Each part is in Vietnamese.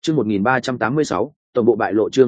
Chương 1386, tổng bộ bại lộ. Chương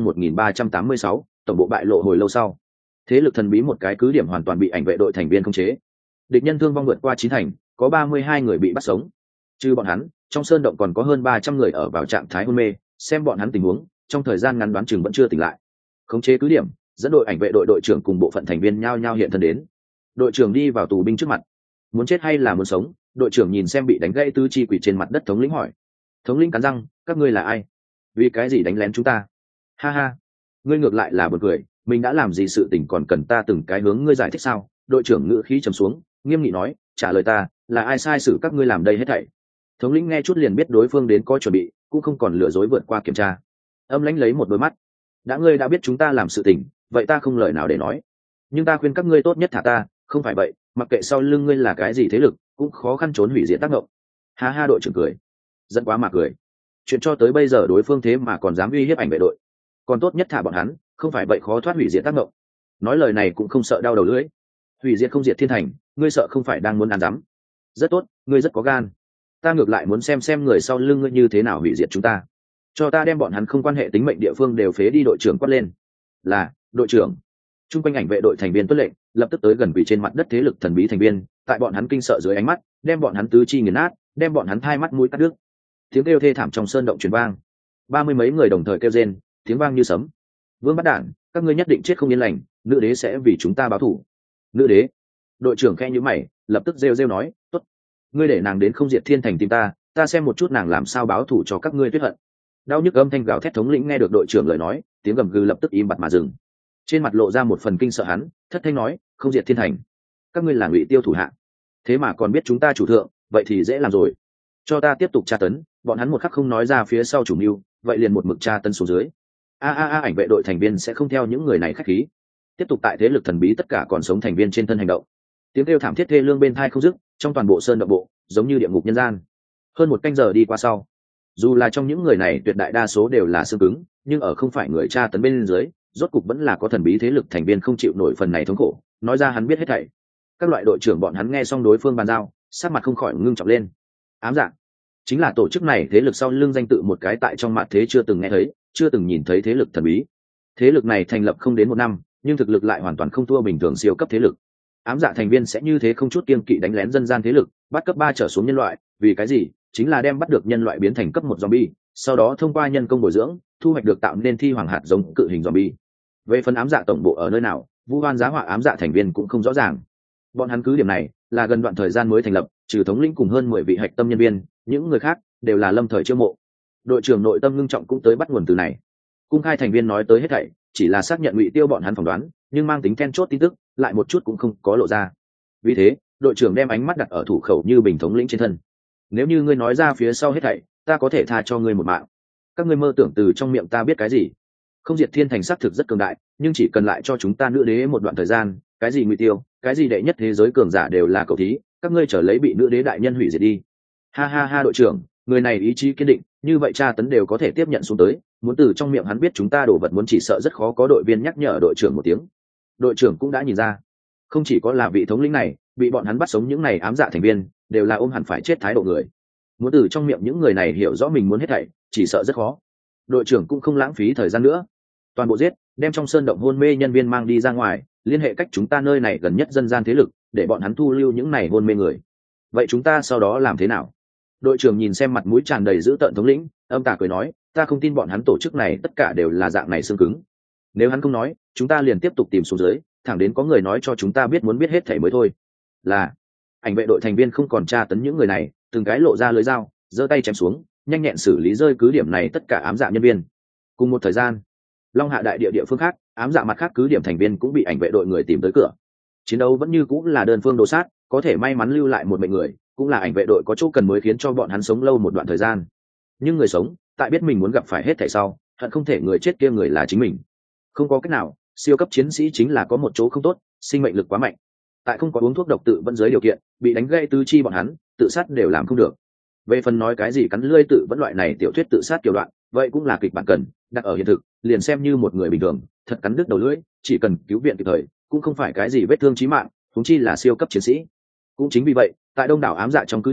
1386, tổng bộ bại lộ. Hồi lâu sau, thế lực thần bí một cái cứ điểm hoàn toàn bị ảnh vệ đội thành viên khống chế. Địch nhân thương vong vượt qua 9 thành, có 32 người bị bắt sống. Trừ bọn hắn, trong sơn động còn có hơn 300 người ở vào trạng thái hôn mê, xem bọn hắn tình huống, trong thời gian ngắn đoán chừng vẫn chưa tỉnh lại. Khống chế cứ điểm, dẫn đội ảnh vệ đội đội trưởng cùng bộ phận thành viên nhao nhao hiện thân đến. Đội trưởng đi vào tù binh trước mặt. Muốn chết hay là muốn sống? Đội trưởng nhìn xem bị đánh gãy tứ chi quỷ trên mặt đất thống lĩnh hỏi. Thống lĩnh cắn răng, các ngươi là ai? Vì cái gì đánh lén chúng ta? Ha ha, ngươi ngược lại là buồn cười, mình đã làm gì sự tình còn cần ta từng cái hướng ngươi giải thích sao? Đội trưởng ngữ khí trầm xuống, nghiêm nghị nói, trả lời ta, là ai sai xử các ngươi làm đây hết thảy? Thống lĩnh nghe chút liền biết đối phương đến có chuẩn bị, cũng không còn lừa dối vượt qua kiểm tra. Âm lãnh lấy một đôi mắt, ngươi đã biết chúng ta làm sự tình, vậy ta không lời nào để nói, nhưng ta khuyên các ngươi tốt nhất thả ta, không phải vậy mặc kệ sau lưng ngươi là cái gì thế lực cũng khó khăn trốn hủy diệt tác động. Ha ha, đội trưởng cười, giận quá mà cười, chuyện cho tới bây giờ đối phương thế mà còn dám uy hiếp ảnh vệ đội, còn tốt nhất thả bọn hắn, không phải vậy khó thoát hủy diệt tác động. Nói lời này cũng không sợ đau đầu lưỡi. Hủy diệt không diệt thiên thành, ngươi sợ không phải đang muốn ăn dám. Rất tốt, ngươi rất có gan, ta ngược lại muốn xem người sau lưng ngươi như thế nào hủy diệt chúng ta. Cho ta đem bọn hắn không quan hệ tính mệnh địa phương đều phế đi. Đội trưởng quát lên. Là đội trưởng. Trung quanh ảnh vệ đội thành viên tuân lệnh, lập tức tới gần quỷ trên mặt đất thế lực thần bí thành viên, tại bọn hắn kinh sợ dưới ánh mắt, đem bọn hắn tứ chi nghiền nát, đem bọn hắn hai mắt mũi cắt đứt. Tiếng kêu thê thảm trong sơn động truyền vang, 30 mấy người đồng thời kêu rên, tiếng vang như sấm. Vương bắt đản, các ngươi nhất định chết không yên lành, nữ đế sẽ vì chúng ta báo thù. Nữ đế? Đội trưởng khẽ nhíu mày, lập tức rêu nói, tốt, ngươi để nàng đến không diệt thiên thành tìm ta, ta xem một chút nàng làm sao báo thù cho các ngươi tuyết hận. Đau nhức âm thanh gào thét thống lĩnh nghe được đội trưởng lời nói, tiếng gầm gừ lập tức im bặt mà dừng. Trên mặt lộ ra một phần kinh sợ, hắn thất thanh nói, không diệt thiên thành, các ngươi là Ngụy Tiêu thủ hạ, thế mà còn biết chúng ta chủ thượng, vậy thì dễ làm rồi. Cho ta tiếp tục tra tấn, bọn hắn một khắc không nói ra phía sau chủ mưu, vậy liền một mực tra tấn xuống dưới. Ảnh vệ đội thành viên sẽ không theo những người này khách khí, tiếp tục tại thế lực thần bí tất cả còn sống thành viên trên thân hành động. Tiếng kêu thảm thiết thê lương bên tai không dứt, trong toàn bộ sơn động bộ giống như địa ngục nhân gian. Hơn một canh giờ đi qua sau, dù là trong những người này tuyệt đại đa số đều là xương cứng, nhưng ở không phải người tra tấn bên dưới, rốt cục vẫn là có thần bí thế lực thành viên không chịu nổi phần này thống khổ, nói ra hắn biết hết thảy. Các loại đội trưởng bọn hắn nghe xong đối phương bàn giao, sắc mặt không khỏi ngưng trọng lên. Ám dạ chính là tổ chức này thế lực sau lưng danh tự một cái tại trong mạn thế chưa từng nghe thấy, chưa từng nhìn thấy thế lực thần bí. Thế lực này thành lập không đến 1 năm, nhưng thực lực lại hoàn toàn không thua bình thường siêu cấp thế lực. Ám dạ thành viên sẽ như thế không chút kiêng kỵ đánh lén dân gian thế lực, bắt cấp 3 trở xuống nhân loại, vì cái gì? Chính là đem bắt được nhân loại biến thành cấp 1 zombie, sau đó thông qua nhân công bồi dưỡng, thu hoạch được tạo nên thi hoàng hạt giống cự hình zombie. Về phần ám dạ tổng bộ ở nơi nào, Vu Hoan giá họa ám dạ thành viên cũng không rõ ràng. Bọn hắn cứ điểm này là gần đoạn thời gian mới thành lập, trừ thống lĩnh cùng hơn 10 vị hạch tâm nhân viên, những người khác đều là lâm thời chiêu mộ. Đội trưởng nội tâm ngưng trọng cũng tới bắt nguồn từ này. Cung khai thành viên nói tới hết thảy, chỉ là xác nhận Ngụy Tiêu bọn hắn phỏng đoán, nhưng mang tính then chốt tin tức lại một chút cũng không có lộ ra. Vì thế, đội trưởng đem ánh mắt đặt ở thủ khẩu Như Bình thống lĩnh trên thân. Nếu như ngươi nói ra phía sau hết thảy, ta có thể tha cho ngươi một mạng. Các ngươi mơ tưởng từ trong miệng ta biết cái gì? Không diệt thiên thành xác thực rất cường đại, nhưng chỉ cần lại cho chúng ta nữ đế một đoạn thời gian, cái gì Ngụy Tiêu, cái gì đệ nhất thế giới cường giả đều là cầu thí, các ngươi trở lấy bị nữ đế đại nhân hủy diệt đi. Ha ha ha, đội trưởng, người này ý chí kiên định, như vậy tra tấn đều có thể tiếp nhận xuống tới, muốn từ trong miệng hắn biết chúng ta đổ vật muốn chỉ sợ rất khó. Có đội viên nhắc nhở đội trưởng một tiếng. Đội trưởng cũng đã nhìn ra, không chỉ có là vị thống lĩnh này, bị bọn hắn bắt sống những này ám dạ thành viên, đều là ôm hẳn phải chết thái độ người. Muốn từ trong miệng những người này hiểu rõ mình muốn hết thảy, chỉ sợ rất khó. Đội trưởng cũng không lãng phí thời gian nữa, toàn bộ giết, đem trong sơn động hôn mê nhân viên mang đi ra ngoài, liên hệ cách chúng ta nơi này gần nhất dân gian thế lực, để bọn hắn thu lưu những này hôn mê người. Vậy chúng ta sau đó làm thế nào? Đội trưởng nhìn xem mặt mũi tràn đầy dữ tợn thống lĩnh, âm tà cười nói, ta không tin bọn hắn tổ chức này tất cả đều là dạng này xương cứng. Nếu hắn không nói, chúng ta liền tiếp tục tìm xuống dưới, thẳng đến có người nói cho chúng ta biết muốn biết hết thảy mới thôi. Là ảnh vệ đội thành viên không còn tra tấn những người này, từng cái lộ ra lưới dao, giơ tay chém xuống, nhanh nhẹn xử lý rơi cứ điểm này tất cả ám dạ nhân viên. Cùng một thời gian, Long Hạ đại địa phương khác, ám dạ mặt khác cứ điểm thành viên cũng bị ảnh vệ đội người tìm tới cửa. Chiến đấu vẫn như cũng là đơn phương đồ sát, có thể may mắn lưu lại một mệnh người, cũng là ảnh vệ đội có chỗ cần mới khiến cho bọn hắn sống lâu một đoạn thời gian. Nhưng người sống, tại biết mình muốn gặp phải hết thảy sau, hận không thể người chết kia người là chính mình. Không có cách nào, siêu cấp chiến sĩ chính là có một chỗ không tốt, sinh mệnh lực quá mạnh. Tại không có uống thuốc độc tự vẫn dưới điều kiện, bị đánh gãy tứ chi bọn hắn, tự sát đều làm không được. Về phần nói cái gì cắn lưỡi tự vẫn loại này tiểu thuyết tự sát kiểu đoạn, vậy cũng là kịch bản cần, đặt ở hiện thực, liền xem như một người bình thường, thật cắn đứt đầu lưỡi, chỉ cần cứu viện kịp thời, cũng không phải cái gì vết thương chí mạng, huống chi là siêu cấp chiến sĩ. Cũng chính vì vậy, tại đông đảo ám dạ trong cứ điểm,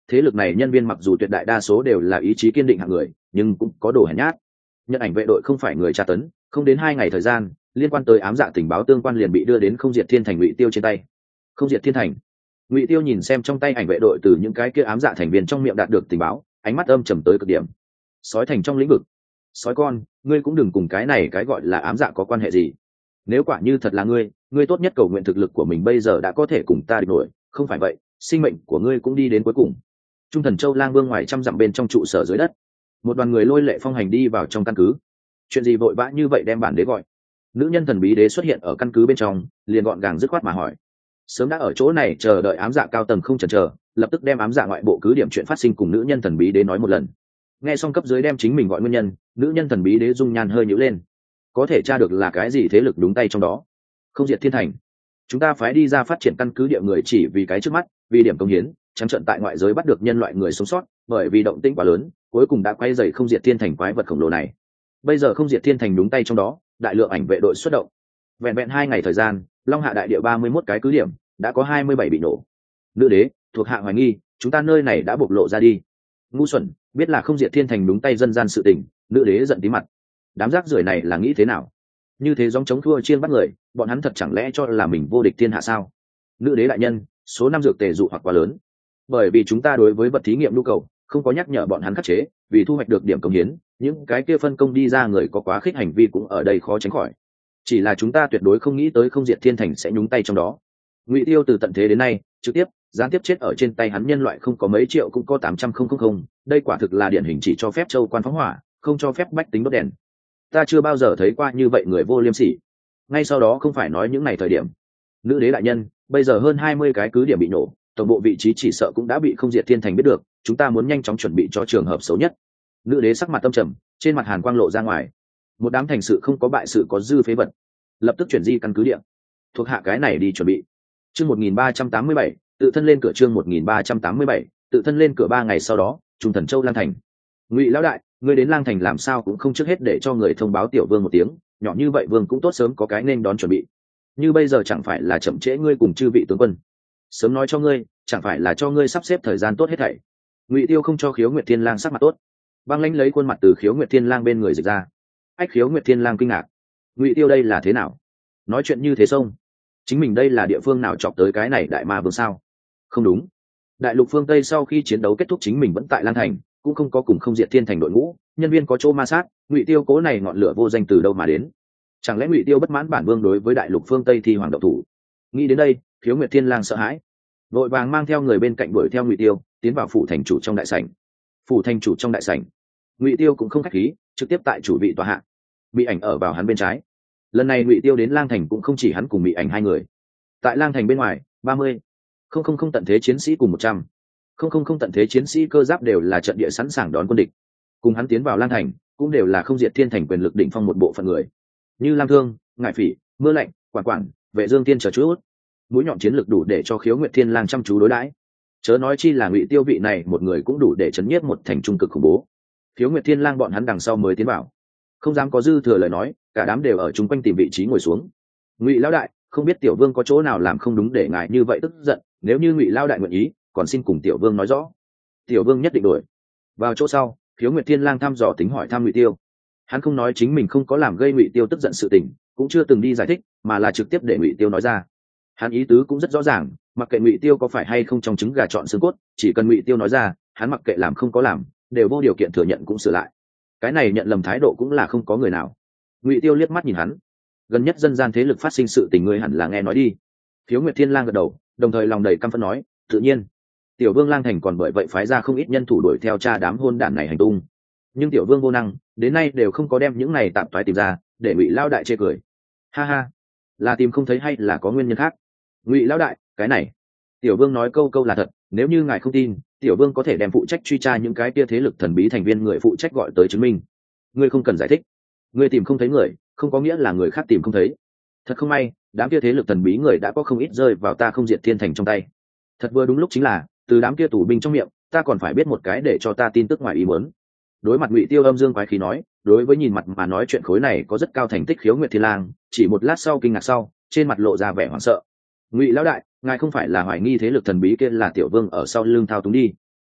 thế lực này nhân viên mặc dù tuyệt đại đa số đều là ý chí kiên định hạng người, nhưng cũng có đồ hèn nhát. Nhận ảnh vệ đội không phải người tra tấn, không đến 2 ngày thời gian, liên quan tới ám dạ tình báo tương quan liền bị đưa đến Không Diệt Thiên Thành Ngụy Tiêu trên tay. Không Diệt Thiên Thành. Ngụy Tiêu nhìn xem trong tay ảnh vệ đội từ những cái kia ám dạ thành viên trong miệng đạt được tình báo, ánh mắt âm trầm tới cực điểm. Sói thành trong lĩnh vực. Sói con, ngươi cũng đừng cùng cái này cái gọi là ám dạ có quan hệ gì. Nếu quả như thật là ngươi tốt nhất cầu nguyện thực lực của mình bây giờ đã có thể cùng ta địch nổi, không phải vậy, sinh mệnh của ngươi cũng đi đến cuối cùng. Trung Thần Châu Lang Vương ngoài trăm dặm bên trong trụ sở dưới đất, một đoàn người lôi lệ phong hành đi vào trong căn cứ. Chuyện gì vội vã như vậy đem bản đế gọi? Nữ nhân thần bí đế xuất hiện ở căn cứ bên trong, liền gọn gàng dứt khoát mà hỏi. Sớm đã ở chỗ này chờ đợi ám dạ cao tầng không chần chờ, lập tức đem ám dạ ngoại bộ cứ điểm chuyện phát sinh cùng nữ nhân thần bí đế nói một lần. Nghe xong cấp dưới đem chính mình gọi nguyên nhân, nữ nhân thần bí đế dung nhan hơi nhíu lên. Có thể tra được là cái gì thế lực đúng tay trong đó? Không Diệt Thiên Thành. Chúng ta phái đi ra phát triển căn cứ địa người chỉ vì cái trước mắt, vì điểm công hiến, trắng trợn tại ngoại giới bắt được nhân loại người sống sót, bởi vì động tĩnh quá lớn, cuối cùng đã quay dày Không Diệt Thiên Thành quái vật khổng lồ này. Bây giờ Không Diệt Thiên Thành đúng tay trong đó, đại lượng ảnh vệ đội xuất động. Vẹn vẹn 2 ngày thời gian, Long Hạ đại địa 31 cái cứ điểm, đã có 27 bị nổ. Nữ đế, thuộc hạ hoài nghi, chúng ta nơi này đã bộc lộ ra đi. Ngu xuẩn, biết là Không Diệt Thiên Thành đúng tay dân gian sự tình, nữ đế giận tí mặt. Đám rác rưởi này là nghĩ thế nào? Như thế giống chống thua chiên bắt người, bọn hắn thật chẳng lẽ cho là mình vô địch thiên hạ sao? Nữ đế đại nhân, số năm dược tề dụ hoặc quá lớn. Bởi vì chúng ta đối với vật thí nghiệm nhu cầu, không có nhắc nhở bọn hắn khắc chế, vì thu hoạch được điểm công hiến, những cái kia phân công đi ra người có quá khích hành vi cũng ở đây khó tránh khỏi. Chỉ là chúng ta tuyệt đối không nghĩ tới Không Diệt Thiên Thành sẽ nhúng tay trong đó. Ngụy Tiêu từ tận thế đến nay, trực tiếp, gián tiếp chết ở trên tay hắn nhân loại không có mấy triệu cũng có 800.000, đây quả thực là điển hình chỉ cho phép châu quan phóng hỏa, không cho phép bách tính đốt đèn. Ta chưa bao giờ thấy qua như vậy người vô liêm sỉ. Ngay sau đó không phải nói những ngày thời điểm. Nữ đế đại nhân, bây giờ hơn 20 cái cứ điểm bị nổ, tổng bộ vị trí chỉ sợ cũng đã bị Không Diệt Thiên Thành biết được, chúng ta muốn nhanh chóng chuẩn bị cho trường hợp xấu nhất. Nữ đế sắc mặt tâm trầm, trên mặt hàn quang lộ ra ngoài. Một đám thành sự không có bại sự có dư phế vật, lập tức chuyển di căn cứ địa. Thuộc hạ cái này đi chuẩn bị. Chương 1387, tự thân lên cửa. Chương 1387, tự thân lên cửa. 3 ngày sau đó, Trung Thần Châu Lang Thành. Ngụy lão đại, ngươi đến Lang Thành làm sao cũng không trước hết để cho người thông báo tiểu vương một tiếng, nhỏ như vậy vương cũng tốt sớm có cái nên đón chuẩn bị. Như bây giờ chẳng phải là chậm trễ ngươi cùng chư vị tướng quân. Sớm nói cho ngươi, chẳng phải là cho ngươi sắp xếp thời gian tốt hết thảy. Ngụy Tiêu không cho Khiếu Nguyệt Thiên Lang sắc mặt tốt, băng lãnh lấy khuôn mặt từ Khiếu Nguyệt Thiên Lang bên người dịch ra. Ách! Khiếu Nguyệt Thiên Lang kinh ngạc. Ngụy Tiêu đây là thế nào? Nói chuyện như thế xông. Chính mình đây là địa phương nào chọc tới cái này đại ma vương sao? Không đúng. Đại lục phương Tây sau khi chiến đấu kết thúc chính mình vẫn tại Lang Thành, cũng không có cùng Không Diệt Thiên Thành đội ngũ, nhân viên có chỗ ma sát, Ngụy Tiêu cố này ngọn lửa vô danh từ đâu mà đến? Chẳng lẽ Ngụy Tiêu bất mãn bản vương đối với đại lục phương Tây thi hoàng độc thủ? Nghĩ đến đây, Khiếu Nguyệt Thiên Lang sợ hãi, vội vàng mang theo người bên cạnh đuổi theo Ngụy Tiêu, tiến vào phủ thành chủ trong đại sảnh. Phủ thành chủ trong đại sảnh, Ngụy Tiêu cũng không khách khí, trực tiếp tại chủ vị tòa hạ. Bị ảnh ở vào hắn bên trái. Lần này Ngụy Tiêu đến Lang Thành cũng không chỉ hắn cùng Bị ảnh 2 người. Tại Lang Thành bên ngoài, 30 không tận thế chiến sĩ cùng 100 không tận thế chiến sĩ cơ giáp đều là trận địa sẵn sàng đón quân địch. Cùng hắn tiến vào Lang Thành, cũng đều là Không Diệt Thiên Thành quyền lực đỉnh phong một bộ phận người, như Lam Thương, Ngải Phỉ, Mưa Lạnh, Quản, Vệ Dương Tiên chờ chút. Mũi nhọn chiến lược đủ để cho Khiếu Nguyệt Thiên Lang chăm chú đối đãi. Chớ nói chi là Ngụy Tiêu vị này một người cũng đủ để chấn nhiếp một thành trung cực khủng bố. Khiếu Nguyệt Thiên Lang bọn hắn đằng sau mới tiến vào, không dám có dư thừa lời nói, cả đám đều ở chung quanh tìm vị trí ngồi xuống. Ngụy lão đại, không biết tiểu vương có chỗ nào làm không đúng để ngài như vậy tức giận, nếu như Ngụy lão đại nguyện ý, còn xin cùng tiểu vương nói rõ. Tiểu vương nhất định đổi. Vào chỗ sau, Khiếu Nguyệt Thiên Lang thăm dò tính hỏi thăm Ngụy Tiêu. Hắn không nói chính mình không có làm gây Ngụy Tiêu tức giận sự tình, cũng chưa từng đi giải thích, mà là trực tiếp để Ngụy Tiêu nói ra. Hắn ý tứ cũng rất rõ ràng, mặc kệ Ngụy Tiêu có phải hay không trong trứng gà chọn xương cốt, chỉ cần Ngụy Tiêu nói ra, hắn mặc kệ làm không có làm, đều vô điều kiện thừa nhận cũng sửa lại. Cái này nhận lầm thái độ cũng là không có người nào. Ngụy Tiêu liếc mắt nhìn hắn. Gần nhất dân gian thế lực phát sinh sự tình ngươi hẳn là nghe nói đi. Khiếu Nguyệt Thiên Lang gật đầu, đồng thời lòng đầy căm phẫn nói, tự nhiên. Tiểu vương Lang Thành còn bởi vậy phái ra không ít nhân thủ đuổi theo cha đám hôn đản này hành tung. Nhưng tiểu vương vô năng, đến nay đều không có đem những này tạm toái tìm ra, để Ngụy lão đại chê cười. Ha ha, là tìm không thấy hay là có nguyên nhân khác? Ngụy lão đại, cái này, tiểu vương nói câu là thật, nếu như ngài không tin, tiểu vương có thể đem phụ trách truy tra những cái kia thế lực thần bí thành viên người phụ trách gọi tới chứng minh. Ngươi không cần giải thích. Ngươi tìm không thấy người, không có nghĩa là người khác tìm không thấy. Thật không may, đám kia thế lực thần bí người đã có không ít rơi vào ta Không Diệt Thiên Thành trong tay. Thật vừa đúng lúc chính là, từ đám kia tù binh trong miệng, ta còn phải biết một cái để cho ta tin tức ngoài ý muốn. Đối mặt Ngụy Tiêu âm dương quái khí nói, đối với nhìn mặt mà nói chuyện khối này có rất cao thành tích Khiếu Nguyệt Thiên Lang, chỉ một lát sau kinh ngạc sau, trên mặt lộ ra vẻ hoảng sợ. Ngụy lão đại, ngài không phải là hoài nghi thế lực thần bí kia là tiểu vương ở sau lưng thao túng đi?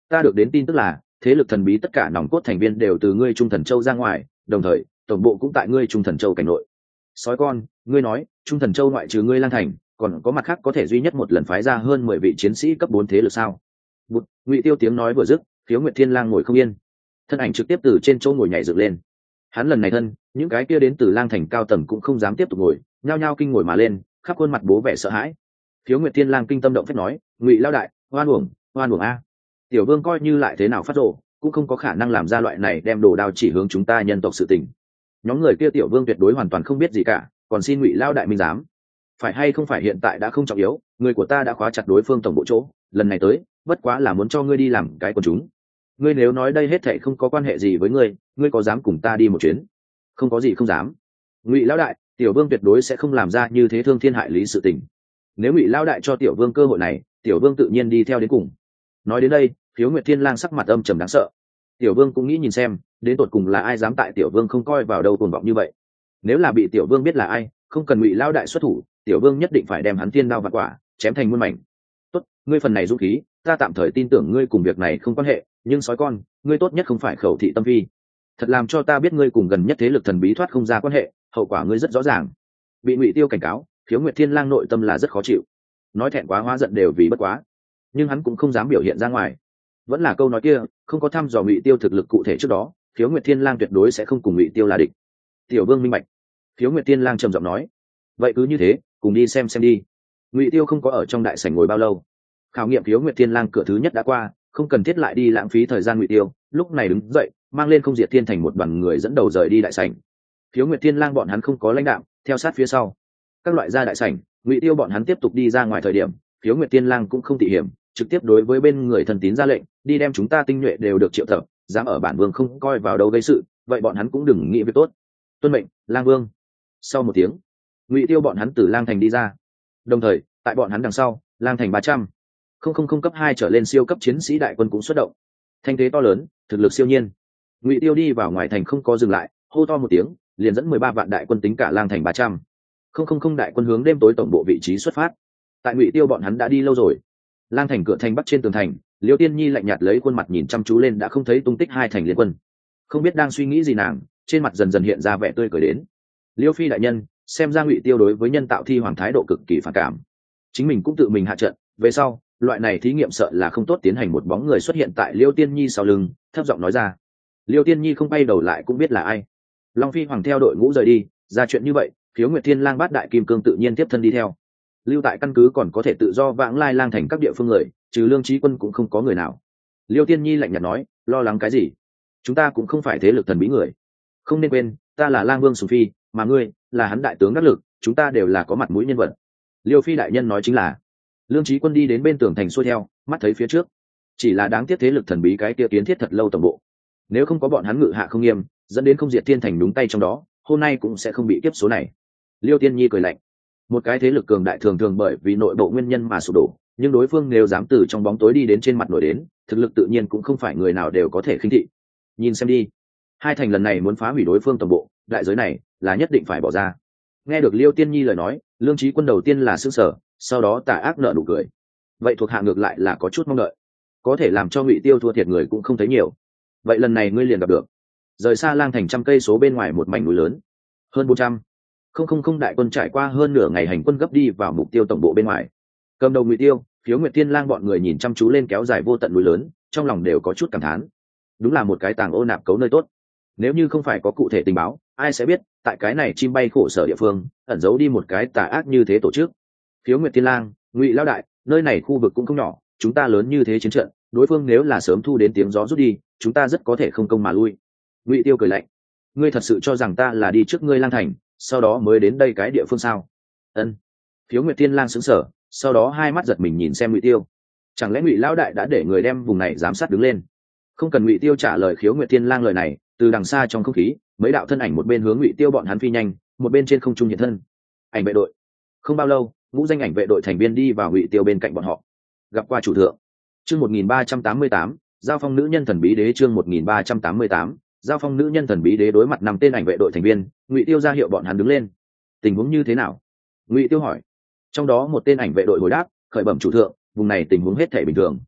Ta được đến tin tức là thế lực thần bí tất cả nòng cốt thành viên đều từ ngươi Trung Thần Châu ra ngoài, đồng thời tổng bộ cũng tại ngươi Trung Thần Châu cảnh nội. Sói con, ngươi nói Trung Thần Châu ngoại trừ ngươi Lang Thành, còn có mặt khác có thể duy nhất một lần phái ra hơn 10 vị chiến sĩ cấp 4 thế lực sao? Bụt, Ngụy Tiêu tiếng nói vừa dứt, Khiếu Nguyệt Thiên Lang ngồi không yên, thân ảnh trực tiếp từ trên chỗ ngồi nhảy dựng lên. Hắn lần này thân, những cái kia đến từ Lang Thành cao tầng cũng không dám tiếp tục ngồi, nhao nhao kinh ngồi mà lên, khắp khuôn mặt bố vẻ sợ hãi. Khiếu Nguyệt Thiên Lang kinh tâm động phách nói, Ngụy lão đại, oan uổng a. Tiểu Vương coi như lại thế nào phát rồ, cũng không có khả năng làm ra loại này đem đồ đao chỉ hướng chúng ta nhân tộc sự tình. Nhóm người kia Tiểu Vương tuyệt đối hoàn toàn không biết gì cả, còn xin Ngụy lão đại minh giám. Phải hay không phải hiện tại đã không trọng yếu, người của ta đã khóa chặt đối phương tổng bộ chỗ, lần này tới, bất quá là muốn cho ngươi đi làm cái quần chúng. Ngươi nếu nói đây hết thảy không có quan hệ gì với ngươi, ngươi có dám cùng ta đi một chuyến? Không có gì không dám. Ngụy lão đại, Tiểu Vương tuyệt đối sẽ không làm ra như thế thương thiên hại lý sự tình. Nếu Ngụy lão đại cho Tiểu Vương cơ hội này, Tiểu Vương tự nhiên đi theo đến cùng. Nói đến đây, Khiếu Nguyệt Thiên Lang sắc mặt âm trầm đáng sợ. Tiểu Vương cũng nghĩ nhìn xem, đến tột cùng là ai dám tại Tiểu Vương không coi vào đâu cuồng vọng như vậy. Nếu là bị Tiểu Vương biết là ai, không cần Ngụy lão đại xuất thủ, Tiểu Vương nhất định phải đem hắn tiên đao vạn quả, chém thành muôn mảnh. Tốt, ngươi phần này dũng khí, ta tạm thời tin tưởng ngươi cùng việc này không quan hệ, nhưng sói con, ngươi tốt nhất không phải khẩu thị tâm phi. Thật làm cho ta biết ngươi cùng gần nhất thế lực thần bí thoát không ra quan hệ, hậu quả ngươi rất rõ ràng. Bị Ngụy Tiêu cảnh cáo, Khiếu Nguyệt Thiên Lang nội tâm là rất khó chịu. Nói thẹn quá hóa giận đều vì bất quá, nhưng hắn cũng không dám biểu hiện ra ngoài. Vẫn là câu nói kia, không có thăm dò Ngụy Tiêu thực lực cụ thể trước đó, Khiếu Nguyệt Thiên Lang tuyệt đối sẽ không cùng Ngụy Tiêu là địch. Tiểu Vương minh bạch. Khiếu Nguyệt Thiên Lang trầm giọng nói, vậy cứ như thế, cùng đi xem đi. Ngụy Tiêu không có ở trong đại sảnh ngồi bao lâu, khảo nghiệm Khiếu Nguyệt Thiên Lang cửa thứ nhất đã qua, không cần thiết lại đi lãng phí thời gian. Ngụy Tiêu lúc này đứng dậy, mang lên Không Diệt Thiên Thành một đoàn người dẫn đầu rời đi đại sảnh. Khiếu Nguyệt Thiên Lang bọn hắn không có lãnh đạo, theo sát phía sau. Các loại ra đại sảnh, Ngụy Tiêu bọn hắn tiếp tục đi ra ngoài thời điểm, Khiếu Nguyệt Thiên Lang cũng không tỉ hiểm, trực tiếp đối với bên người thần tín ra lệnh, đi đem chúng ta tinh nhuệ đều được triệu tập, dám ở bản vương không coi vào đâu gây sự, vậy bọn hắn cũng đừng nghĩ việc tốt. Tuân mệnh, Lang Vương. Sau một tiếng, Ngụy Tiêu bọn hắn từ Lang Thành đi ra. Đồng thời, tại bọn hắn đằng sau, Lang Thành 300 không cấp 2 trở lên siêu cấp chiến sĩ đại quân cũng xuất động. Thanh thế to lớn, thực lực siêu nhiên. Ngụy Tiêu đi vào ngoài thành không có dừng lại, hô to một tiếng, liền dẫn 13 vạn đại quân tính cả Lang Thành 300 không đại quân hướng đêm tối tổng bộ vị trí xuất phát. Tại Ngụy Tiêu bọn hắn đã đi lâu rồi. Lang Thành cửa thành bắc trên tường thành, Liêu Tiên Nhi lạnh nhạt lấy khuôn mặt nhìn chăm chú lên đã không thấy tung tích hai thành liên quân. Không biết đang suy nghĩ gì nàng, trên mặt dần dần hiện ra vẻ tươi cười đến. Liêu Phi đại nhân, xem ra Ngụy Tiêu đối với nhân tạo thi hoàng thái độ cực kỳ phản cảm. Chính mình cũng tự mình hạ trận, về sau, loại này thí nghiệm sợ là không tốt tiến hành. Một bóng người xuất hiện tại Liêu Tiên Nhi sau lưng, thấp giọng nói ra. Liêu Tiên Nhi không bay đầu lại cũng biết là ai. Long Phi hoàng theo đội ngũ rời đi, ra chuyện như vậy, Khiếu Nguyệt Thiên Lang bát đại kim cương tự nhiên tiếp thân đi theo. Lưu tại căn cứ còn có thể tự do vãng lai Lang Thành các địa phương người, trừ Lương Chí Quân cũng không có người nào. Liêu Tiên Nhi lạnh nhạt nói, lo lắng cái gì? Chúng ta cũng không phải thế lực thần bí người. Không nên quên, ta là Lang Vương Sùng Phi, mà ngươi là hắn đại tướng đắc lực, chúng ta đều là có mặt mũi nhân vật. Liêu Phi đại nhân nói chính là. Lương Chí Quân đi đến bên tường thành xuôi theo, mắt thấy phía trước, chỉ là đáng tiếc thế lực thần bí cái kia kiến thiết thật lâu tổng bộ. Nếu không có bọn hắn ngự hạ không nghiêm, dẫn đến Không Diệt Thiên Thành đúng tay trong đó, hôm nay cũng sẽ không bị kiếp số này. Liêu Tiên Nhi cười lạnh. Một cái thế lực cường đại thường thường bởi vì nội bộ nguyên nhân mà sụp đổ, nhưng đối phương nếu dám từ trong bóng tối đi đến trên mặt nổi đến, thực lực tự nhiên cũng không phải người nào đều có thể khinh thị. Nhìn xem đi, hai thành lần này muốn phá hủy đối phương toàn bộ, đại giới này là nhất định phải bỏ ra. Nghe được Liêu Tiên Nhi lời nói, Lương Chí Quân đầu tiên là sửng sở, sau đó tà ác nở nụ cười. Vậy thuộc hạ ngược lại là có chút mong đợi, có thể làm cho Ngụy Tiêu thua thiệt người cũng không thấy nhiều. Vậy lần này ngươi liền gặp được. Rời xa Lang Thành trăm cây số bên ngoài một mảnh núi lớn, hơn 400 không đại quân trải qua hơn nửa ngày hành quân gấp đi vào mục tiêu tổng bộ bên ngoài. Cầm đầu Ngụy Tiêu, Khiếu Nguyệt Thiên Lang bọn người nhìn chăm chú lên kéo dài vô tận núi lớn, trong lòng đều có chút cảm thán. Đúng là một cái tàng ô nạp cấu nơi tốt. Nếu như không phải có cụ thể tình báo, ai sẽ biết tại cái này chim bay khổ sở địa phương ẩn giấu đi một cái tà ác như thế tổ chức. Khiếu Nguyệt Thiên Lang, Ngụy lão đại, nơi này khu vực cũng không nhỏ, chúng ta lớn như thế chiến trận, đối phương nếu là sớm thu đến tiếng gió rút đi, chúng ta rất có thể không công mà lui. Ngụy Tiêu cười lạnh, ngươi thật sự cho rằng ta là đi trước ngươi Lang Thành, sau đó mới đến đây cái địa phương sao? Ân. Khiếu Nguyệt Thiên Lang sững sờ, sau đó hai mắt giật mình nhìn xem Ngụy Tiêu. Chẳng lẽ Ngụy lão đại đã để người đem vùng này giám sát đứng lên? Không cần Ngụy Tiêu trả lời Khiếu Nguyệt Thiên Lang lời này, từ đằng xa trong không khí, mấy đạo thân ảnh một bên hướng Ngụy Tiêu bọn hắn phi nhanh, một bên trên không trung hiện thân. Ảnh vệ đội. Không bao lâu, ngũ danh ảnh vệ đội thành viên đi vào Ngụy Tiêu bên cạnh bọn họ. Gặp qua chủ thượng. Chương 1388, giao phong nữ nhân thần bí đế. Chương 1388, giao phong nữ nhân thần bí đế. Đối mặt năm tên ảnh vệ đội thành viên, Ngụy Tiêu ra hiệu bọn hắn đứng lên. Tình huống như thế nào? Ngụy Tiêu hỏi. Trong đó một tên ảnh vệ đội hồi đáp, khởi bẩm chủ thượng, vùng này tình huống hết thể bình thường.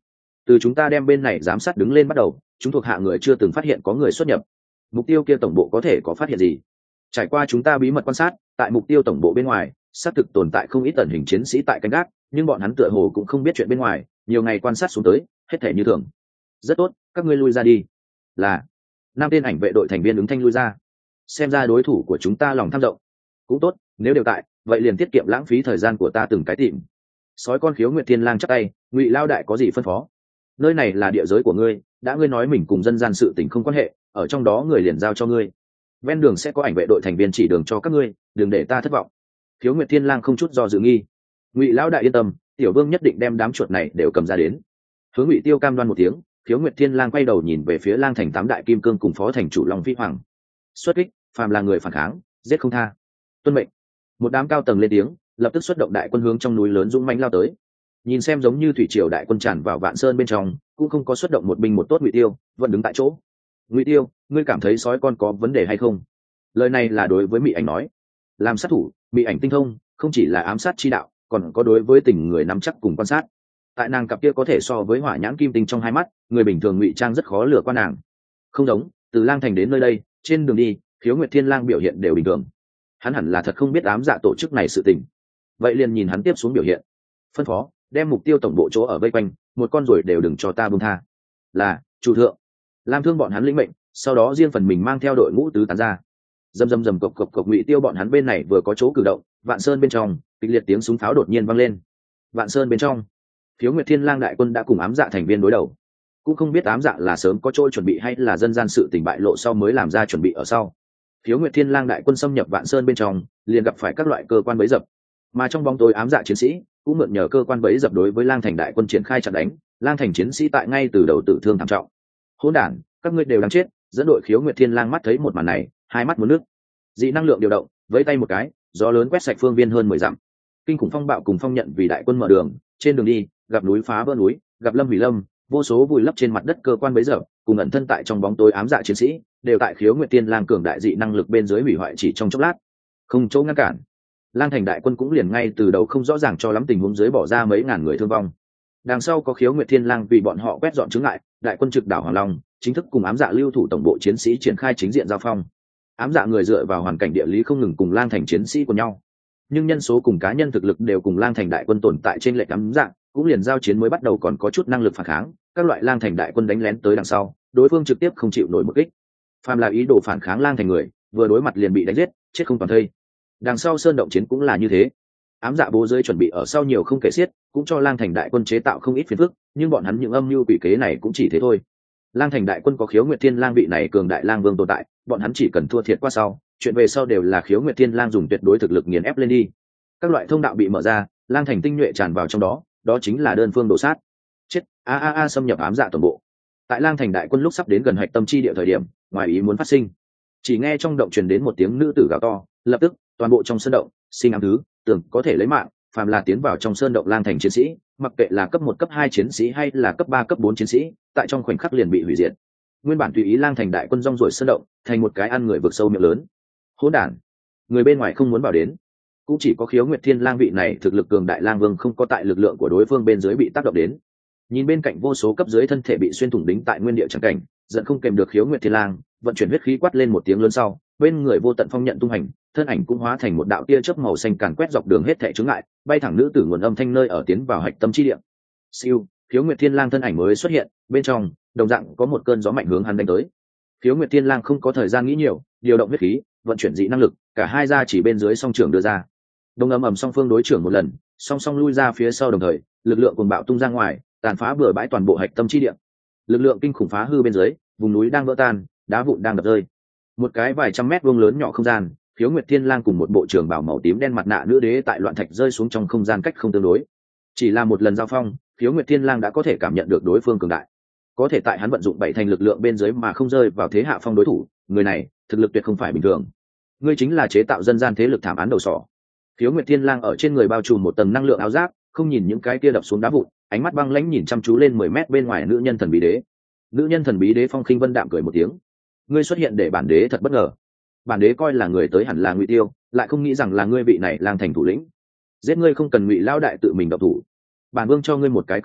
Từ chúng ta đem bên này giám sát đứng lên bắt đầu, chúng thuộc hạ người chưa từng phát hiện có người xuất nhập. Mục tiêu kia tổng bộ có thể có phát hiện gì? Trải qua chúng ta bí mật quan sát, tại mục tiêu tổng bộ bên ngoài xác thực tồn tại không ít tần hình chiến sĩ tại canh gác, nhưng bọn hắn tựa hồ cũng không biết chuyện bên ngoài, nhiều ngày quan sát xuống tới hết thể như thường. Rất tốt, các ngươi lui ra đi. Là. Năm tên ảnh vệ đội thành viên ứng thanh lui ra. Xem ra đối thủ của chúng ta lòng tham rộng. Cũng tốt, nếu đều tại, vậy liền tiết kiệm lãng phí thời gian của ta từng cái tìm. Sói con Khiếu Nguyệt Thiên Lang chắp tay, Ngụy lao đại có gì phân phó? Nơi này là địa giới của ngươi, đã ngươi nói mình cùng dân gian sự tình không quan hệ, ở trong đó người liền giao cho ngươi. Ven đường sẽ có ảnh vệ đội thành viên chỉ đường cho các ngươi, đừng để ta thất vọng. Khiếu Nguyệt Thiên Lang không chút do dự nghi. Ngụy lão đại yên tâm, tiểu vương nhất định đem đám chuột này đều cầm ra đến. Hướng Ngụy Tiêu cam đoan một tiếng, Khiếu Nguyệt Thiên Lang quay đầu nhìn về phía Lang Thành tám đại kim cương cùng phó thành chủ Long Phi Hoàng. Xuất kích, phàm là người phản kháng, giết không tha. Tuân mệnh. Một đám cao tầng lên tiếng, lập tức xuất động đại quân hướng trong núi lớn dũng mãnh lao tới. Nhìn xem giống như thủy triều đại quân tràn vào Vạn Sơn bên trong, cũng không có xuất động một binh một tốt. Ngụy Tiêu vẫn đứng tại chỗ. Ngụy Tiêu, ngươi cảm thấy sói con có vấn đề hay không? Lời này là đối với Mị Ảnh nói. Làm sát thủ, Mị Ảnh tinh thông, không chỉ là ám sát chi đạo, còn có đối với tình người nắm chắc cùng quan sát. Tại nàng cặp kia có thể so với hỏa nhãn kim tinh trong hai mắt, người bình thường ngụy trang rất khó lừa qua nàng. Không giống, từ Lang Thành đến nơi đây, trên đường đi, Khiếu Nguyệt Thiên Lang biểu hiện đều bình thường. Hắn hẳn là thật không biết ám dạ tổ chức này sự tình. Vậy liền nhìn hắn tiếp xuống biểu hiện. Phân phó, đem mục tiêu tổng bộ chỗ ở vây quanh, một con ruồi đều đừng cho ta buông tha. Là, chủ thượng. Lam Thương bọn hắn lĩnh mệnh, sau đó riêng phần mình mang theo đội ngũ tứ tán ra. Rầm cộc cộc Ngụy Tiêu bọn hắn bên này vừa có chỗ cử động, Vạn Sơn bên trong, kịch liệt tiếng súng pháo đột nhiên vang lên. Vạn Sơn bên trong, Khiếu Nguyệt Thiên Lang đại quân đã cùng ám dạ thành viên đối đầu. Cũng không biết ám dạ là sớm có chỗ chuẩn bị hay là dân gian sự tình bại lộ sau mới làm ra chuẩn bị ở sau. Khiếu Nguyệt Thiên Lang đại quân xâm nhập Vạn Sơn bên trong, liền gặp phải các loại cơ quan bẫy dập. Mà trong bóng tối ám dạ chiến sĩ cũng mượn nhờ cơ quan bẫy dập đối với Lang Thành đại quân triển khai chặn đánh, Lang Thành chiến sĩ tại ngay từ đầu tử thương thảm trọng. Hỗn đản, các ngươi đều đáng chết! Dẫn đội Khiếu Nguyệt Thiên Lang mắt thấy một màn này, hai mắt muốn nước. Dị năng lượng điều động, vẫy tay một cái, gió lớn quét sạch phương viên hơn 10 dặm. Kinh khủng phong bạo cùng phong nhận vì đại quân mở đường, trên đường đi, gặp núi phá vỡ núi, gặp lâm hủy lâm, vô số vùi lấp trên mặt đất cơ quan bấy giờ, cùng ẩn thân tại trong bóng tối ám dạ chiến sĩ, đều tại Khiếu Nguyệt Thiên Lang cường đại dị năng lực bên dưới hủy hoại chỉ trong chốc lát. Không chỗ ngăn cản. Lang Thành đại quân cũng liền ngay từ đầu không rõ ràng cho lắm tình huống dưới bỏ ra mấy ngàn người thương vong. Đằng sau có Khiếu Nguyệt Thiên Lang vì bọn họ quét dọn chướng ngại, đại quân trực đảo Hoàng Long, chính thức cùng ám dạ lưu thủ tổng bộ chiến sĩ triển khai chính diện giao phong. Ám dạ người dựa vào hoàn cảnh địa lý không ngừng cùng Lang Thành chiến sĩ của nhau, nhưng nhân số cùng cá nhân thực lực đều cùng Lang Thành đại quân tồn tại trên lệch ám dạ, cũng liền giao chiến mới bắt đầu còn có chút năng lực phản kháng, các loại Lang Thành đại quân đánh lén tới đằng sau, đối phương trực tiếp không chịu nổi một kích. Phàm là ý đồ phản kháng Lang Thành người, vừa đối mặt liền bị đánh giết, chết không toàn thây. Đằng sau sơn động chiến cũng là như thế. Ám dạ bố giới chuẩn bị ở sau nhiều không kể xiết, cũng cho Lang Thành đại quân chế tạo không ít phiền phức, nhưng bọn hắn những âm mưu quỷ kế này cũng chỉ thế thôi. Lang Thành đại quân có Khiếu Nguyệt Thiên Lang vị này cường đại lang vương tồn tại, bọn hắn chỉ cần thua thiệt qua sau, chuyện về sau đều là Khiếu Nguyệt Thiên Lang dùng tuyệt đối thực lực nghiền ép lên đi. Các loại thông đạo bị mở ra, Lang Thành tinh nhuệ tràn vào trong đó, đó chính là đơn phương đổ sát. Chết, xâm nhập ám dạ toàn bộ. Tại Lang Thành đại quân lúc sắp đến gần hạch tâm chi địa thời điểm, ngoài ý muốn phát sinh. Chỉ nghe trong động truyền đến một tiếng nữ tử gào to, lập tức, toàn bộ trong sơn động, sinh ám thứ, tưởng có thể lấy mạng, phàm là tiến vào trong sơn động Lang Thành chiến sĩ, mặc kệ là cấp 1 cấp 2 chiến sĩ hay là cấp 3 cấp 4 chiến sĩ, tại trong khoảnh khắc liền bị hủy diệt. Nguyên bản tùy ý Lang Thành đại quân rong ruổi sơn động, thành một cái ăn người vực sâu miệng lớn. Hỗn đản, người bên ngoài không muốn vào đến. Cũng chỉ có Khiếu Nguyệt Thiên Lang vị này thực lực cường đại lang vương không có tại lực lượng của đối phương bên dưới bị tác động đến. Nhìn bên cạnh vô số cấp dưới thân thể bị xuyên thủng đính tại nguyên địa chẳng cảnh, giận không kèm được Khiếu Nguyệt Thiên Lang, vận chuyển huyết khí quát lên một tiếng lớn sau, bên người vô tận phong nhận tung hành, thân ảnh cũng hóa thành một đạo tia chớp màu xanh càn quét dọc đường hết thảy chướng ngại, bay thẳng nữ tử nguồn âm thanh nơi ở tiến vào hạch tâm chi địa. Siêu, Khiếu Nguyệt Thiên Lang thân ảnh mới xuất hiện, bên trong, đồng dạng có một cơn gió mạnh hướng hắn đánh tới. Khiếu Nguyệt Thiên Lang không có thời gian nghĩ nhiều, điều động huyết khí, vận chuyển dị năng lực, cả hai ra chỉ bên dưới song trưởng đưa ra. Đông ầm song phương đối trưởng một lần, song song lui ra phía sau đồng thời, lực lượng cuồng bạo tung ra ngoài, tàn phá bừa bãi toàn bộ hạch tâm chi địa. Lực lượng kinh khủng phá hư bên dưới, vùng núi đang vỡ tan, đá vụn đang đập rơi. Một cái vài trăm mét vuông lớn nhỏ không gian, Khiếu Nguyệt Thiên Lang cùng một bộ trưởng bảo màu tím đen mặt nạ nữ đế tại loạn thạch rơi xuống trong không gian cách không tương đối. Chỉ là một lần giao phong, Khiếu Nguyệt Thiên Lang đã có thể cảm nhận được đối phương cường đại. Có thể tại hắn vận dụng bảy thành lực lượng bên dưới mà không rơi vào thế hạ phong đối thủ, người này, thực lực tuyệt không phải bình thường. Ngươi chính là chế tạo dân gian thế lực thảm án đầu sỏ. Khiếu Nguyệt Thiên Lang ở trên người bao trùm một tầng năng lượng áo giáp, không nhìn những cái kia đập xuống đá vụn, ánh mắt băng lãnh nhìn chăm chú lên 10 mét bên ngoài nữ nhân thần bí đế. Nữ nhân thần bí đế Phong Khinh Vân đạm cười một tiếng. Ngươi xuất hiện để bản đế thật bất ngờ. Bản đế coi là người tới hẳn là Ngụy Tiêu, lại không nghĩ rằng là ngươi vị này Lang Thành thủ lĩnh. Giết ngươi không cần Ngụy lão đại tự mình động thủ. Bản vương cho ngươi một cái cơ hội,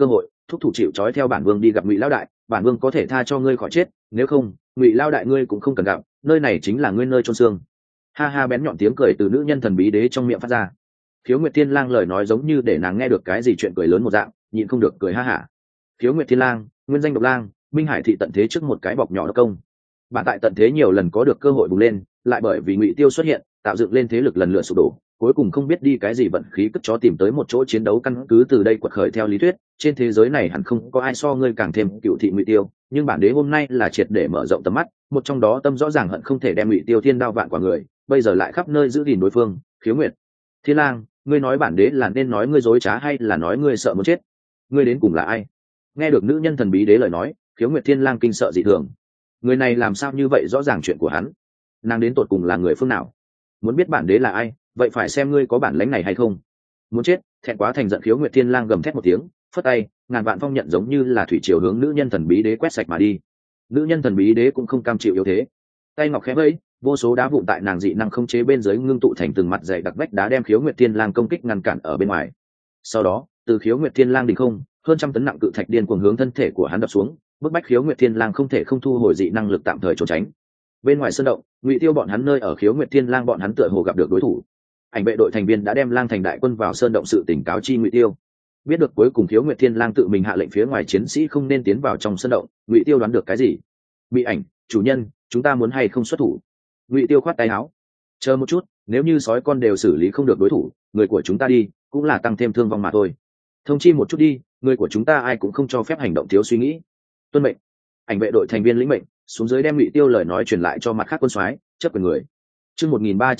thúc thủ chịu trói theo bản vương đi gặp ngụy lao đại, bản vương có thể tha cho ngươi khỏi chết, nếu không ngụy lao đại ngươi cũng không cần gặp, nơi này chính là ngươi nơi chôn xương. Ha ha, bén nhọn tiếng cười từ nữ nhân thần bí đế trong miệng phát ra. Khiếu Nguyệt Thiên Lang lời nói giống như để nàng nghe được cái gì chuyện cười lớn một dạng, nhịn không được cười ha hả. Khiếu Nguyệt Thiên Lang, nguyên danh Độc Lang, Minh Hải thị tận thế trước một cái bọc nhỏ độc công. Bạn tại tận thế nhiều lần có được cơ hội bùng lên, lại bởi vì Ngụy Tiêu xuất hiện, tạo dựng lên thế lực lần lượt sụp đổ, cuối cùng không biết đi cái gì vận khí cất chó tìm tới một chỗ chiến đấu, căn cứ từ đây quật khởi theo lý thuyết, trên thế giới này hẳn không có ai so ngươi càng thêm cựu thị Ngụy Tiêu, nhưng bản đế hôm nay là triệt để mở rộng tầm mắt, một trong đó tâm rõ ràng hận không thể đem Ngụy Tiêu thiên đao vạn quả người, bây giờ lại khắp nơi giữ gìn đối phương. Khiếu Nguyệt Thiên Lang, ngươi nói bản đế là nên nói ngươi dối trá hay là nói ngươi sợ muốn chết? Ngươi đến cùng là ai? Nghe được nữ nhân thần bí đế lời nói, Khiếu Nguyệt Thiên Lang kinh sợ dị thường. Người này làm sao như vậy rõ ràng chuyện của hắn? Nàng đến tột cùng là người phương nào? Muốn biết bản đế là ai, vậy phải xem ngươi có bản lĩnh này hay không. Muốn chết, thẹn quá thành giận, Khiếu Nguyệt Thiên Lang gầm thét một tiếng, phất tay, ngàn vạn phong nhận giống như là thủy triều hướng nữ nhân thần bí đế quét sạch mà đi. Nữ nhân thần bí đế cũng không cam chịu yếu thế, tay ngọc khẽ vẫy, vô số đá vụn tại nàng dị năng không chế bên dưới ngưng tụ thành từng mặt dày đặc vách đá, đem Khiếu Nguyệt Thiên Lang công kích ngăn cản ở bên ngoài. Sau đó, từ Khiếu Nguyệt Thiên Lang đỉnh không, hơn trăm tấn nặng cự thạch điên cuồng hướng thân thể của hắn đập xuống, bức bách Khiếu Nguyệt Thiên Lang không thể không thu hồi dị năng lực tạm thời trốn tránh. Bên ngoài sơn động, Ngụy Tiêu bọn hắn nơi ở Khiếu Nguyệt Thiên Lang bọn hắn tựa hồ gặp được đối thủ. Ảnh vệ đội thành viên đã đem Lang Thành đại quân vào sơn động sự tình cáo chi Ngụy Tiêu. Biết được cuối cùng Khiếu Nguyệt Thiên Lang tự mình hạ lệnh phía ngoài chiến sĩ không nên tiến vào trong sơn động, Ngụy Tiêu đoán được cái gì. Bị Ảnh, chủ nhân, chúng ta muốn hay không xuất thủ? Ngụy Tiêu khoát tay áo, chờ một chút, nếu như sói con đều xử lý không được đối thủ, người của chúng ta đi cũng là tăng thêm thương vong mà thôi. Thông chi một chút đi, người của chúng ta ai cũng không cho phép hành động thiếu suy nghĩ. Tuân mệnh. Ảnh vệ đội thành viên lĩnh mệnh, xuống dưới đem Ngụy Tiêu lời nói truyền lại cho mặt khác quân soái, chấp quyền người. Chương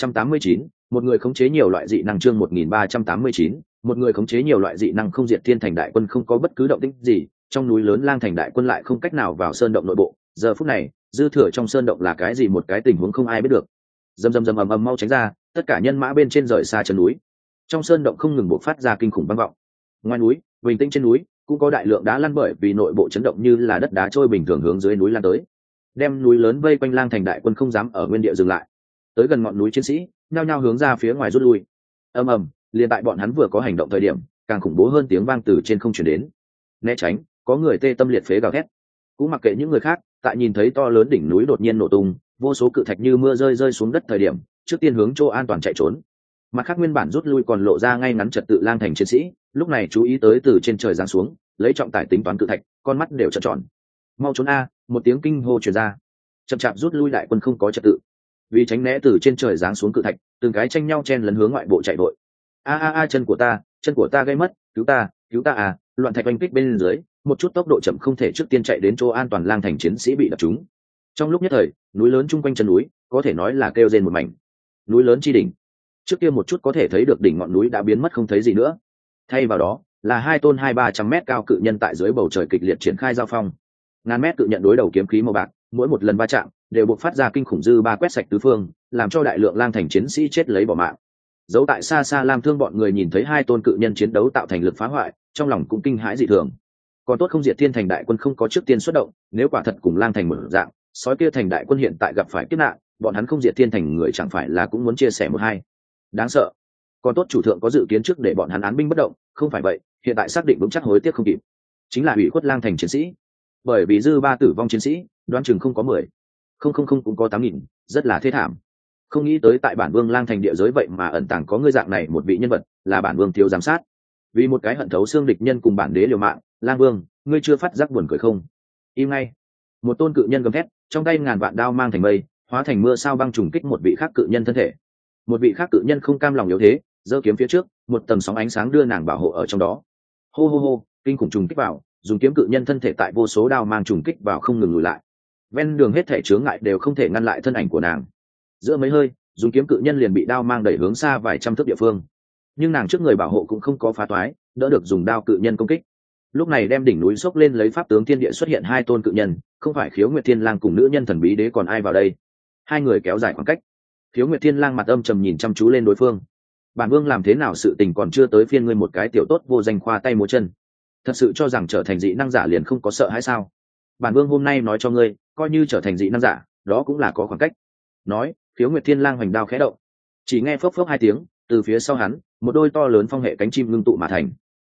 1389, một người khống chế nhiều loại dị năng. Chương 1389, một người khống chế nhiều loại dị năng. Không diệt thiên thành đại quân không có bất cứ động tĩnh gì, trong núi lớn Lang Thành đại quân lại không cách nào vào sơn động nội bộ. Giờ phút này, dư thừa trong sơn động là cái gì một cái tình huống không ai biết được. Rầm rầm rầm ầm ầm, mau tránh ra, tất cả nhân mã bên trên rời xa chân núi. Trong sơn động không ngừng bộc phát ra kinh khủng vang vọng. Ngoài núi, bình tĩnh trên núi, cũng có đại lượng đá lăn bởi vì nội bộ chấn động như là đất đá trôi bình thường hướng dưới núi lan tới, đem núi lớn vây quanh Lang Thành đại quân không dám ở nguyên địa dừng lại. Tới gần ngọn núi chiến sĩ nhao nhao hướng ra phía ngoài rút lui. Ầm ầm, liền tại bọn hắn vừa có hành động thời điểm, càng khủng bố hơn tiếng vang từ trên không truyền đến. Né tránh, có người tê tâm liệt phế gào thét. Cũng mặc kệ những người khác, tại nhìn thấy to lớn đỉnh núi đột nhiên nổ tung, vô số cự thạch như mưa rơi xuống đất thời điểm, trước tiên hướng chỗ an toàn chạy trốn. Mặt khác nguyên bản rút lui còn lộ ra ngay ngắn trật tự Lang Thành chiến sĩ, lúc này chú ý tới từ trên trời giáng xuống, lấy trọng tải tính toán cự thạch, con mắt đều trợn tròn. Mau trốn a! Một tiếng kinh hô truyền ra. Chậm chạp rút lui đại quân không có trật tự, vì tránh né từ trên trời giáng xuống cự thạch, từng cái tranh nhau chen lấn hướng ngoại bộ chạy vội. A, chân của ta gây mất, cứu ta à! Loạn thạch oanh kích bên dưới, một chút tốc độ chậm không thể trước tiên chạy đến chỗ an toàn, Lang Thành chiến sĩ bị đập trúng. Trong lúc nhất thời, núi lớn chung quanh chân núi có thể nói là kêu rên một mảnh. Núi lớn chi đỉnh, trước kia một chút có thể thấy được đỉnh ngọn núi đã biến mất không thấy gì nữa, thay vào đó là hai tôn 200-300 mét cao cự nhân tại dưới bầu trời kịch liệt triển khai giao phong. Ngàn mét cự nhận đối đầu kiếm khí màu bạc, mỗi một lần va chạm đều buộc phát ra kinh khủng dư ba quét sạch tứ phương, làm cho đại lượng Lang Thành chiến sĩ chết lấy bỏ mạng. Dấu tại xa xa Lam Thương bọn người nhìn thấy hai tôn cự nhân chiến đấu tạo thành lực phá hoại, trong lòng cũng kinh hãi dị thường. Còn tốt không diệt thiên thành đại quân không có trước tiên xuất động, nếu quả thật cùng Lang Thành mở dạng, sói kia thành đại quân hiện tại gặp phải kiếp nạn, bọn hắn không diệt thiên thành người chẳng phải là cũng muốn chia sẻ một hai. Đáng sợ. Còn tốt chủ thượng có dự kiến trước để bọn hắn án binh bất động, không phải vậy hiện tại xác định vững chắc hối tiếc không kịp. Chính là ủy khuất Lang Thành chiến sĩ, bởi vì dư ba tử vong chiến sĩ đoán chừng không có 10, không cũng có 8.000, rất là thê thảm. Không nghĩ tới tại bản vương Lang Thành địa giới vậy mà ẩn tàng có ngươi dạng này một vị nhân vật, là bản vương thiếu giám sát, vì một cái hận thấu xương địch nhân cùng bản đế liều mạng. Lang Vương, ngươi chưa phát giác buồn cười không? Im ngay! Một tôn cự nhân gầm thét, trong tay ngàn vạn đao mang thành mây, hóa thành mưa sao băng trùng kích một vị khác cự nhân thân thể. Một vị khác cự nhân không cam lòng yếu thế, giơ kiếm phía trước, một tầng sóng ánh sáng đưa nàng bảo hộ ở trong đó. Hô hô hô, kinh khủng trùng kích vào, dùng kiếm cự nhân thân thể tại vô số đao mang trùng kích vào không ngừng lùi lại. Ven đường hết thể chướng ngại đều không thể ngăn lại thân ảnh của nàng. Giữa mấy hơi, dùng kiếm cự nhân liền bị đao mang đẩy hướng xa vài trăm thước địa phương. Nhưng nàng trước người bảo hộ cũng không có phá toái, đỡ được dùng đao cự nhân công kích. Lúc này đem đỉnh núi xốc lên lấy pháp tướng thiên địa xuất hiện hai tôn cự nhân, không phải Khiếu Nguyệt Thiên Lang cùng nữ nhân thần bí đế còn ai vào đây. Hai người kéo dài khoảng cách. Khiếu Nguyệt Thiên Lang mặt âm trầm nhìn chăm chú lên đối phương. Bản vương làm thế nào sự tình còn chưa tới phiên ngươi một cái tiểu tốt vô danh khoa tay múa chân. Thật sự cho rằng trở thành dị năng giả liền không có sợ hãi sao? Bản vương hôm nay nói cho ngươi, coi như trở thành dị năng giả, đó cũng là có khoảng cách. Nói, Khiếu Nguyệt Thiên Lang hoành đao khẽ động. Chỉ nghe phốc phốc hai tiếng, từ phía sau hắn, một đôi to lớn phong hệ cánh chim ngưng tụ mà thành.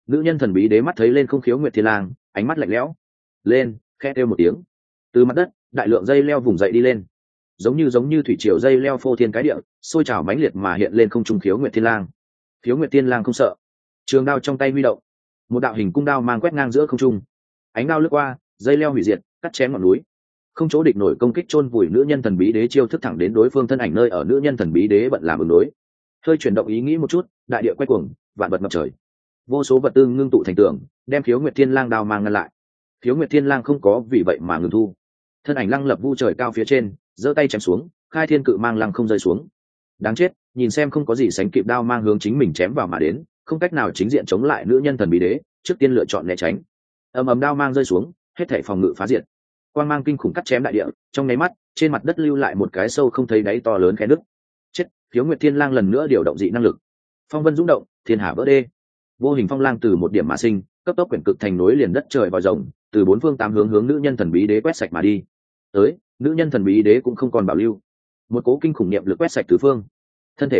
Nữ nhân thần bí đế mắt thấy lên không khiếu nguyệt thiên lang, ánh mắt lạnh lẽo. Lên, khẽ kêu một tiếng. Từ mặt đất, đại lượng dây leo vùng dậy đi lên. Giống như thủy triều dây leo phô thiên cái địa, sôi trào mãnh liệt mà hiện lên không trung khiếu nguyệt thiên lang. Khiếu nguyệt thiên lang không sợ, trường đao trong tay huy động, một đạo hình cung đao mang quét ngang giữa không trung. Ánh đao lướt qua, dây leo hủy diệt, cắt chém ngọn núi. Không chỗ địch nổi công kích chôn vùi nữ nhân thần bí đế chiêu thức thẳng đến đối phương thân ảnh nơi ở nữ nhân thần bí đế bận làm ứng đối. Hơi chuyển động ý nghĩ một chút, đại địa quay cuồng, vạn vật ngập trời. Vô số vật tư ngưng tụ thành tường, đem khiếu nguyệt thiên lang đao mang ngăn lại. Khiếu nguyệt thiên lang không có vì vậy mà ngừng thu, thân ảnh lăng lập vu trời cao phía trên, giơ tay chém xuống, khai thiên cự mang lăng không rơi xuống. Đáng chết, nhìn xem không có gì sánh kịp đao mang hướng chính mình chém vào mà đến, không cách nào chính diện chống lại nữ nhân thần bí đế, trước tiên lựa chọn né tránh. Ầm đao mang rơi xuống, hết thảy phòng ngự phá diệt. Quang mang kinh khủng cắt chém đại địa, trong nháy mắt, trên mặt đất lưu lại một cái sâu không thấy đáy to lớn khe nứt. Chết, khiếu nguyệt thiên lang lần nữa điều động dị năng lực. Phong vân rung động, thiên hà vỡ đê. Vô hình phong lang từ một điểm mà sinh, cấp tốc quyển cực thành nối liền đất trời vòi rồng, từ bốn phương tám hướng nữ nhân thần bí đế quét sạch mà đi. Tới, nữ nhân thần bí đế cũng không còn bảo lưu. Một cố kinh khủng niệm lực quét sạch tứ phương. Thân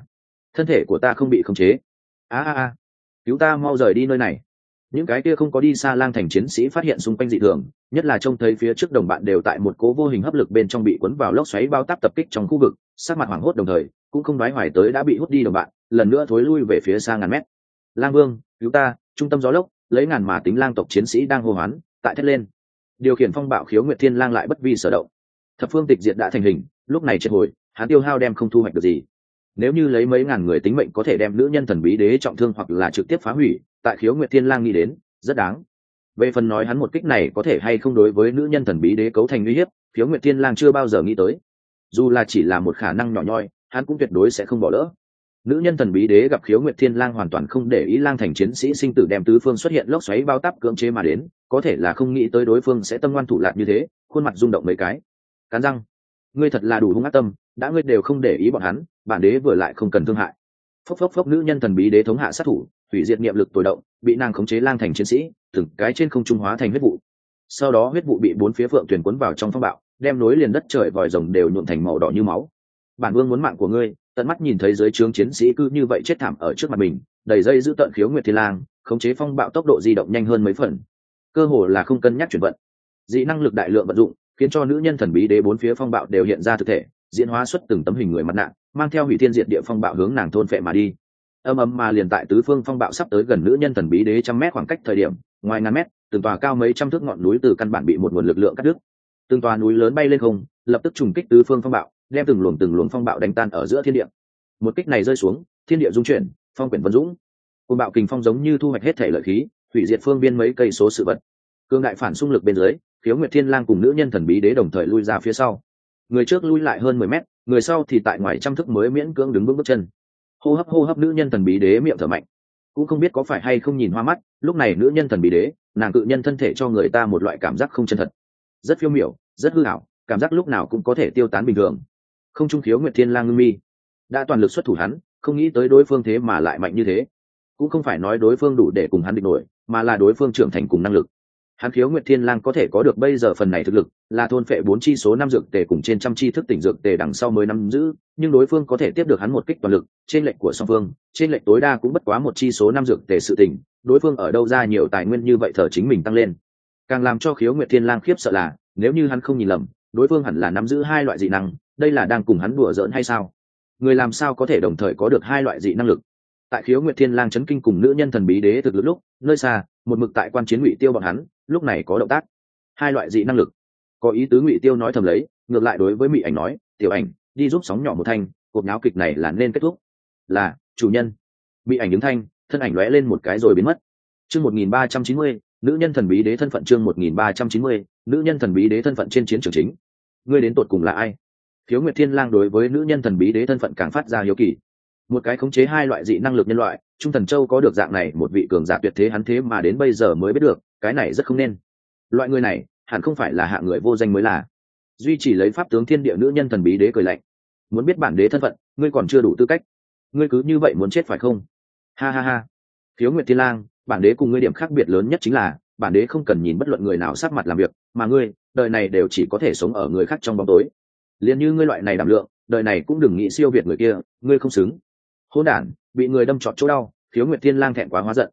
thể của ta không bị khống chế. A, cứu ta mau rời đi nơi này. Những cái kia không có đi xa lang thành chiến sĩ phát hiện xung quanh dị thường, nhất là trông thấy phía trước đồng bạn đều tại một cố vô hình hấp lực bên trong bị cuốn vào lốc xoáy bao táp tập kích trong khu vực, sắc mặt hoảng hốt đồng thời cũng không đoái hoài tới đã bị hút đi đồng bạn, lần nữa thối lui về phía xa ngàn mét. Lang vương, cứu ta! Trung tâm gió lốc, lấy ngàn mà tính lang tộc chiến sĩ đang hô hoán, tại thét lên. Điều khiển phong bạo khiếu nguyệt thiên lang lại bất vi sở động. Thập phương tịch diệt đã thành hình, lúc này triệt hồi, hắn tiêu hao đem không thu hoạch được gì. Nếu như lấy mấy ngàn người tính mệnh có thể đem nữ nhân thần bí đế trọng thương hoặc là trực tiếp phá hủy, tại khiếu nguyệt thiên lang nghĩ đến rất đáng. Về phần nói hắn một kích này có thể hay không đối với nữ nhân thần bí đế cấu thành uy hiếp, khiếu nguyệt thiên lang chưa bao giờ nghĩ tới. Dù là chỉ là một khả năng nhỏ nhoi, hắn cũng tuyệt đối sẽ không bỏ lỡ. Nữ nhân thần bí đế gặp khiếu nguyệt thiên lang hoàn toàn không để ý lang thành chiến sĩ sinh tử đem tứ phương xuất hiện lốc xoáy bao táp cưỡng chế mà đến, có thể là không nghĩ tới đối phương sẽ tâm ngoan thủ lạt như thế, khuôn mặt rung động mấy cái, cắn răng. Ngươi thật là đủ hung ác tâm, đã ngươi đều không để ý bọn hắn, bản đế vừa lại không cần thương hại. Phốc nữ nhân thần bí đế thống hạ sát thủ, hủy diệt niệm lực tồi động, bị nàng khống chế lang thành chiến sĩ, từng cái trên không trung hóa thành huyết vụ. Sau đó huyết vụ bị bốn phía phượng thuyền cuốn vào trong phong bạo, đem nối liền đất trời vòi rồng đều nhuộm thành màu đỏ như máu. Bản vương muốn mạng của ngươi, tận mắt nhìn thấy dưới trướng chiến sĩ cứ như vậy chết thảm ở trước mặt mình, đầy dây giữ tận khiếu nguyệt thiên lang, khống chế phong bạo tốc độ di động nhanh hơn mấy phần, cơ hồ là không cân nhắc chuyển vận. Dị năng lực đại lượng vận dụng, khiến cho nữ nhân thần bí đế bốn phía phong bạo đều hiện ra thực thể, diễn hóa xuất từng tấm hình người mặt nạ, mang theo hủy thiên diệt địa phong bạo hướng nàng thôn phệ mà đi. Ầm mà liền tại tứ phương phong bạo sắp tới gần nữ nhân thần bí đế trăm mét khoảng cách thời điểm, ngoài ngàn mét, từng tòa cao mấy trăm thước ngọn núi từ căn bản bị một nguồn lực lượng cắt đứt. Từng tòa núi lớn bay lên không, lập tức trùng kích tứ phương phong bạo, đem từng luồng phong bạo đánh tan ở giữa thiên địa. Một kích này rơi xuống, thiên địa rung chuyển, phong quyển vân dũng. Cơn bạo kình phong giống như thu hoạch hết thể lợi khí, hủy diệt phương biên mấy cây số sự vật. Cương đại phản xung lực bên dưới, khiếu nguyệt thiên lang cùng nữ nhân thần bí đế đồng thời lui ra phía sau. Người trước lui lại hơn 10 mét, người sau thì tại ngoài trăm thước mới miễn cưỡng đứng vững bước chân. Hô hấp nữ nhân thần bí đế miệng thở mạnh, cũng không biết có phải hay không nhìn hoa mắt, lúc này nữ nhân thần bí đế, nàng cự nhân thân thể cho người ta một loại cảm giác không chân thật, rất phiêu miểu, rất hư ảo, cảm giác lúc nào cũng có thể tiêu tán bình thường. Không trung khiếu nguyệt thiên lang ngưng mi, đã toàn lực xuất thủ hắn, không nghĩ tới đối phương thế mà lại mạnh như thế. Cũng không phải nói đối phương đủ để cùng hắn địch nổi, mà là đối phương trưởng thành cùng năng lực. Hắn khiếu nguyệt thiên lang có thể có được bây giờ phần này thực lực, là thôn phệ 4 chi số 5 dược tề cùng trên trăm chi thức tỉnh dược tề đằng sau mới nắm giữ, nhưng đối phương có thể tiếp được hắn một kích toàn lực, trên lệnh của song phương, trên lệnh tối đa cũng bất quá 1 chi số 5 dược tề sự tỉnh, đối phương ở đâu ra nhiều tài nguyên như vậy thở chính mình tăng lên. Càng làm cho khiếu nguyệt thiên lang khiếp sợ là, nếu như hắn không nhìn lầm, đối phương hẳn là nắm giữ 2 loại dị năng, đây là đang cùng hắn đùa giỡn hay sao? Người làm sao có thể đồng thời có được 2 loại dị năng lực? Tại khiếu nguyệt thiên lang chấn kinh cùng nữ nhân thần bí đế thực lực lúc, nơi xa, một mực tại quan chiến Ngụy Tiêu bọn hắn, lúc này có động tác. 2 loại dị năng lực. Có ý tứ Ngụy Tiêu nói thầm lấy, ngược lại đối với Mị Ảnh nói, "Tiểu Ảnh, đi giúp sóng nhỏ một thanh, cuộc náo kịch này là nên kết thúc." "Là, chủ nhân." Mị Ảnh đứng thanh, thân ảnh lóe lên một cái rồi biến mất. Chương 1390, nữ nhân thần bí đế thân phận. Chương 1390, nữ nhân thần bí đế thân phận trên chiến trường chính. Ngươi đến tột cùng là ai? Khiếu nguyệt thiên lang đối với nữ nhân thần bí đế thân phận càng phát ra hiếu kỳ. Một cái khống chế 2 loại dị năng lực nhân loại, Trung Thần Châu có được dạng này một vị cường giả tuyệt thế, hắn thế mà đến bây giờ mới biết được, cái này rất không nên. Loại người này, hẳn không phải là hạng người vô danh mới là. Duy chỉ lấy pháp tướng thiên địa nữ nhân thần bí đế cười lạnh. Muốn biết bản đế thân phận, ngươi còn chưa đủ tư cách. Ngươi cứ như vậy muốn chết phải không? Ha ha ha. Khiếu nguyệt thiên lang, bản đế cùng ngươi điểm khác biệt lớn nhất chính là, bản đế không cần nhìn bất luận người nào sát mặt làm việc, mà ngươi, đời này đều chỉ có thể sống ở người khác trong bóng tối. Liên như ngươi loại này đảm lượng, đời này cũng đừng nghĩ siêu việt người kia, ngươi không xứng. Hỗn đản, bị người đâm trọt chỗ đau, khiếu nguyệt thiên lang thẹn quá hóa giận.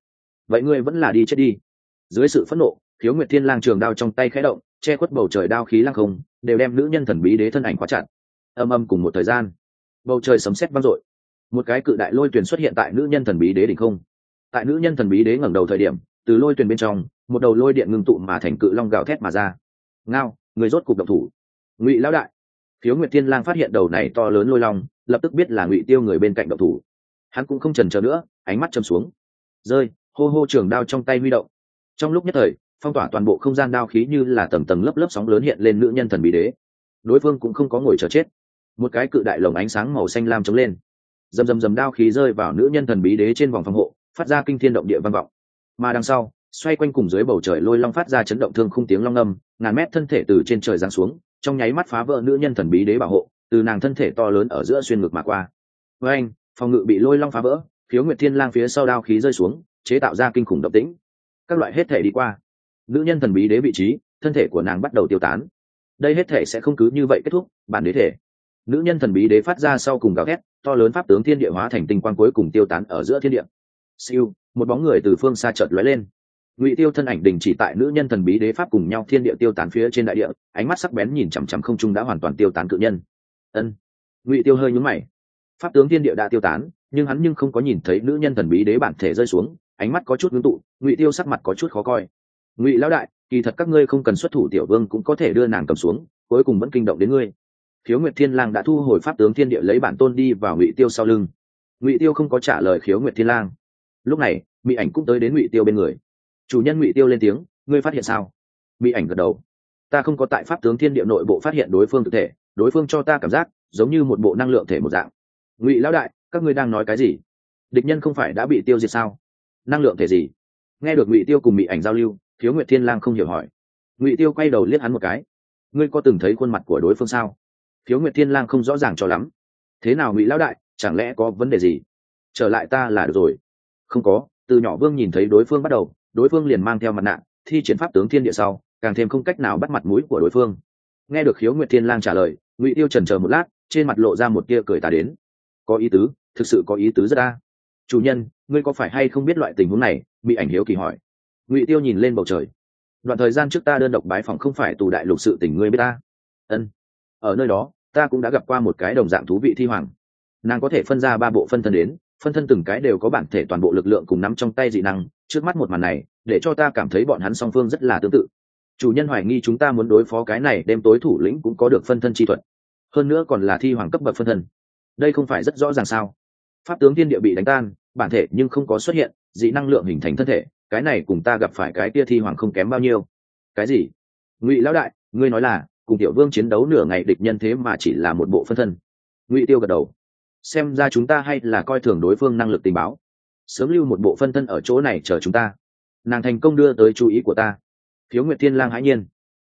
vậy ngươi vẫn là đi chết đi. Dưới sự phẫn nộ, Khiếu Nguyệt Thiên Lang trường đao trong tay khẽ động, che khuất bầu trời đao khí lăng không, đều đem nữ nhân thần bí đế thân ảnh khóa chặt. Âm âm cùng một thời gian, bầu trời sấm sét vang dội, một cái cự đại lôi tuyền xuất hiện tại nữ nhân thần bí đế đỉnh không. Tại nữ nhân thần bí đế ngẩng đầu thời điểm, từ lôi tuyền bên trong, một đầu lôi điện ngưng tụ mà thành cự long gào thét mà ra. Ngao, người rốt cục động thủ. Ngụy lão đại. Khiếu Nguyệt Thiên Lang phát hiện đầu này to lớn lôi long, lập tức biết là Ngụy Tiêu người bên cạnh động thủ. Hắn cũng không chần chờ nữa, ánh mắt chầm xuống, rơi, hô hô trường đao trong tay huy động. Trong lúc nhất thời, phong tỏa toàn bộ không gian đao khí như là tầng tầng lớp lớp sóng lớn hiện lên nữ nhân thần bí đế. Đối phương cũng không có ngồi chờ chết, một cái cự đại lồng ánh sáng màu xanh lam chống lên, rầm rầm rầm đao khí rơi vào nữ nhân thần bí đế trên vòng phòng hộ, phát ra kinh thiên động địa vang vọng. Mà đằng sau, xoay quanh cùng dưới bầu trời lôi long phát ra chấn động thương khung tiếng long ngâm, ngàn mét thân thể từ trên trời giáng xuống, trong nháy mắt phá vỡ nữ nhân thần bí đế bảo hộ, từ nàng thân thể to lớn ở giữa xuyên ngược mà qua. Với anh, phòng ngự bị lôi long phá vỡ, Khiếu Nguyệt Thiên Lang phía sau đao khí rơi xuống, chế tạo ra kinh khủng động tĩnh. Các loại hết thể đi qua, nữ nhân thần bí đế vị trí, thân thể của nàng bắt đầu tiêu tán. Đây hết thể sẽ không cứ như vậy kết thúc, bản đế thể. Nữ nhân thần bí đế phát ra sau cùng gào thét, to lớn pháp tướng thiên địa hóa thành tinh quang cuối cùng tiêu tán ở giữa thiên địa. Siêu, một bóng người từ phương xa chợt lóe lên. Ngụy Tiêu thân ảnh đình chỉ tại nữ nhân thần bí đế pháp cùng nhau thiên địa tiêu tán phía trên đại địa, ánh mắt sắc bén nhìn chằm chằm không trung đã hoàn toàn tiêu tán cự nhân. Ân. Ngụy Tiêu hơi nhướng mày. Pháp tướng thiên địa đã tiêu tán, nhưng hắn nhưng không có nhìn thấy nữ nhân thần bí đế bản thể rơi xuống, ánh mắt có chút ngưng tụ, Ngụy Tiêu sắc mặt có chút khó coi. Ngụy lão đại, kỳ thật các ngươi không cần xuất thủ, tiểu vương cũng có thể đưa nàng cầm xuống, cuối cùng vẫn kinh động đến ngươi. Khiếu Nguyệt Thiên Lang đã thu hồi pháp tướng thiên địa lấy bản tôn đi vào Ngụy Tiêu sau lưng. Ngụy Tiêu không có trả lời Khiếu Nguyệt Thiên Lang. Lúc này, Mị Ảnh cũng tới đến Ngụy Tiêu bên người. Chủ nhân. Ngụy Tiêu lên tiếng, ngươi phát hiện sao? Mị Ảnh gật đầu. Ta không có tại pháp tướng thiên địa nội bộ phát hiện đối phương thực thể, đối phương cho ta cảm giác giống như một bộ năng lượng thể một dạng. Ngụy lão đại, các ngươi đang nói cái gì? Địch nhân không phải đã bị tiêu diệt sao? Năng lượng thể gì? Nghe được Ngụy Tiêu cùng Mị Ảnh giao lưu, Khiếu Nguyệt Thiên Lang không hiểu hỏi. Ngụy Tiêu quay đầu liếc hắn một cái. Ngươi có từng thấy khuôn mặt của đối phương sao? Khiếu Nguyệt Thiên Lang không rõ ràng cho lắm. Thế nào Ngụy lão đại, chẳng lẽ có vấn đề gì? Trở lại ta là được rồi. Không có, từ nhỏ Vương nhìn thấy đối phương bắt đầu, đối phương liền mang theo mặt nạ, thi triển pháp tướng thiên địa sau, càng thêm không cách nào bắt mặt mũi của đối phương. Nghe được Khiếu Nguyệt Thiên Lang trả lời, Ngụy Tiêu chần chờ một lát, trên mặt lộ ra một tia cười tà đến. Có ý tứ, thực sự có ý tứ rất a. Chủ nhân, ngươi có phải hay không biết loại tình huống này? Bị Ảnh hiếu kỳ hỏi. Ngụy Tiêu nhìn lên bầu trời. Đoạn thời gian trước ta đơn độc bái phỏng không phải tù đại lục sự tình ngươi biết ta. Ân. Ở nơi đó, ta cũng đã gặp qua một cái đồng dạng thú vị thi hoàng. Nàng có thể phân ra 3 bộ phân thân đến, phân thân từng cái đều có bản thể toàn bộ lực lượng cùng nắm trong tay dị năng. Trước mắt một màn này, để cho ta cảm thấy bọn hắn song phương rất là tương tự. Chủ nhân hoài nghi chúng ta muốn đối phó cái này, đêm tối thủ lĩnh cũng có được phân thân chi thuật, hơn nữa còn là thi hoàng cấp bậc phân thân. Đây không phải rất rõ ràng sao? Pháp tướng thiên địa bị đánh tan, bản thể nhưng không có xuất hiện, dị năng lượng hình thành thân thể, cái này cùng ta gặp phải cái kia thi hoàng không kém bao nhiêu. Cái gì? Ngụy lão đại, ngươi nói là cùng tiểu vương chiến đấu nửa ngày địch nhân thế mà chỉ là một bộ phân thân? Ngụy Tiêu gật đầu. Xem ra chúng ta hay là coi thường đối phương năng lực tình báo, sớm lưu một bộ phân thân ở chỗ này chờ chúng ta. Nàng thành công đưa tới chú ý của ta. Khiếu Nguyệt Thiên Lang hãi nhiên.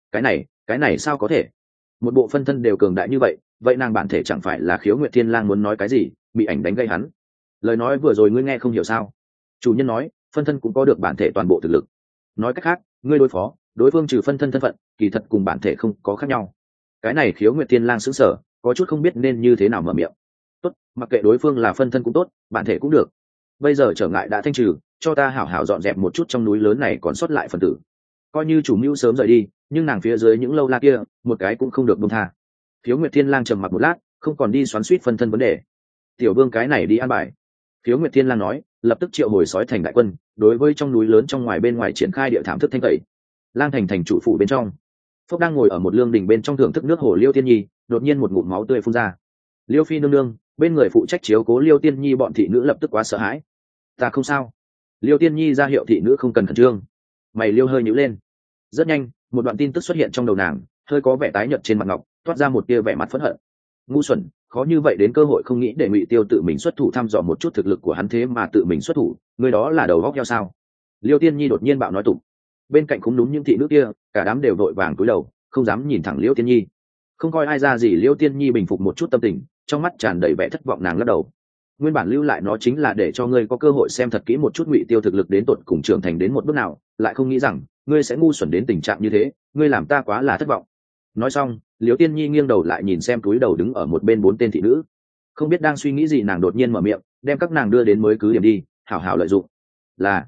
Cái này sao có thể? Một bộ phân thân đều cường đại như vậy, vậy nàng bản thể chẳng phải là Khiếu Nguyệt Thiên Lang muốn nói cái gì? Bị Ảnh đánh gây hắn. Lời nói vừa rồi ngươi nghe không hiểu sao? Chủ nhân nói, phân thân cũng có được bản thể toàn bộ thực lực. Nói cách khác, ngươi đối phó đối phương trừ phân thân thân phận, kỳ thật cùng bản thể không có khác nhau. Cái này Khiếu Nguyệt Thiên Lang sững sờ, có chút không biết nên như thế nào mở miệng. Tốt, mặc kệ đối phương là phân thân cũng tốt, bản thể cũng được. Bây giờ trở ngại đã thanh trừ, cho ta hảo hảo dọn dẹp một chút trong núi lớn này còn sót lại phần tử. Coi như chủ mưu sớm rời đi, nhưng nàng phía dưới những lâu la kia, một cái cũng không được buông tha. Khiếu Nguyệt Thiên Lang trầm mặc một lát, không còn đi xoắn xuýt phân thân vấn đề. Tiểu vương cái này đi an bài. Khiếu Nguyệt Thiên Lang nói, lập tức triệu hồi sói thành đại quân, đối với trong núi lớn trong ngoài bên ngoài triển khai địa thảm thức thanh tẩy. Lang thành thành chủ phủ bên trong, Phúc đang ngồi ở một lương đình bên trong thưởng thức nước hồ Liêu Tiên Nhi, đột nhiên một ngụm máu tươi phun ra. Liêu phi nương nương, bên người phụ trách chiếu cố Liêu Tiên Nhi bọn thị nữ lập tức quá sợ hãi. Ta không sao. Liêu Tiên Nhi ra hiệu thị nữ không cần khẩn trương. Mày Liêu hơi nhíu lên. Rất nhanh, một đoạn tin tức xuất hiện trong đầu nàng, hơi có vẻ tái nhợt trên mặt ngọc, toát ra một tia vẻ mặt phẫn hận. Ngu xuẩn, khó như vậy đến cơ hội không nghĩ để Ngụy Tiêu tự mình xuất thủ thăm dò một chút thực lực của hắn, thế mà tự mình xuất thủ, người đó là đầu góc heo sao? Liêu Tiên Nhi đột nhiên bạo nói tục. Bên cạnh cũng đúng những thị nữ kia, cả đám đều vội vàng cúi đầu, không dám nhìn thẳng Liêu Tiên Nhi. Không coi ai ra gì. Liêu Tiên Nhi bình phục một chút tâm tình, trong mắt tràn đầy vẻ thất vọng, nàng lắc đầu. Nguyên bản lưu lại nó chính là để cho ngươi có cơ hội xem thật kỹ một chút Ngụy Tiêu thực lực đến tột cùng trưởng thành đến một bước nào, lại không nghĩ rằng ngươi sẽ ngu xuẩn đến tình trạng như thế, ngươi làm ta quá là thất vọng. Nói xong, Liêu Tiên Nhi nghiêng đầu lại nhìn xem túi đầu đứng ở một bên 4 tên thị nữ, không biết đang suy nghĩ gì, nàng đột nhiên mở miệng, đem các nàng đưa đến mới cứ điểm đi, hảo hảo lợi dụng. Là.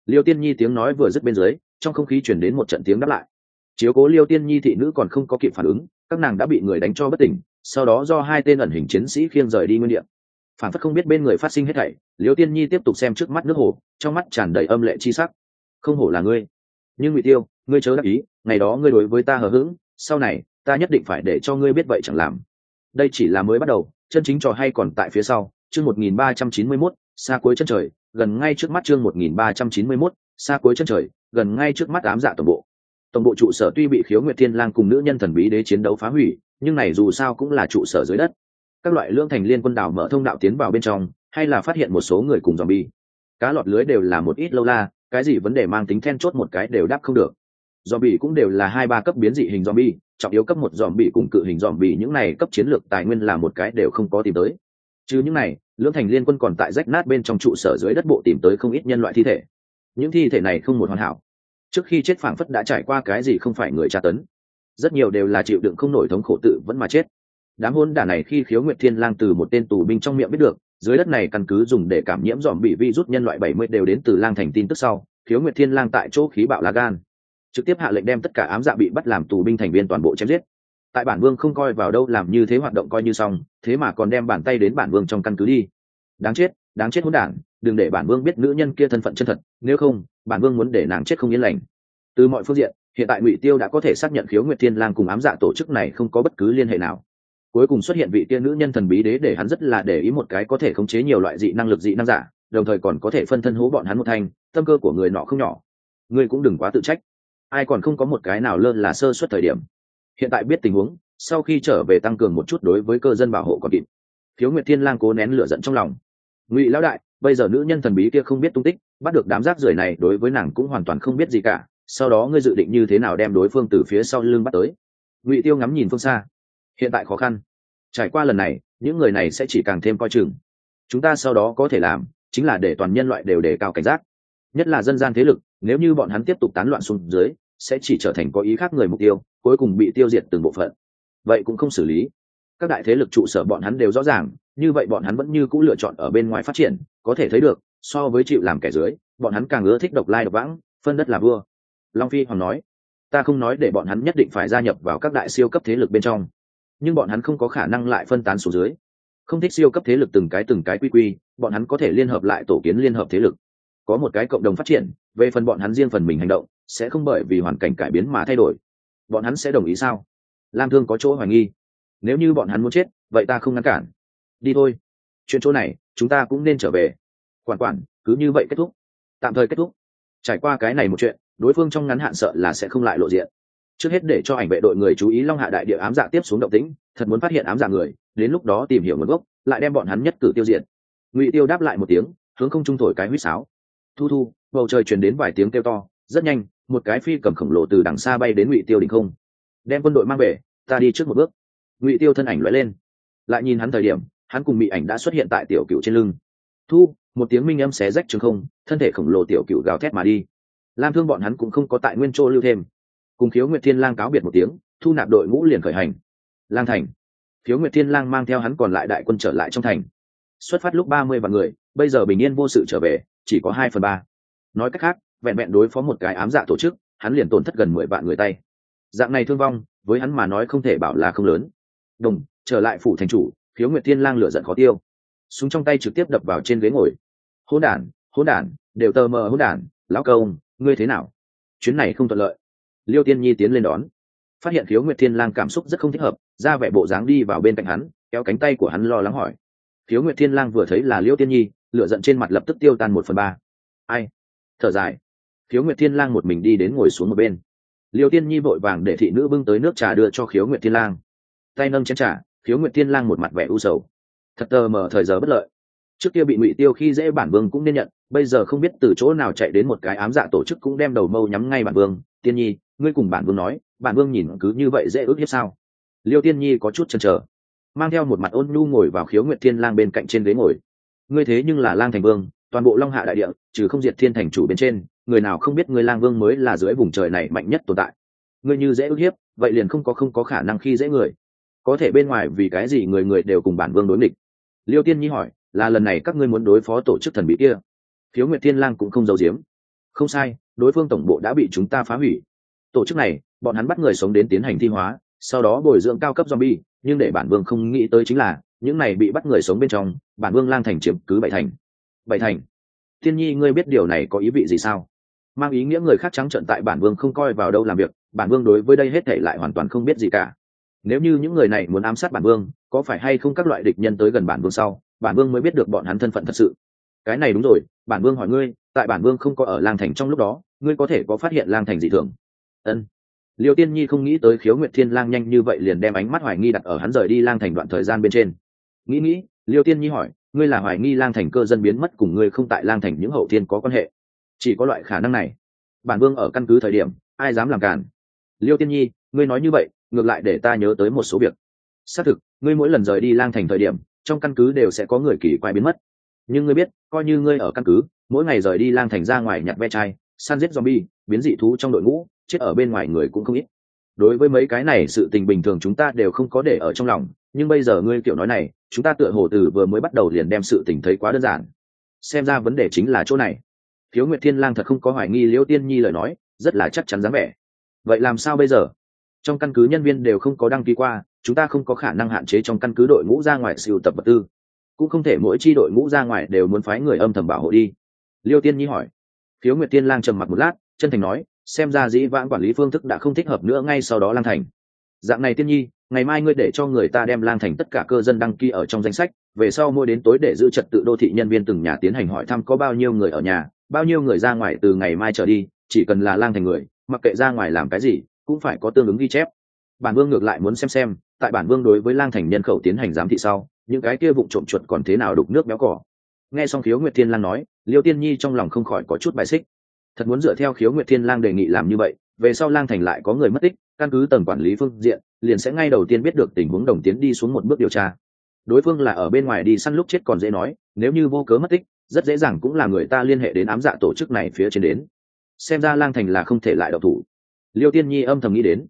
Liêu Tiên Nhi tiếng nói vừa dứt bên dưới, trong không khí chuyển đến một trận tiếng đáp lại. Chiếu cố Liêu Tiên Nhi thị nữ còn không có kịp phản ứng, các nàng đã bị người đánh cho bất tỉnh, sau đó do hai tên ẩn hình chiến sĩ khiêng rời đi nguyên địa. Phản phất không biết bên người phát sinh hết thảy, Liêu Tiên Nhi tiếp tục xem trước mắt nước hồ, trong mắt tràn đầy âm lệ chi sắc. Không hổ là ngươi, nhưng Ngụy Tiêu, ngươi chớ đắc ý, ngày đó ngươi đối với ta hờ hững, sau này ta nhất định phải để cho ngươi biết vậy chẳng làm. Đây chỉ là mới bắt đầu, chân chính trò hay còn tại phía sau. Chương 1391, xa cuối chân trời, gần ngay trước mắt. Chương 1391, xa cuối chân trời, gần ngay trước mắt. Ám dạ tổng bộ. Tổng bộ trụ sở tuy bị Khiếu Nguyệt Thiên Lang cùng nữ nhân thần bí đế chiến đấu phá hủy, nhưng này dù sao cũng là trụ sở dưới đất. Các loại lưỡng thành liên quân đảo mở thông đạo tiến vào bên trong, hay là phát hiện một số người cùng zombie. Cá lọt lưới đều là một ít lâu la, cái gì vấn đề mang tính then chốt một cái đều đáp không được. Zombie cũng đều là 2-3 cấp biến dị hình zombie, trọng yếu cấp 1 zombie cùng cự hình zombie những này cấp chiến lược tài nguyên là một cái đều không có tìm tới. Chứ những này, lưỡng thành liên quân còn tại rách nát bên trong trụ sở dưới đất bộ tìm tới không ít nhân loại thi thể. Những thi thể này không một hoàn hảo, trước khi chết phảng phất đã trải qua cái gì không phải người tra tấn, rất nhiều đều là chịu đựng không nổi thống khổ tự vẫn mà chết. Đám hôn đản này khi Khiếu Nguyệt Thiên Lang từ một tên tù binh trong miệng biết được, dưới đất này căn cứ dùng để cảm nhiễm zombie virus nhân loại 70 đều đến từ Lang Thành tin tức sau, Khiếu Nguyệt Thiên Lang tại chỗ khí bạo lá gan, trực tiếp hạ lệnh đem tất cả ám dạ bị bắt làm tù binh thành viên toàn bộ chém giết. Tại bản vương không coi vào đâu làm như thế hoạt động coi như xong, thế mà còn đem bàn tay đến bản vương trong căn cứ đi. Đáng chết hỗn đản, đừng để bản vương biết nữ nhân kia thân phận chân thật, nếu không, bản vương muốn để nàng chết không yên lành. Từ mọi phương diện, hiện tại Ngụy Tiêu đã có thể xác nhận Khiếu Nguyệt Thiên Lang cùng ám dạ tổ chức này không có bất cứ liên hệ nào. Cuối cùng xuất hiện vị kia nữ nhân thần bí đế để hắn rất là để ý một cái có thể khống chế nhiều loại dị năng lực dị năng giả, đồng thời còn có thể phân thân hố bọn hắn một thanh, tâm cơ của người nọ không nhỏ. Ngươi cũng đừng quá tự trách, ai còn không có một cái nào lơ là sơ suất thời điểm. Hiện tại biết tình huống, sau khi trở về tăng cường một chút đối với cơ dân bảo hộ còn kịp. Khiếu Nguyệt Thiên Lang cố nén lửa giận trong lòng. Ngụy lão đại, bây giờ nữ nhân thần bí kia không biết tung tích, bắt được đám rác rưởi này đối với nàng cũng hoàn toàn không biết gì cả, sau đó ngươi dự định như thế nào đem đối phương từ phía sau lưng bắt tới? Ngụy Tiêu ngắm nhìn phương xa. Hiện tại khó khăn, trải qua lần này, những người này sẽ chỉ càng thêm coi chừng. Chúng ta sau đó có thể làm chính là để toàn nhân loại đều đề cao cảnh giác, nhất là dân gian thế lực, nếu như bọn hắn tiếp tục tán loạn xuống dưới, sẽ chỉ trở thành có ý khác người mục tiêu, cuối cùng bị tiêu diệt từng bộ phận. Vậy cũng không xử lý. Các đại thế lực trụ sở bọn hắn đều rõ ràng, như vậy bọn hắn vẫn như cũ lựa chọn ở bên ngoài phát triển, có thể thấy được, so với chịu làm kẻ dưới, bọn hắn càng ưa thích độc lai độc vãng, phân đất là vua. Long Phi Hoàng nói, ta không nói để bọn hắn nhất định phải gia nhập vào các đại siêu cấp thế lực bên trong, nhưng bọn hắn không có khả năng lại phân tán xuống dưới. Không thích siêu cấp thế lực từng cái quy quy, bọn hắn có thể liên hợp lại tổ kiến liên hợp thế lực, có một cái cộng đồng phát triển. Về phần bọn hắn riêng phần mình hành động, sẽ không bởi vì hoàn cảnh cải biến mà thay đổi. Bọn hắn sẽ đồng ý sao? Lam Thương có chỗ hoài nghi. Nếu như bọn hắn muốn chết, vậy ta không ngăn cản. Đi thôi, chuyện chỗ này chúng ta cũng nên trở về. Quản cứ như vậy kết thúc, tạm thời kết thúc. Trải qua cái này một chuyện, đối phương trong ngắn hạn sợ là sẽ không lại lộ diện. Trước hết để cho ảnh vệ đội người chú ý Long Hạ đại địa ám dạ tiếp xuống động tĩnh, thật muốn phát hiện ám dạ người, đến lúc đó tìm hiểu nguồn gốc, lại đem bọn hắn nhất cử tiêu diệt. Ngụy Tiêu đáp lại một tiếng, hướng không trung thổi cái huýt sáo. Thu, bầu trời truyền đến vài tiếng kêu to, rất nhanh, một cái phi cầm khổng lồ từ đằng xa bay đến Ngụy Tiêu đỉnh không. Đem quân đội mang về, ta đi trước một bước. Ngụy Tiêu thân ảnh lóe lên, lại nhìn hắn thời điểm, hắn cùng Mị Ảnh đã xuất hiện tại tiểu cựu trên lưng. Một tiếng minh âm xé rách trường không, thân thể khổng lồ tiểu cựu gào thét mà đi. Lam Thương bọn hắn cũng không có tại nguyên chỗ lưu thêm, cùng Khiếu Nguyệt Thiên Lang cáo biệt một tiếng, thu nạp đội ngũ liền khởi hành. Lang Thành, Khiếu Nguyệt Thiên Lang mang theo hắn còn lại đại quân trở lại trong thành. Xuất phát lúc 30 vạn người, bây giờ bình yên vô sự trở về, chỉ có 2/3. Nói cách khác, vẹn đối phó một cái ám dạ tổ chức, hắn liền tổn thất gần 10 vạn người tay. Dạng này thương vong, với hắn mà nói không thể bảo là không lớn. Trở lại phủ thành chủ, Khiếu Nguyệt Thiên Lang lửa giận khó tiêu, súng trong tay trực tiếp đập vào trên ghế ngồi. Hỗn đản, đều tờ mờ hỗn đản, lão công, ngươi thế nào? Chuyến này không thuận lợi. Liêu Tiên Nhi tiến lên đón, phát hiện Khiếu Nguyệt Thiên Lang cảm xúc rất không thích hợp, ra vẻ bộ dáng đi vào bên cạnh hắn, kéo cánh tay của hắn lo lắng hỏi. Khiếu Nguyệt Thiên Lang vừa thấy là Liêu Tiên Nhi, lửa giận trên mặt lập tức tiêu tan 1/3. Ai? Thở dài. Khiếu Nguyệt Thiên Lang một mình đi đến ngồi xuống một bên. Liêu Tiên Nhi vội vàng để thị nữ bưng tới nước trà đưa cho Khiếu Nguyệt Thiên Lang. Tay nâng chén trà, Khiếu Nguyệt Thiên Lang một mặt vẻ u sầu. Thật tờ mờ thời giờ bất lợi. Trước kia bị Ngụy Tiêu khi dễ bản vương cũng nên nhận, bây giờ không biết từ chỗ nào chạy đến một cái ám dạ tổ chức cũng đem đầu mâu nhắm ngay bản vương. Tiên Nhi, ngươi cùng bản vương nói, bản vương nhìn cứ như vậy dễ ước hiếp sao? Liêu Tiên Nhi có chút chần chờ, mang theo một mặt ôn nhu ngồi vào Khiếu Nguyệt Thiên Lang bên cạnh trên ghế ngồi. Ngươi thế nhưng là Lang Thành Vương, toàn bộ Long Hạ đại địa, trừ không diệt Thiên Thành chủ bên trên, người nào không biết ngươi Lang Vương mới là dưới vùng trời này mạnh nhất tồn tại. Ngươi như dễ ước hiếp, vậy liền không có khả năng khi dễ người. Có thể bên ngoài vì cái gì người đều cùng bản vương đối nghịch? Liêu Tiên Nhi hỏi, là lần này các ngươi muốn đối phó tổ chức thần bí kia? Khiếu Nguyệt Thiên Lang cũng không giấu giếm. Không sai, đối phương tổng bộ đã bị chúng ta phá hủy. Tổ chức này, bọn hắn bắt người sống đến tiến hành thi hóa, sau đó bồi dưỡng cao cấp zombie, nhưng để bản vương không nghĩ tới chính là, những này bị bắt người sống bên trong, bản vương lang thành chiếm cứ 7 thành. 7 thành. Thiên Nhi, ngươi biết điều này có ý vị gì sao? Mang ý nghĩa người khác trắng trợn tại bản vương không coi vào đâu làm việc, bản vương đối với đây hết thảy lại hoàn toàn không biết gì cả. Nếu như những người này muốn ám sát bản vương, có phải hay không các loại địch nhân tới gần bản vương sau, bản vương mới biết được bọn hắn thân phận thật sự. Cái này đúng rồi, bản vương hỏi ngươi, tại bản vương không có ở lang thành trong lúc đó, ngươi có thể có phát hiện lang thành dị thường? Ân. Liêu Tiên Nhi không nghĩ tới Khiếu Nguyệt Thiên Lang nhanh như vậy liền đem ánh mắt hoài nghi đặt ở hắn rời đi lang thành đoạn thời gian bên trên. Nghĩ, Liêu Tiên Nhi hỏi, ngươi là hoài nghi lang thành cơ dân biến mất cùng ngươi không tại lang thành những hậu thiên có quan hệ? Chỉ có loại khả năng này. Bản vương ở căn cứ thời điểm, ai dám làm cản? Liêu Tiên Nhi, ngươi nói như vậy, ngược lại để ta nhớ tới một số việc. Xác thực, ngươi mỗi lần rời đi lang thành thời điểm, trong căn cứ đều sẽ có người kỳ quái biến mất. Nhưng ngươi biết, coi như ngươi ở căn cứ, mỗi ngày rời đi lang thành ra ngoài nhặt ve chai, săn giết zombie, biến dị thú trong đội ngũ, chết ở bên ngoài người cũng không ít. Đối với mấy cái này sự tình bình thường chúng ta đều không có để ở trong lòng, nhưng bây giờ ngươi kiểu nói này, chúng ta tựa hồ từ vừa mới bắt đầu liền đem sự tình thấy quá đơn giản. Xem ra vấn đề chính là chỗ này. Khiếu Nguyệt Thiên Lang thật không có hoài nghi Liêu Tiên Nhi lời nói, rất là chắc chắn dáng vẻ. Vậy làm sao bây giờ? Trong căn cứ nhân viên đều không có đăng ký qua, chúng ta không có khả năng hạn chế trong căn cứ đội ngũ ra ngoài sưu tập vật tư, cũng không thể mỗi chi đội ngũ ra ngoài đều muốn phái người âm thầm bảo hộ đi. Liêu Tiên Nhi hỏi. Khiếu Nguyệt Tiên Lang trầm mặc một lát, chân thành nói, xem ra dĩ vãng quản lý phương thức đã không thích hợp nữa, ngay sau đó lang thành. Dạng này Tiên Nhi, ngày mai ngươi để cho người ta đem lang thành tất cả cơ dân đăng ký ở trong danh sách, về sau mỗi đến tối để giữ trật tự đô thị nhân viên từng nhà tiến hành hỏi thăm có bao nhiêu người ở nhà, bao nhiêu người ra ngoài, từ ngày mai trở đi, chỉ cần là lang thành người, mặc kệ ra ngoài làm cái gì, cũng phải có tương ứng ghi chép. Bản vương ngược lại muốn xem, tại bản vương đối với lang thành nhân khẩu tiến hành giám thị sau, những cái kia vụng trộm chuột còn thế nào đục nước béo cỏ. Nghe xong Khiếu Nguyệt Thiên Lang nói, Liêu Tiên Nhi trong lòng không khỏi có chút bài xích. Thật muốn dựa theo Khiếu Nguyệt Thiên Lang đề nghị làm như vậy, về sau lang thành lại có người mất tích, căn cứ tầng quản lý phương diện liền sẽ ngay đầu tiên biết được tình huống, đồng tiến đi xuống một bước điều tra. Đối phương là ở bên ngoài đi săn lúc chết còn dễ nói, nếu như vô cớ mất tích, rất dễ dàng cũng là người ta liên hệ đến ám dạ tổ chức này phía trên đến. Xem ra lang thành là không thể lại động thủ. Liêu Tiên Nhi âm thầm nghĩ đến.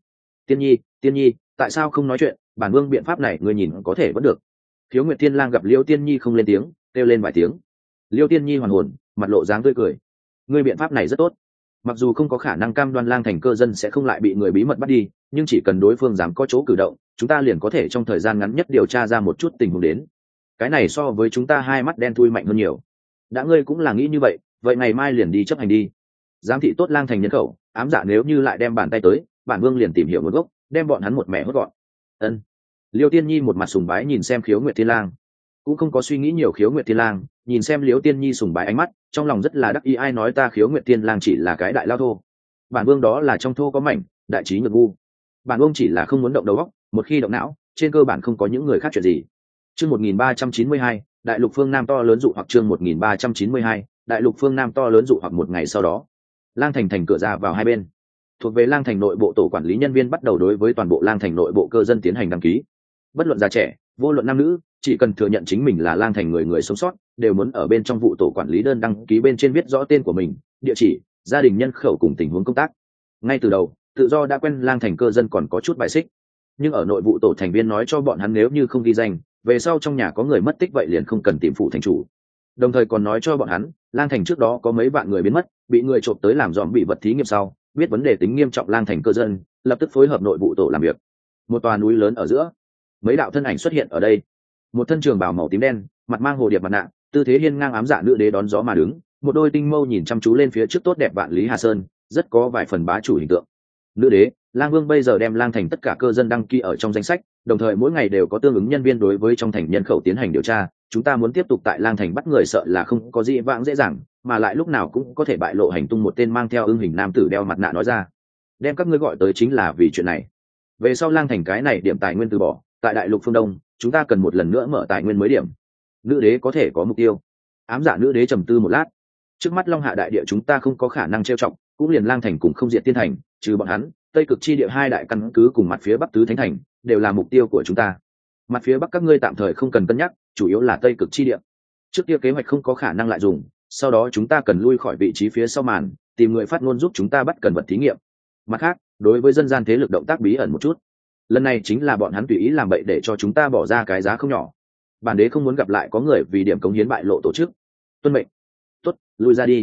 Tiên Nhi, tại sao không nói chuyện? Bản vương biện pháp này ngươi nhìn có thể vẫn được. Khiếu Nguyệt Thiên Lang gặp Liêu Tiên Nhi không lên tiếng, kêu lên vài tiếng. Liêu Tiên Nhi hoàn hồn, mặt lộ dáng tươi cười. Ngươi biện pháp này rất tốt. Mặc dù không có khả năng cam đoan lang thành cơ dân sẽ không lại bị người bí mật bắt đi, nhưng chỉ cần đối phương dám có chỗ cử động, chúng ta liền có thể trong thời gian ngắn nhất điều tra ra một chút tình huống đến. Cái này so với chúng ta hai mắt đen thui mạnh hơn nhiều. Đã ngươi cũng là nghĩ như vậy, vậy ngày mai liền đi chấp hành đi. Giám thị tốt lang thành nhân khẩu, ám dạ nếu như lại đem bàn tay tới, bản vương liền tìm hiểu nguồn gốc, đem bọn hắn một mẻ hốt gọn. Ân. Liêu Tiên Nhi một mặt sùng bái nhìn xem Khiếu Nguyệt Thiên Lang, cũng không có suy nghĩ nhiều. Khiếu Nguyệt Thiên Lang nhìn xem Liêu Tiên Nhi sùng bái ánh mắt, trong lòng rất là đắc ý. Ai nói ta Khiếu Nguyệt Thiên Lang chỉ là cái đại lao thô? Bản vương đó là trong thô có mảnh, đại trí nhược ngu. Bản vương chỉ là không muốn động đầu óc, một khi động não, trên cơ bản không có những người khác chuyện gì. Chương 1392, đại lục phương Nam to lớn dụ hoặc. Chương 1392, đại lục phương Nam to lớn dụ hoặc. Một ngày sau đó, lang thành cửa ra vào hai bên, thuộc về lang thành nội bộ tổ quản lý nhân viên bắt đầu đối với toàn bộ lang thành nội bộ cơ dân tiến hành đăng ký. Bất luận già trẻ, vô luận nam nữ, chỉ cần thừa nhận chính mình là lang thành người sống sót, đều muốn ở bên trong vụ tổ quản lý đơn đăng ký bên trên viết rõ tên của mình, địa chỉ, gia đình nhân khẩu cùng tình huống công tác. Ngay từ đầu, tự do đã quen lang thành cơ dân còn có chút bài xích, nhưng ở nội vụ tổ thành viên nói cho bọn hắn nếu như không ghi danh, về sau trong nhà có người mất tích vậy liền không cần tìm phụ thành chủ. Đồng thời còn nói cho bọn hắn, lang thành trước đó có mấy vạn người biến mất, bị người trộm tới làm dòm bị vật thí nghiệm sau, biết vấn đề tính nghiêm trọng lang thành cơ dân, lập tức phối hợp nội vụ tổ làm việc. Một tòa núi lớn ở giữa, mấy đạo thân ảnh xuất hiện ở đây. Một thân trường bào màu tím đen, mặt mang hồ điệp mặt nạ, tư thế hiên ngang ám dạ nữ đế đón gió mà đứng, một đôi tinh mâu nhìn chăm chú lên phía trước tốt đẹp vạn lý Hà Sơn, rất có vài phần bá chủ hình tượng. Nữ đế, lang vương bây giờ đem lang thành tất cả cơ dân đăng ký ở trong danh sách, đồng thời mỗi ngày đều có tương ứng nhân viên đối với trong thành nhân khẩu tiến hành điều tra. Chúng ta muốn tiếp tục tại lang thành bắt người sợ là không có gì vãng dễ dàng, mà lại lúc nào cũng có thể bại lộ hành tung. Một tên mang theo ưng hình nam tử đeo mặt nạ nói ra. Đem các ngươi gọi tới chính là vì chuyện này. Về sau lang thành cái này điểm tài nguyên từ bỏ, tại đại lục phương đông chúng ta cần một lần nữa mở tài nguyên mới điểm. Nữ đế có thể có mục tiêu. Ám dạ nữ đế trầm tư một lát. Trước mắt long hạ đại địa chúng ta không có khả năng trêu chọc, cũng liền lang thành cùng không diện tiên thành, trừ bọn hắn, tây cực chi địa hai đại căn cứ cùng mặt phía bắc tứ thánh thành đều là mục tiêu của chúng ta. Mặt phía bắc các ngươi tạm thời không cần cân nhắc, chủ yếu là tây cực chi địa. Trước kia kế hoạch không có khả năng lại dùng, sau đó chúng ta cần lui khỏi vị trí phía sau màn, tìm người phát ngôn giúp chúng ta bắt cần vật thí nghiệm. Mặt khác, đối với dân gian thế lực động tác bí ẩn một chút, lần này chính là bọn hắn tùy ý làm bậy để cho chúng ta bỏ ra cái giá không nhỏ. Bản đế không muốn gặp lại có người vì điểm cống hiến bại lộ tổ chức. Tuân mệnh. Tốt, lui ra đi.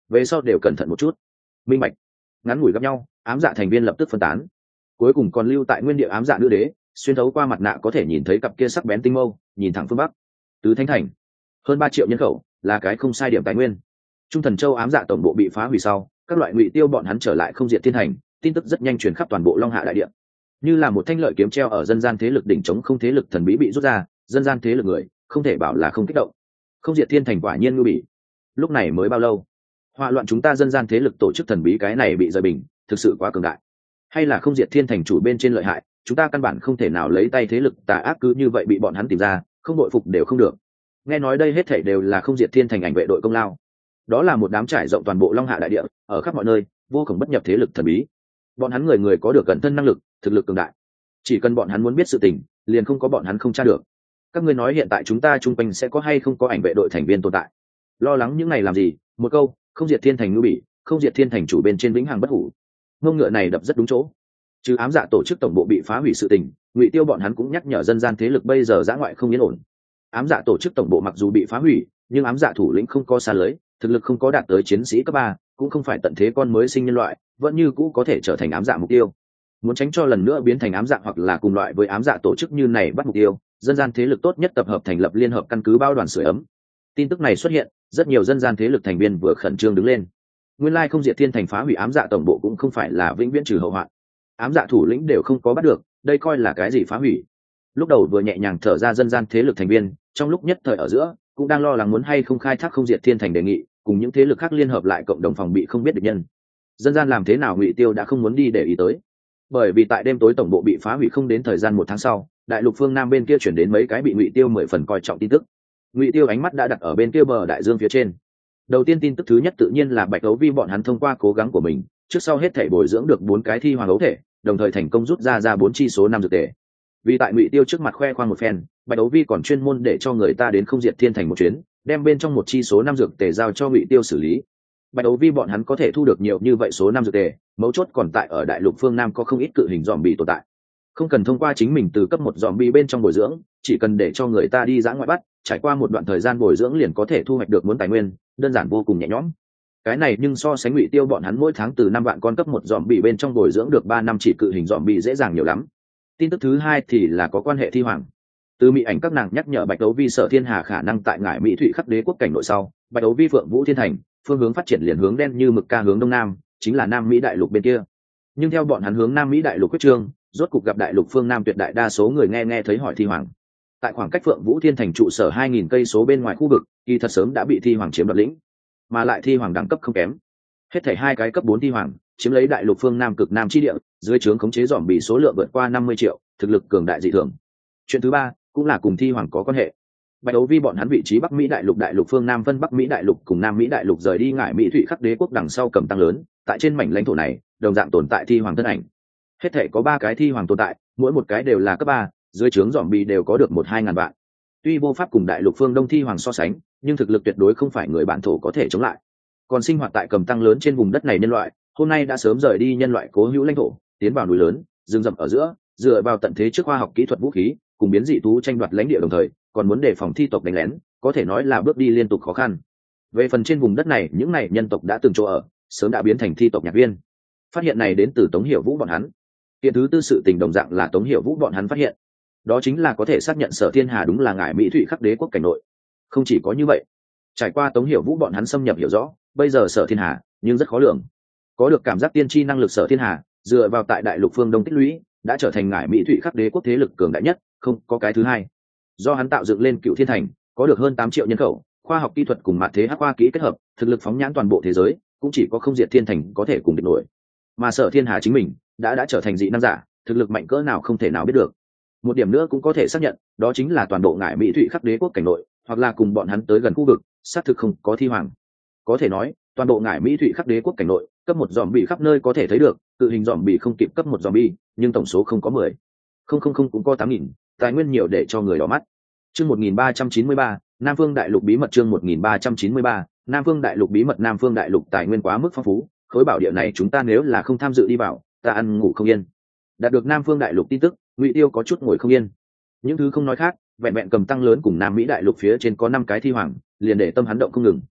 về sau đều cẩn thận một chút. Minh bạch. Ngắn ngủi gặp nhau, ám dạ thành viên lập tức phân tán. Cuối cùng còn lưu tại nguyên địa ám dạ nữ đế, xuyên thấu qua mặt nạ có thể nhìn thấy cặp kia sắc bén tinh mâu, nhìn thẳng phương bắc. Tứ Thánh Thành, hơn 3 triệu nhân khẩu, là cái không sai điểm tài nguyên. Trung Thần Châu ám dạ tổng bộ bị phá hủy sau, các loại ngụy tiêu bọn hắn trở lại không diệt thiên thành, tin tức rất nhanh truyền khắp toàn bộ Long Hạ đại địa. Như là một thanh lợi kiếm treo ở dân gian thế lực đỉnh chống không thế lực thần bí bị rút ra, dân gian thế lực người, không thể bảo là không kích động. Không diệt thiên thành quả nhiên ngưu bỉ. Lúc này mới bao lâu? Họa loạn chúng ta dân gian thế lực tổ chức thần bí cái này bị rời bình, thực sự quá cường đại. Hay là không diệt thiên thành chủ bên trên lợi hại, chúng ta căn bản không thể nào lấy tay thế lực tà ác cứ như vậy bị bọn hắn tìm ra, không đội phục đều không được. Nghe nói đây hết thảy đều là không diệt thiên thành ảnh vệ đội công lao. Đó là một đám trải rộng toàn bộ Long Hạ đại địa, ở khắp mọi nơi, vô cùng bất nhập thế lực thần bí. Bọn hắn người người có được cận thân năng lực, thực lực cường đại. Chỉ cần bọn hắn muốn biết sự tình, liền không có bọn hắn không tra được. Các ngươi nói hiện tại chúng ta trung quanh sẽ có hay không có ảnh vệ đội thành viên tồn tại? Lo lắng những này làm gì? Một câu, không diệt thiên thành ngư bỉ, không diệt thiên thành chủ bên trên vĩnh hằng bất hủ. Ngông ngựa này đập rất đúng chỗ. Trừ ám dạ tổ chức tổng bộ bị phá hủy sự tình, ngụy tiêu bọn hắn cũng nhắc nhở dân gian thế lực bây giờ dã ngoại không yên ổn. Ám dạ tổ chức tổng bộ mặc dù bị phá hủy, nhưng ám dạ thủ lĩnh không có xa lưới, thực lực không có đạt tới chiến sĩ cấp 3, cũng không phải tận thế con mới sinh nhân loại, vẫn như cũ có thể trở thành ám dạ mục tiêu. Muốn tránh cho lần nữa biến thành ám dạ hoặc là cùng loại với ám dạ tổ chức như này bắt mục tiêu, dân gian thế lực tốt nhất tập hợp thành lập liên hợp căn cứ bao đoàn sưởi ấm. Tin tức này xuất hiện, rất nhiều dân gian thế lực thành viên vừa khẩn trương đứng lên. Nguyên lai không diệt thiên thành phá hủy ám dạ tổng bộ cũng không phải là vĩnh viễn trừ hậu hoạn. Ám dạ thủ lĩnh đều không có bắt được, đây coi là cái gì phá hủy? Lúc đầu vừa nhẹ nhàng thở ra dân gian thế lực thành viên, trong lúc nhất thời ở giữa cũng đang lo lắng muốn hay không khai thác không diệt thiên thành đề nghị, cùng những thế lực khác liên hợp lại cộng đồng phòng bị không biết địch nhân. Dân gian làm thế nào ngụy tiêu đã không muốn đi để ý tới, bởi vì tại đêm tối tổng bộ bị phá hủy không đến thời gian 1 tháng sau, đại lục phương nam bên kia chuyển đến mấy cái bị ngụy tiêu 10 phần coi trọng tin tức. Ngụy tiêu ánh mắt đã đặt ở bên kia bờ đại dương phía trên. Đầu tiên tin tức thứ nhất tự nhiên là Bạch Đấu Vi bọn hắn thông qua cố gắng của mình, trước sau hết thể bồi dưỡng được 4 cái thi hoàng ấu thể, đồng thời thành công rút ra 4 chi số 5 dược tề. Vì tại ngụy tiêu trước mặt khoe khoang một phen, Bạch Đấu Vi còn chuyên môn để cho người ta đến không diệt thiên thành một chuyến, đem bên trong một chi số 5 dược tề giao cho ngụy tiêu xử lý. Bạch Đấu Vi bọn hắn có thể thu được nhiều như vậy số 5 dược tề, mấu chốt còn tại ở đại lục phương nam có không ít cự hình zombie tồn tại. Không cần thông qua chính mình từ cấp 1 zombie bên trong bồi dưỡng, chỉ cần để cho người ta đi dã ngoại bắt, trải qua một đoạn thời gian bồi dưỡng liền có thể thu hoạch được muốn tài nguyên, đơn giản vô cùng nhẹ nhõm. Cái này nhưng so sánh ngụy tiêu bọn hắn mỗi tháng từ 5 vạn con cấp 1 zombie bên trong bồi dưỡng được 3 năm chỉ cự hình zombie dễ dàng nhiều lắm. Tin tức thứ hai thì là có quan hệ thi hoàng. Từ mỹ ảnh các nàng nhắc nhở Bạch Đấu Vi Sở Thiên Hà khả năng tại ngải Mỹ Thụy khắc đế quốc cảnh nội sau, Bạch Đấu Vi Phượng Vũ Thiên Thành, phương hướng phát triển liền hướng đen như mực ca hướng đông nam, chính là Nam Mỹ đại lục bên kia. Nhưng theo bọn hắn hướng Nam Mỹ đại lục quyết trương, rốt cục gặp đại lục phương Nam tuyệt đại đa số người nghe thấy hỏi thi hoàng. Tại khoảng cách Phượng Vũ Thiên Thành trụ sở 2000 cây số bên ngoài khu vực, kỳ thật sớm đã bị thi hoàng chiếm đoạt lĩnh, mà lại thi hoàng đẳng cấp không kém. Hết thảy 2 cái cấp 4 thi hoàng, chiếm lấy đại lục phương Nam cực Nam chi địa, dưới trướng khống chế dòm bị số lượng vượt qua 50 triệu, thực lực cường đại dị thường. Chuyện thứ ba cũng là cùng thi hoàng có quan hệ. Bạch Đấu Vi bọn hắn vị trí Bắc Mỹ đại lục phương Nam phân Bắc Mỹ đại lục cùng Nam Mỹ đại lục rời đi ngải Mỹ Thụy khắc đế quốc đằng sau cầm tăng lớn, tại trên mảnh lãnh thổ này, đồng dạng tồn tại thi hoàng thân ảnh. Hết thảy có 3 cái thi hoàng tồn tại, mỗi một cái đều là cấp 3, dưới trướng zombie đều có được 1-2 ngàn vạn. Tuy vô pháp cùng đại lục phương Đông thi hoàng so sánh, nhưng thực lực tuyệt đối không phải người bản thổ có thể chống lại. Còn sinh hoạt tại cầm tăng lớn trên vùng đất này nhân loại, hôm nay đã sớm rời đi nhân loại cố hữu lãnh thổ, tiến vào núi lớn, rừng rậm ở giữa, dựa vào tận thế trước khoa học kỹ thuật vũ khí, cùng biến dị thú tranh đoạt lãnh địa đồng thời, còn muốn đề phòng thi tộc đánh lén, có thể nói là bước đi liên tục khó khăn. Về phần trên vùng đất này, những này nhân tộc đã từng chỗ ở, sớm đã biến thành thi tộc nhạc viên. Phát hiện này đến từ Tống Hiểu Vũ bọn hắn. Hiện thứ tư sự tình đồng dạng là Tống Hiểu Vũ bọn hắn phát hiện. Đó chính là có thể xác nhận Sở Thiên Hà đúng là ngải Mỹ Thụy khắc đế quốc cảnh nội. Không chỉ có như vậy, trải qua Tống Hiểu Vũ bọn hắn xâm nhập hiểu rõ, bây giờ Sở Thiên Hà nhưng rất khó lường. Có được cảm giác tiên tri năng lực Sở Thiên Hà, dựa vào tại đại lục phương Đông tích lũy, đã trở thành ngải Mỹ Thụy khắc đế quốc thế lực cường đại nhất, không có cái thứ hai. Do hắn tạo dựng lên Cựu Thiên Thành, có được hơn 8 triệu nhân khẩu, khoa học kỹ thuật cùng mạt thế hắc khoa kỹ kết hợp, thực lực phóng nhãn toàn bộ thế giới, cũng chỉ có không diệt thiên thành có thể cùng địch nổi. Mà Sở Thiên Hà chính mình đã trở thành dị năng giả, thực lực mạnh cỡ nào không thể nào biết được. Một điểm nữa cũng có thể xác nhận, đó chính là toàn bộ ngải Mỹ Thụy khắc đế quốc cảnh nội, hoặc là cùng bọn hắn tới gần khu vực, xác thực không có thi hoàng. Có thể nói, toàn bộ ngải Mỹ Thụy khắc đế quốc cảnh nội, cấp 1 zombie khắp nơi có thể thấy được, cự hình zombie không kịp cấp 1 zombie, nhưng tổng số không có 10. Không cũng có 8000, tài nguyên nhiều để cho người đỏ mắt. Chương 1393, Nam Phương Đại Lục bí mật chương 1393, Nam Phương Đại Lục bí mật Nam Phương Đại Lục tài nguyên quá mức phong phú, khối bảo địa này chúng ta nếu là không tham dự đi vào, ta ăn ngủ không yên. Đạt được Nam Phương Đại Lục tin tức, Ngụy Tiêu có chút ngồi không yên. Những thứ không nói khác, vẹn vẹn cầm tăng lớn cùng Nam Mỹ Đại Lục phía trên có 5 cái thi hoàng, liền để tâm hắn động không ngừng.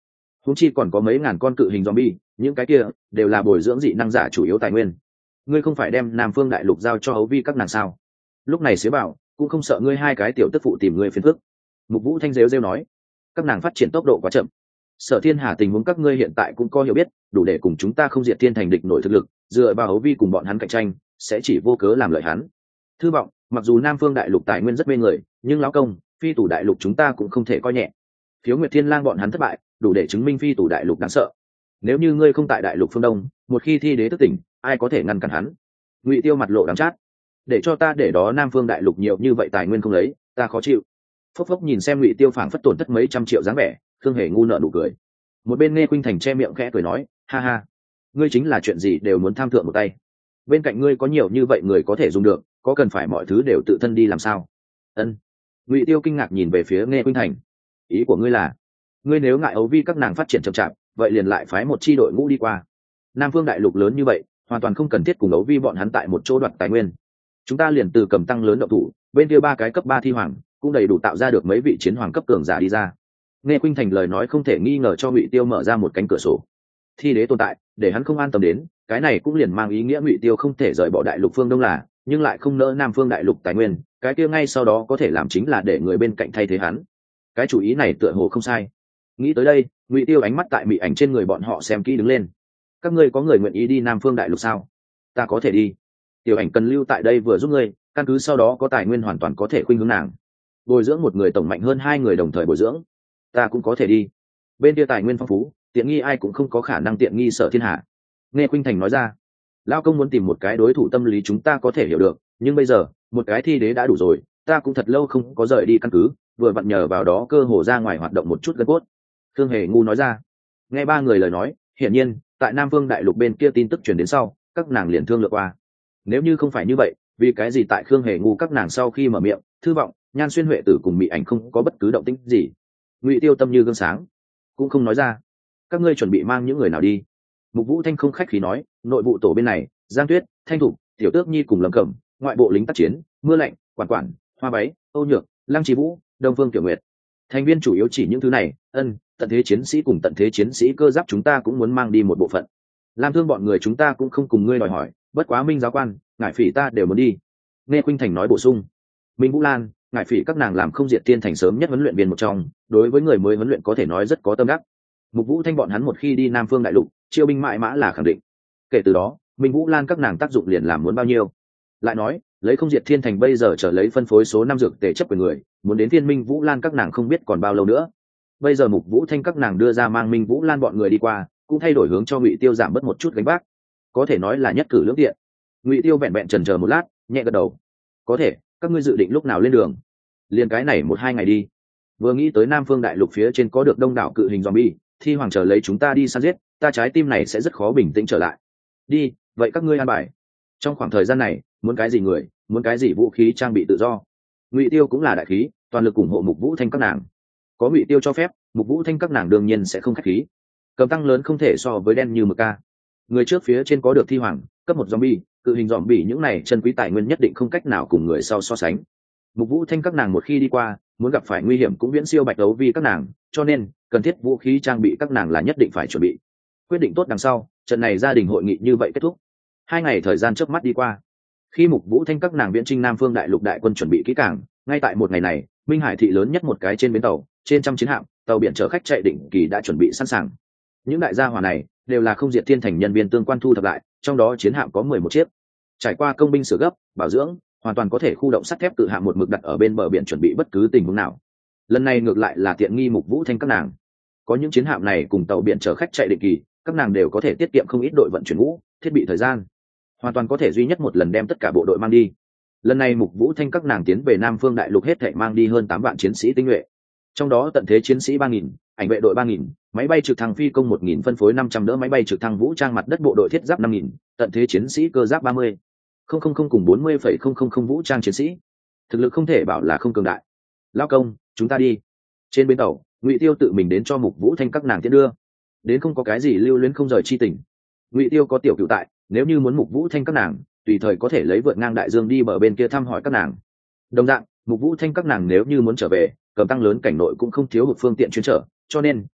Huống chi còn có mấy ngàn con cự hình zombie, những cái kia đều là bồi dưỡng dị năng giả chủ yếu tài nguyên. Ngươi không phải đem Nam Phương Đại Lục giao cho Âu Vi các nàng sao? Lúc này Xế Bảo cũng không sợ ngươi hai cái tiểu tức phụ tìm ngươi phiền phức. Mục Vũ Thanh rêu rêu nói, các nàng phát triển tốc độ quá chậm. Sở Thiên Hà tình huống các ngươi hiện tại cũng có hiểu biết, đủ để cùng chúng ta không diệt thiên thành địch nổi thực lực, dựa vào Âu Vi cùng bọn hắn cạnh tranh, sẽ chỉ vô cớ làm lợi hắn. Thư vọng, mặc dù Nam Phương Đại Lục tài nguyên rất mê người, nhưng lão công, Phi Tủ Đại Lục chúng ta cũng không thể coi nhẹ. Phiếu Nguyệt Thiên Lang bọn hắn thất bại, đủ để chứng minh Phi Tủ Đại Lục đáng sợ. Nếu như ngươi không tại Đại Lục phương Đông, một khi thi đế thức tỉnh, ai có thể ngăn cản hắn? Ngụy Tiêu mặt lộ đắng chát, để cho ta để đó Nam Phương Đại Lục nhiều như vậy tài nguyên không lấy, ta khó chịu. Phốc phốc nhìn xem Ngụy Tiêu phảng phất tổn thất mấy trăm triệu dáng vẻ, Khương Hề ngu nợ nụ cười. Một bên Nghe Khuynh Thành che miệng khẽ cười nói, ha ha, ngươi chính là chuyện gì đều muốn tham thượng một tay. Bên cạnh ngươi có nhiều như vậy người có thể dùng được, có cần phải mọi thứ đều tự thân đi làm sao? Ân. Ngụy Tiêu kinh ngạc nhìn về phía Nghe Khuynh Thành. Ý của ngươi là, ngươi nếu ngại Âu Vi các nàng phát triển chậm chạp, vậy liền lại phái một chi đội ngũ đi qua. Nam Phương Đại Lục lớn như vậy, hoàn toàn không cần thiết cùng Âu Vi bọn hắn tại một chỗ đoạt tài nguyên. Chúng ta liền từ cầm tăng lớn động thủ, bên kia ba cái cấp 3 thi hoàng, cũng đầy đủ tạo ra được mấy vị chiến hoàng cấp cường giả đi ra. Nghe Khuynh Thành lời nói không thể nghi ngờ cho Ngụy Tiêu mở ra một cánh cửa sổ. Thi đế tồn tại, để hắn không an tâm đến, cái này cũng liền mang ý nghĩa Ngụy Tiêu không thể rời bỏ Đại Lục phương Đông là, nhưng lại không nỡ Nam Phương Đại Lục tài nguyên, cái kia ngay sau đó có thể làm chính là để người bên cạnh thay thế hắn. Cái chủ ý này tựa hồ không sai. Nghĩ tới đây, Ngụy Tiêu ánh mắt tại mị ảnh trên người bọn họ xem kỹ đứng lên. Các ngươi có người nguyện ý đi Nam Phương Đại Lục sao? Ta có thể đi. Tiểu ảnh cần lưu tại đây vừa giúp ngươi, căn cứ sau đó có tài nguyên hoàn toàn có thể khuynh hướng nàng. Bồi dưỡng một người tổng mạnh hơn hai người đồng thời bồi dưỡng. Ta cũng có thể đi. Bên kia tài nguyên phong phú, tiện nghi ai cũng không có khả năng tiện nghi Sở Thiên Hạ. Nghe Khuynh Thành nói ra, Lao công muốn tìm một cái đối thủ tâm lý chúng ta có thể hiểu được, nhưng bây giờ một cái thi đế đã đủ rồi, ta cũng thật lâu không có rời đi căn cứ, vừa vặn nhờ vào đó cơ hồ ra ngoài hoạt động một chút gân cốt. Thương Hề ngu nói ra. Nghe ba người lời nói, hiển nhiên tại Nam Vương Đại Lục bên kia tin tức truyền đến sau, các nàng liền thương lượng qua. Nếu như không phải như vậy, vì cái gì tại Khương Hề ngu các nàng sau khi mở miệng, Thư Vọng, Nhan Xuyên Huệ Tử cùng Mị Ảnh không có bất cứ động tĩnh gì? Ngụy Tiêu tâm như gương sáng, cũng không nói ra. Các ngươi chuẩn bị mang những người nào đi? Mục Vũ Thanh không khách khí nói, nội vụ tổ bên này, Giang Tuyết, Thanh Thục, Tiểu Tước Nhi cùng Lâm Cẩm, ngoại bộ lính tác chiến, Mưa Lạnh, Quản Quản, Hoa Váy, Âu Nhược, Lăng Trí Vũ, Đông Phương Tiểu Nguyệt. Thành viên chủ yếu chỉ những thứ này, tận thế chiến sĩ cùng tận thế chiến sĩ cơ giáp chúng ta cũng muốn mang đi một bộ phận. Làm thương bọn người chúng ta cũng không cùng ngươi đòi hỏi, bất quá Minh giáo quan, Ngải Phỉ ta đều muốn đi. Nghe Khuynh Thành nói bổ sung. Minh Vũ Lan, Ngải Phỉ các nàng làm không diệt tiên thành sớm nhất huấn luyện viên một trong, đối với người mới huấn luyện có thể nói rất có tâm đắc. Mục Vũ Thanh bọn hắn một khi đi Nam Phương Đại Lục, chiêu binh mãi mã là khẳng định. Kể từ đó, Minh Vũ Lan các nàng tác dụng liền làm muốn bao nhiêu. Lại nói, lấy không diệt thiên thành bây giờ trở lấy phân phối số 5 dược tề chấp quyền người, muốn đến Thiên Minh Vũ Lan các nàng không biết còn bao lâu nữa. Bây giờ Mục Vũ Thanh các nàng đưa ra mang Minh Vũ Lan bọn người đi qua, cũng thay đổi hướng cho Ngụy Tiêu giảm bớt một chút gánh vác, có thể nói là nhất cử lưỡng tiện. Ngụy Tiêu vẹn vẹn chần chờ một lát, nhẹ gật đầu. Có thể, các ngươi dự định lúc nào lên đường? Liền cái này 1-2 ngày đi. Vừa nghĩ tới Nam Phương Đại Lục phía trên có được đông đảo cự hình zombie, thi hoàng chờ lấy chúng ta đi săn giết, ta trái tim này sẽ rất khó bình tĩnh trở lại. Đi, vậy các ngươi an bài. Trong khoảng thời gian này, muốn cái gì người, muốn cái gì vũ khí trang bị tự do. Ngụy Tiêu cũng là đại khí, toàn lực ủng hộ Mục Vũ Thanh các nàng. Có Ngụy Tiêu cho phép, Mục Vũ Thanh các nàng đương nhiên sẽ không khách khí. Cầm tăng lớn không thể so với đen như mực ca. Người trước phía trên có được thi hoàng, cấp 1 zombie, cự hình zombie những này chân quý tài nguyên nhất định không cách nào cùng người sau so sánh. Mục Vũ Thanh các nàng một khi đi qua, muốn gặp phải nguy hiểm cũng viễn siêu Bạch Đấu Vi các nàng, cho nên cần thiết vũ khí trang bị các nàng là nhất định phải chuẩn bị. Quyết định tốt đằng sau, trận này gia đình hội nghị như vậy kết thúc. 2 ngày thời gian chớp mắt đi qua. Khi Mục Vũ Thanh các nàng viễn chinh Nam Phương Đại Lục đại quân chuẩn bị kỹ càng, ngay tại một ngày này, Minh Hải thị lớn nhất một cái trên bến tàu, trên trăm chiến hạm, tàu biển chở khách chạy định kỳ đã chuẩn bị sẵn sàng. Những đại gia hỏa này đều là không diệt thiên thành nhân viên tương quan thu thập lại, trong đó chiến hạm có 11 chiếc. Trải qua công binh sửa gấp, bảo dưỡng, hoàn toàn có thể khu động sắt thép cự hạm một mực đặt ở bên bờ biển chuẩn bị bất cứ tình huống nào. Lần này ngược lại là tiện nghi Mục Vũ Thanh các nàng. Có những chiến hạm này cùng tàu biển chở khách chạy định kỳ, các nàng đều có thể tiết kiệm không ít đội vận chuyển ngũ, thiết bị thời gian. Hoàn toàn có thể duy nhất một lần đem tất cả bộ đội mang đi. Lần này Mục Vũ Thanh các nàng tiến về Nam Phương Đại Lục hết thảy mang đi hơn 8 vạn chiến sĩ tinh nhuệ. Trong đó tận thế chiến sĩ 3.000, ảnh vệ đội 3.000, máy bay trực thăng phi công 1.000 phân phối 500 đỡ máy bay trực thăng vũ trang mặt đất bộ đội thiết giáp 5.000, tận thế chiến sĩ cơ giáp 30. 000 cùng 40,000 vũ trang chiến sĩ. Thực lực không thể bảo là không cường đại. Lao công, chúng ta đi. Trên bến tàu, Ngụy Tiêu tự mình đến cho Mục Vũ Thanh các nàng tiễn đưa. Đến không có cái gì lưu luyến không rời chi tình. Ngụy Tiêu có tiểu cựu tại, nếu như muốn Mục Vũ Thanh các nàng, tùy thời có thể lấy vượt ngang đại dương đi bờ bên kia thăm hỏi các nàng. Đồng dạng, Mục Vũ Thanh các nàng nếu như muốn trở về, cầm tăng lớn cảnh nội cũng không thiếu một phương tiện chuyên trở, cho nên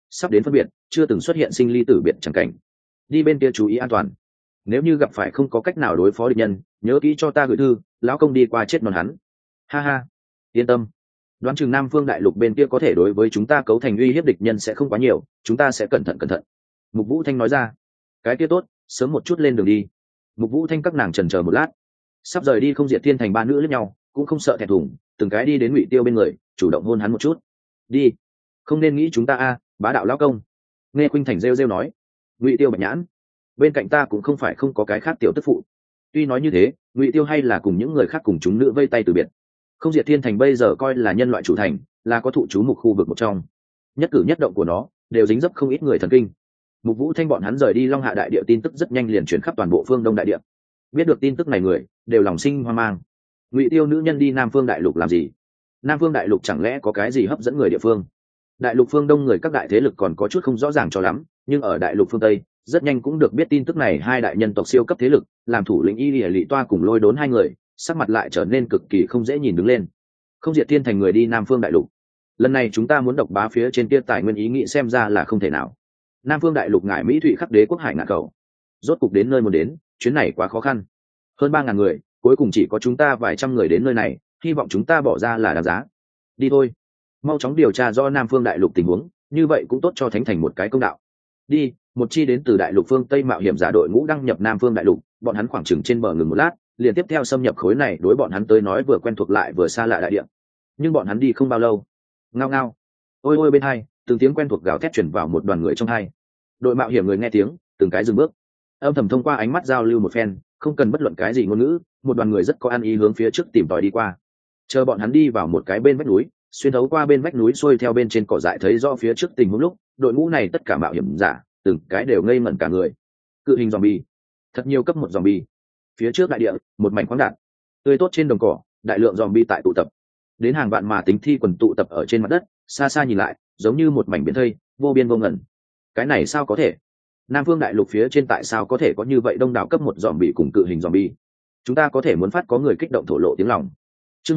sắp đến phân biệt, chưa từng xuất hiện sinh ly tử biệt chẳng cảnh. Đi bên kia chú ý an toàn, nếu như gặp phải không có cách nào đối phó địch nhân, nhớ kỹ cho ta gửi thư, lão công đi qua chết non hắn. Ha ha, yên tâm, đoán chừng Nam Phương Đại Lục bên kia có thể đối với chúng ta cấu thành uy hiếp địch nhân sẽ không quá nhiều, chúng ta sẽ cẩn thận. Mục Vũ Thanh nói ra. Cái kia tốt, sớm một chút lên đường đi. Mục Vũ Thanh các nàng chần chờ một lát, sắp rời đi Không Diệt Thiên Thành ba nữ lẫn nhau, cũng không sợ thẹn thùng, từng cái đi đến Ngụy Tiêu bên người, chủ động hôn hắn một chút. Đi, không nên nghĩ chúng ta a, bá đạo lão công. Nghe Khuynh Thành rêu nói. Ngụy Tiêu bạch nhãn, bên cạnh ta cũng không phải không có cái khác tiểu tức phụ. Tuy nói như thế, Ngụy Tiêu hay là cùng những người khác cùng chúng nữ vây tay từ biệt. Không Diệt Thiên Thành bây giờ coi là nhân loại chủ thành, là có thụ chú mục khu vực một trong, nhất cử nhất động của nó đều dính dấp không ít người thần kinh. Mục Vũ Thanh bọn hắn rời đi Long Hạ đại địa tin tức rất nhanh liền truyền khắp toàn bộ phương Đông đại địa. Biết được tin tức này người đều lòng sinh hoang mang. Ngụy Tiêu nữ nhân đi Nam Phương đại lục làm gì? Nam Phương đại lục chẳng lẽ có cái gì hấp dẫn người địa phương? Đại lục phương Đông người các đại thế lực còn có chút không rõ ràng cho lắm, nhưng ở đại lục phương Tây rất nhanh cũng được biết tin tức này. Hai đại nhân tộc siêu cấp thế lực làm thủ lĩnh Y Lệ Toa cùng Lôi Đốn hai người, sắc mặt lại trở nên cực kỳ không dễ nhìn đứng lên. Không Diệt Thiên Thành người đi Nam Phương đại lục, lần này chúng ta muốn độc bá phía trên kia tài nguyên, ý nghĩ xem ra là không thể nào. Nam Phương đại lục ngải Mỹ Thụy khắc đế quốc hải ngạn cầu, rốt cục đến nơi muốn đến, chuyến này quá khó khăn. Hơn 3.000 người, cuối cùng chỉ có chúng ta vài trăm người đến nơi này, hy vọng chúng ta bỏ ra là đáng giá. Đi thôi, mau chóng điều tra do Nam Phương đại lục tình huống, như vậy cũng tốt cho Thánh Thành một cái công đạo. Đi, một chi đến từ đại lục phương Tây mạo hiểm giả đội ngũ đăng nhập Nam Phương đại lục, bọn hắn khoảng chừng trên bờ ngừng một lát, liền tiếp theo xâm nhập khối này đối bọn hắn tới nói vừa quen thuộc lại vừa xa lạ đại địa. Nhưng bọn hắn đi không bao lâu, ngao ngao, ôi ôi bên hai, từng tiếng quen thuộc gào thét chuyển vào một đoàn người trong hai. Đội mạo hiểm người nghe tiếng, từng cái dừng bước, âm thầm thông qua ánh mắt giao lưu một phen, không cần bất luận cái gì ngôn ngữ, một đoàn người rất có ăn ý hướng phía trước tìm tòi đi qua. Chờ bọn hắn đi vào một cái bên vách núi, xuyên thấu qua bên vách núi xuôi theo bên trên cỏ dại thấy rõ phía trước tình huống lúc, đội ngũ này tất cả mạo hiểm giả, từng cái đều ngây ngẩn cả người. Cự hình zombie, thật nhiều cấp 1 zombie. Phía trước đại địa, một mảnh khoáng đạt, tươi tốt trên đồng cỏ, đại lượng zombie tại tụ tập, đến hàng vạn mà tính thi quần tụ tập ở trên mặt đất, xa xa nhìn lại, giống như một mảnh biển thây, vô biên vô ngần. Cái này sao có thể? Nam Phương đại lục phía trên tại sao có thể có như vậy đông đảo cấp 1 zombie cùng cự hình zombie? Chúng ta có thể muốn phát có người kích động thổ lộ tiếng lòng. Chương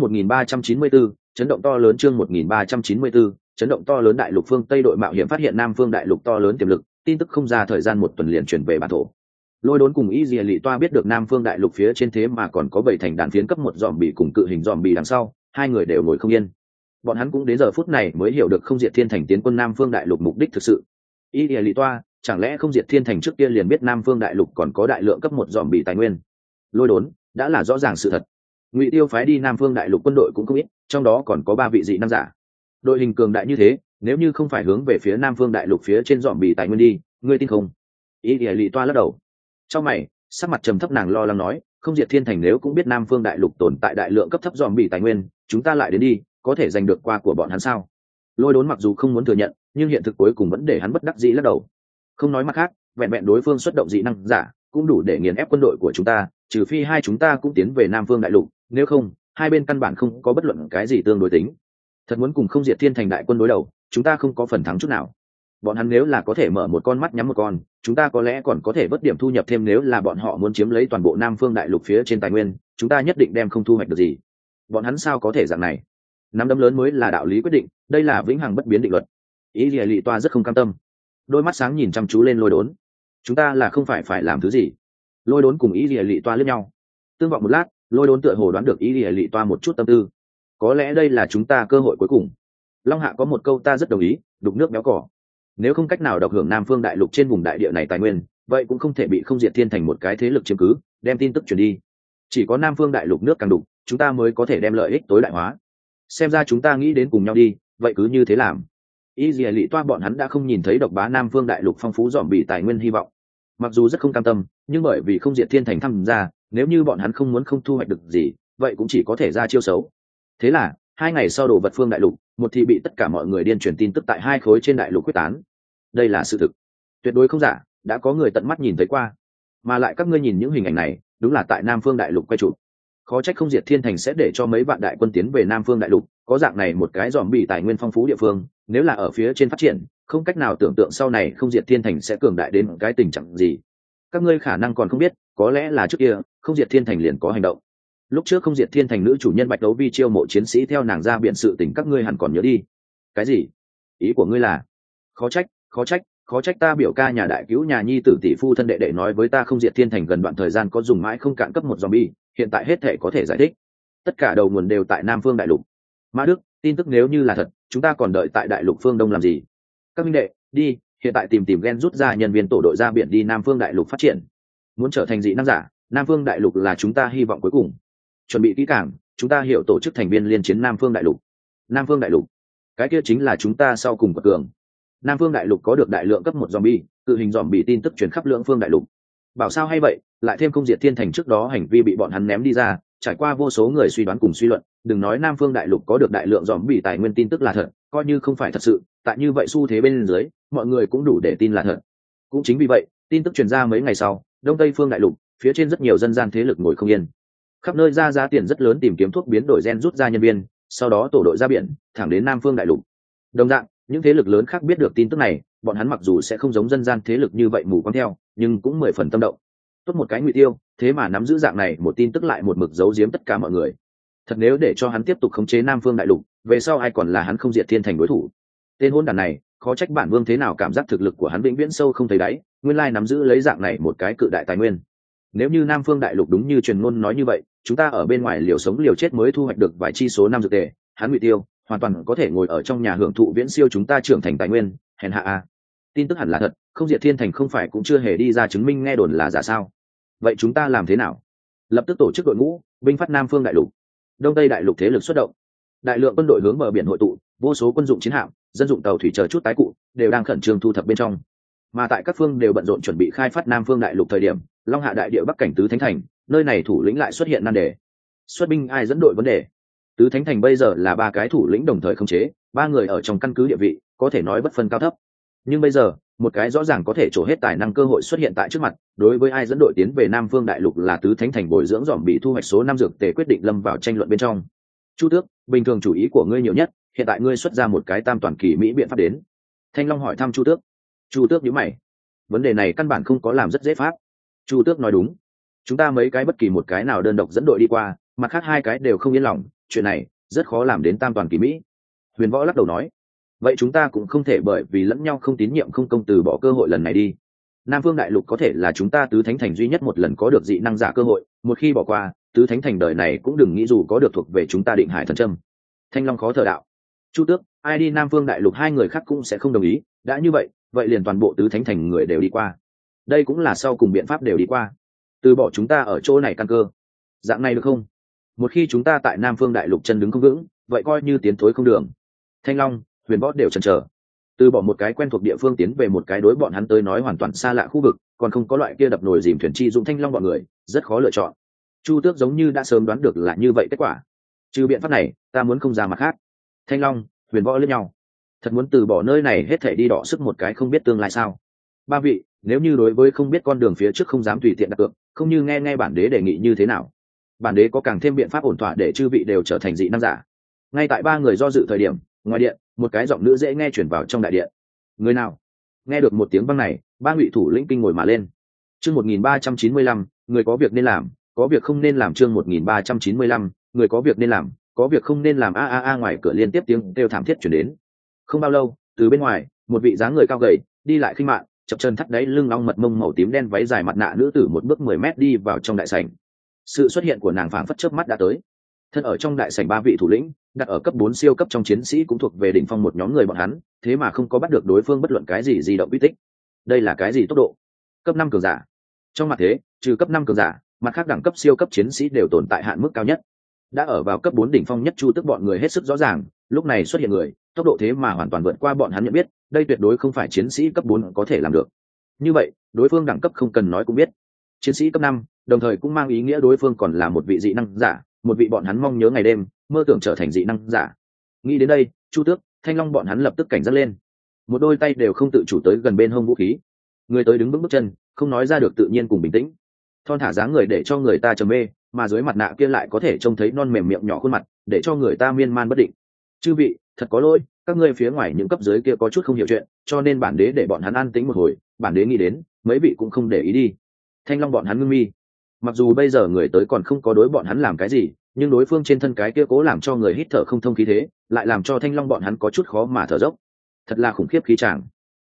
1394, chấn động to lớn. Chương 1394, chấn động to lớn. Đại lục phương Tây đội mạo hiểm phát hiện Nam Phương đại lục to lớn tiềm lực, tin tức không ra thời gian 1 tuần liền chuyển về bản thổ. Lôi Đốn cùng Y Lệ Toa biết được Nam Phương đại lục phía trên thế mà còn có 7 thành đàn phiến cấp 1 zombie cùng cự hình zombie đằng sau, hai người đều ngồi không yên. Bọn hắn cũng đến giờ phút này mới hiểu được Không Diệt Thiên Thành tiến quân Nam Phương đại lục mục đích thực sự. Y Lệ Toa, chẳng lẽ Không Diệt Thiên Thành trước kia liền biết Nam Phương đại lục còn có đại lượng cấp 1 zombie tài nguyên? Lôi Đốn, đã là rõ ràng sự thật. Ngụy Tiêu phái đi Nam Phương đại lục quân đội cũng không ít, trong đó còn có 3 vị dị năng giả. Đội hình cường đại như thế, nếu như không phải hướng về phía Nam Phương đại lục phía trên zombie tài nguyên đi, ngươi tin không? Y Lệ Toa lắc đầu. Trong mày, sắc mặt trầm thấp nàng lo lắng nói, Không Diệt Thiên Thành nếu cũng biết Nam Phương đại lục tồn tại đại lượng cấp thấp zombie tài nguyên, chúng ta lại đến đi, có thể giành được qua của bọn hắn sao? Lôi Đốn mặc dù không muốn thừa nhận, nhưng hiện thực cuối cùng vẫn để hắn bất đắc dĩ lắc đầu. Không nói mặt khác, vẹn vẹn đối phương xuất động dị năng giả, cũng đủ để nghiền ép quân đội của chúng ta, trừ phi hai chúng ta cũng tiến về Nam Phương đại lục, nếu không, hai bên căn bản không có bất luận cái gì tương đối tính. Thật muốn cùng Không Diệt Thiên Thành đại quân đối đầu, chúng ta không có phần thắng chút nào. Bọn hắn nếu là có thể mở một con mắt nhắm một con, chúng ta có lẽ còn có thể vớt điểm thu nhập thêm, nếu là bọn họ muốn chiếm lấy toàn bộ Nam Phương đại lục phía trên tài nguyên, chúng ta nhất định đem không thu hoạch được gì. Bọn hắn sao có thể dạng này? Nắm đấm lớn mới là đạo lý quyết định, đây là vĩnh hằng bất biến định luật. Ý Lệ Toa rất không cam tâm, đôi mắt sáng nhìn chăm chú lên Lôi Đốn. Chúng ta là không phải làm thứ gì? Lôi Đốn cùng Ý Lệ Toa liếc nhau, tương vọng một lát, Lôi Đốn tựa hồ đoán được Ý Lệ Toa một chút tâm tư. Có lẽ đây là chúng ta cơ hội cuối cùng. Long Hạ có một câu ta rất đồng ý, đục nước béo cỏ. Nếu không cách nào độc hưởng Nam Phương đại lục trên vùng đại địa này tài nguyên, vậy cũng không thể bị Không Diệt Thiên Thành một cái thế lực chiếm cứ, đem tin tức truyền đi. Chỉ có Nam Phương đại lục nước càng đục, chúng ta mới có thể đem lợi ích tối đại hóa. Xem ra chúng ta nghĩ đến cùng nhau đi, vậy cứ như thế làm. Y Lệ Toa bọn hắn đã không nhìn thấy độc bá Nam Phương đại lục phong phú zombie tài nguyên hy vọng. Mặc dù rất không cam tâm, nhưng bởi vì Không Diệt Thiên Thành tham gia, nếu như bọn hắn không muốn không thu hoạch được gì, vậy cũng chỉ có thể ra chiêu xấu. Thế là 2 ngày sau đổ vật Phương đại lục, một thì bị tất cả mọi người điên truyền tin tức tại 2 khối trên đại lục quyết tán. Đây là sự thực, tuyệt đối không giả, đã có người tận mắt nhìn thấy qua. Mà lại các ngươi nhìn những hình ảnh này, đúng là tại Nam Phương đại lục quay chụp. Khó trách Không Diệt Thiên Thành sẽ để cho mấy vạn đại quân tiến về Nam Phương đại lục, có dạng này một cái zombie tài nguyên phong phú địa phương, nếu là ở phía trên phát triển, không cách nào tưởng tượng sau này Không Diệt Thiên Thành sẽ cường đại đến cái tình trạng gì. Các ngươi khả năng còn không biết, có lẽ là trước kia Không Diệt Thiên Thành liền có hành động. Lúc trước Không Diệt Thiên Thành nữ chủ nhân Bạch Đấu Vi chiêu mộ chiến sĩ theo nàng ra biển, sự tình các ngươi hẳn còn nhớ đi. Cái gì? Ý của ngươi là? Khó trách khó trách ta biểu ca nhà đại cứu nhà nhi tử tỷ phu thân đệ đệ nói với ta không diệt thiên thành gần đoạn thời gian có dùng mãi không cạn cấp một zombie, hiện tại hết thể có thể giải thích. Tất cả đầu nguồn đều tại Nam Phương đại lục. Mã Đức, tin tức nếu như là thật, chúng ta còn đợi tại đại lục phương Đông làm gì? Các minh đệ, đi, hiện tại tìm gen rút ra nhân viên tổ đội ra biển đi Nam Phương đại lục phát triển. Muốn trở thành dị năng giả, Nam Phương đại lục là chúng ta hy vọng cuối cùng. Chuẩn bị kỹ càng, chúng ta hiểu tổ chức thành viên liên chiến Nam Phương đại lục. Nam Phương đại lục, cái kia chính là chúng ta sau cùng quật cường. Nam Phương đại lục có được đại lượng cấp một zombie, cự hình zombie tin tức truyền khắp lưỡng phương đại lục. Bảo sao hay vậy, lại thêm không diệt thiên thành trước đó hành vi bị bọn hắn ném đi ra, trải qua vô số người suy đoán cùng suy luận, đừng nói Nam Phương đại lục có được đại lượng zombie tài nguyên tin tức là thật, coi như không phải thật sự, tại như vậy xu thế bên dưới, mọi người cũng đủ để tin là thật. Cũng chính vì vậy, tin tức truyền ra mấy ngày sau, Đông Tây Phương đại lục, phía trên rất nhiều dân gian thế lực ngồi không yên. Khắp nơi ra giá tiền rất lớn tìm kiếm thuốc biến đổi gen rút ra nhân viên, sau đó tổ đội ra biển, thẳng đến Nam Phương đại lục. Đồng dạng, những thế lực lớn khác biết được tin tức này, bọn hắn mặc dù sẽ không giống dân gian thế lực như vậy mù quáng theo, nhưng cũng 10 phần tâm động. Tốt một cái Ngụy Tiêu, thế mà nắm giữ dạng này một tin tức lại một mực giấu giếm tất cả mọi người. Thật nếu để cho hắn tiếp tục khống chế Nam Phương đại lục, về sau ai còn là hắn không diệt thiên thành đối thủ. Tên hôn đản này, khó trách bản vương thế nào cảm giác thực lực của hắn vĩnh viễn sâu không thấy đáy, nguyên lai nắm giữ lấy dạng này một cái cự đại tài nguyên. Nếu như Nam Phương đại lục đúng như truyền ngôn nói như vậy, chúng ta ở bên ngoài liều sống liều chết mới thu hoạch được vài chi số năm dược tệ, hắn Ngụy Tiêu hoàn toàn có thể ngồi ở trong nhà hưởng thụ viễn siêu chúng ta trưởng thành tài nguyên, hèn hạ a. Tin tức hẳn là thật, không diệt thiên thành không phải cũng chưa hề đi ra chứng minh nghe đồn là giả sao? Vậy chúng ta làm thế nào? Lập tức tổ chức đội ngũ, binh phát Nam Phương đại lục. Đông Tây đại lục thế lực xuất động. Đại lượng quân đội hướng bờ biển hội tụ, vô số quân dụng chiến hạm, dân dụng tàu thủy chờ chút tái cụ, đều đang khẩn trương thu thập bên trong. Mà tại các phương đều bận rộn chuẩn bị khai phát Nam Phương đại lục thời điểm, Long Hạ đại địa Bắc cảnh tứ thánh thành, nơi này thủ lĩnh lại xuất hiện nan đề. Xuất binh ai dẫn đội vấn đề? Tứ thánh thành bây giờ là 3 cái thủ lĩnh đồng thời khống chế, 3 người ở trong căn cứ địa vị, có thể nói bất phân cao thấp. Nhưng bây giờ, một cái rõ ràng có thể trổ hết tài năng cơ hội xuất hiện tại trước mặt, đối với ai dẫn đội tiến về Nam Phương đại lục là tứ thánh thành bồi dưỡng dòm bị thu hoạch số 5 dược tề quyết định lâm vào tranh luận bên trong. Chu Tước, bình thường chủ ý của ngươi nhiều nhất, hiện tại ngươi xuất ra một cái tam toàn kỳ mỹ biện pháp đến. Thanh Long hỏi thăm Chu Tước. Chu Tước nhíu mày. Vấn đề này căn bản không có làm rất dễ pháp. Chu Tước nói đúng. Chúng ta mấy cái bất kỳ một cái nào đơn độc dẫn đội đi qua, mặt khác 2 cái đều không yên lòng, chuyện này rất khó làm đến tam toàn kỳ mỹ. Huyền Võ lắc đầu nói. Vậy chúng ta cũng không thể bởi vì lẫn nhau không tín nhiệm không công từ bỏ cơ hội lần này đi. Nam Phương đại lục có thể là chúng ta tứ thánh thành duy nhất một lần có được dị năng giả cơ hội, một khi bỏ qua, tứ thánh thành đời này cũng đừng nghĩ dù có được thuộc về chúng ta Định Hải thần châm. Thanh Long khó thở đạo. Chu Tước, ai đi Nam Phương đại lục 2 người khác cũng sẽ không đồng ý, đã như vậy, vậy liền toàn bộ tứ thánh thành người đều đi qua. Đây cũng là sau cùng biện pháp đều đi qua. Từ bỏ chúng ta ở chỗ này căn cơ. Dạng này được không? Một khi chúng ta tại Nam Phương đại lục chân đứng không vững, vậy coi như tiến thối không đường. Thanh Long, Huyền Võ đều chần chờ. Từ bỏ một cái quen thuộc địa phương tiến về một cái đối bọn hắn tới nói hoàn toàn xa lạ khu vực, còn không có loại kia đập nồi dìm thuyền chi dụng Thanh Long bọn người, rất khó lựa chọn. Chu Tước giống như đã sớm đoán được là như vậy kết quả. Trừ biện pháp này, ta muốn không ra mặt khác. Thanh Long, Huyền Võ liếc nhau. Thật muốn từ bỏ nơi này hết thảy đi đọ sức một cái không biết tương lai sao? 3 vị, nếu như đối với không biết con đường phía trước không dám tùy tiện đặt cược, không như nghe bản đế đề nghị như thế nào? Bản đế có càng thêm biện pháp ổn thỏa để chư vị đều trở thành dị năng giả. Ngay tại 3 người do dự thời điểm, ngoài điện, một cái giọng nữ dễ nghe chuyển vào trong đại điện. Người nào? Nghe được một tiếng vang này, 3 ngụy thủ lĩnh kinh ngồi mà lên. Chương 1395, người có việc nên làm, có việc không nên làm. Chương 1395, người có việc nên làm, có việc không nên làm. Ngoài cửa liên tiếp tiếng kêu thảm thiết chuyển đến. Không bao lâu, từ bên ngoài, một vị dáng người cao gầy, đi lại khinh mạn, chập chân thắt đáy lưng long mật mông màu tím đen váy dài mặt nạ nữ tử một bước 10 mét đi vào trong đại sảnh. Sự xuất hiện của nàng phảng phất chớp mắt đã tới. Thân ở trong đại sảnh 3 vị thủ lĩnh, đặt ở cấp 4 siêu cấp trong chiến sĩ cũng thuộc về đỉnh phong một nhóm người bọn hắn, thế mà không có bắt được đối phương bất luận cái gì di động uy tích. Đây là cái gì tốc độ? Cấp 5 cường giả. Trong mặt thế, trừ cấp 5 cường giả, mặt khác đẳng cấp siêu cấp chiến sĩ đều tồn tại hạn mức cao nhất. Đã ở vào cấp 4 đỉnh phong nhất Chu Tước bọn người hết sức rõ ràng, lúc này xuất hiện người, tốc độ thế mà hoàn toàn vượt qua bọn hắn nhận biết, đây tuyệt đối không phải chiến sĩ cấp 4 có thể làm được. Như vậy, đối phương đẳng cấp không cần nói cũng biết. Chiến sĩ cấp 5, đồng thời cũng mang ý nghĩa đối phương còn là một vị dị năng giả, một vị bọn hắn mong nhớ ngày đêm, mơ tưởng trở thành dị năng giả. Nghĩ đến đây, Chu Tước, Thanh Long bọn hắn lập tức cảnh giác lên. Một đôi tay đều không tự chủ tới gần bên hông vũ khí. Người tới đứng vững bước chân, không nói ra được tự nhiên cùng bình tĩnh. Thon thả dáng người để cho người ta trầm mê, mà dưới mặt nạ kia lại có thể trông thấy non mềm miệng nhỏ khuôn mặt, để cho người ta miên man bất định. Chư vị, thật có lỗi, các ngươi phía ngoài những cấp dưới kia có chút không hiểu chuyện, cho nên bản đế để bọn hắn an tĩnh một hồi, bản đế nghĩ đến, mấy vị cũng không để ý đi. Thanh Long bọn hắn ngưng mi. Mặc dù bây giờ người tới còn không có đối bọn hắn làm cái gì, nhưng đối phương trên thân cái kia cố làm cho người hít thở không thông khí thế, lại làm cho Thanh Long bọn hắn có chút khó mà thở dốc. Thật là khủng khiếp khí tràng.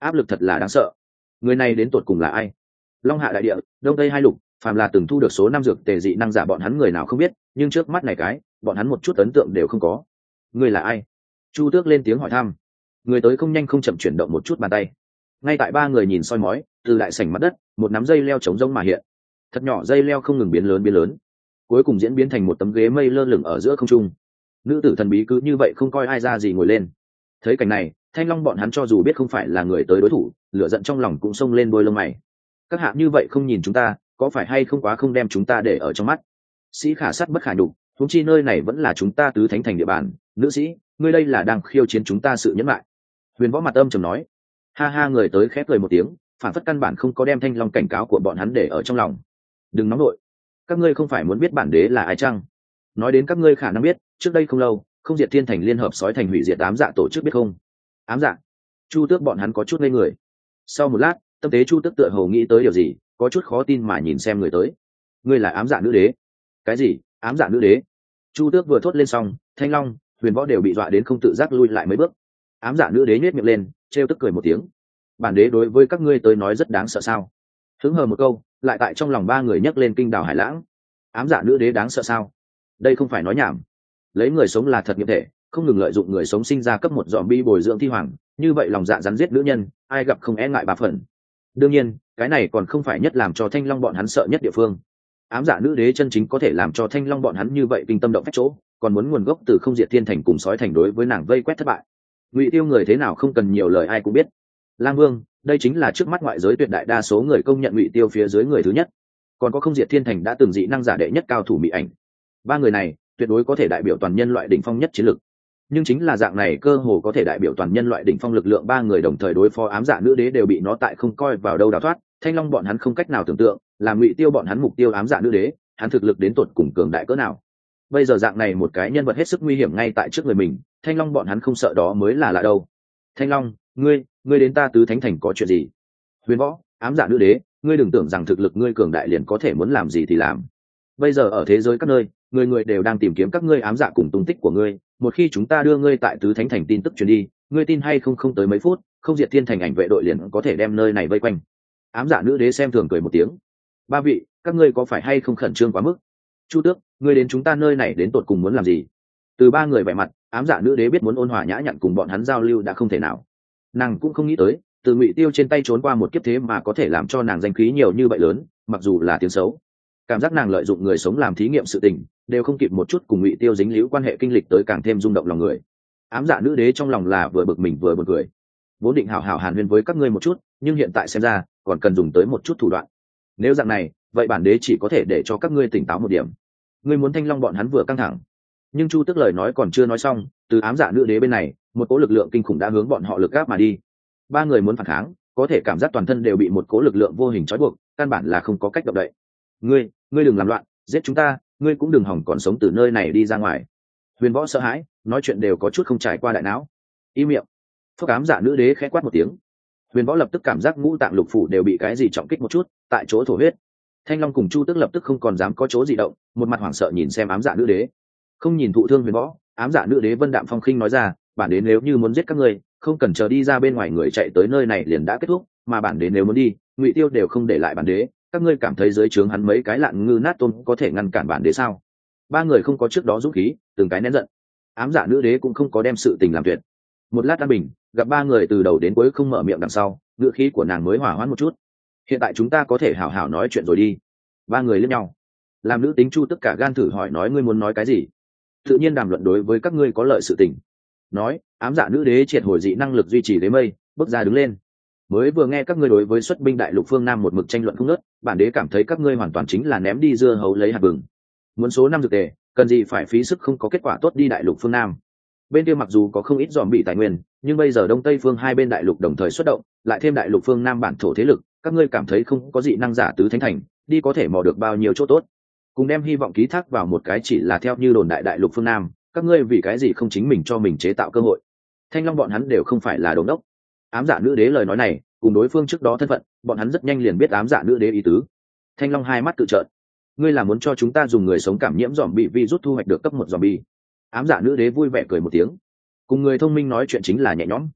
áp lực thật là đáng sợ. Người này đến tột cùng là ai? Long Hạ đại địa, đông tây hai lục, phàm là từng thu được số năm dược tề dị năng giả bọn hắn người nào không biết, nhưng trước mắt này cái, bọn hắn một chút ấn tượng đều không có. Người là ai? Chu Tước lên tiếng hỏi thăm. Người tới không nhanh không chậm chuyển động một chút bàn tay. Ngay tại ba người nhìn soi mói, từ đại sảnh mặt đất, một nắm dây leo trống rỗng mà hiện. Thật nhỏ dây leo không ngừng biến lớn, cuối cùng diễn biến thành một tấm ghế mây lơ lửng ở giữa không trung. Nữ tử thần bí cứ như vậy không coi ai ra gì ngồi lên. Thấy cảnh này, Thanh Long bọn hắn cho dù biết không phải là người tới đối thủ, lửa giận trong lòng cũng xông lên đôi lông mày. Các hạ như vậy không nhìn chúng ta, có phải hay không quá không đem chúng ta để ở trong mắt? Sĩ khả sắt bất khả nhục, huống chi nơi này vẫn là chúng ta tứ thánh thành địa bàn. Nữ sĩ, ngươi đây là đang khiêu chiến chúng ta sự nhẫn lại. Huyền Võ mặt âm trầm nói. Ha ha, người tới khép cười một tiếng, phản phất căn bản không có đem Thanh Long cảnh cáo của bọn hắn để ở trong lòng. Đừng nóng nội, các ngươi không phải muốn biết bản đế là ai chăng? Nói đến các ngươi khả năng biết, trước đây không lâu, không diệt thiên thành liên hợp sói thành hủy diệt ám dạ tổ chức biết không? Ám dạ? Chu Tước bọn hắn có chút ngây người. Sau một lát, tâm tế Chu Tước tựa hồ nghĩ tới điều gì, có chút khó tin mà nhìn xem người tới. Ngươi là ám dạ nữ đế? Cái gì? Ám dạ nữ đế? Chu Tước vừa thốt lên xong, Thanh Long, Huyền Võ đều bị dọa đến không tự giác lui lại mấy bước. Ám dạ nữ đế nhếch miệng lên, trêu tức cười một tiếng. Bản đế đối với các ngươi tới nói rất đáng sợ sao? Hứng hờ một câu, lại tại trong lòng ba người nhấc lên kinh đào hải lãng. Ám dạ nữ đế đáng sợ sao? Đây không phải nói nhảm. Lấy người sống là thật nghiệm thể, không ngừng lợi dụng người sống sinh ra cấp một zombie bồi dưỡng thi hoàng, như vậy lòng dạ rắn giết nữ nhân, ai gặp không e ngại ba phần. Đương nhiên, cái này còn không phải nhất làm cho Thanh Long bọn hắn sợ nhất địa phương. Ám dạ nữ đế chân chính có thể làm cho Thanh Long bọn hắn như vậy kinh tâm động phách chỗ, còn muốn nguồn gốc từ không diệt thiên thành cùng sói thành đối với nàng vây quét thất bại. Ngụy Tiêu người thế nào không cần nhiều lời ai cũng biết. Lang Vương, đây chính là trước mắt ngoại giới tuyệt đại đa số người công nhận Ngụy Tiêu phía dưới người thứ nhất. Còn có không diệt thiên thành đã từng dị năng giả đệ nhất cao thủ mỹ ảnh. Ba người này tuyệt đối có thể đại biểu toàn nhân loại đỉnh phong nhất chiến lực. Nhưng chính là dạng này cơ hồ có thể đại biểu toàn nhân loại đỉnh phong lực lượng ba người đồng thời đối phó ám dạ nữ đế đều bị nó tại không coi vào đâu đào thoát. Thanh Long bọn hắn không cách nào tưởng tượng, là Ngụy Tiêu bọn hắn mục tiêu ám dạ nữ đế, hắn thực lực đến tột cùng cường đại cỡ nào. Bây giờ dạng này một cái nhân vật hết sức nguy hiểm ngay tại trước người mình, Thanh Long bọn hắn không sợ đó mới là lạ đâu. Thanh Long, ngươi đến ta tứ thánh thành có chuyện gì? Huyền Võ, ám dạ nữ đế, ngươi đừng tưởng rằng thực lực ngươi cường đại liền có thể muốn làm gì thì làm. Bây giờ ở thế giới các nơi, người người đều đang tìm kiếm các ngươi ám dạ cùng tung tích của ngươi. Một khi chúng ta đưa ngươi tại tứ thánh thành tin tức truyền đi, ngươi tin hay không, không tới mấy phút, không diệt thiên thành ảnh vệ đội liền có thể đem nơi này vây quanh. Ám dạ nữ đế xem thường cười một tiếng. Ba vị, các ngươi có phải hay không khẩn trương quá mức? Chu Tước, ngươi đến chúng ta nơi này đến tột cùng muốn làm gì? Từ ba người vẻ mặt, ám dạ nữ đế biết muốn ôn hòa nhã nhặn cùng bọn hắn giao lưu đã không thể nào. Nàng cũng không nghĩ tới, từ Ngụy Tiêu trên tay trốn qua một kiếp thế mà có thể làm cho nàng danh khí nhiều như vậy lớn, mặc dù là tiếng xấu. Cảm giác nàng lợi dụng người sống làm thí nghiệm sự tình, đều không kịp một chút cùng Ngụy Tiêu dính líu quan hệ kinh lịch tới càng thêm rung động lòng người. Ám dạ nữ đế trong lòng là vừa bực mình vừa buồn cười. Vốn định hảo hảo hàn huyên với các ngươi một chút, nhưng hiện tại xem ra, còn cần dùng tới một chút thủ đoạn. Nếu dạng này, vậy bản đế chỉ có thể để cho các ngươi tỉnh táo một điểm. Ngươi muốn Thanh Long bọn hắn vừa căng thẳng. Nhưng Chu Tước lời nói còn chưa nói xong, từ ám dạ nữ đế bên này, một cỗ lực lượng kinh khủng đã hướng bọn họ lực gáp mà đi. Ba người muốn phản kháng, có thể cảm giác toàn thân đều bị một cỗ lực lượng vô hình trói buộc, căn bản là không có cách động đậy. Ngươi đừng làm loạn, giết chúng ta, ngươi cũng đừng hỏng còn sống từ nơi này đi ra ngoài. Huyền Võ sợ hãi, nói chuyện đều có chút không trải qua đại não. Im miệng. Phước ám dạ nữ đế khẽ quát một tiếng. Huyền Võ lập tức cảm giác ngũ tạng lục phủ đều bị cái gì trọng kích một chút, tại chỗ thổ huyết. Thanh Long cùng Chu Tước lập tức không còn dám có chỗ gì động, một mặt hoảng sợ nhìn xem ám dạ nữ đế. Không nhìn thụ thương Huyền Võ, ám dạ nữ đế Vân Đạm Phong khinh nói ra, bản đế nếu như muốn giết các ngươi, không cần chờ đi ra bên ngoài người chạy tới nơi này liền đã kết thúc, mà bản đế nếu muốn đi, Ngụy Tiêu đều không để lại bản đế, các ngươi cảm thấy dưới trướng hắn mấy cái lạn ngư nát tôm có thể ngăn cản bản đế sao? Ba người không có trước đó dũng khí, từng cái nén giận. Ám dạ nữ đế cũng không có đem sự tình làm tuyệt. Một lát an bình, gặp ba người từ đầu đến cuối không mở miệng đằng sau, ngữ khí của nàng mới hỏa hoãn một chút. Hiện tại chúng ta có thể hảo hảo nói chuyện rồi đi. Ba người liếc nhau. Làm nữ tính Chu tất cả gan thử hỏi nói ngươi muốn nói cái gì? Tự nhiên đàm luận đối với các ngươi có lợi sự tình. Nói, ám dạ nữ đế triệt hồi dị năng lực duy trì ghế mây, bước ra đứng lên. Mới vừa nghe các ngươi đối với xuất binh đại lục phương Nam một mực tranh luận không ngớt, bản đế cảm thấy các ngươi hoàn toàn chính là ném đi dưa hấu lấy hạt vừng. Muốn số năm dược tề, cần gì phải phí sức không có kết quả tốt đi đại lục phương Nam. Bên kia mặc dù có không ít dòm bị tài nguyên, nhưng bây giờ đông tây phương hai bên đại lục đồng thời xuất động, lại thêm đại lục phương Nam bản thổ thế lực, các ngươi cảm thấy không có dị năng giả tứ thánh thành, đi có thể mò được bao nhiêu chỗ tốt. Cùng đem hy vọng ký thác vào một cái chỉ là theo như đồn đại đại lục phương Nam, các ngươi vì cái gì không chính mình cho mình chế tạo cơ hội. Thanh Long bọn hắn đều không phải là đống đốc. Ám dạ nữ đế lời nói này, cùng đối phương trước đó thân phận, bọn hắn rất nhanh liền biết ám dạ nữ đế ý tứ. Thanh Long hai mắt tự trợn. Ngươi là muốn cho chúng ta dùng người sống cảm nhiễm dòm bị virus thu hoạch được cấp một dòm bi? Ám dạ nữ đế vui vẻ cười một tiếng. Cùng người thông minh nói chuyện chính là nhẹ nhõm.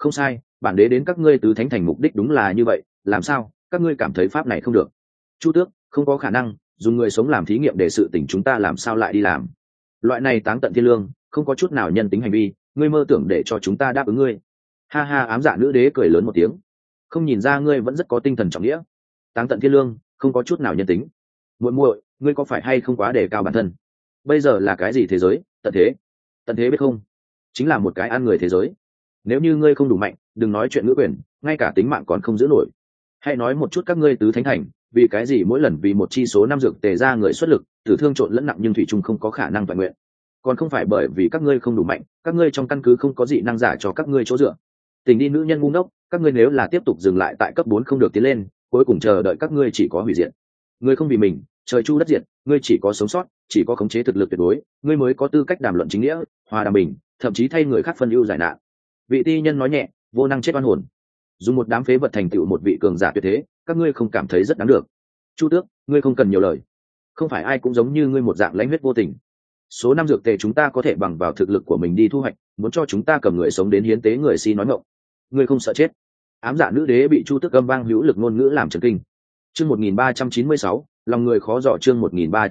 Không sai, bản đế đến các ngươi tứ thánh thành mục đích đúng là như vậy, làm sao các ngươi cảm thấy pháp này không được? Chu Tước, không có khả năng, dùng người sống làm thí nghiệm để sự tình chúng ta làm sao lại đi làm? Loại này táng tận thiên lương, không có chút nào nhân tính hành vi, ngươi mơ tưởng để cho chúng ta đáp ứng ngươi? Ha ha, ám dạ nữ đế cười lớn một tiếng. Không nhìn ra ngươi vẫn rất có tinh thần trọng nghĩa. Táng tận thiên lương, không có chút nào nhân tính. Muội muội, ngươi có phải hay không quá đề cao bản thân? Bây giờ là cái gì thế giới? Tận thế. Tận thế biết không? Chính là một cái ăn người thế giới. Nếu như ngươi không đủ mạnh, đừng nói chuyện ngữ quyền, ngay cả tính mạng còn không giữ nổi. Hãy nói một chút các ngươi tứ thánh thành, vì cái gì mỗi lần vì một chi số năm dược tề ra người xuất lực, tử thương trộn lẫn nặng nhưng thủy chung không có khả năng toàn nguyện. Còn không phải bởi vì các ngươi không đủ mạnh, các ngươi trong căn cứ không có dị năng giả cho các ngươi chỗ dựa. Tình đi nữ nhân ngu ngốc, các ngươi nếu là tiếp tục dừng lại tại cấp 4 không được tiến lên, cuối cùng chờ đợi các ngươi chỉ có hủy diệt. Ngươi không vì mình, trời chu đất diệt, ngươi chỉ có sống sót, chỉ có khống chế thực lực tuyệt đối, ngươi mới có tư cách đàm luận chính nghĩa, hòa đàm bình, thậm chí thay người khác phân ưu giải nạn. Vị ti nhân nói nhẹ, vô năng chết oan hồn. Dùng một đám phế vật thành tựu một vị cường giả tuyệt thế, các ngươi không cảm thấy rất đáng được? Chu Tước, ngươi không cần nhiều lời. Không phải ai cũng giống như ngươi một dạng lãnh huyết vô tình. Số năm dược tề chúng ta có thể bằng vào thực lực của mình đi thu hoạch, muốn cho chúng ta cầm người sống đến hiến tế người si nói ngọng. Ngươi không sợ chết? Ám dạ nữ đế bị Chu Tước âm vang hữu lực ngôn ngữ làm chấn kinh. Chương 1396, lòng người khó dò. Chương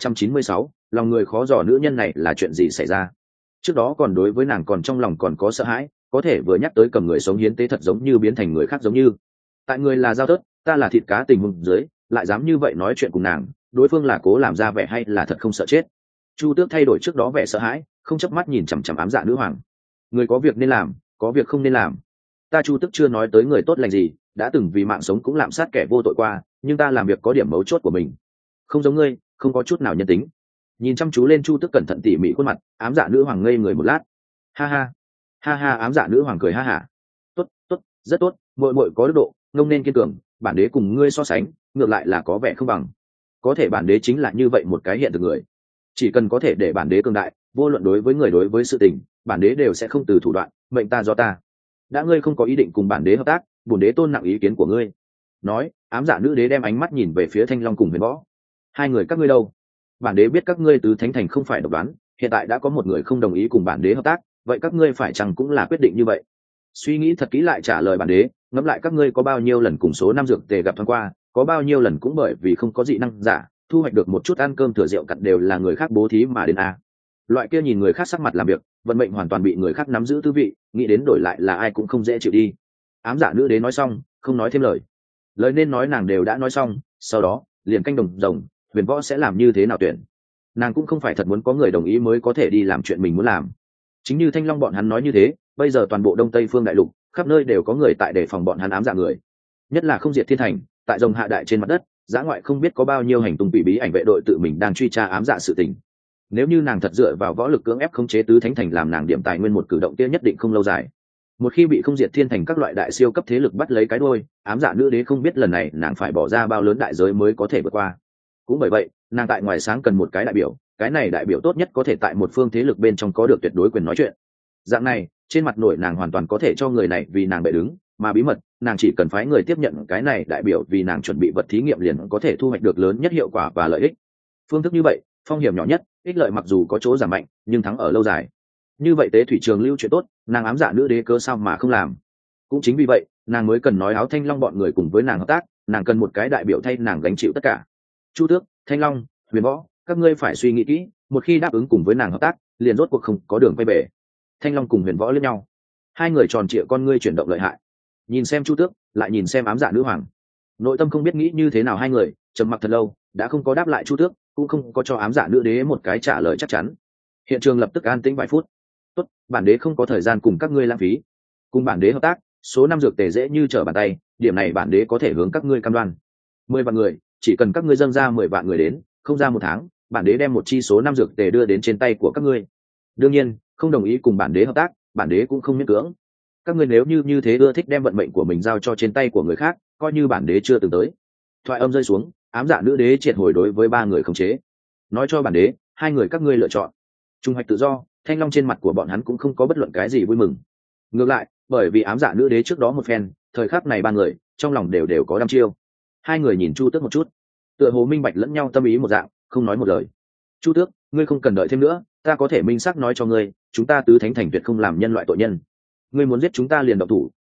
1396, lòng người khó dò. Nữ nhân này là chuyện gì xảy ra? Trước đó còn đối với nàng còn trong lòng còn có sợ hãi, có thể vừa nhắc tới cầm người sống hiến tế thật giống như biến thành người khác giống như. Tại người là dao tớt, ta là thịt cá tình huống dưới, lại dám như vậy nói chuyện cùng nàng, đối phương là cố làm ra vẻ hay là thật không sợ chết? Chu Tước thay đổi trước đó vẻ sợ hãi, không chớp mắt nhìn chằm chằm ám dạ nữ hoàng. Người có việc nên làm, có việc không nên làm. Ta Chu Tước chưa nói tới người tốt lành gì, đã từng vì mạng sống cũng lạm sát kẻ vô tội qua, nhưng ta làm việc có điểm mấu chốt của mình. Không giống ngươi, không có chút nào nhân tính. Nhìn chăm chú lên Chu Tước cẩn thận tỉ mỉ khuôn mặt, ám dạ nữ hoàng ngây người một lát. Ha ha, ha ha, ám dạ nữ hoàng cười ha hả. Tốt, tốt, rất tốt, muội muội có đức độ, ngông nên kiên cường, bản đế cùng ngươi so sánh, ngược lại là có vẻ không bằng. Có thể bản đế chính là như vậy một cái hiện thực người. Chỉ cần có thể để bản đế cường đại, vô luận đối với người đối với sự tình, bản đế đều sẽ không từ thủ đoạn, mệnh ta do ta. Đã ngươi không có ý định cùng bản đế hợp tác, bổn đế tôn nặng ý kiến của ngươi. Nói, ám dạ nữ đế đem ánh mắt nhìn về phía Thanh Long cùng Huyền Võ. Hai người các ngươi đâu? Bản đế biết các ngươi tứ thánh thành không phải độc đoán, hiện tại đã có một người không đồng ý cùng bản đế hợp tác, vậy các ngươi phải chăng cũng là quyết định như vậy? Suy nghĩ thật kỹ lại trả lời bản đế, ngẫm lại các ngươi có bao nhiêu lần cùng số năm dược tề gặp thoáng qua, có bao nhiêu lần cũng bởi vì không có dị năng giả, thu hoạch được một chút ăn cơm thừa rượu cặn đều là người khác bố thí mà đến a. Loại kia nhìn người khác sắc mặt làm việc, vận mệnh hoàn toàn bị người khác nắm giữ tư vị, nghĩ đến đổi lại là ai cũng không dễ chịu đi. Ám dạ nữ đế nói xong, không nói thêm lời. Lời nên nói nàng đều đã nói xong, sau đó liền canh đồng rồng, Huyền Võ sẽ làm như thế nào tuyển. Nàng cũng không phải thật muốn có người đồng ý mới có thể đi làm chuyện mình muốn làm. Chính như Thanh Long bọn hắn nói như thế, bây giờ toàn bộ Đông Tây Phương đại lục, khắp nơi đều có người tại đề phòng bọn hắn ám dạ người. Nhất là không diệt thiên thành, tại rồng hạ đại trên mặt đất, giã ngoại không biết có bao nhiêu hành tung quỷ bí ảnh vệ đội tự mình đang truy tra ám dạ sự tình. Nếu như nàng thật dựa vào võ lực cưỡng ép khống chế tứ thánh thành làm nàng điểm tài nguyên một cử động kia nhất định không lâu dài. Một khi bị không diệt thiên thành các loại đại siêu cấp thế lực bắt lấy cái đuôi, ám dạ nữ đế không biết lần này nàng phải bỏ ra bao lớn đại giới mới có thể vượt qua. Cũng bởi vậy, nàng tại ngoài sáng cần một cái đại biểu, cái này đại biểu tốt nhất có thể tại một phương thế lực bên trong có được tuyệt đối quyền nói chuyện. Dạng này, trên mặt nổi nàng hoàn toàn có thể cho người này vì nàng bệ đứng, mà bí mật, nàng chỉ cần phái người tiếp nhận cái này đại biểu vì nàng chuẩn bị vật thí nghiệm liền có thể thu hoạch được lớn nhất hiệu quả và lợi ích. Phương thức như vậy, phong hiểm nhỏ nhất, ích lợi mặc dù có chỗ giảm mạnh, nhưng thắng ở lâu dài. Như vậy tế thủy trường lưu chuyện tốt, nàng ám dạ nữ đế cớ sao mà không làm? Cũng chính vì vậy, nàng mới cần nói áo Thanh Long bọn người cùng với nàng hợp tác, nàng cần một cái đại biểu thay nàng gánh chịu tất cả. Chu Tước, Thanh Long, Huyền Võ, các ngươi phải suy nghĩ kỹ, một khi đáp ứng cùng với nàng hợp tác, liền rốt cuộc không có đường quay về. Thanh Long cùng Huyền Võ liếc nhau, hai người tròn trịa con ngươi chuyển động lợi hại, nhìn xem Chu Tước, lại nhìn xem ám dạ nữ hoàng. Nội tâm không biết nghĩ như thế nào, hai người trầm mặc thật lâu, đã không có đáp lại Chu Tước, cũng không có cho ám dạ nữ đế một cái trả lời chắc chắn. Hiện trường lập tức an tĩnh vài phút. Tốt, bản đế không có thời gian cùng các ngươi lãng phí. Cùng bản đế hợp tác, số năm dược tề dễ như trở bàn tay, điểm này bản đế có thể hướng các ngươi cam đoan. 10 vạn người, chỉ cần các ngươi dâng ra 10 vạn người đến, không ra một tháng, bản đế đem một chi số năm dược tề đưa đến trên tay của các ngươi. Đương nhiên, không đồng ý cùng bản đế hợp tác, bản đế cũng không miễn cưỡng. Các ngươi nếu như thế ưa thích đem vận mệnh của mình giao cho trên tay của người khác, coi như bản đế chưa từng tới. Thoại âm rơi xuống, ám dạ nữ đế triệt hồi đối với ba người khống chế, nói cho bản đế, hai người các ngươi lựa chọn. Trung hoạch tự do, Thanh Long trên mặt của bọn hắn cũng không có bất luận cái gì vui mừng. Ngược lại, bởi vì ám dạ nữ đế trước đó một phen, thời khắc này ba người trong lòng đều có đăm chiêu. Hai người nhìn Chu Tước một chút, tựa hồ minh bạch lẫn nhau tâm ý một dạng, không nói một lời. Chu Tước, ngươi không cần đợi thêm nữa, ta có thể minh xác nói cho ngươi, chúng ta tứ thánh thành tuyệt không làm nhân loại tội nhân. Ngươi muốn giết chúng ta liền động thủ,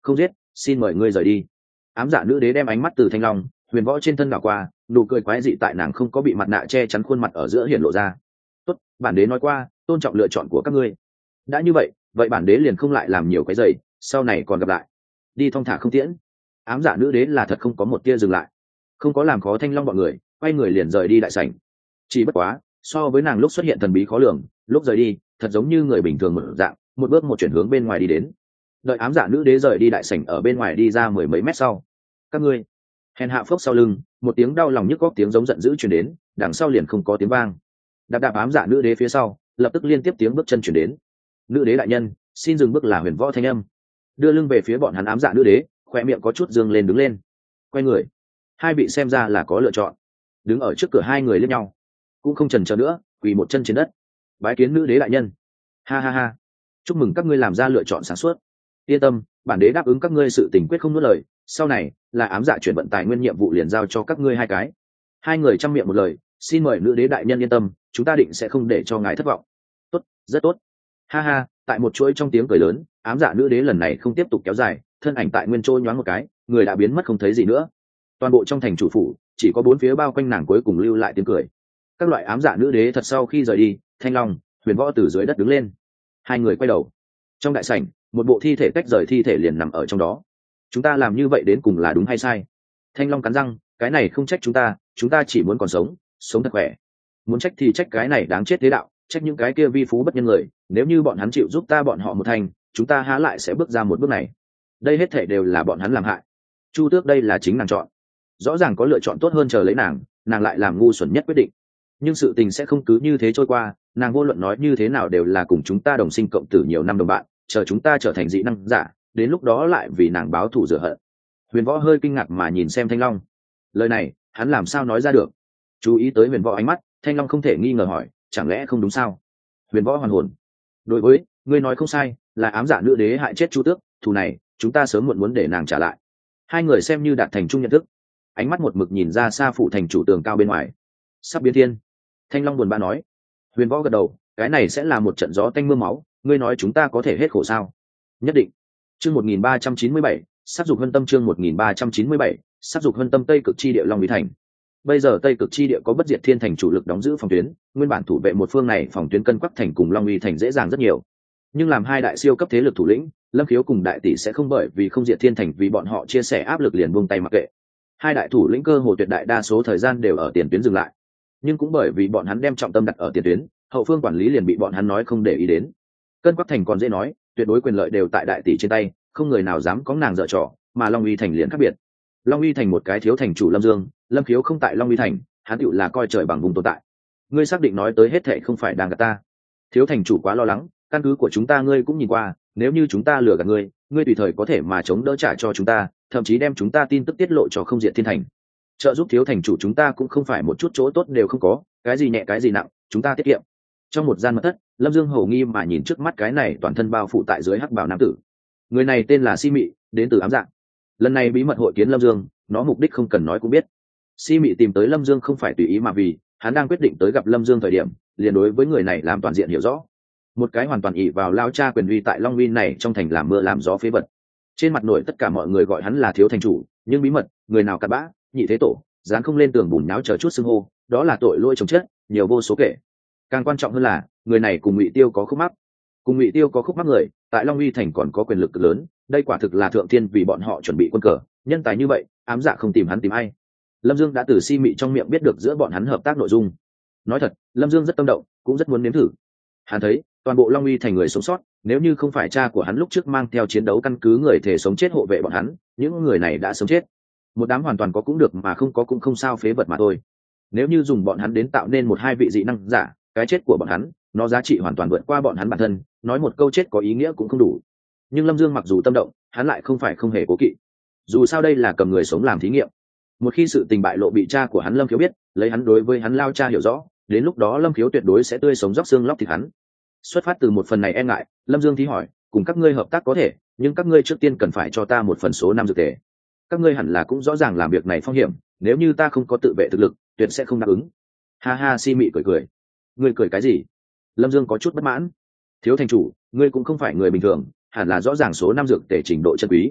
không giết, xin mời ngươi rời đi. Ám dạ nữ đế đem ánh mắt từ Thanh Long, Huyền Võ trên thân đảo qua, nụ cười quái dị tại nàng không có bị mặt nạ che chắn khuôn mặt ở giữa hiện lộ ra. Tốt, bản đế nói qua, tôn trọng lựa chọn của các ngươi. Đã như vậy, vậy bản đế liền không lại làm nhiều cái giày, sau này còn gặp lại. Đi thong thả không tiễn. Ám dạ nữ đế là thật không có một tia dừng lại, không có làm khó Thanh Long bọn người, quay người liền rời đi đại sảnh. Chỉ bất quá, so với nàng lúc xuất hiện thần bí khó lường, lúc rời đi, thật giống như người bình thường một dạng, một bước một chuyển hướng bên ngoài đi đến. Đợi ám dạ nữ đế rời đi đại sảnh ở bên ngoài đi ra mười mấy mét sau, các ngươi hèn hạ phốc sau lưng, một tiếng đau lòng nhức góc tiếng giống giận dữ truyền đến, đằng sau liền không có tiếng vang. Đạp đạp ám dạ nữ đế phía sau, lập tức liên tiếp tiếng bước chân truyền đến. Nữ đế đại nhân, xin dừng bước, là Huyền Võ thanh âm. Đưa lưng về phía bọn hắn ám dạ nữ đế, khoe miệng có chút dương lên đứng lên. Quay người, hai vị xem ra là có lựa chọn. Đứng ở trước cửa hai người liếc nhau, cũng không chần chờ nữa, quỳ một chân trên đất. Bái kiến nữ đế đại nhân. Ha ha ha, chúc mừng các ngươi làm ra lựa chọn sáng suốt. Yên tâm, bản đế đáp ứng các ngươi sự tình quyết không nuốt lời, sau này là ám dạ chuyển vận tài nguyên nhiệm vụ liền giao cho các ngươi hai cái. Hai người chăm miệng một lời, xin mời nữ đế đại nhân yên tâm, chúng ta định sẽ không để cho ngài thất vọng. Tốt, rất tốt. Ha ha, tại một chuỗi trong tiếng cười lớn, ám dạ nữ đế lần này không tiếp tục kéo dài, thân ảnh tại nguyên trôi nhoáng một cái, người đã biến mất không thấy gì nữa. Toàn bộ trong thành chủ phủ, chỉ có bốn phía bao quanh nàng cuối cùng lưu lại tiếng cười. Các loại ám dạ nữ đế thật sau khi rời đi, Thanh Long, Huyền Võ từ dưới đất đứng lên. Hai người quay đầu. Trong đại sảnh, một bộ thi thể tách rời thi thể liền nằm ở trong đó. Chúng ta làm như vậy đến cùng là đúng hay sai? Thanh Long cắn răng, cái này không trách chúng ta chỉ muốn còn sống, sống thật khỏe. Muốn trách thì trách cái này đáng chết thế đạo, trách những cái kia vi phú bất nhân người, nếu như bọn hắn chịu giúp ta bọn họ một thành, chúng ta há lại sẽ bước ra một bước này. Đây hết thảy đều là bọn hắn làm hại. Chu Tước đây là chính nàng chọn. Rõ ràng có lựa chọn tốt hơn chờ lấy nàng lại làm ngu xuẩn nhất quyết định. Nhưng sự tình sẽ không cứ như thế trôi qua, nàng vô luận nói như thế nào đều là cùng chúng ta đồng sinh cộng tử nhiều năm đồng bạn, chờ chúng ta trở thành dị năng giả, đến lúc đó lại vì nàng báo thù rửa hận. Huyền Võ hơi kinh ngạc mà nhìn xem Thanh Long. Lời này, hắn làm sao nói ra được? Chú ý tới Huyền Võ ánh mắt, Thanh Long không thể nghi ngờ hỏi, chẳng lẽ không đúng sao? Huyền Võ hoàn hồn. Đối với, ngươi nói không sai, là ám dạ nữ đế hại chết Chu Tước, thù này, chúng ta sớm muộn muốn để nàng trả lại. Hai người xem như đạt thành chung nhận thức. Ánh mắt một mực nhìn ra xa phụ thành chủ tường cao bên ngoài. Sắp biến thiên. Thanh Long buồn bã nói. Huyền Võ gật đầu, cái này sẽ là một trận gió tanh mưa máu, ngươi nói chúng ta có thể hết khổ sao? Nhất định. Chương 1397, sát dục hân tâm. Chương 1397, sát dục hân tâm. Tây cực chi địa Long Uy thành. Bây giờ Tây cực chi địa có Bất Diệt Thiên thành chủ lực đóng giữ phòng tuyến, nguyên bản thủ vệ một phương này phòng tuyến cân quắc thành cùng Long Uy thành dễ dàng rất nhiều. Nhưng làm hai đại siêu cấp thế lực thủ lĩnh, Lâm Khiếu cùng Đại Tỷ sẽ không bởi vì không Diệt Thiên thành vì bọn họ chia sẻ áp lực liền buông tay mặc kệ. Hai đại thủ lĩnh cơ hồ tuyệt đại đa số thời gian đều ở tiền tuyến dừng lại, nhưng cũng bởi vì bọn hắn đem trọng tâm đặt ở tiền tuyến, hậu phương quản lý liền bị bọn hắn nói không để ý đến. Cân Quắc thành còn dễ nói, tuyệt đối quyền lợi đều tại Đại Tỷ trên tay, không người nào dám có nàng dở trò, mà Long Uy thành liền khác biệt. Long Uy thành một cái thiếu thành chủ Lâm Dương, Lâm Khiếu không tại Long Uy thành, hắn tựu là coi trời bằng vùng tồn tại. Ngươi xác định nói tới hết thệ không phải đang gạt ta? Thiếu thành chủ quá lo lắng, căn cứ của chúng ta ngươi cũng nhìn qua, nếu như chúng ta lừa gạt ngươi tùy thời có thể mà chống đỡ trả cho chúng ta, thậm chí đem chúng ta tin tức tiết lộ cho không Diệt Thiên thành. Trợ giúp thiếu thành chủ chúng ta cũng không phải một chút chỗ tốt đều không có, cái gì nhẹ cái gì nặng, chúng ta tiết kiệm. Trong một gian mật thất, Lâm Dương hầu nghi mà nhìn trước mắt cái này toàn thân bao phủ tại dưới hắc bào nam tử. Người này tên là Si Mị, đến từ ám dạng. Lần này bí mật hội kiến Lâm Dương, nó mục đích không cần nói cũng biết. Si Mị tìm tới Lâm Dương không phải tùy ý mà vì hắn đang quyết định tới gặp Lâm Dương thời điểm, liền đối với người này làm toàn diện hiểu rõ. Một cái hoàn toàn ỷ vào lao cha quyền uy tại Long Uy này trong thành làm mưa làm gió phế vật. Trên mặt nổi tất cả mọi người gọi hắn là thiếu thành chủ, nhưng bí mật, người nào cặn bã, nhị thế tổ, dán không lên tường bùn nháo chờ chút xưng hô, đó là tội lỗi chồng chết, nhiều vô số kể. Càng quan trọng hơn là, người này cùng Ngụy Tiêu có khúc mắc. Cùng Ngụy Tiêu có khúc mắc người, tại Long Uy thành còn có quyền lực cực lớn, đây quả thực là thượng thiên vì bọn họ chuẩn bị quân cờ, nhân tài như vậy, ám dạ không tìm hắn tìm ai. Lâm Dương đã từ Si Mị trong miệng biết được giữa bọn hắn hợp tác nội dung. Nói thật, Lâm Dương rất tâm động, cũng rất muốn nếm thử. Hắn thấy, toàn bộ Long Uy thành người sống sót, nếu như không phải cha của hắn lúc trước mang theo chiến đấu căn cứ người thể sống chết hộ vệ bọn hắn, những người này đã sống chết. Một đám hoàn toàn có cũng được mà không có cũng không sao phế vật mà thôi. Nếu như dùng bọn hắn đến tạo nên một hai vị dị năng giả, cái chết của bọn hắn, nó giá trị hoàn toàn vượt qua bọn hắn bản thân, nói một câu chết có ý nghĩa cũng không đủ. Nhưng Lâm Dương mặc dù tâm động, hắn lại không phải không hề cố kỵ. Dù sao đây là cầm người sống làm thí nghiệm. Một khi sự tình bại lộ bị cha của hắn Lâm Khiếu biết, lấy hắn đối với hắn lao cha hiểu rõ, đến lúc đó Lâm Khiếu tuyệt đối sẽ tươi sống róc xương lóc thịt hắn. Xuất phát từ một phần này e ngại, Lâm Dương thí hỏi, cùng các ngươi hợp tác có thể, nhưng các ngươi trước tiên cần phải cho ta một phần số 5 dược tề. Các ngươi hẳn là cũng rõ ràng làm việc này phong hiểm, nếu như ta không có tự vệ thực lực, tuyệt sẽ không đáp ứng. Ha ha, Si Mị cười cười. Ngươi cười cái gì? Lâm Dương có chút bất mãn. Thiếu thành chủ, ngươi cũng không phải người bình thường, hẳn là rõ ràng số 5 dược tề trình độ chân quý.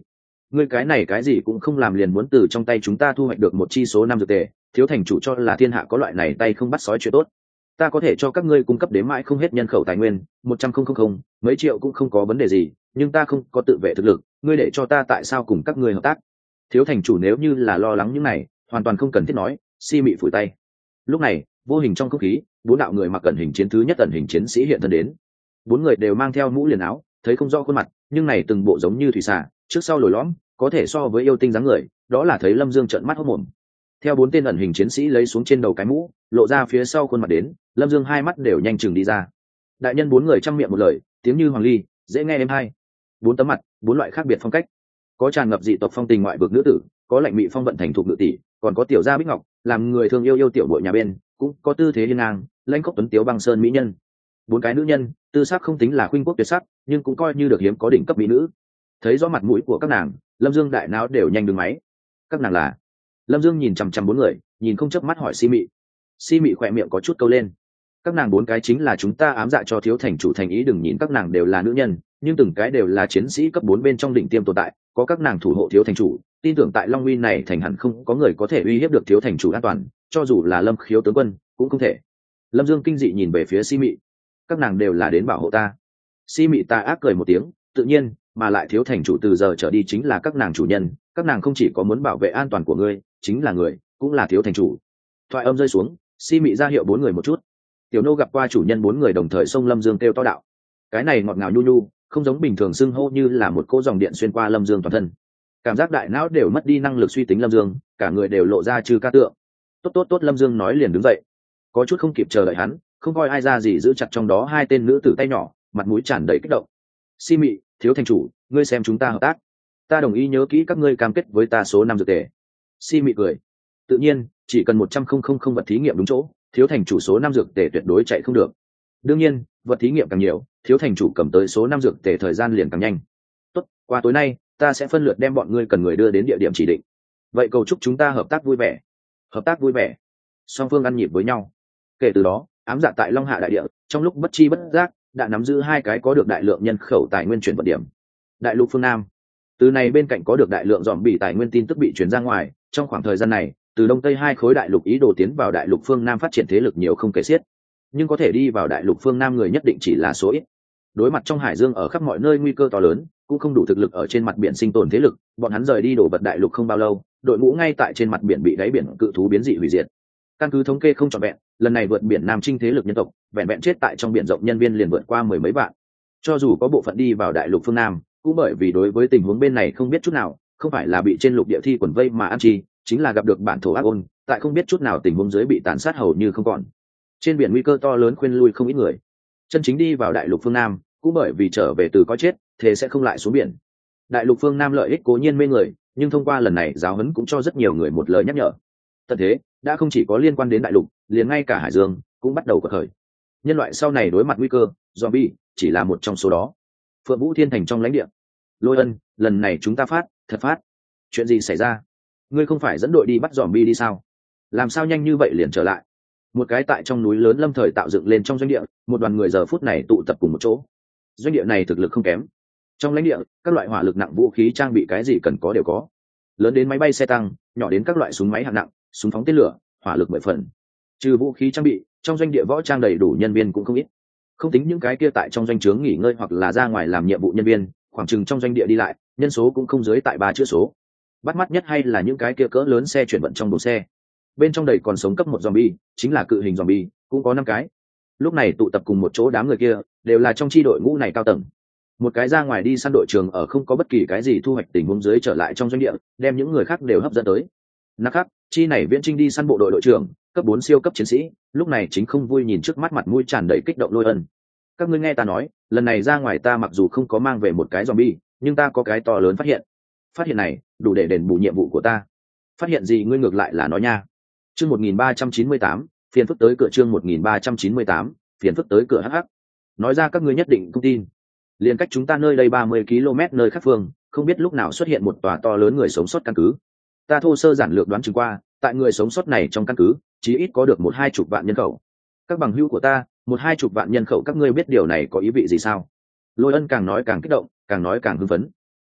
ngươi cái này cái gì cũng không làm liền muốn từ trong tay chúng ta thu hoạch được một chi số 5 dược tề, thiếu thành chủ cho là thiên hạ có loại này tay không bắt sói chuyện tốt. Ta có thể cho các ngươi cung cấp đến mãi không hết nhân khẩu tài nguyên, 100,000 mấy triệu cũng không có vấn đề gì, nhưng ta không có tự vệ thực lực, ngươi để cho ta tại sao cùng các ngươi hợp tác? Thiếu thành chủ nếu như là lo lắng những này, hoàn toàn không cần thiết nói. Si Mị phủi tay. Lúc này, vô hình trong không khí, bốn đạo người mặc ẩn hình chiến thứ nhất ẩn hình chiến sĩ hiện thân đến. Bốn người đều mang theo mũ liền áo, thấy không rõ khuôn mặt, nhưng này từng bộ giống như thủy xà, trước sau lồi lõm, có thể so với yêu tinh dáng người, đó là thấy Lâm Dương trợn mắt hốt mồm. Theo bốn tên ẩn hình chiến sĩ lấy xuống trên đầu cái mũ, lộ ra phía sau khuôn mặt đến, Lâm Dương hai mắt đều nhanh chừng đi ra. Đại nhân bốn người trăm miệng một lời, tiếng như hoàng ly, dễ nghe êm hay. Bốn tấm mặt, bốn loại khác biệt phong cách, có tràn ngập dị tộc phong tình ngoại vực nữ tử, có lạnh mị phong vận thành thục nữ tỷ, còn có tiểu gia bích ngọc, làm người thương yêu tiểu bội nhà bên, cũng có tư thế hiên ngang, lãnh khốc tuấn tiếu băng sơn mỹ nhân. Bốn cái nữ nhân, tư sắc không tính là khuynh quốc tuyệt sắc, nhưng cũng coi như được hiếm có đỉnh cấp mỹ nữ. Thấy rõ mặt mũi của các nàng, Lâm Dương đại não đều nhanh đứng máy. Các nàng là? Lâm Dương nhìn chằm chằm bốn người, nhìn không chớp mắt hỏi Si Mị. Si Mị khỏe miệng có chút câu lên. Các nàng bốn cái chính là chúng ta ám dạ cho thiếu thành chủ thành ý, đừng nhìn các nàng đều là nữ nhân, nhưng từng cái đều là chiến sĩ cấp 4 bên trong đỉnh tiêm tồn tại, có các nàng thủ hộ thiếu thành chủ, tin tưởng tại Long Uy này thành hẳn không có người có thể uy hiếp được thiếu thành chủ an toàn, cho dù là Lâm Khiếu tướng quân cũng không thể. Lâm Dương kinh dị nhìn về phía Si Mị. Các nàng đều là đến bảo hộ ta. Si Mị tà ác cười một tiếng, tự nhiên, mà lại thiếu thành chủ từ giờ trở đi chính là các nàng chủ nhân, các nàng không chỉ có muốn bảo vệ an toàn của ngươi, chính là người, cũng là thiếu thành chủ. Thoại âm rơi xuống, Si Mị ra hiệu bốn người một chút. Tiểu nô gặp qua chủ nhân, bốn người đồng thời xông Lâm Dương kêu to đạo. Cái này ngọt ngào nhu nhu, không giống bình thường xưng hô như là một cỗ dòng điện xuyên qua Lâm Dương toàn thân. Cảm giác đại não đều mất đi năng lực suy tính Lâm Dương, cả người đều lộ ra trừ ca tượng. Tốt, Lâm Dương nói liền đứng dậy. Có chút không kịp chờ đợi hắn, không coi ai ra gì giữ chặt trong đó hai tên nữ tử tay nhỏ, mặt mũi tràn đầy kích động. Si Mị, thiếu thành chủ, ngươi xem chúng ta hợp tác. Ta đồng ý nhớ kỹ các ngươi cam kết với ta số 5 dược tề. Si Mị cười. Tự nhiên, chỉ cần 100,000 vật thí nghiệm đúng chỗ, thiếu thành chủ số 5 dược tề tuyệt đối chạy không được. Đương nhiên, vật thí nghiệm càng nhiều, thiếu thành chủ cầm tới số 5 dược tề thời gian liền càng nhanh. Tốt, qua tối nay, ta sẽ phân lượt đem bọn ngươi cần người đưa đến địa điểm chỉ định. Vậy cầu chúc chúng ta hợp tác vui vẻ. Hợp tác vui vẻ. Song phương ăn nhịp với nhau. Kể từ đó, ám dạ tại Long Hạ đại địa, trong lúc bất chi bất giác, đã nắm giữ hai cái có được đại lượng nhân khẩu tài nguyên chuyển vận điểm. Đại lục phương Nam, từ này bên cạnh có được đại lượng dòm bỉ tài nguyên tin tức bị chuyển ra ngoài. Trong khoảng thời gian này, từ đông tây hai khối đại lục ý đồ tiến vào đại lục phương Nam phát triển thế lực nhiều không kể xiết, nhưng có thể đi vào đại lục phương Nam người nhất định chỉ là số ít. Đối mặt trong hải dương ở khắp mọi nơi nguy cơ to lớn, cũng không đủ thực lực ở trên mặt biển sinh tồn thế lực, bọn hắn rời đi đổ vật đại lục không bao lâu, đội ngũ ngay tại trên mặt biển bị đáy biển cự thú biến dị hủy diệt. Căn cứ thống kê không trọn vẹn, lần này vượt biển Nam chinh thế lực nhân tộc, vẹn vẹn chết tại trong biển rộng nhân viên liền vượt qua 10 mấy vạn. Cho dù có bộ phận đi vào đại lục phương Nam, cũng bởi vì đối với tình huống bên này không biết chút nào, không phải là bị trên lục địa thi quần vây mà ăn chi, chính là gặp được bản thổ ác ôn, tại không biết chút nào tình huống dưới bị tàn sát hầu như không còn. Trên biển nguy cơ to lớn khuyên lui không ít người. Chân chính đi vào đại lục phương Nam, cũng bởi vì trở về từ có chết, thế sẽ không lại xuống biển. Đại lục phương Nam lợi ích cố nhiên mê người, nhưng thông qua lần này giáo huấn cũng cho rất nhiều người một lời nhắc nhở. Tận thế đã không chỉ có liên quan đến đại lục, liền ngay cả hải dương cũng bắt đầu quật khởi. Nhân loại sau này đối mặt nguy cơ, zombie chỉ là một trong số đó. Phượng Vũ Thiên Thành trong lãnh địa, Lôi Ân, lần này chúng ta thật phát. Chuyện gì xảy ra? Ngươi không phải dẫn đội đi bắt zombie đi sao? Làm sao nhanh như vậy liền trở lại? Một cái tại trong núi lớn lâm thời tạo dựng lên trong doanh địa, một đoàn người giờ phút này tụ tập cùng một chỗ. Doanh địa này thực lực không kém. Trong lãnh địa, các loại hỏa lực nặng vũ khí trang bị cái gì cần có đều có. Lớn đến máy bay xe tăng, nhỏ đến các loại súng máy hạng nặng, súng phóng tên lửa, hỏa lực 10 phần. Trừ vũ khí trang bị, trong doanh địa võ trang đầy đủ nhân viên cũng không ít. Không tính những cái kia tại trong doanh trướng nghỉ ngơi hoặc là ra ngoài làm nhiệm vụ nhân viên, khoảng chừng trong doanh địa đi lại, nhân số cũng không dưới tại 3 chữ số. Bắt mắt nhất hay là những cái kia cỡ lớn xe chuyển vận trong đồn xe. Bên trong đầy còn sống cấp 1 zombie, chính là cự hình zombie, cũng có 5 cái. Lúc này tụ tập cùng một chỗ đám người kia, đều là trong chi đội ngũ này cao tầng. Một cái ra ngoài đi săn đội trường ở không có bất kỳ cái gì thu hoạch tình huống dưới trở lại trong doanh địa, đem những người khác đều hấp dẫn tới. Nắc khắc, chi này viễn trinh đi săn bộ đội đội trưởng, cấp 4 siêu cấp chiến sĩ, lúc này chính không vui nhìn trước mắt mặt mũi tràn đầy kích động Lôi Ân. Các ngươi nghe ta nói, lần này ra ngoài ta mặc dù không có mang về một cái zombie, nhưng ta có cái to lớn phát hiện. Phát hiện này, đủ để đền bù nhiệm vụ của ta. Phát hiện gì ngươi ngược lại là nói nha. Chương 1398, phiền phức tới cửa, chương 1398, phiền phức tới cửa hắc. Nói ra các ngươi nhất định không tin. Liên cách chúng ta nơi đây 30 km nơi khác phương, không biết lúc nào xuất hiện một tòa to lớn người sống sót căn cứ. Ta thô sơ giản lược đoán chừng qua, tại người sống sót này trong căn cứ, chí ít có được 1-2 vạn nhân khẩu. Các bằng hữu của ta, 1-2 vạn nhân khẩu, các ngươi biết điều này có ý vị gì sao? Lôi Ân càng nói càng kích động, càng nói càng hưng phấn.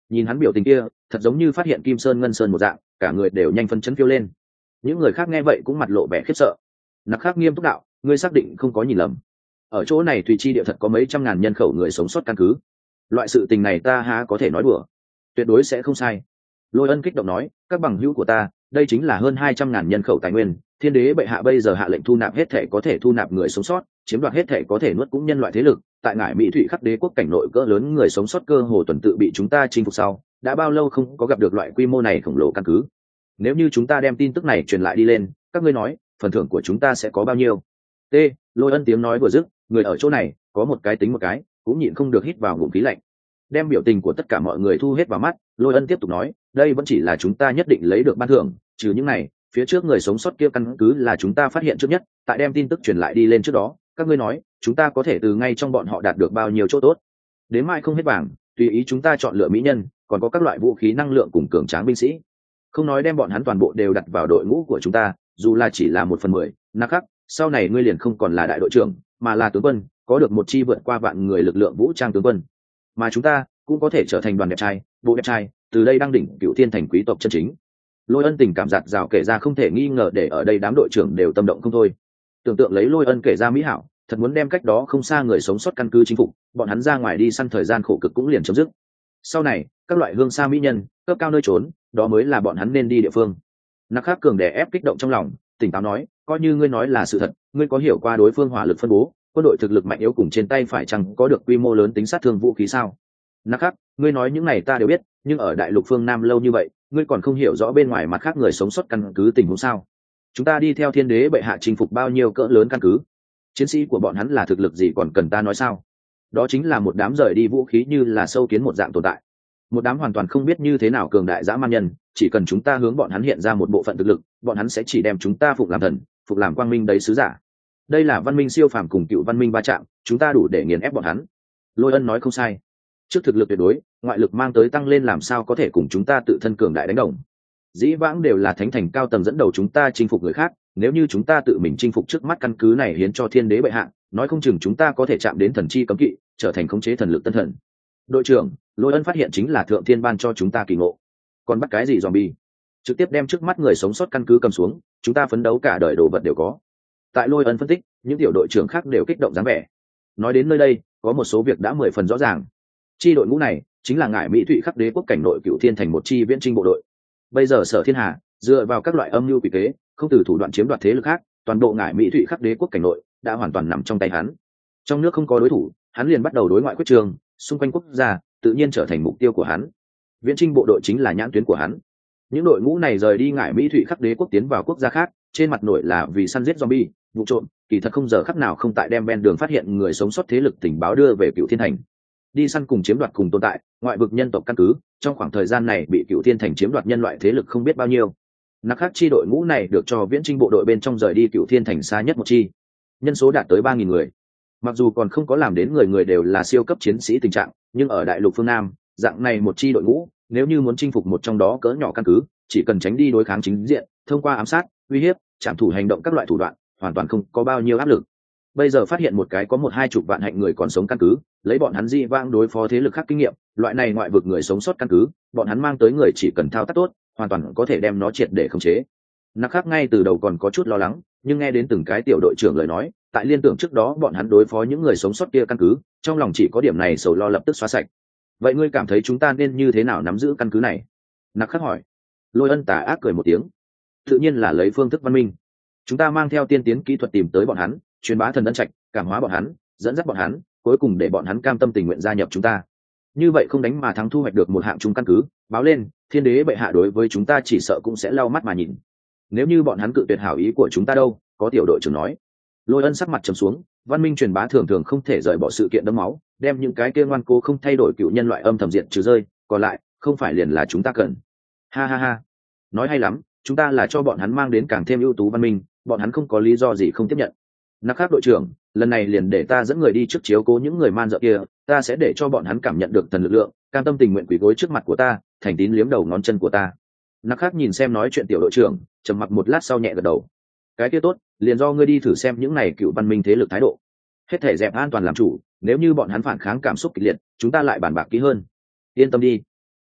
Nhìn hắn biểu tình kia, thật giống như phát hiện kim sơn ngân sơn một dạng, cả người đều nhanh phân chấn phiêu lên. Những người khác nghe vậy cũng mặt lộ vẻ khiếp sợ. Nặc Khắc nghiêm túc đạo, ngươi xác định không có nhìn lầm? Ở chỗ này Thùy Chi địa thật có mấy trăm ngàn nhân khẩu người sống sót căn cứ. Loại sự tình này ta há có thể nói đùa? Tuyệt đối sẽ không sai. Lôi Ân kích động nói, các bằng hữu của ta, đây chính là hơn 200.000 nhân khẩu tài nguyên, thiên đế bệ hạ bây giờ hạ lệnh thu nạp hết thể có thể thu nạp người sống sót, chiếm đoạt hết thể có thể nuốt cũng nhân loại thế lực, tại ngải Mỹ Thụy Khắc đế quốc cảnh nội cỡ lớn người sống sót cơ hồ tuần tự bị chúng ta chinh phục sau, đã bao lâu không có gặp được loại quy mô này khổng lồ căn cứ. Nếu như chúng ta đem tin tức này truyền lại đi lên, các ngươi nói, phần thưởng của chúng ta sẽ có bao nhiêu? T. Lôi Ân tiếng nói vừa dứt, người ở chỗ này, có một cái tính một cái, cũng nhịn không được hít vào ngụm khí lạnh. Đem biểu tình của tất cả mọi người thu hết vào mắt, Lôi Ân tiếp tục nói, đây vẫn chỉ là chúng ta nhất định lấy được ban thưởng, trừ những này, phía trước người sống sót kia căn cứ là chúng ta phát hiện trước nhất, tại đem tin tức truyền lại đi lên trước đó, các ngươi nói, chúng ta có thể từ ngay trong bọn họ đạt được bao nhiêu chỗ tốt? Đến mai không hết vàng, tùy ý chúng ta chọn lựa mỹ nhân, còn có các loại vũ khí năng lượng cùng cường tráng binh sĩ. Không nói đem bọn hắn toàn bộ đều đặt vào đội ngũ của chúng ta, dù là chỉ là 1/10, Nặc Khắc, sau này ngươi liền không còn là đại đội trưởng, mà là tướng quân, có được một chi vượt qua vạn người lực lượng vũ trang tướng quân. Mà chúng ta cũng có thể trở thành đoàn đẹp trai, bộ đẹp trai, từ đây đăng đỉnh cựu thiên thành quý tộc chân chính. Lôi Ân tình cảm giạt rào kể ra không thể nghi ngờ để ở đây đám đội trưởng đều tâm động không thôi. Tưởng tượng lấy Lôi Ân kể ra mỹ hảo, thật muốn đem cách đó không xa người sống sót căn cứ chính phục, bọn hắn ra ngoài đi săn thời gian khổ cực cũng liền chấm dứt. Sau này, các loại hương xa mỹ nhân, cấp cao nơi trốn, đó mới là bọn hắn nên đi địa phương. Nặc Khắc cường đè ép kích động trong lòng, tỉnh táo nói, coi như ngươi nói là sự thật, ngươi có hiểu qua đối phương hỏa lực phân bố, quân đội thực lực mạnh yếu cùng trên tay phải chăng có được quy mô lớn tính sát thương vũ khí sao? Nặc Khắc, ngươi nói những này ta đều biết, nhưng ở đại lục phương Nam lâu như vậy, ngươi còn không hiểu rõ bên ngoài mặt khác người sống sót căn cứ tình huống sao? Chúng ta đi theo thiên đế bệ hạ chinh phục bao nhiêu cỡ lớn căn cứ, chiến sĩ của bọn hắn là thực lực gì còn cần ta nói sao? Đó chính là một đám rời đi vũ khí như là sâu kiến một dạng tồn tại, một đám hoàn toàn không biết như thế nào cường đại dã man nhân. Chỉ cần chúng ta hướng bọn hắn hiện ra một bộ phận thực lực, bọn hắn sẽ chỉ đem chúng ta phục làm thần, phục làm quang minh đấy sứ giả. Đây là văn minh siêu phàm cùng cựu văn minh va chạm, chúng ta đủ để nghiền ép bọn hắn. Lôi Ân nói không sai, trước thực lực tuyệt đối, ngoại lực mang tới tăng lên làm sao có thể cùng chúng ta tự thân cường đại đánh đồng. Dĩ vãng đều là thánh thành cao tầng dẫn đầu chúng ta chinh phục người khác, nếu như chúng ta tự mình chinh phục trước mắt căn cứ này hiến cho thiên đế bệ hạ, nói không chừng chúng ta có thể chạm đến thần chi cấm kỵ, trở thành khống chế thần lực tân thần. Đội trưởng, Lôi Ân phát hiện chính là thượng thiên ban cho chúng ta kỳ ngộ. Còn bắt cái gì zombie? Trực tiếp đem trước mắt người sống sót căn cứ cầm xuống, chúng ta phấn đấu cả đời đồ vật đều có. Tại Lôi Ân phân tích, những tiểu đội trưởng khác đều kích động dáng vẻ. Nói đến nơi đây, có một số việc đã 10 phần rõ ràng. Chi đội ngũ này chính là ngải Mỹ Thụy Khắc đế quốc cảnh nội cựu thiên thành một chi viễn trinh bộ đội. Bây giờ Sở Thiên Hà dựa vào các loại âm mưu quỷ kế, không từ thủ đoạn chiếm đoạt thế lực khác, toàn bộ ngải Mỹ Thụy Khắc đế quốc cảnh nội đã hoàn toàn nằm trong tay hắn. Trong nước không có đối thủ, hắn liền bắt đầu đối ngoại quyết trường, xung quanh quốc gia tự nhiên trở thành mục tiêu của hắn. Viễn trinh bộ đội chính là nhãn tuyến của hắn. Những đội ngũ này rời đi ngải Mỹ Thụy Khắc đế quốc tiến vào quốc gia khác, trên mặt nổi là vì săn giết zombie, vụ trộm, kỳ thật không giờ khắc nào không tại đem ven đường phát hiện người sống sót thế lực tình báo đưa về cựu thiên thành. Đi săn cùng chiếm đoạt cùng tồn tại, ngoại vực nhân tộc căn cứ, trong khoảng thời gian này bị cựu thiên thành chiếm đoạt nhân loại thế lực không biết bao nhiêu. Nặc Khắc chi đội ngũ này được cho viễn trinh bộ đội bên trong rời đi cựu thiên thành xa nhất một chi, nhân số đạt tới 3.000 người. Mặc dù còn không có làm đến người người đều là siêu cấp chiến sĩ tình trạng, nhưng ở đại lục phương Nam, dạng này một chi đội ngũ, nếu như muốn chinh phục một trong đó cỡ nhỏ căn cứ, chỉ cần tránh đi đối kháng chính diện, thông qua ám sát, uy hiếp, trảm thủ hành động các loại thủ đoạn, hoàn toàn không có bao nhiêu áp lực. Bây giờ phát hiện một cái có 1-2 vạn hạnh người còn sống căn cứ, lấy bọn hắn dị vãng đối phó thế lực khác kinh nghiệm, loại này ngoại vực người sống sót căn cứ, bọn hắn mang tới người chỉ cần thao tác tốt, hoàn toàn có thể đem nó triệt để khống chế. Nặc Khắc ngay từ đầu còn có chút lo lắng, nhưng nghe đến từng cái tiểu đội trưởng lời nói, tại liên tưởng trước đó bọn hắn đối phó những người sống sót kia căn cứ, trong lòng chỉ có điểm này sầu lo lập tức xóa sạch. Vậy ngươi cảm thấy chúng ta nên như thế nào nắm giữ căn cứ này? Nặc Khắc hỏi. Lôi Ân tà ác cười một tiếng. Tự nhiên là lấy phương thức văn minh. Chúng ta mang theo tiên tiến kỹ thuật tìm tới bọn hắn, truyền bá thần ân trạch, cảm hóa bọn hắn, dẫn dắt bọn hắn, cuối cùng để bọn hắn cam tâm tình nguyện gia nhập chúng ta. Như vậy không đánh mà thắng thu hoạch được một hạng trung căn cứ, báo lên, thiên đế bệ hạ đối với chúng ta chỉ sợ cũng sẽ lau mắt mà nhìn. Nếu như bọn hắn cự tuyệt hảo ý của chúng ta đâu? Có tiểu đội trưởng nói. Lôi Ân sắc mặt trầm xuống, văn minh truyền bá thường thường không thể rời bỏ sự kiện đẫm máu, đem những cái kia ngoan cố không thay đổi cựu nhân loại âm thầm diện trừ rơi, còn lại không phải liền là chúng ta cần. Ha ha ha, nói hay lắm, chúng ta là cho bọn hắn mang đến càng thêm ưu tú văn minh, bọn hắn không có lý do gì không tiếp nhận. Nặc Khắc đội trưởng, lần này liền để ta dẫn người đi trước chiếu cố những người man dợ kia, ta sẽ để cho bọn hắn cảm nhận được thần lực lượng, cam tâm tình nguyện quỳ gối trước mặt của ta, thành tín liếm đầu ngón chân của ta. Nặc Khắc nhìn xem nói chuyện tiểu đội trưởng, trầm mặc một lát sau nhẹ gật đầu. Cái kia tốt, liền do ngươi đi thử xem những này cựu văn minh thế lực thái độ. Hết thể dẹp an toàn làm chủ, nếu như bọn hắn phản kháng cảm xúc kịch liệt, chúng ta lại bàn bạc kỹ hơn. Yên tâm đi.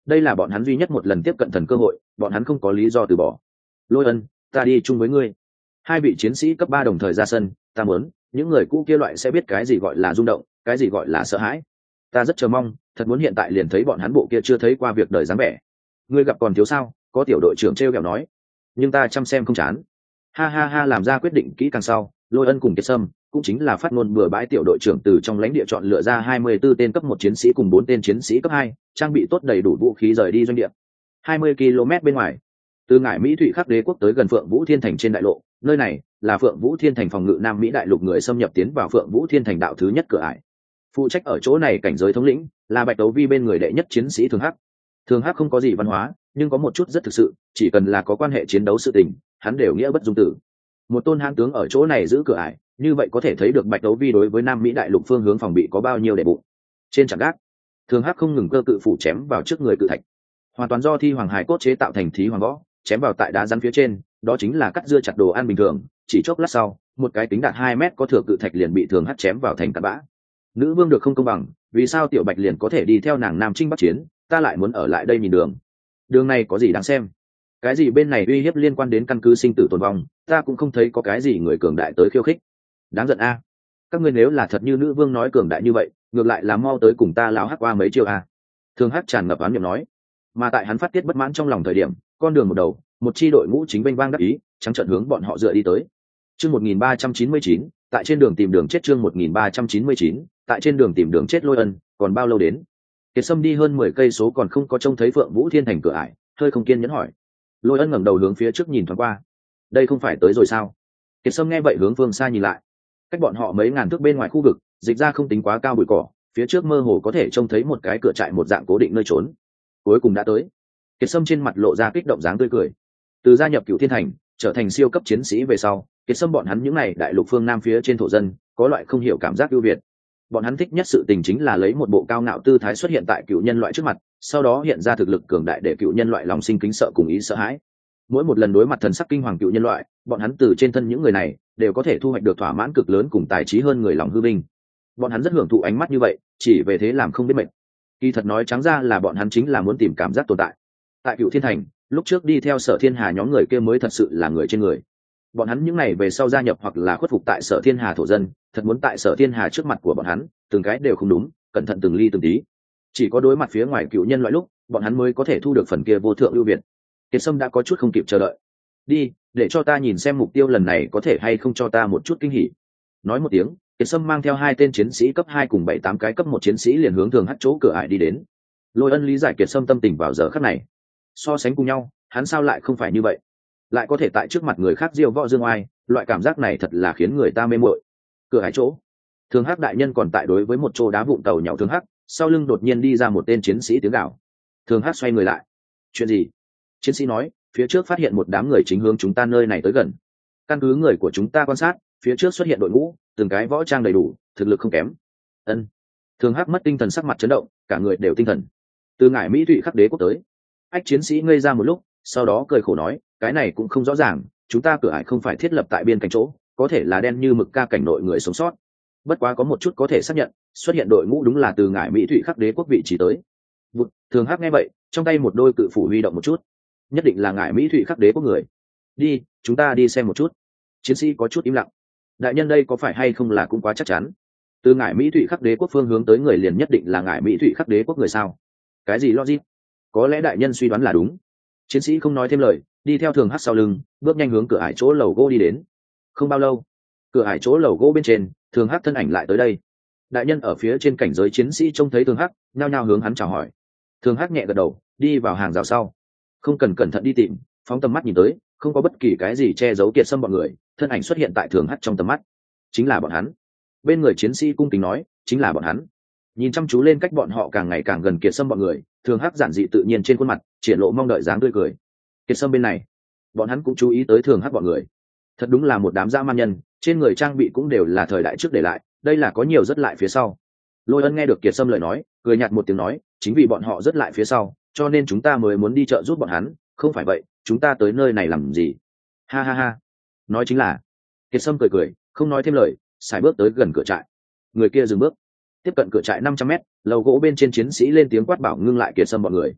đây là bọn hắn duy nhất một lần tiếp cận thần cơ hội, bọn hắn không có lý do từ bỏ. Lôi Ân, ta đi chung với ngươi. Hai vị chiến sĩ cấp 3 đồng thời ra sân. Ta muốn những người cũ kia loại sẽ biết cái gì gọi là rung động, cái gì gọi là sợ hãi. Ta rất chờ mong, thật muốn hiện tại liền thấy bọn hắn bộ kia chưa thấy qua việc đời dáng vẻ. Ngươi gặp còn thiếu sao? Có tiểu đội trưởng trêu ghẹo nói. Nhưng ta chăm xem không chán. Ha ha ha, làm ra quyết định kỹ càng sau, Lôi Ân cùng Kiệt Sâm, cũng chính là phát ngôn bừa bãi tiểu đội trưởng từ trong lãnh địa chọn lựa ra 24 tên cấp 1 chiến sĩ cùng 4 tên chiến sĩ cấp 2, trang bị tốt đầy đủ vũ khí rời đi doanh địa. 20 km bên ngoài, từ Ngải Mỹ Thụy Khắc Đế quốc tới gần Phượng Vũ Thiên Thành trên đại lộ, nơi này là Phượng Vũ Thiên Thành phòng ngự Nam Mỹ đại lục người xâm nhập tiến vào Phượng Vũ Thiên Thành đạo thứ nhất cửa ải. Phụ trách ở chỗ này cảnh giới thống lĩnh là Bạch Đấu Vi bên người đệ nhất chiến sĩ Thường Hắc. Thường Hắc không có gì văn hóa, nhưng có một chút rất thực sự, chỉ cần là có quan hệ chiến đấu sự tình, hắn đều nghĩa bất dung tử. Một tôn hãn tướng ở chỗ này giữ cửa ải, như vậy có thể thấy được Bạch Đấu Vi đối với Nam Mỹ đại lục phương hướng phòng bị có bao nhiêu đệ bụng. Trên trạm gác, Thường Hắc không ngừng cơ cự phủ chém vào trước người cự thạch, hoàn toàn do thi hoàng hải cốt chế tạo thành thí hoàng võ, chém vào tại đá rắn phía trên, đó chính là cắt dưa chặt đồ ăn bình thường. Chỉ chốc lát sau, một cái tính đạt 2 mét có thừa cự thạch liền bị Thường Hắc chém vào thành cát bã. Nữ vương được không công bằng, vì sao tiểu Bạch liền có thể đi theo nàng Nam Trinh Bắc Chiến, ta lại muốn ở lại đây nhìn đường? Đường này có gì đáng xem? Cái gì bên này uy hiếp liên quan đến căn cứ sinh tử tồn vong, ta cũng không thấy có cái gì người cường đại tới khiêu khích. Đáng giận a! Các ngươi nếu là thật như nữ vương nói cường đại như vậy, ngược lại là mau tới cùng ta láo hắc qua mấy chiêu a. Thường Hắc tràn ngập oán niệm nói. Mà tại hắn phát tiết bất mãn trong lòng thời điểm, con đường một đầu, một chi đội ngũ chính bênh vang đắc ý, trắng trợn hướng bọn họ dựa đi tới. Chương 1399, tại trên đường tìm đường chết. Chương 1399, tại trên đường tìm đường chết. Lôi Ân, còn bao lâu đến? Kiệt Sâm đi hơn 10 cây số còn không có trông thấy Phượng Vũ Thiên Thành cửa ải, hơi không kiên nhẫn hỏi. Lôi Ân ngẩng đầu hướng phía trước nhìn thoáng qua. Đây không phải tới rồi sao? Kiệt Sâm nghe vậy hướng phương xa nhìn lại. Cách bọn họ mấy ngàn thước bên ngoài khu vực, dịch ra không tính quá cao bụi cỏ, phía trước mơ hồ có thể trông thấy một cái cửa trại một dạng cố định nơi trốn. Cuối cùng đã tới. Kiệt Sâm trên mặt lộ ra kích động dáng tươi cười. Từ gia nhập Cựu Thiên Thành, trở thành siêu cấp chiến sĩ về sau, Kiệt Sâm bọn hắn những này đại lục phương Nam phía trên thổ dân, có loại không hiểu cảm giác ưu việt. Bọn hắn thích nhất sự tình chính là lấy một bộ cao ngạo tư thái xuất hiện tại cựu nhân loại trước mặt, sau đó hiện ra thực lực cường đại để cựu nhân loại lòng sinh kính sợ cùng ý sợ hãi. Mỗi một lần đối mặt thần sắc kinh hoàng cựu nhân loại, bọn hắn từ trên thân những người này đều có thể thu hoạch được thỏa mãn cực lớn cùng tài trí hơn người lòng hư vinh. Bọn hắn rất hưởng thụ ánh mắt như vậy, chỉ về thế làm không biết mệt. Kỳ thật nói trắng ra là bọn hắn chính là muốn tìm cảm giác tồn tại. Tại Cựu Thiên Thành, lúc trước đi theo Sở Thiên Hà nhóm người kia mới thật sự là người trên người. Bọn hắn những này về sau gia nhập hoặc là khuất phục tại Sở Thiên Hà thổ dân, thật muốn tại Sở Thiên Hà trước mặt của bọn hắn, từng cái đều không đúng, cẩn thận từng ly từng tí. Chỉ có đối mặt phía ngoài cựu nhân loại lúc, bọn hắn mới có thể thu được phần kia vô thượng ưu việt. Kiệt Sâm đã có chút không kịp chờ đợi. Đi, để cho ta nhìn xem mục tiêu lần này có thể hay không cho ta một chút kinh hỉ. Nói một tiếng, Kiệt Sâm mang theo 2 tên chiến sĩ cấp 2 cùng 7-8 cái cấp 1 chiến sĩ liền hướng Thường Hắc chỗ cửa ải đi đến. Lôi Ân lý giải Kiệt Sâm tâm tình vào giờ khắc này. So sánh cùng nhau, hắn sao lại không phải như vậy? Lại có thể tại trước mặt người khác diêu võ dương oai, loại cảm giác này thật là khiến người ta mê muội. Cửa ải chỗ, Thường Hắc đại nhân còn tại đối với một chỗ đá vụn tàu nhỏ Thường Hắc, sau lưng đột nhiên đi ra một tên chiến sĩ tiếng gào. Thường Hắc xoay người lại. Chuyện gì? Chiến sĩ nói, phía trước phát hiện một đám người chính hướng chúng ta nơi này tới gần. Căn cứ người của chúng ta quan sát, phía trước xuất hiện đội ngũ, từng cái võ trang đầy đủ, thực lực không kém. Ân. Thường Hắc mất tinh thần, sắc mặt chấn động, cả người đều tinh thần. Từ Ngải Mỹ Thụy Khắc Đế quốc tới. Ách chiến sĩ ngây ra một lúc, sau đó cười khổ nói, cái này cũng không rõ ràng, chúng ta cửa ải không phải thiết lập tại biên cảnh chỗ, có thể là đen như mực ca cảnh nội người sống sót. Bất quá có một chút có thể xác nhận, xuất hiện đội ngũ đúng là từ Ngải Mỹ Thụy Khắc Đế quốc vị trí tới. Thường Hắc nghe vậy, trong tay một đôi cự phủ huy động một chút, nhất định là Ngải Mỹ Thụy Khắc Đế quốc người. Đi, chúng ta đi xem một chút. Chiến sĩ có chút im lặng. Đại nhân đây có phải hay không là cũng quá chắc chắn. Từ Ngải Mỹ Thụy Khắc Đế quốc phương hướng tới người liền nhất định là Ngải Mỹ Thụy Khắc Đế quốc người sao? Cái gì logic? Có lẽ đại nhân suy đoán là đúng. Chiến sĩ không nói thêm lời, đi theo Thường Hắc sau lưng, bước nhanh hướng cửa ải chỗ lầu gỗ đi đến. Không bao lâu, cửa ải chỗ lầu gỗ bên trên, Thường Hắc thân ảnh lại tới đây. Đại nhân ở phía trên cảnh giới chiến sĩ trông thấy Thường Hắc, nhao nhao hướng hắn chào hỏi. Thường Hắc nhẹ gật đầu, đi vào hàng rào sau. Không cần cẩn thận đi tìm, phóng tầm mắt nhìn tới, không có bất kỳ cái gì che giấu Kiệt Sâm bọn người, thân ảnh xuất hiện tại Thường Hắc trong tầm mắt. Chính là bọn hắn. Bên người chiến sĩ cung kính nói, chính là bọn hắn. Nhìn chăm chú lên cách bọn họ càng ngày càng gần Kiệt Sâm bọn người, Thường Hắc giản dị tự nhiên trên khuôn mặt triển lộ mong đợi dáng tươi cười. Kiệt Sâm bên này, bọn hắn cũng chú ý tới Thường Hắc bọn người. Thật đúng là một đám dã man nhân, trên người trang bị cũng đều là thời đại trước để lại, đây là có nhiều rất lại phía sau. Lôi Ân nghe được Kiệt Sâm lời nói, cười nhạt một tiếng nói, chính vì bọn họ rất lại phía sau, cho nên chúng ta mới muốn đi trợ giúp bọn hắn, không phải vậy chúng ta tới nơi này làm gì? Ha ha ha. Nói chính là. Kiệt Sâm cười cười, không nói thêm lời, sải bước tới gần cửa trại. Người kia dừng bước, tiếp cận cửa trại 500 mét, lầu gỗ bên trên chiến sĩ lên tiếng quát bảo ngưng lại Kiệt Sâm bọn người.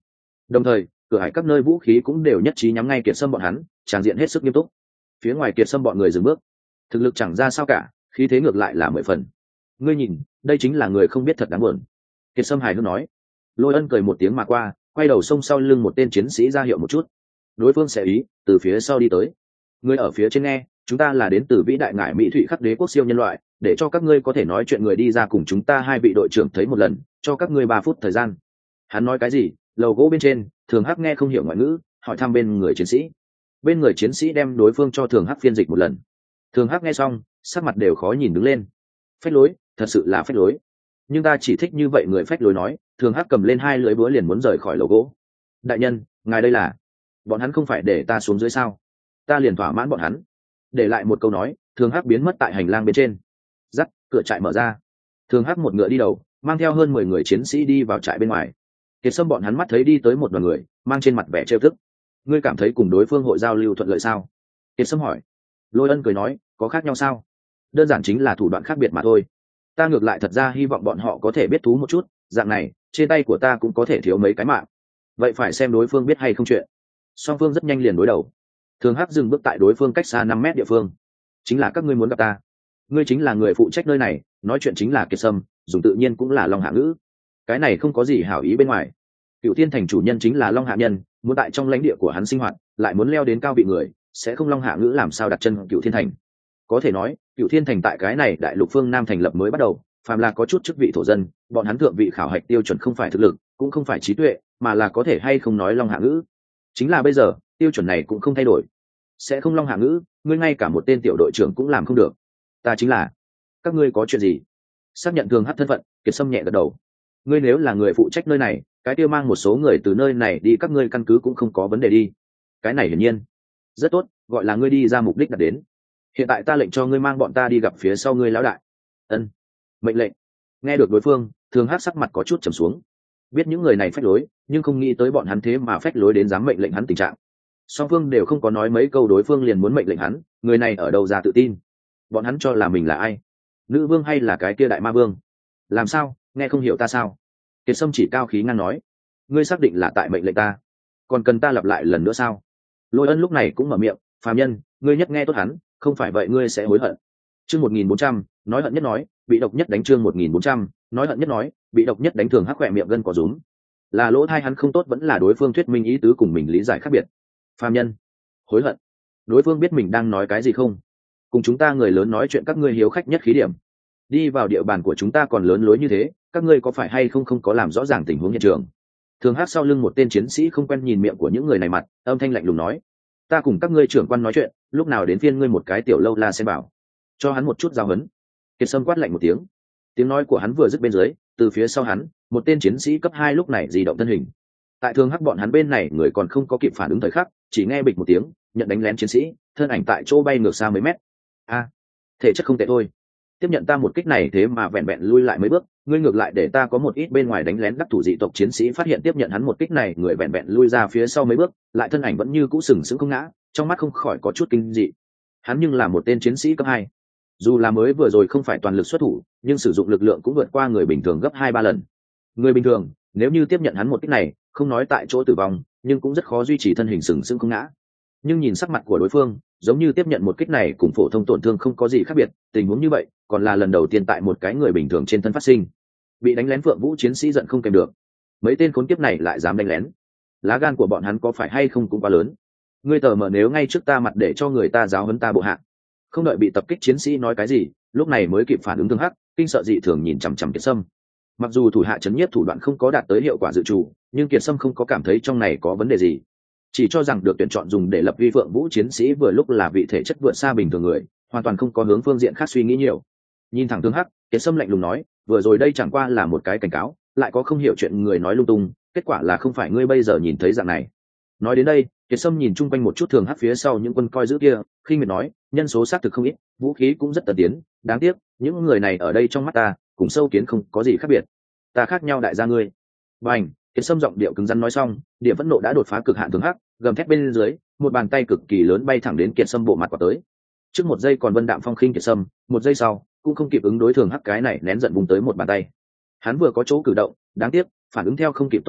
Đồng thời cửa hải các nơi vũ khí cũng đều nhất trí nhắm ngay Kiệt Sâm bọn hắn, tràng diện hết sức nghiêm túc. Phía ngoài Kiệt Sâm bọn người dừng bước, thực lực chẳng ra sao cả, khí thế ngược lại là 10 phần. Ngươi nhìn, đây chính là người không biết thật đáng buồn. Kiệt Sâm hài hước nói. Lôi Ân cười một tiếng mà qua, quay đầu xông sau lưng một tên chiến sĩ ra hiệu một chút. Đối phương sẽ ý từ phía sau đi tới. Ngươi ở phía trên nghe, chúng ta là đến từ vĩ đại ngải Mỹ Thụy khắc đế quốc siêu nhân loại, để cho các ngươi có thể nói chuyện, người đi ra cùng chúng ta hai vị đội trưởng thấy một lần, cho các ngươi 3 phút thời gian. Hắn nói cái gì? Lầu gỗ bên trên, Thường Hắc nghe không hiểu ngoại ngữ, hỏi thăm bên người chiến sĩ. Bên người chiến sĩ đem đối phương cho Thường Hắc phiên dịch một lần. Thường Hắc nghe xong, sắc mặt đều khó nhìn đứng lên. Phách lối, thật sự là phách lối. Nhưng ta chỉ thích như vậy người phách lối nói. Thường Hắc cầm lên 2 lưỡi búa liền muốn rời khỏi lầu gỗ. Đại nhân, ngài đây là? Bọn hắn không phải để ta xuống dưới sao? Ta liền thỏa mãn bọn hắn. Để lại một câu nói, Thường Hắc biến mất tại hành lang bên trên. Dắt, cửa trại mở ra. Thường Hắc một ngựa đi đầu, mang theo hơn 10 người chiến sĩ đi vào trại bên ngoài. Kiệt Sâm bọn hắn mắt thấy đi tới một đoàn người, mang trên mặt vẻ trêu tức. Ngươi cảm thấy cùng đối phương hội giao lưu thuận lợi sao? Kiệt Sâm hỏi. Lôi Ân cười nói, có khác nhau sao? Đơn giản chính là thủ đoạn khác biệt mà thôi. Ta ngược lại thật ra hy vọng bọn họ có thể biết thú một chút, dạng này trên tay của ta cũng có thể thiếu mấy cái mạng. Vậy phải xem đối phương biết hay không chuyện. Song phương rất nhanh liền đối đầu. Thường Hắc dừng bước tại đối phương cách xa 5 mét địa phương. Chính là các ngươi muốn gặp ta. Ngươi chính là người phụ trách nơi này, nói chuyện chính là Kiệt Sâm, dùng tự nhiên cũng là Long Hạ Ngữ. Cái này không có gì hảo ý bên ngoài. Cựu Thiên Thành chủ nhân chính là Long Hạ Nhân, muốn tại trong lãnh địa của hắn sinh hoạt, lại muốn leo đến cao vị người, sẽ không Long Hạ Ngữ làm sao đặt chân Cựu Thiên Thành. Có thể nói, Cựu Thiên Thành tại cái này đại lục phương Nam thành lập mới bắt đầu, phàm là có chút chức vị thổ dân, bọn hắn thượng vị khảo hạch tiêu chuẩn không phải thực lực, cũng không phải trí tuệ, mà là có thể hay không nói Long Hạ Ngữ. Chính là bây giờ, tiêu chuẩn này cũng không thay đổi. Sẽ không Long Hạ Ngữ, ngươi ngay cả một tên tiểu đội trưởng cũng làm không được. Ta chính là. Các ngươi có chuyện gì? Xác nhận Thường Hắc thân phận, Kiệt Sâm nhẹ gật đầu. Ngươi nếu là người phụ trách nơi này, cái tiêu mang một số người từ nơi này đi các ngươi căn cứ cũng không có vấn đề đi. Cái này hiển nhiên. Rất tốt, gọi là ngươi đi ra mục đích đạt đến. Hiện tại ta lệnh cho ngươi mang bọn ta đi gặp phía sau ngươi lão đại. Ân. Mệnh lệnh. Nghe được đối phương, Thường Hắc sắc mặt có chút trầm xuống. Biết những người này phách lối, nhưng không nghĩ tới bọn hắn thế mà phách lối đến dám mệnh lệnh hắn tình trạng. Song phương đều không có nói mấy câu, đối phương liền muốn mệnh lệnh hắn, người này ở đâu ra tự tin? Bọn hắn cho là mình là ai? Nữ vương hay là cái kia đại ma vương? Làm sao, nghe không hiểu ta sao? Kiệt Sâm chỉ cao khí ngăn nói, ngươi xác định là tại mệnh lệnh ta, còn cần ta lặp lại lần nữa sao? Lôi Ân lúc này cũng mở miệng, phàm nhân, ngươi nhất nghe tốt hắn, không phải vậy ngươi sẽ hối hận. Chương 1400, nói hận nhất nói, bị độc nhất đánh. Chương 1400, nói hận nhất nói, bị độc nhất đánh. Thường Hắc khỏe miệng gân có rúm. Là lỗ thai hắn không tốt vẫn là đối phương thuyết minh ý tứ cùng mình lý giải khác biệt? Phàm nhân, hối hận. Đối phương biết mình đang nói cái gì không? Cùng chúng ta người lớn nói chuyện các ngươi hiếu khách nhất khí điểm. Đi vào địa bàn của chúng ta còn lớn lối như thế, các ngươi có phải hay không có làm rõ ràng tình huống hiện trường? Thường Hắc sau lưng một tên chiến sĩ không quen nhìn miệng của những người này mặt, âm thanh lạnh lùng nói, ta cùng các ngươi trưởng quan nói chuyện, lúc nào đến phiên ngươi một cái tiểu lâu la xem bảo, cho hắn một chút giáo huấn. Kiệt Sâm quát lạnh một tiếng. Tiếng nói của hắn vừa dứt bên dưới, từ phía sau hắn một tên chiến sĩ cấp 2 lúc này di động thân hình. Tại Thường Hắc bọn hắn bên này người còn không có kịp phản ứng thời khắc, chỉ nghe bịch một tiếng, nhận đánh lén chiến sĩ thân ảnh tại chỗ bay ngược xa mấy mét. A, thể chất không tệ thôi, tiếp nhận ta một kích này thế mà vẹn vẹn lui lại mấy bước, ngươi ngược lại để ta có một ít bên ngoài đánh lén đắc thủ. Dị tộc chiến sĩ phát hiện tiếp nhận hắn một kích này người vẹn vẹn lui ra phía sau mấy bước, lại thân ảnh vẫn như cũ sừng sững không ngã, trong mắt không khỏi có chút kinh dị. Hắn nhưng là một tên chiến sĩ cấp 2, dù là mới vừa rồi không phải toàn lực xuất thủ, nhưng sử dụng lực lượng cũng vượt qua người bình thường gấp 2-3 lần. Người bình thường nếu như tiếp nhận hắn một kích này, không nói tại chỗ tử vong, nhưng cũng rất khó duy trì thân hình sừng sững không ngã. Nhưng nhìn sắc mặt của đối phương, giống như tiếp nhận một kích này cùng phổ thông tổn thương không có gì khác biệt, tình huống như vậy còn là lần đầu tiên tại một cái người bình thường trên thân phát sinh. Bị đánh lén Phượng Vũ chiến sĩ giận không kèm được, mấy tên khốn kiếp này lại dám đánh lén, lá gan của bọn hắn có phải hay không cũng quá lớn. Ngươi tờ mờ nếu ngay trước ta mặt để cho người ta giáo huấn ta bộ hạ. Không đợi bị tập kích chiến sĩ nói cái gì, lúc này mới kịp phản ứng. Thường Hắc kinh sợ dị thường nhìn chằm chằm Kiệt Sâm. Mặc dù thủ hạ chấn nhiếp thủ đoạn không có đạt tới hiệu quả dự trù, nhưng Kiệt Sâm không có cảm thấy trong này có vấn đề gì, chỉ cho rằng được tuyển chọn dùng để lập vi Phượng Vũ chiến sĩ vừa lúc là vị thể chất vượt xa bình thường người, hoàn toàn không có hướng phương diện khác suy nghĩ nhiều. Nhìn thẳng Thường Hắc, Kiệt Sâm lạnh lùng nói, vừa rồi đây chẳng qua là một cái cảnh cáo, lại có không hiểu chuyện người nói lung tung, kết quả là không phải ngươi bây giờ nhìn thấy dạng này. Nói đến đây, Kiệt Sâm nhìn chung quanh một chút Thường Hắc phía sau những quân coi giữ kia, khinh miệt nói, nhân số xác thực không ít, vũ khí cũng rất tân tiến, đáng tiếc những người này ở đây trong mắt ta cùng sâu kiến không có gì khác biệt. Ta khác nhau đại gia ngươi. Bành, Kiệt Sâm giọng điệu cứng rắn nói xong, điểm phẫn nộ đã đột phá cực hạn. Thường Hắc gầm thét bên dưới, một bàn tay cực kỳ lớn bay thẳng đến Kiệt Sâm bộ mặt quả tới. Trước một giây còn vân đạm phong khinh Kiệt Sâm, một giây sau cũng không kịp ứng đối, Thường Hắc cái này nén giận vùng tới một bàn tay. Hắn vừa có chỗ cử động, đáng tiếc phản ứng theo không kịp tốc độ,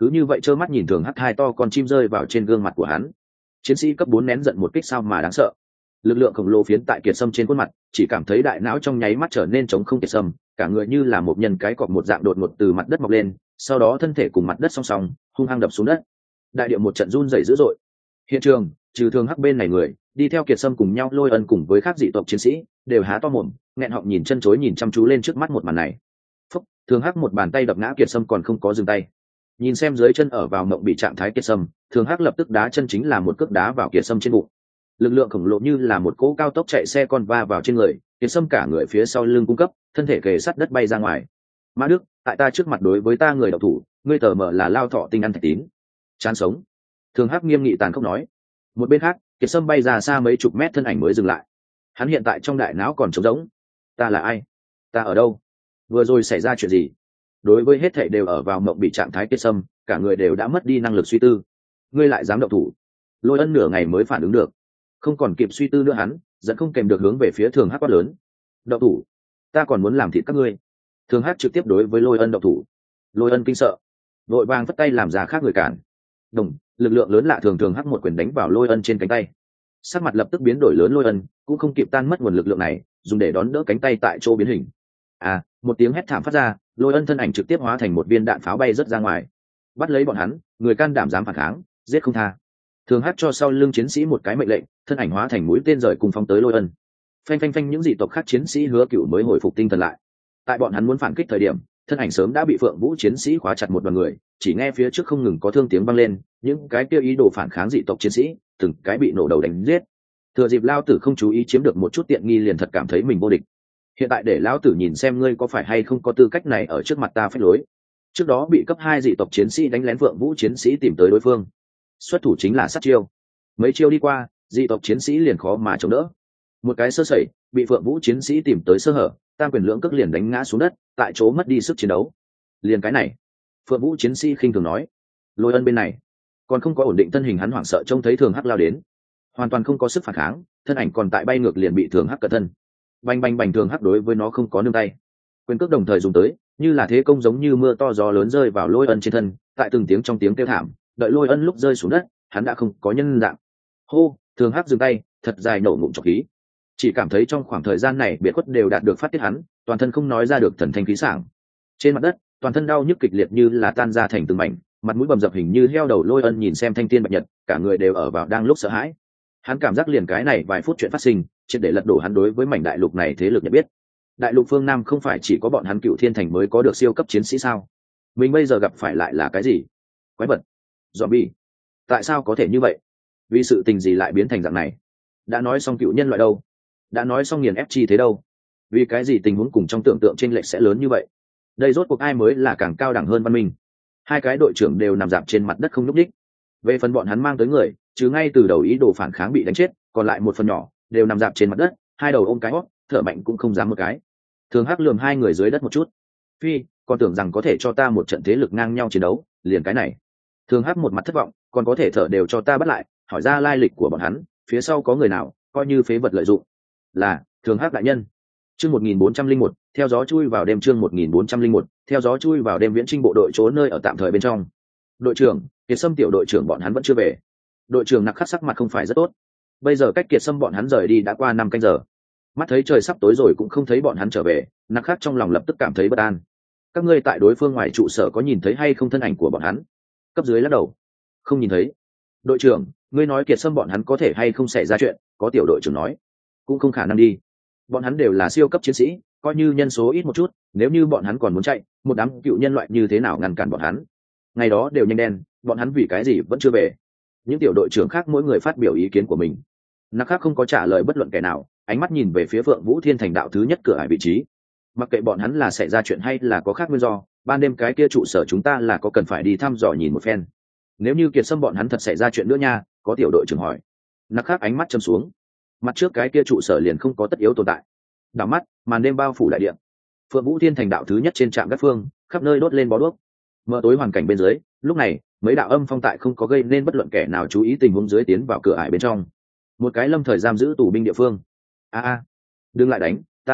cứ như vậy trơ mắt nhìn thường hắc hai to con chim rơi vào trên gương mặt của hắn. Chiến sĩ cấp 4 nén giận một kích sao mà đáng sợ. Lực lượng khổng lồ phiến tại Kiệt Sâm trên khuôn mặt, chỉ cảm thấy đại não trong nháy mắt trở nên trống không. Kiệt Sâm cả người như là một nhân cái cọp một dạng đột ngột từ mặt đất mọc lên, sau đó thân thể cùng mặt đất song song hung hăng đập xuống đất. Đại địa một trận run rẩy dữ dội. Hiện trường trừ thường hắc bên này người đi theo Kiệt Sâm cùng nhau, Lôi Ân cùng với các dị tộc chiến sĩ đều há to mồm nghẹn họng nhìn chân chối nhìn chăm chú lên trước mắt một màn này. Phúc, thường hắc một bàn tay đập ngã Kiệt Sâm còn không có dừng tay. Nhìn xem dưới chân ở vào mộng bị trạng thái Kiệt Sâm, thường hắc lập tức đá chân chính là một cước đá vào Kiệt Sâm trên bụng. Lực lượng khổng lồ như là một cỗ cao tốc chạy xe con va vào trên người Kiệt Sâm, cả người phía sau lưng cung cấp thân thể kề sát đất bay ra ngoài. Mã Đức, tại ta trước mặt đối với ta người đạo thủ, ngươi tờ mở là lao thọ tinh ăn thạch tín, chán sống. Thường hắc nghiêm nghị tàn khốc nói. Một bên khác Kiệt Sâm bay ra xa mấy chục mét, thân ảnh mới dừng lại. Hắn hiện tại trong đại não còn trống rỗng. Ta là ai? Ta ở đâu? Vừa rồi xảy ra chuyện gì? Đối với hết thảy đều ở vào mộng bị trạng thái Kiệt Sâm, cả người đều đã mất đi năng lực suy tư. Ngươi lại dám động thủ? Lôi Ân nửa ngày mới phản ứng được, không còn kịp suy tư nữa, hắn dẫn không kèm được hướng về phía thường hắc quát lớn. Động thủ? Ta còn muốn làm thịt các ngươi. Thường hắc trực tiếp đối với Lôi Ân động thủ. Lôi Ân kinh sợ, vội vàng phất tay làm ra khác người cản. Đồng lực lượng lớn lạ thường hắc một quyền đánh vào Lôi Ân trên cánh tay. Sắc mặt lập tức biến đổi lớn, Lôi Ân cũng không kịp tan mất nguồn lực lượng này, dùng để đón đỡ cánh tay tại chỗ biến hình. Một tiếng hét thảm phát ra, Lôi Ân thân ảnh trực tiếp hóa thành một viên đạn pháo bay rớt ra ngoài. Bắt lấy bọn hắn, người can đảm dám phản kháng, giết không tha. Thường hắc cho sau lưng chiến sĩ một cái mệnh lệnh, thân ảnh hóa thành mũi tên rời cùng phóng tới Lôi Ân. Phanh phanh phanh, những dị tộc khác chiến sĩ Hứa Cựu mới hồi phục tinh thần lại. Tại bọn hắn muốn phản kích thời điểm, thân ảnh sớm đã bị Phượng Vũ chiến sĩ khóa chặt một đoàn người, chỉ nghe phía trước không ngừng có thương tiếng vang lên, những cái kia ý đồ phản kháng dị tộc chiến sĩ từng cái bị nổ đầu đánh giết. Thừa dịp lao tử không chú ý chiếm được một chút tiện nghi liền thật cảm thấy mình vô địch. Hiện tại để lão tử nhìn xem ngươi có phải hay không có tư cách này ở trước mặt ta phách lối. Trước đó bị cấp 2 dị tộc chiến sĩ đánh lén, Phượng Vũ chiến sĩ tìm tới đối phương, xuất thủ chính là sát chiêu. Mấy chiêu đi qua, dị tộc chiến sĩ liền khó mà chống đỡ. Một cái sơ sẩy, bị Phượng Vũ chiến sĩ tìm tới sơ hở, tam quyền lưỡng cước liền đánh ngã xuống đất, tại chỗ mất đi sức chiến đấu. Liền cái này, Phượng Vũ chiến sĩ khinh thường nói. Lôi Ân bên này còn không có ổn định thân hình, hắn hoảng sợ trông thấy thường hắc lao đến, hoàn toàn không có sức phản kháng, thân ảnh còn tại bay ngược liền bị thường hắc cận thân. Bành bành bành, thường hắc đối với nó không có nương tay, quyền cước đồng thời dùng tới, như là thế công giống như mưa to gió lớn rơi vào Lôi Ân trên thân. Tại từng tiếng trong tiếng kêu thảm, đợi Lôi Ân lúc rơi xuống đất, hắn đã không có nhân dạng. Hô, thường hắc dừng tay, thật dài nổ ngụm trọc khí. Chỉ cảm thấy trong khoảng thời gian này biệt khuất đều đạt được phát tiết, hắn toàn thân không nói ra được thần thanh khí sảng. Trên mặt đất toàn thân đau nhức kịch liệt, như là tan ra thành từng mảnh, mặt mũi bầm dập hình như heo đầu. Lôi Ân nhìn xem thanh thiên bạch nhật, cả người đều ở vào đang lúc sợ hãi. Hắn cảm giác liền cái này vài phút chuyện phát sinh triệt để lật đổ hắn đối với mảnh đại lục này thế lực nhận biết. Đại lục phương Nam không phải chỉ có bọn hắn Cựu Thiên Thành mới có được siêu cấp chiến sĩ sao? Mình bây giờ gặp phải lại là cái gì? Quái vật? Zombie? Tại sao có thể như vậy? Vì sự tình gì lại biến thành dạng này? Đã nói xong cựu nhân loại đâu? Đã nói xong nghiền ép chi thế đâu? Vì cái gì tình huống cùng trong tưởng tượng chênh lệch sẽ lớn như vậy? Đây rốt cuộc ai mới là càng cao đẳng hơn văn minh? Hai cái đội trưởng đều nằm dạp trên mặt đất không nhúc nhích. Về phần bọn hắn mang tới người, chứ ngay từ đầu ý đồ phản kháng bị đánh chết, còn lại một phần nhỏ đều nằm dạp trên mặt đất, hai đầu ôm cái hót, thở mạnh cũng không dám một cái. Thường hắc lườm hai người dưới đất một chút. Phi, còn tưởng rằng có thể cho ta một trận thế lực ngang nhau chiến đấu, liền cái này. Thường hắc một mặt thất vọng, còn có thể thở đều cho ta bắt lại, hỏi ra lai lịch của bọn hắn, phía sau có người nào, coi như phế vật lợi dụng. Là thường hắc đại nhân. Chương 1401, theo gió chui vào đêm. Chương 1401, theo gió chui vào đêm. Viễn Trinh bộ đội trốn nơi ở tạm thời bên trong. Đội trưởng Kiệt Sâm, tiểu đội trưởng bọn hắn vẫn chưa về. Đội trưởng Nặc Khắc sắc mặt không phải rất tốt. Bây giờ cách Kiệt Sâm bọn hắn rời đi đã qua 5 canh giờ, mắt thấy trời sắp tối rồi cũng không thấy bọn hắn trở về, Nặc Khắc trong lòng lập tức cảm thấy bất an. Các ngươi tại đối phương ngoài trụ sở có nhìn thấy hay không thân ảnh của bọn hắn? Cấp dưới lắc đầu, không nhìn thấy. Đội trưởng, ngươi nói Kiệt Sâm bọn hắn có thể hay không xảy ra chuyện? Có tiểu đội trưởng nói, cũng không khả năng đi. Bọn hắn đều là siêu cấp chiến sĩ, coi như nhân số ít một chút, nếu như bọn hắn còn muốn chạy, một đám cựu nhân loại như thế nào ngăn cản bọn hắn? Ngày đó đều nhanh đen, bọn hắn vì cái gì vẫn chưa về? Những tiểu đội trưởng khác mỗi người phát biểu ý kiến của mình. Nặc Khắc không có trả lời bất luận kẻ nào, ánh mắt nhìn về phía Phượng Vũ Thiên Thành đạo thứ nhất cửa ải vị trí. Mặc kệ bọn hắn là xảy ra chuyện hay là có khác nguyên do, ban đêm cái kia trụ sở chúng ta là có cần phải đi thăm dò nhìn một phen. Nếu như Kiệt Sâm bọn hắn thật xảy ra chuyện nữa nha, có tiểu đội trưởng hỏi. Nặc Khắc ánh mắt châm xuống, mặt trước cái kia trụ sở liền không có tất yếu tồn tại. Đảo mắt, màn đêm bao phủ đại địa. Phượng Vũ Thiên Thành đạo thứ nhất trên trạm gác phương, khắp nơi đốt lên bó đuốc. Mờ tối hoàn cảnh bên dưới, lúc này mấy đạo âm phong tại không có gây nên bất luận kẻ nào chú ý tình huống dưới tiến vào cửa ải bên trong. Một cái lâm thời giam giữ tù binh địa phương. Đừng lại đánh, ta nói,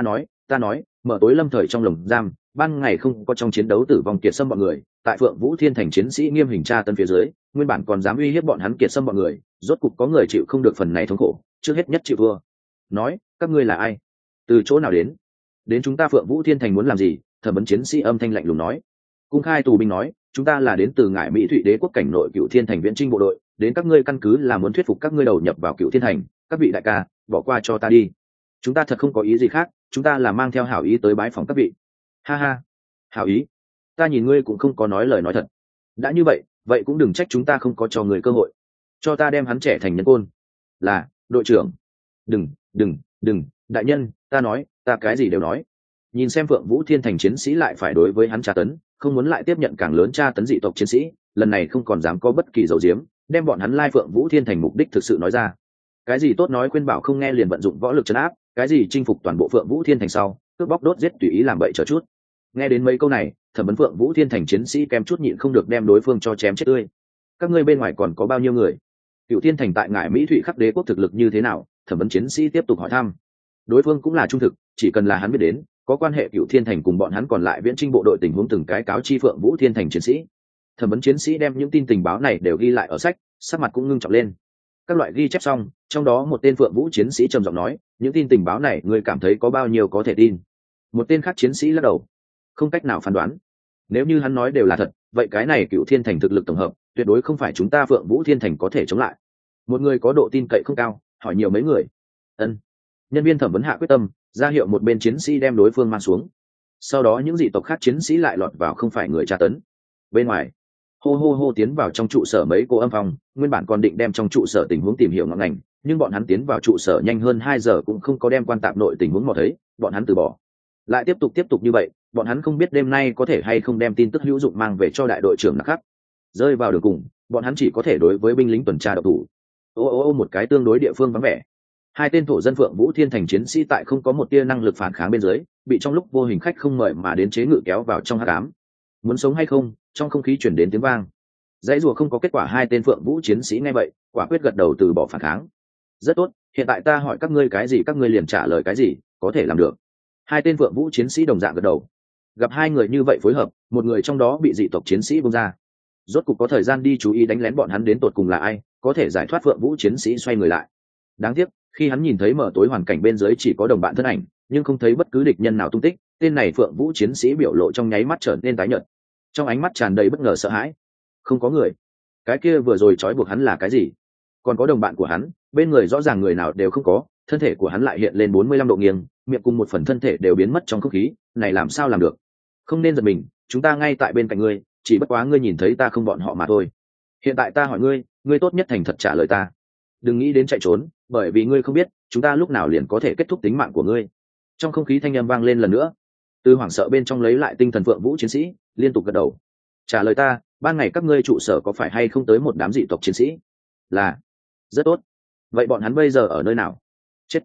ta nói mở tối lâm thời trong lồng giam, ban ngày không có trong chiến đấu tử vong kiệt xâm bọn người, tại Phượng Vũ Thiên thành chiến sĩ nghiêm hình tra tấn phía dưới, nguyên bản còn dám uy hiếp bọn hắn kiệt xâm bọn người, rốt cục có người chịu không được phần này thống khổ, trước hết nhất chịu thua. Nói, các ngươi là ai, từ chỗ nào đến chúng ta Phượng Vũ Thiên thành muốn làm gì? Thẩm vấn chiến sĩ âm thanh lạnh lùng nói. Cung khai tù binh nói, chúng ta là đến từ ngải Mỹ Thụy đế quốc cảnh nội Cựu Thiên thành viễn trinh bộ đội, đến các ngươi căn cứ là muốn thuyết phục các ngươi đầu nhập vào Cựu Thiên thành, các vị đại ca, bỏ qua cho ta đi. Chúng ta thật không có ý gì khác, chúng ta là mang theo hảo ý tới bái phòng các vị. Ha ha, hảo ý? Ta nhìn ngươi cũng không có nói lời nói thật. Đã như vậy, vậy cũng đừng trách chúng ta không có cho người cơ hội. Cho ta đem hắn trẻ thành nhân côn. Là, đội trưởng. Đừng, đại nhân, ta nói, ta cái gì đều nói. Nhìn xem Phượng Vũ Thiên thành chiến sĩ lại phải đối với hắn tra tấn, không muốn lại tiếp nhận càng lớn tra tấn dị tộc chiến sĩ, lần này không còn dám có bất kỳ dầu diếm, đem bọn hắn lai Phượng Vũ Thiên thành mục đích thực sự nói ra. Cái gì tốt nói khuyên bảo không nghe liền vận dụng võ lực trấn áp, cái gì chinh phục toàn bộ Phượng Vũ Thiên thành sau, cướp bóc đốt giết tùy ý làm bậy chờ chút. Nghe đến mấy câu này, thẩm vấn Phượng Vũ Thiên thành chiến sĩ kem chút nhịn không được đem đối phương cho chém chết tươi. Các ngươi bên ngoài còn có bao nhiêu người? Cựu Thiên thành tại ngải Mỹ Thụy khắc đế quốc thực lực như thế nào? Thẩm vấn chiến sĩ tiếp tục hỏi thăm. Đối phương cũng là trung thực, chỉ cần là hắn biết đến, có quan hệ Cựu Thiên thành cùng bọn hắn còn lại viễn trinh bộ đội tình huống từng cái cáo chi Phượng Vũ Thiên thành chiến sĩ. Thẩm vấn chiến sĩ đem những tin tình báo này đều ghi lại ở sách, sắc mặt cũng ngưng trọng lên. Các loại ghi chép xong, trong đó một tên Phượng Vũ chiến sĩ trầm giọng nói, những tin tình báo này ngươi cảm thấy có bao nhiêu có thể tin? Một tên khác chiến sĩ lắc đầu, không cách nào phán đoán. Nếu như hắn nói đều là thật, vậy cái này Cựu Thiên thành thực lực tổng hợp tuyệt đối không phải chúng ta Phượng Vũ Thiên thành có thể chống lại. Một người có độ tin cậy không cao, hỏi nhiều mấy người. Ân. Nhân viên thẩm vấn hạ quyết tâm, ra hiệu một bên chiến sĩ đem đối phương mang xuống. Sau đó những dị tộc khác chiến sĩ lại lọt vào không phải người tra tấn. Bên ngoài, hô tiến vào trong trụ sở mấy cô âm phòng, nguyên bản còn định đem trong trụ sở tình huống tìm hiểu ngọn ngành, nhưng bọn hắn tiến vào trụ sở nhanh hơn 2 giờ cũng không có đem quan tạp nội tình huống mò thấy, bọn hắn từ bỏ. Lại tiếp tục như vậy, bọn hắn không biết đêm nay có thể hay không đem tin tức hữu dụng mang về cho đại đội trưởng Nặc Khắc. Rơi vào đường cùng, bọn hắn chỉ có thể đối với binh lính tuần tra độc thủ. Một cái tương đối địa phương vắng vẻ. Hai tên thổ dân Phượng Vũ Thiên thành chiến sĩ tại không có một tia năng lực phản kháng bên dưới, bị trong lúc vô hình khách không mời mà đến chế ngự kéo vào trong hắc ám. Muốn sống hay không, trong không khí chuyển đến tiếng vang. Dãy rùa không có kết quả, hai tên Phượng Vũ chiến sĩ nghe vậy, quả quyết gật đầu từ bỏ phản kháng. Rất tốt, hiện tại ta hỏi các ngươi cái gì các ngươi liền trả lời cái gì, có thể làm được. Hai tên Phượng Vũ chiến sĩ đồng dạng gật đầu. Gặp hai người như vậy phối hợp, một người trong đó bị dị tộc chiến sĩ buông ra. Rốt cục có thời gian đi chú ý đánh lén bọn hắn đến tột cùng là ai, có thể giải thoát Phượng Vũ chiến sĩ xoay người lại. Đáng tiếc, khi hắn nhìn thấy mở tối hoàn cảnh bên dưới chỉ có đồng bạn thân ảnh, nhưng không thấy bất cứ địch nhân nào tung tích, tên này Phượng Vũ chiến sĩ biểu lộ trong nháy mắt trở nên tái nhợt, trong ánh mắt tràn đầy bất ngờ sợ hãi. Không có người, cái kia vừa rồi trói buộc hắn là cái gì? Còn có đồng bạn của hắn, bên người rõ ràng người nào đều không có, thân thể của hắn lại hiện lên 45 độ nghiêng, miệng cùng một phần thân thể đều biến mất trong không khí, này làm sao làm được? Không nên giật mình, chúng ta ngay tại bên cạnh ngươi, chỉ bất quá ngươi nhìn thấy ta không bọn họ mà thôi. Hiện tại ta hỏi ngươi, ngươi tốt nhất thành thật trả lời ta. Đừng nghĩ đến chạy trốn, bởi vì ngươi không biết chúng ta lúc nào liền có thể kết thúc tính mạng của ngươi. Trong không khí thanh âm vang lên lần nữa. Từ hoảng sợ bên trong lấy lại tinh thần Phượng Vũ chiến sĩ liên tục gật đầu. Trả lời ta, ban ngày các ngươi trụ sở có phải hay không tới một đám dị tộc chiến sĩ? Là. Rất tốt. Vậy bọn hắn bây giờ ở nơi nào? Chết.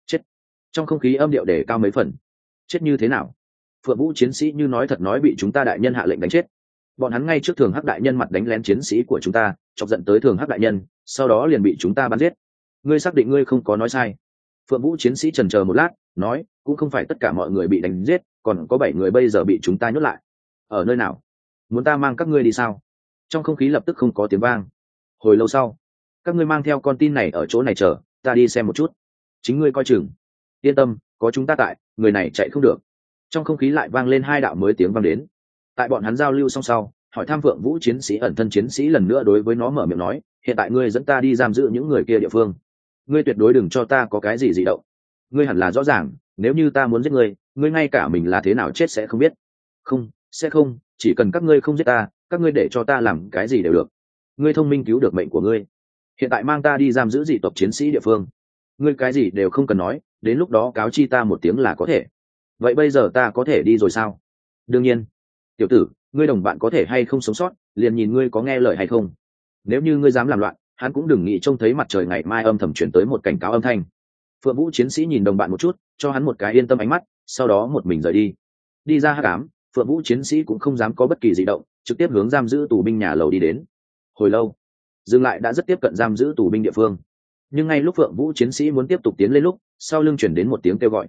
Trong không khí âm điệu để cao mấy phần. Chết như thế nào? Phượng Vũ chiến sĩ như nói thật nói bị chúng ta đại nhân hạ lệnh đánh chết. Bọn hắn ngay trước Thường Hắc đại nhân mặt đánh lén chiến sĩ của chúng ta, chọc giận tới Thường Hắc đại nhân, sau đó liền bị chúng ta bắn giết. Ngươi xác định ngươi không có nói sai? Phượng Vũ chiến sĩ chần chờ một lát, nói, cũng không phải tất cả mọi người bị đánh giết, còn có 7 người bây giờ bị chúng ta nhốt lại. Ở nơi nào? Muốn ta mang các ngươi đi sao? Trong không khí lập tức không có tiếng vang. Hồi lâu sau, các ngươi mang theo con tin này ở chỗ này chờ, ta đi xem một chút. Chính ngươi coi chừng. Yên tâm, có chúng ta tại, người này chạy không được. Trong không khí lại vang lên 2 đạo mới tiếng vang đến. Tại bọn hắn giao lưu xong sau, hỏi thăm Phượng Vũ chiến sĩ ẩn thân chiến sĩ lần nữa đối với nó mở miệng nói, hiện tại ngươi dẫn ta đi giam giữ những người kia địa phương. Ngươi tuyệt đối đừng cho ta có cái gì dị động. Ngươi hẳn là rõ ràng, nếu như ta muốn giết ngươi, ngươi ngay cả mình là thế nào chết sẽ không biết. Không, sẽ không, chỉ cần các ngươi không giết ta, các ngươi để cho ta làm cái gì đều được. Ngươi thông minh cứu được mệnh của ngươi. Hiện tại mang ta đi giam giữ dị tộc chiến sĩ địa phương. Ngươi cái gì đều không cần nói, đến lúc đó cáo chi ta một tiếng là có thể. Vậy bây giờ ta có thể đi rồi sao? Đương nhiên. Tiểu tử, ngươi đồng bạn có thể hay không sống sót, liền nhìn ngươi có nghe lời hay không. Nếu như ngươi dám làm loạn, hắn cũng đừng nghĩ trông thấy mặt trời ngày mai âm thầm chuyển tới một cảnh cáo âm thanh. Phượng Vũ chiến sĩ nhìn đồng bạn một chút, cho hắn một cái yên tâm ánh mắt, sau đó một mình rời đi. Đi ra hắc ám, Phượng Vũ chiến sĩ cũng không dám có bất kỳ dị động, trực tiếp hướng giam giữ tù binh nhà lầu đi đến. Hồi lâu, dừng lại đã rất tiếp cận giam giữ tù binh địa phương. Nhưng ngay lúc Phượng Vũ chiến sĩ muốn tiếp tục tiến lên lúc, sau lưng chuyển đến một tiếng kêu gọi.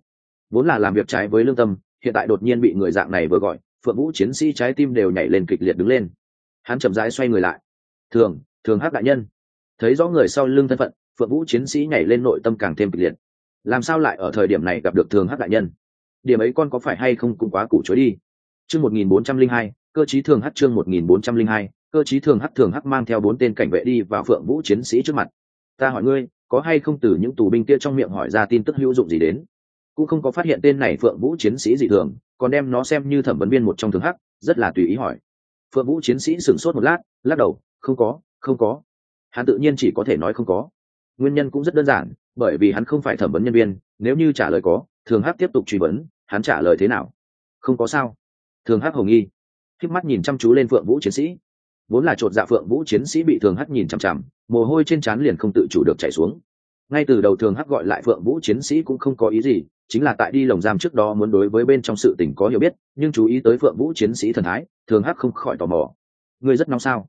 vốn là làm việc trái với lương tâm, hiện tại đột nhiên bị người dạng này vừa gọi, Phượng Vũ chiến sĩ trái tim đều nhảy lên kịch liệt đứng lên. Hắn chậm rãi xoay người lại. Thường Hắc đại nhân. Thấy rõ người sau lưng thân phận, Phượng Vũ chiến sĩ nhảy lên, nội tâm càng thêm kịch liệt. Làm sao lại ở thời điểm này gặp được Thường Hắc đại nhân? Điểm ấy con có phải hay không cũng quá củ chối đi. Chương 1402, cơ chí Thường Hắc. Chương 1402, cơ chí Thường Hắc mang theo 4 tên cảnh vệ đi vào Phượng Vũ chiến sĩ trước mặt. Ta hỏi ngươi, có hay không từ những tù binh kia trong miệng hỏi ra tin tức hữu dụng gì đến? Cũng không có phát hiện tên này Phượng Vũ chiến sĩ dị thường, còn đem nó xem như thẩm vấn viên một trong Thường Hắc, rất là tùy ý hỏi. Phượng Vũ chiến sĩ sửng sốt một lát, lắc đầu, không có. Hắn tự nhiên chỉ có thể nói không có. Nguyên nhân cũng rất đơn giản, bởi vì hắn không phải thẩm vấn nhân viên, nếu như trả lời có, Thường Hắc tiếp tục truy vấn, hắn trả lời thế nào? Không có sao. Thường Hắc hồng nghi, khép mắt nhìn chăm chú lên Phượng Vũ chiến sĩ. Vốn là chột dạ Phượng Vũ chiến sĩ bị Thường Hắc nhìn chằm chằm, mồ hôi trên trán liền không tự chủ được chảy xuống. Ngay từ đầu Thường Hắc gọi lại Phượng Vũ chiến sĩ cũng không có ý gì, chính là tại đi lồng giam trước đó muốn đối với bên trong sự tình có hiểu biết, nhưng chú ý tới Phượng Vũ chiến sĩ thần thái, Thường Hắc không khỏi tò mò. Ngươi rất nóng sao?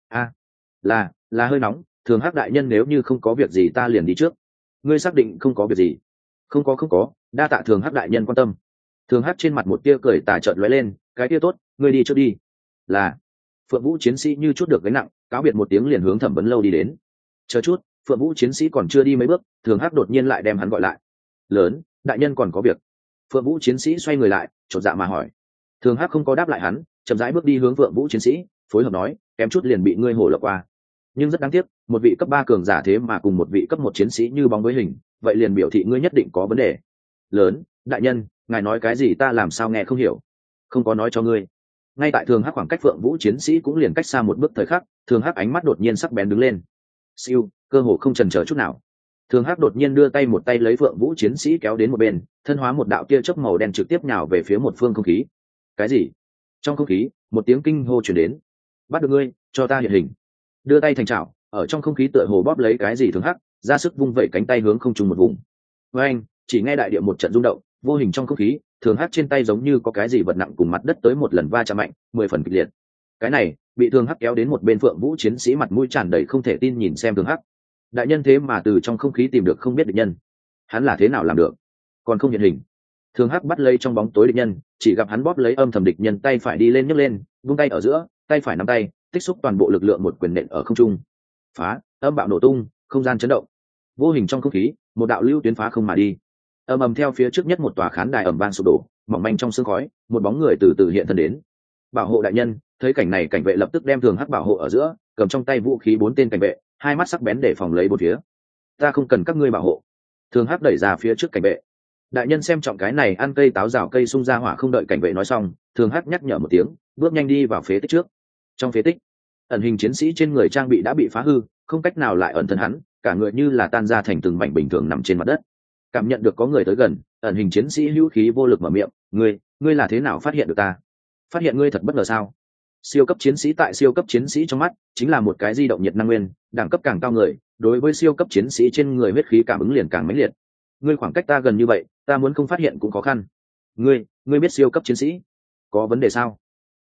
Là hơi nóng. Thường Hắc đại nhân, nếu như không có việc gì ta liền đi trước. Ngươi xác định không có việc gì? Không có, đa tạ Thường Hắc đại nhân quan tâm. Thường Hắc trên mặt một tia cười tà trợn lóe lên, cái tia tốt, ngươi đi trước đi. Là. Phượng Vũ chiến sĩ như chút được gánh nặng, cáo biệt một tiếng liền hướng thẩm vấn lâu đi đến. Chờ chút, Phượng Vũ chiến sĩ còn chưa đi mấy bước, Thường Hắc đột nhiên lại đem hắn gọi lại. Lớn, đại nhân còn có việc. Phượng Vũ chiến sĩ xoay người lại, chột dạ mà hỏi. Thường Hắc không có đáp lại hắn, chậm rãi bước đi hướng Phượng Vũ chiến sĩ, phối hợp nói, kém chút liền bị ngươi hổ lộng qua. Nhưng rất đáng tiếc, một vị cấp 3 cường giả thế mà cùng một vị cấp 1 chiến sĩ như bóng với hình, vậy liền biểu thị ngươi nhất định có vấn đề. Lớn, đại nhân, ngài nói cái gì ta làm sao nghe không hiểu. Không có nói cho ngươi. Ngay tại Thường Hắc khoảng cách Phượng Vũ chiến sĩ cũng liền cách xa một bước thời khắc, Thường Hắc ánh mắt đột nhiên sắc bén đứng lên. Siêu, cơ hồ không chần chờ chút nào. Thường Hắc đột nhiên đưa tay một tay lấy Phượng Vũ chiến sĩ kéo đến một bên, thân hóa một đạo tia chớp màu đen trực tiếp nhào về phía một phương không khí. Cái gì? Trong không khí, một tiếng kinh hô truyền đến. Bắt được ngươi, cho ta hiện hình. Đưa tay thành chảo, ở trong không khí tựa hồ bóp lấy cái gì. Thường Hắc ra sức vung vẩy cánh tay hướng không trung một vùng. Với anh, chỉ nghe đại địa một trận rung động, vô hình trong không khí, Thường Hắc trên tay giống như có cái gì vật nặng cùng mặt đất tới một lần va chạm mạnh, 10 phần kịch liệt. Cái này, bị Thường Hắc kéo đến một bên Phượng Vũ chiến sĩ mặt mũi tràn đầy không thể tin nhìn xem Thường Hắc. Đại nhân thế mà từ trong không khí tìm được không biết địch nhân, hắn là thế nào làm được? Còn không hiện hình. Thường Hắc bắt lấy trong bóng tối địch nhân, chỉ gặp hắn bóp lấy âm thầm địch nhân tay phải đi lên nhấc lên, vung tay ở giữa, tay phải nắm tay, tích xúc toàn bộ lực lượng một quyền nện ở không trung. Phá, âm bạo nổ tung, không gian chấn động. Vô hình trong không khí, một đạo lưu tuyến phá không mà đi. Ầm ầm theo phía trước nhất một tòa khán đài ầm vang sụp đổ, mỏng manh trong sương khói, một bóng người từ từ hiện thân đến. Bảo hộ đại nhân. Thấy cảnh này, cảnh vệ lập tức đem Thường Hắc bảo hộ ở giữa, cầm trong tay vũ khí 4 tên cảnh vệ, hai mắt sắc bén để phòng lấy bốn phía. Ta không cần các ngươi bảo hộ. Thường Hắc đẩy ra phía trước cảnh vệ. Đại nhân xem trọng cái này ăn cây táo rào cây sung ra hỏa. Không đợi cảnh vệ nói xong, Thường Hắc nhắc nhở một tiếng, bước nhanh đi vào phế tích trước. Trong phế tích, ẩn hình chiến sĩ trên người trang bị đã bị phá hư, không cách nào lại ẩn thân hắn, cả người như là tan ra thành từng mảnh bình thường nằm trên mặt đất. Cảm nhận được có người tới gần, ẩn hình chiến sĩ hữu khí vô lực mở miệng, ngươi là thế nào phát hiện được ta? Phát hiện ngươi thật bất ngờ sao? Siêu cấp chiến sĩ tại siêu cấp chiến sĩ trong mắt chính là một cái di động nhiệt năng nguyên, đẳng cấp càng cao người đối với siêu cấp chiến sĩ trên người huyết khí cảm ứng liền càng mãnh liệt. Ngươi khoảng cách ta gần như vậy, ta muốn không phát hiện cũng khó khăn. Ngươi biết siêu cấp chiến sĩ có vấn đề sao?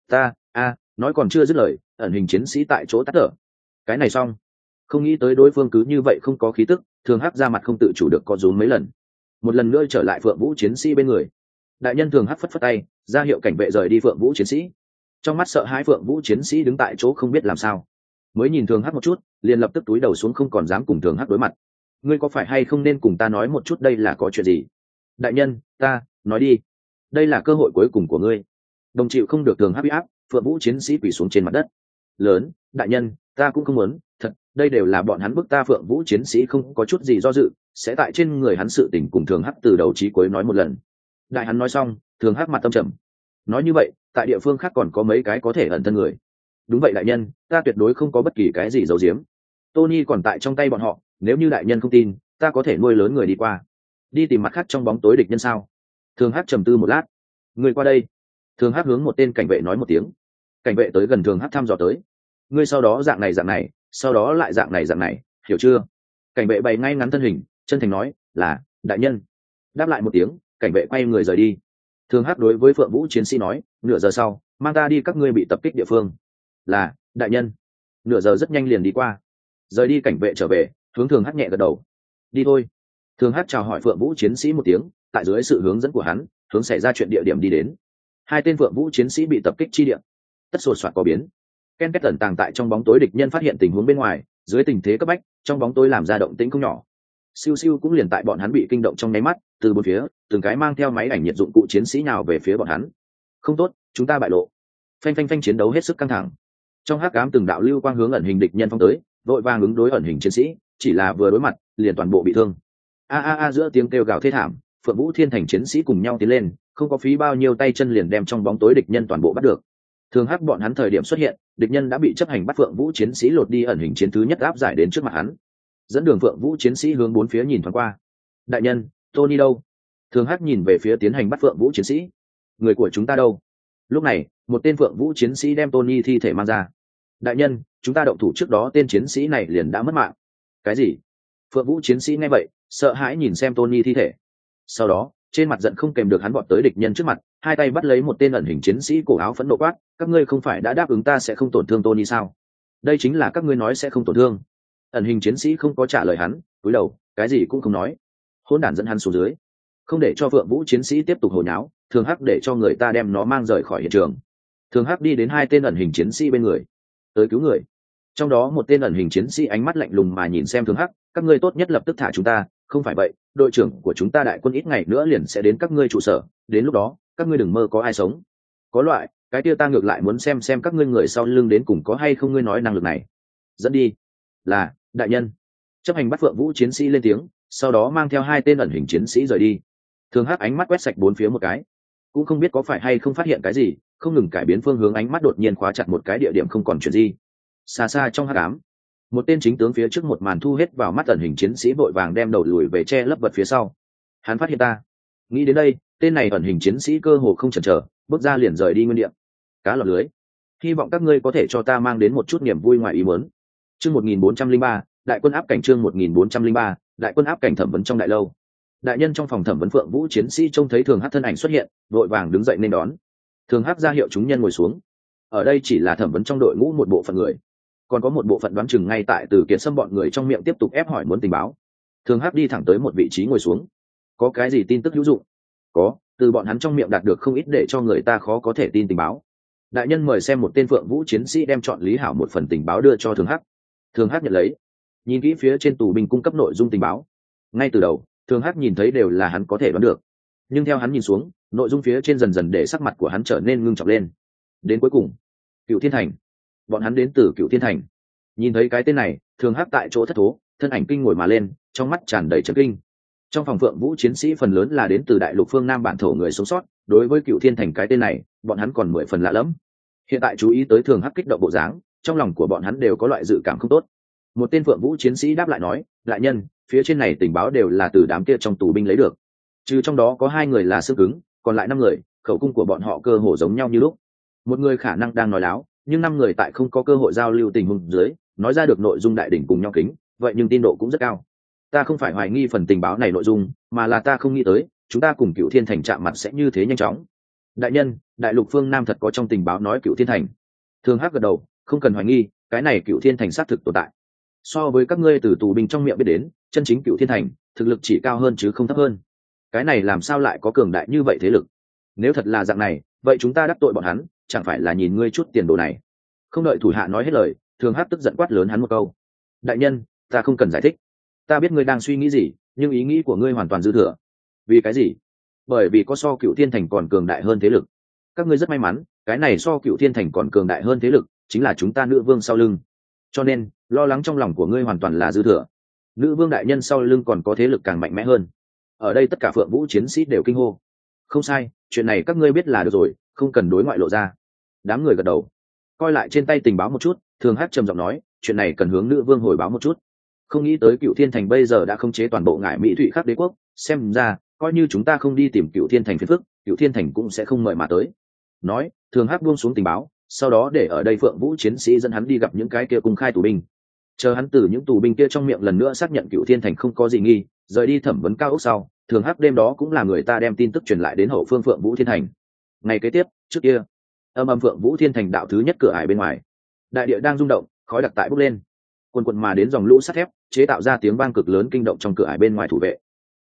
Nói còn chưa dứt lời, ẩn hình chiến sĩ tại chỗ tắt thở. Cái này xong. Không nghĩ tới đối phương cứ như vậy không có khí tức, Thường Hắc ra mặt không tự chủ được co rúm mấy lần. Một lần nữa trở lại Phượng Vũ chiến sĩ bên người. Đại nhân. Thường Hắc phất phất tay ra hiệu cảnh vệ rời đi Phượng Vũ chiến sĩ. Trong mắt sợ hãi, Phượng Vũ chiến sĩ đứng tại chỗ không biết làm sao, mới nhìn Thường Hắc một chút liền lập tức túi đầu xuống, không còn dám cùng Thường Hắc đối mặt. Ngươi có phải hay không nên cùng ta nói một chút đây là có chuyện gì? Đại nhân, nói đi, đây là cơ hội cuối cùng của ngươi. Đồng chịu không được Thường Hắc uy áp, Phượng Vũ chiến sĩ quỳ xuống trên mặt đất. Lớn, đại nhân, ta cũng không muốn, thật, đây đều là bọn hắn bức ta. Phượng Vũ chiến sĩ không có chút gì do dự, sẽ tại trên người hắn sự tình cùng Thường Hắc từ đầu chí cuối nói một lần. Đại hắn nói xong, Thường Hắc mặt tâm trầm. Nói như vậy, tại địa phương khác còn có mấy cái có thể ẩn thân người? Đúng vậy đại nhân, ta tuyệt đối không có bất kỳ cái gì giấu giếm. Tony còn tại trong tay bọn họ, nếu như đại nhân không tin, ta có thể nuôi lớn người đi qua, đi tìm mặt khác trong bóng tối địch nhân sao? Thường Hắc trầm tư một lát. Người qua đây. Thường Hắc hướng một tên cảnh vệ nói một tiếng. Cảnh vệ tới gần Thường Hắc thăm dò tới. Ngươi sau đó dạng này, sau đó lại dạng này, hiểu chưa? Cảnh vệ bày ngay ngắn thân hình, chân thành nói, là đại nhân. Đáp lại một tiếng, cảnh vệ quay người rời đi. Thường Hắc đối với Phượng Vũ chiến sĩ nói, nửa giờ sau mang ta đi các ngươi bị tập kích địa phương. Là đại nhân. Nửa giờ rất nhanh liền đi qua. Rời đi, cảnh vệ trở về hướng Thường Hắc nhẹ gật đầu. Đi thôi. Thường Hắc chào hỏi Phượng Vũ chiến sĩ một tiếng, tại dưới sự hướng dẫn của hắn hướng xảy ra chuyện địa điểm đi đến. Hai tên Phượng Vũ chiến sĩ bị tập kích chi địa, tất sột soạt có biến. Ken Két ẩn tàng tại trong bóng tối, địch nhân phát hiện tình huống bên ngoài, dưới tình thế cấp bách, trong bóng tối làm ra động tĩnh không nhỏ. Siêu siêu cũng liền tại bọn hắn bị kinh động trong nháy mắt, từ bốn phía, từng cái mang theo máy ảnh nhiệt dụng cụ chiến sĩ nào về phía bọn hắn. Không tốt, chúng ta bại lộ. Phanh phanh phanh, chiến đấu hết sức căng thẳng. Trong hắc ám từng đạo lưu quang hướng ẩn hình địch nhân phong tới, vội vàng ứng đối ẩn hình chiến sĩ, chỉ là vừa đối mặt, liền toàn bộ bị thương. A a a, giữa tiếng kêu gào thê thảm, Phượng Vũ Thiên Thành chiến sĩ cùng nhau tiến lên, không có phí bao nhiêu tay chân liền đem trong bóng tối địch nhân toàn bộ bắt được. Thường hắc bọn hắn thời điểm xuất hiện, địch nhân đã bị chấp hành bắt Phượng Vũ chiến sĩ lột đi ẩn hình chiến thứ nhất áp giải đến trước mặt hắn. Dẫn đường Phượng Vũ chiến sĩ hướng bốn phía nhìn thoáng qua. Đại nhân, Tony đâu? Thường hắc nhìn về phía tiến hành bắt Phượng Vũ chiến sĩ. Người của chúng ta đâu? Lúc này, một tên Phượng Vũ chiến sĩ đem Tony thi thể mang ra. Đại nhân, chúng ta động thủ trước đó tên chiến sĩ này liền đã mất mạng. Cái gì? Phượng Vũ chiến sĩ nghe vậy, sợ hãi nhìn xem Tony thi thể. Sau đó, trên mặt giận không kèm được, hắn vọt tới địch nhân trước mặt, hai tay bắt lấy một tên ẩn hình chiến sĩ cổ áo, phẫn nộ quát: các ngươi không phải đã đáp ứng ta sẽ không tổn thương Tony sao? Đây chính là các ngươi nói sẽ không tổn thương. Ẩn hình chiến sĩ không có trả lời hắn, cúi đầu, cái gì cũng không nói. Hỗn đản dẫn hắn xuống dưới, không để cho Phượng Vũ chiến sĩ tiếp tục hồi nháo. Thường hắc để cho người ta đem nó mang rời khỏi hiện trường. Thường hắc đi đến hai tên ẩn hình chiến sĩ bên người, tới cứu người. Trong đó một tên ẩn hình chiến sĩ ánh mắt lạnh lùng mà nhìn xem Thường hắc: các ngươi tốt nhất lập tức thả chúng ta, không phải vậy đội trưởng của chúng ta đại quân ít ngày nữa liền sẽ đến các ngươi trụ sở, đến lúc đó các ngươi đừng mơ có ai sống. Có loại, cái kia ta ngược lại muốn xem các ngươi người sau lưng đến cùng có hay không ngươi nói năng lực này. Dẫn đi. Là đại nhân. Chấp hành bắt Phượng Vũ chiến sĩ lên tiếng, sau đó mang theo hai tên ẩn hình chiến sĩ rời đi. Thường hắc ánh mắt quét sạch bốn phía một cái, cũng không biết có phải hay không phát hiện cái gì, không ngừng cải biến phương hướng, ánh mắt đột nhiên khóa chặt một cái địa điểm không còn chuyện gì. Xa xa trong hắc ám, một tên chính tướng phía trước một màn thu hết vào mắt, ẩn hình chiến sĩ vội vàng đem đầu lùi về che lấp vật phía sau. Hắn phát hiện ta. Nghĩ đến đây, tên này ẩn hình chiến sĩ cơ hồ không chần chờ, bước ra liền rời đi nguyên địa. Cá lọt lưới. Hy vọng các ngươi có thể cho ta mang đến một chút niềm vui ngoài ý muốn. Chương 1403, đại quân áp cảnh. Chương 1403, đại quân áp cảnh. Thẩm vấn trong đại lâu. Đại nhân, trong phòng thẩm vấn Phượng Vũ chiến sĩ trông thấy Thường hắc thân ảnh xuất hiện, vội vàng đứng dậy nên đón. Thường hắc ra hiệu chúng nhân ngồi xuống. Ở đây chỉ là thẩm vấn trong đội ngũ một bộ phận người, còn có một bộ phận đoán chừng ngay tại Từ Kiệt Sâm bọn người trong miệng tiếp tục ép hỏi muốn tình báo. Thường hắc đi thẳng tới một vị trí ngồi xuống. Có cái gì tin tức hữu dụng? Có, từ bọn hắn trong miệng đạt được không ít để cho người ta khó có thể tin tình báo. Đại nhân mời xem. Một tên Phượng Vũ chiến sĩ đem chọn lý hảo một phần tình báo đưa cho Thường hắc. Thường hắc nhận lấy, nhìn kỹ phía trên tù binh cung cấp nội dung tình báo. Ngay từ đầu, Thường hắc nhìn thấy đều là hắn có thể đoán được, nhưng theo hắn nhìn xuống, nội dung phía trên dần dần để sắc mặt của hắn trở nên ngưng trọng lên. Đến cuối cùng, Cựu Thiên Thành. Bọn hắn đến từ Cựu Thiên Thành. Nhìn thấy cái tên này, Thường hắc tại chỗ thất thố, thân ảnh kinh ngồi mà lên, trong mắt tràn đầy chấn kinh. Trong phòng Phượng Vũ chiến sĩ phần lớn là đến từ đại lục phương Nam bản thổ người sống sót, đối với Cựu Thiên Thành cái tên này, bọn hắn còn 10 phần lạ lẫm. Hiện tại chú ý tới Thường hắc kích động bộ dáng, trong lòng của bọn hắn đều có loại dự cảm không tốt. Một tên Phượng Vũ chiến sĩ đáp lại nói: đại nhân, phía trên này tình báo đều là từ đám kia trong tù binh lấy được, trừ trong đó có 2 người là xương cứng, còn lại 5 người, khẩu cung của bọn họ cơ hồ giống nhau như lúc. Một người khả năng đang nói láo, nhưng 5 người tại không có cơ hội giao lưu tình huống dưới, nói ra được nội dung đại đỉnh cùng nhau kính, vậy nhưng tin độ cũng rất cao. Ta không phải hoài nghi phần tình báo này nội dung, mà là ta không nghĩ tới chúng ta cùng Cựu Thiên Thành chạm mặt sẽ như thế nhanh chóng. Đại nhân, đại lục phương Nam thật có trong tình báo nói Cựu Thiên Thành. Thường hắc gật đầu, không cần hoài nghi, cái này Cựu Thiên Thành xác thực tồn tại. So với các ngươi từ tù binh trong miệng biết đến, chân chính Cựu Thiên Thành thực lực chỉ cao hơn chứ không thấp hơn. Cái này làm sao lại có cường đại như vậy thế lực? Nếu thật là dạng này, vậy chúng ta đắc tội bọn hắn, chẳng phải là nhìn ngươi chút tiền đồ này? Không đợi thủ hạ nói hết lời, Thường hắc tức giận quát lớn hắn một câu: đại nhân, ta không cần giải thích, ta biết ngươi đang suy nghĩ gì, nhưng ý nghĩ của ngươi hoàn toàn dư thừa. Vì cái gì? Bởi vì có so Cựu Thiên Thành còn cường đại hơn thế lực. Các ngươi rất may mắn, cái này so Cựu Thiên Thành còn cường đại hơn thế lực chính là chúng ta nữ vương sau lưng, cho nên lo lắng trong lòng của ngươi hoàn toàn là dư thừa. Nữ vương đại nhân sau lưng còn có thế lực càng mạnh mẽ hơn. Ở đây tất cả Phượng Vũ chiến sĩ đều kinh hô. Không sai, chuyện này các ngươi biết là được rồi, không cần đối ngoại lộ ra. Đám người gật đầu. Coi lại trên tay tình báo một chút, Thường hắc trầm giọng nói: chuyện này cần hướng nữ vương hồi báo một chút. Không nghĩ tới Cựu Thiên Thành bây giờ đã khống chế toàn bộ Ngải Mỹ Thụy Khắc đế quốc, xem ra coi như chúng ta không đi tìm Cựu Thiên Thành phiền phức, Cựu Thiên Thành cũng sẽ không mời mà tới. Nói, Thường hắc buông xuống tình báo, sau đó để ở đây Phượng Vũ chiến sĩ dẫn hắn đi gặp những cái kia cung khai tù binh. Chờ hắn từ những tù binh kia trong miệng lần nữa xác nhận Cựu Thiên Thành không có gì nghi, rời đi thẩm vấn cao ốc sau, Thường hắc đêm đó cũng là người ta đem tin tức truyền lại đến hậu phương Phượng Vũ Thiên Thành. Ngày kế tiếp, trước kia, âm âm Phượng Vũ Thiên Thành đạo thứ nhất cửa ải bên ngoài, đại địa đang rung động, khói đặc tại bốc lên, quần quần mà đến dòng lũ sắt thép chế tạo ra tiếng vang cực lớn kinh động trong cửa ải bên ngoài thủ vệ. Địch tập,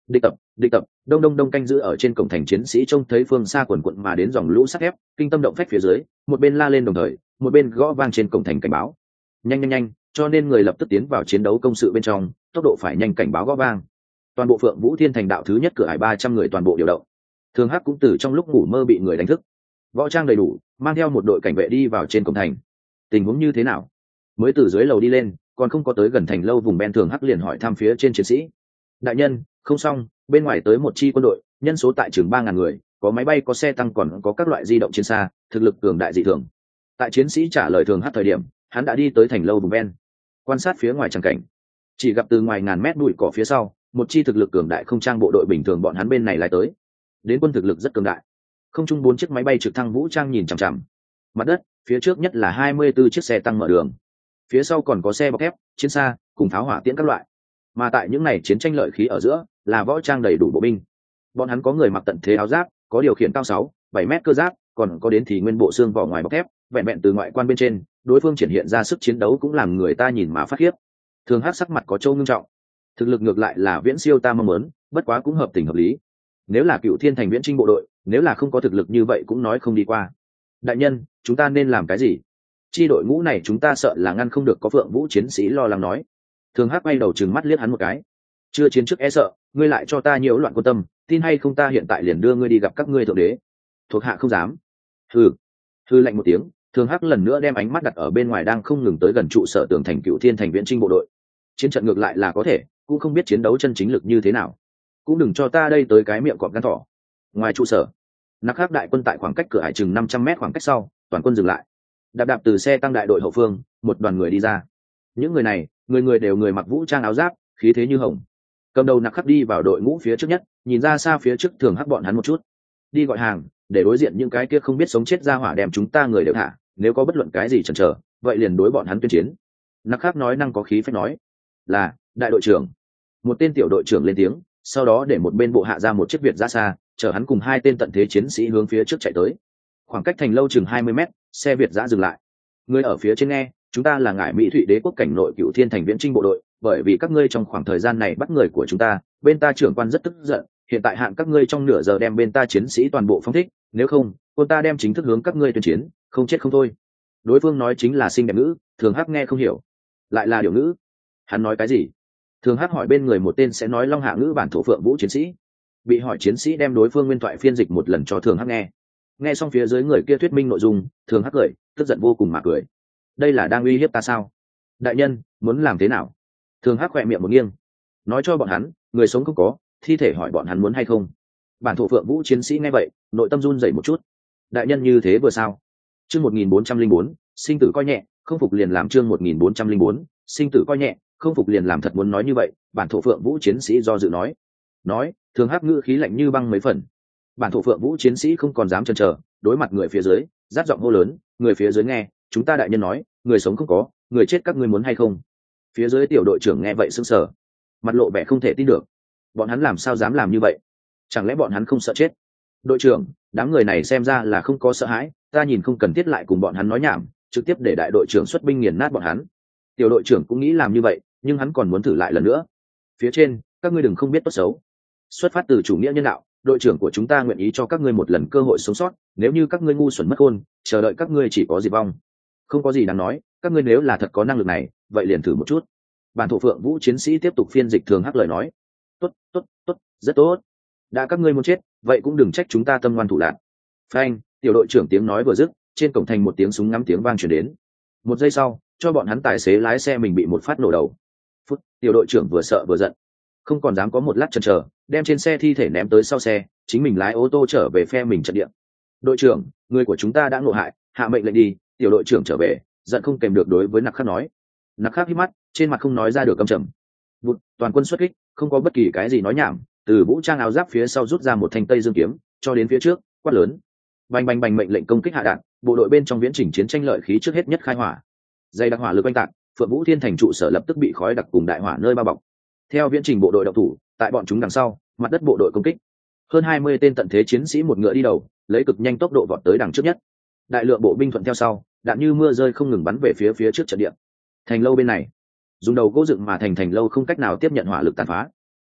Địch tập, đông đông đông canh giữ ở trên cổng thành chiến sĩ trông thấy phương xa quần quận mà đến dòng lũ sắt thép, kinh tâm động phách phía dưới, một bên la lên đồng thời, một bên gõ vang trên cổng thành cảnh báo. Nhanh nhanh nhanh, cho nên người lập tức tiến vào chiến đấu công sự bên trong, tốc độ phải nhanh, cảnh báo gõ vang. Toàn bộ Phượng Vũ Thiên Thành đạo thứ nhất cửa ải 300 người toàn bộ điều động. Thường Hắc cũng từ trong lúc ngủ mơ bị người đánh thức, võ trang đầy đủ, mang theo một đội cảnh vệ đi vào trên cổng thành. Tình huống như thế nào? Mới từ dưới lầu đi lên, còn không có tới gần thành lâu vùng ven, Thường Hắc liền hỏi thăm phía trên chiến sĩ. Đại nhân, không xong, bên ngoài tới một chi quân đội, nhân số tại chừng 3.000 người, có máy bay, có xe tăng, còn có các loại di động trên xa, thực lực cường đại dị thường. Tại chiến sĩ trả lời Thường Hắc thời điểm, hắn đã đi tới thành lâu vùng ven, quan sát phía ngoài tràng cảnh. Chỉ gặp từ ngoài ngàn mét bụi cỏ phía sau, một chi thực lực cường đại không trang bộ đội bình thường bọn hắn bên này lại tới. Đến quân thực lực rất cường đại. Không trung 4 chiếc máy bay trực thăng vũ trang nhìn chằm chằm. Mặt đất, phía trước nhất là 24 chiếc xe tăng mở đường. Phía sau còn có xe bọc thép, chiến xa, cùng pháo hỏa tiễn các loại. Mà tại những này chiến tranh lợi khí ở giữa, là võ trang đầy đủ bộ binh. Bọn hắn có người mặc tận thế áo giáp, có điều khiển cao 6-7 mét cơ giáp, còn có đến thì nguyên bộ xương vỏ ngoài bọc thép, vẹn vẹn từ ngoại quan bên trên, đối phương triển hiện ra sức chiến đấu cũng làm người ta nhìn mà phát khiếp. Thường Hắc sắc mặt có châu ngưng trọng. Thực lực ngược lại là viễn siêu ta mong muốn, bất quá cũng hợp tình hợp lý. Nếu là Cựu Thiên Thành viễn trinh bộ đội, nếu là không có thực lực như vậy cũng nói không đi qua. Đại nhân, chúng ta nên làm cái gì? Chi đội ngũ này chúng ta sợ là ngăn không được, có Phượng Vũ chiến sĩ lo lắng nói. Thường Hắc quay đầu trừng mắt liếc hắn một cái. Chưa chiến trước e sợ, ngươi lại cho ta nhiều loạn quan tâm, tin hay không ta hiện tại liền đưa ngươi đi gặp các ngươi thượng đế. Thuộc hạ không dám. Hừ lạnh một tiếng, Thường Hắc lần nữa đem ánh mắt đặt ở bên ngoài đang không ngừng tới gần trụ sở tường thành Cựu Thiên Thành viễn trinh bộ đội. Chiến trận ngược lại là có thể, cũng không biết chiến đấu chân chính lực như thế nào. Cũng đừng cho ta đây tới cái miệng cọp gan thỏ. Ngoài trụ sở, Nặc Khắc đại quân tại khoảng cách cửa ải chừng 500 mét khoảng cách sau, toàn quân dừng lại. Đạp từ xe tăng đại đội hậu phương, một đoàn người đi ra. Những người này, người đều người mặc vũ trang áo giáp, khí thế như hồng. Cầm đầu Nặc Khắc đi vào đội ngũ phía trước nhất, nhìn ra xa phía trước Thường Hắc bọn hắn một chút. Đi gọi hàng, để đối diện những cái kia không biết sống chết ra hỏa đem chúng ta người đều thả, nếu có bất luận cái gì chần chờ, vậy liền đối bọn hắn tuyên chiến. Nặc Khắc nói năng có khí phách nói. Là, đại đội trưởng. Một tên tiểu đội trưởng lên tiếng, sau đó để một bên bộ hạ ra một chiếc Việt ra xa, chở hắn cùng 2 tên tận thế chiến sĩ hướng phía trước chạy tới. Khoảng cách thành lâu chừng 20 mét, xe Việt giã dừng lại. Người ở phía trên nghe, chúng ta là ngải Mỹ Thụy Đế quốc cảnh nội Cựu Thiên Thành viễn trinh bộ đội, bởi vì các ngươi trong khoảng thời gian này bắt người của chúng ta, bên ta trưởng quan rất tức giận, hiện tại hạn các ngươi trong nửa giờ đem bên ta chiến sĩ toàn bộ phóng thích, nếu không, quân ta đem chính thức hướng các ngươi tuyên chiến, không chết không thôi. Đối phương nói chính là xinh đẹp ngữ, Thường Hắc nghe không hiểu. Lại là điều ngữ. Hắn nói cái gì? Thường Hắc hỏi bên người một tên sẽ nói Long Hạ ngữ bản thổ Phượng Vũ chiến sĩ. Bị hỏi chiến sĩ đem đối phương nguyên thoại phiên dịch một lần cho Thường Hắc nghe. Nghe xong phía dưới người kia thuyết minh nội dung, Thường Hắc cười, tức giận vô cùng mà cười. Đây là đang uy hiếp ta sao? Đại nhân, muốn làm thế nào? Thường Hắc khỏe miệng một nghiêng. Nói cho bọn hắn, người sống không có, thi thể hỏi bọn hắn muốn hay không. Bản thổ Phượng Vũ chiến sĩ nghe vậy, nội tâm run rẩy một chút. Đại nhân như thế vừa sao? Chương 1404, sinh tử coi nhẹ, không phục liền làm. Chương 1404, sinh tử coi nhẹ, không phục liền làm. Thật muốn nói như vậy, bản thổ Phượng Vũ chiến sĩ do dự nói. Thường Hắc ngữ khí lạnh như băng mấy phần. Bản thổ Phượng Vũ chiến sĩ không còn dám chần chờ, đối mặt người phía dưới, rát giọng hô lớn. Người phía dưới nghe, chúng ta đại nhân nói, người sống không có, người chết các ngươi muốn hay không? Phía dưới tiểu đội trưởng nghe vậy sững sờ, mặt lộ vẻ không thể tin được. Bọn hắn làm sao dám làm như vậy? Chẳng lẽ bọn hắn không sợ chết? Đội trưởng, đám người này xem ra là không có sợ hãi, ta nhìn không cần thiết lại cùng bọn hắn nói nhảm, trực tiếp để đại đội trưởng xuất binh nghiền nát bọn hắn. Tiểu đội trưởng cũng nghĩ làm như vậy, nhưng hắn còn muốn thử lại lần nữa. Phía trên, các ngươi đừng không biết tốt xấu. Xuất phát từ chủ nghĩa nhân đạo, đội trưởng của chúng ta nguyện ý cho các ngươi một lần cơ hội sống sót, nếu như các ngươi ngu xuẩn mất khôn, chờ đợi các ngươi chỉ có diệt vong. Không có gì đáng nói, các ngươi nếu là thật có năng lực này, vậy liền thử một chút. Bản thổ Phượng Vũ chiến sĩ tiếp tục phiên dịch Thường Hắc lời nói. Tốt, rất tốt. Đã các ngươi muốn chết, vậy cũng đừng trách chúng ta tâm ngoan thủ lạn. Phanh, tiểu đội trưởng tiếng nói vừa dứt, trên cổng thành một tiếng súng ngắm tiếng vang truyền đến. Một giây sau, cho bọn hắn tài xế lái xe mình bị một phát nổ đầu. Tiểu đội trưởng vừa sợ vừa giận, không còn dám có một lát chần chờ, đem trên xe thi thể ném tới sau xe, chính mình lái ô tô trở về phe mình trận địa. Đội trưởng, người của chúng ta đã ngộ hại, hạ mệnh lệnh đi. Tiểu đội trưởng trở về, giận không kèm được đối với Nặc Khắc nói. Nặc Khắc hít mắt, trên mặt không nói ra được căm trầm. Toàn quân xuất kích, không có bất kỳ cái gì nói nhảm, từ vũ trang áo giáp phía sau rút ra một thanh tây dương kiếm, cho đến phía trước, quát lớn. Bành bành bành, mệnh lệnh công kích hạ đạn, bộ đội bên trong viễn chỉnh chiến tranh lợi khí trước hết nhất khai hỏa. Dây đặc hỏa lực oanh tạc, Phượng Vũ Thiên Thành trụ sở lập tức bị khói đặc cùng đại hỏa nơi bao bọc. Theo viễn trình bộ đội động thủ, tại bọn chúng đằng sau, mặt đất bộ đội công kích. Hơn 20 tên tận thế chiến sĩ một ngựa đi đầu, lấy cực nhanh tốc độ vọt tới đằng trước nhất. Đại lượng bộ binh thuận theo sau, đạn như mưa rơi không ngừng bắn về phía trước trận địa. Thành lâu bên này, dùng đầu gỗ dựng mà thành lâu không cách nào tiếp nhận hỏa lực tàn phá.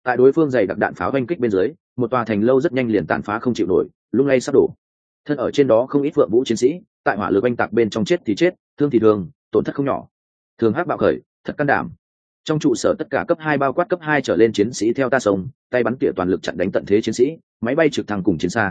Tại đối phương dày đặc đạn pháo oanh kích bên dưới, một tòa thành lâu rất nhanh liền tàn phá không chịu nổi, lung lay sắp đổ. Thân ở trên đó không ít Phượng Vũ chiến sĩ, tại hỏa lực oanh tạc bên trong chết thì chết, thương thì thương, tổn thất không nhỏ. Thường Hắc bạo khởi, thật can đảm. Trong trụ sở tất cả cấp 2 bao quát cấp 2 trở lên chiến sĩ theo ta sông, tay bắn tỉa toàn lực chặn đánh tận thế chiến sĩ, máy bay trực thăng cùng chiến xa.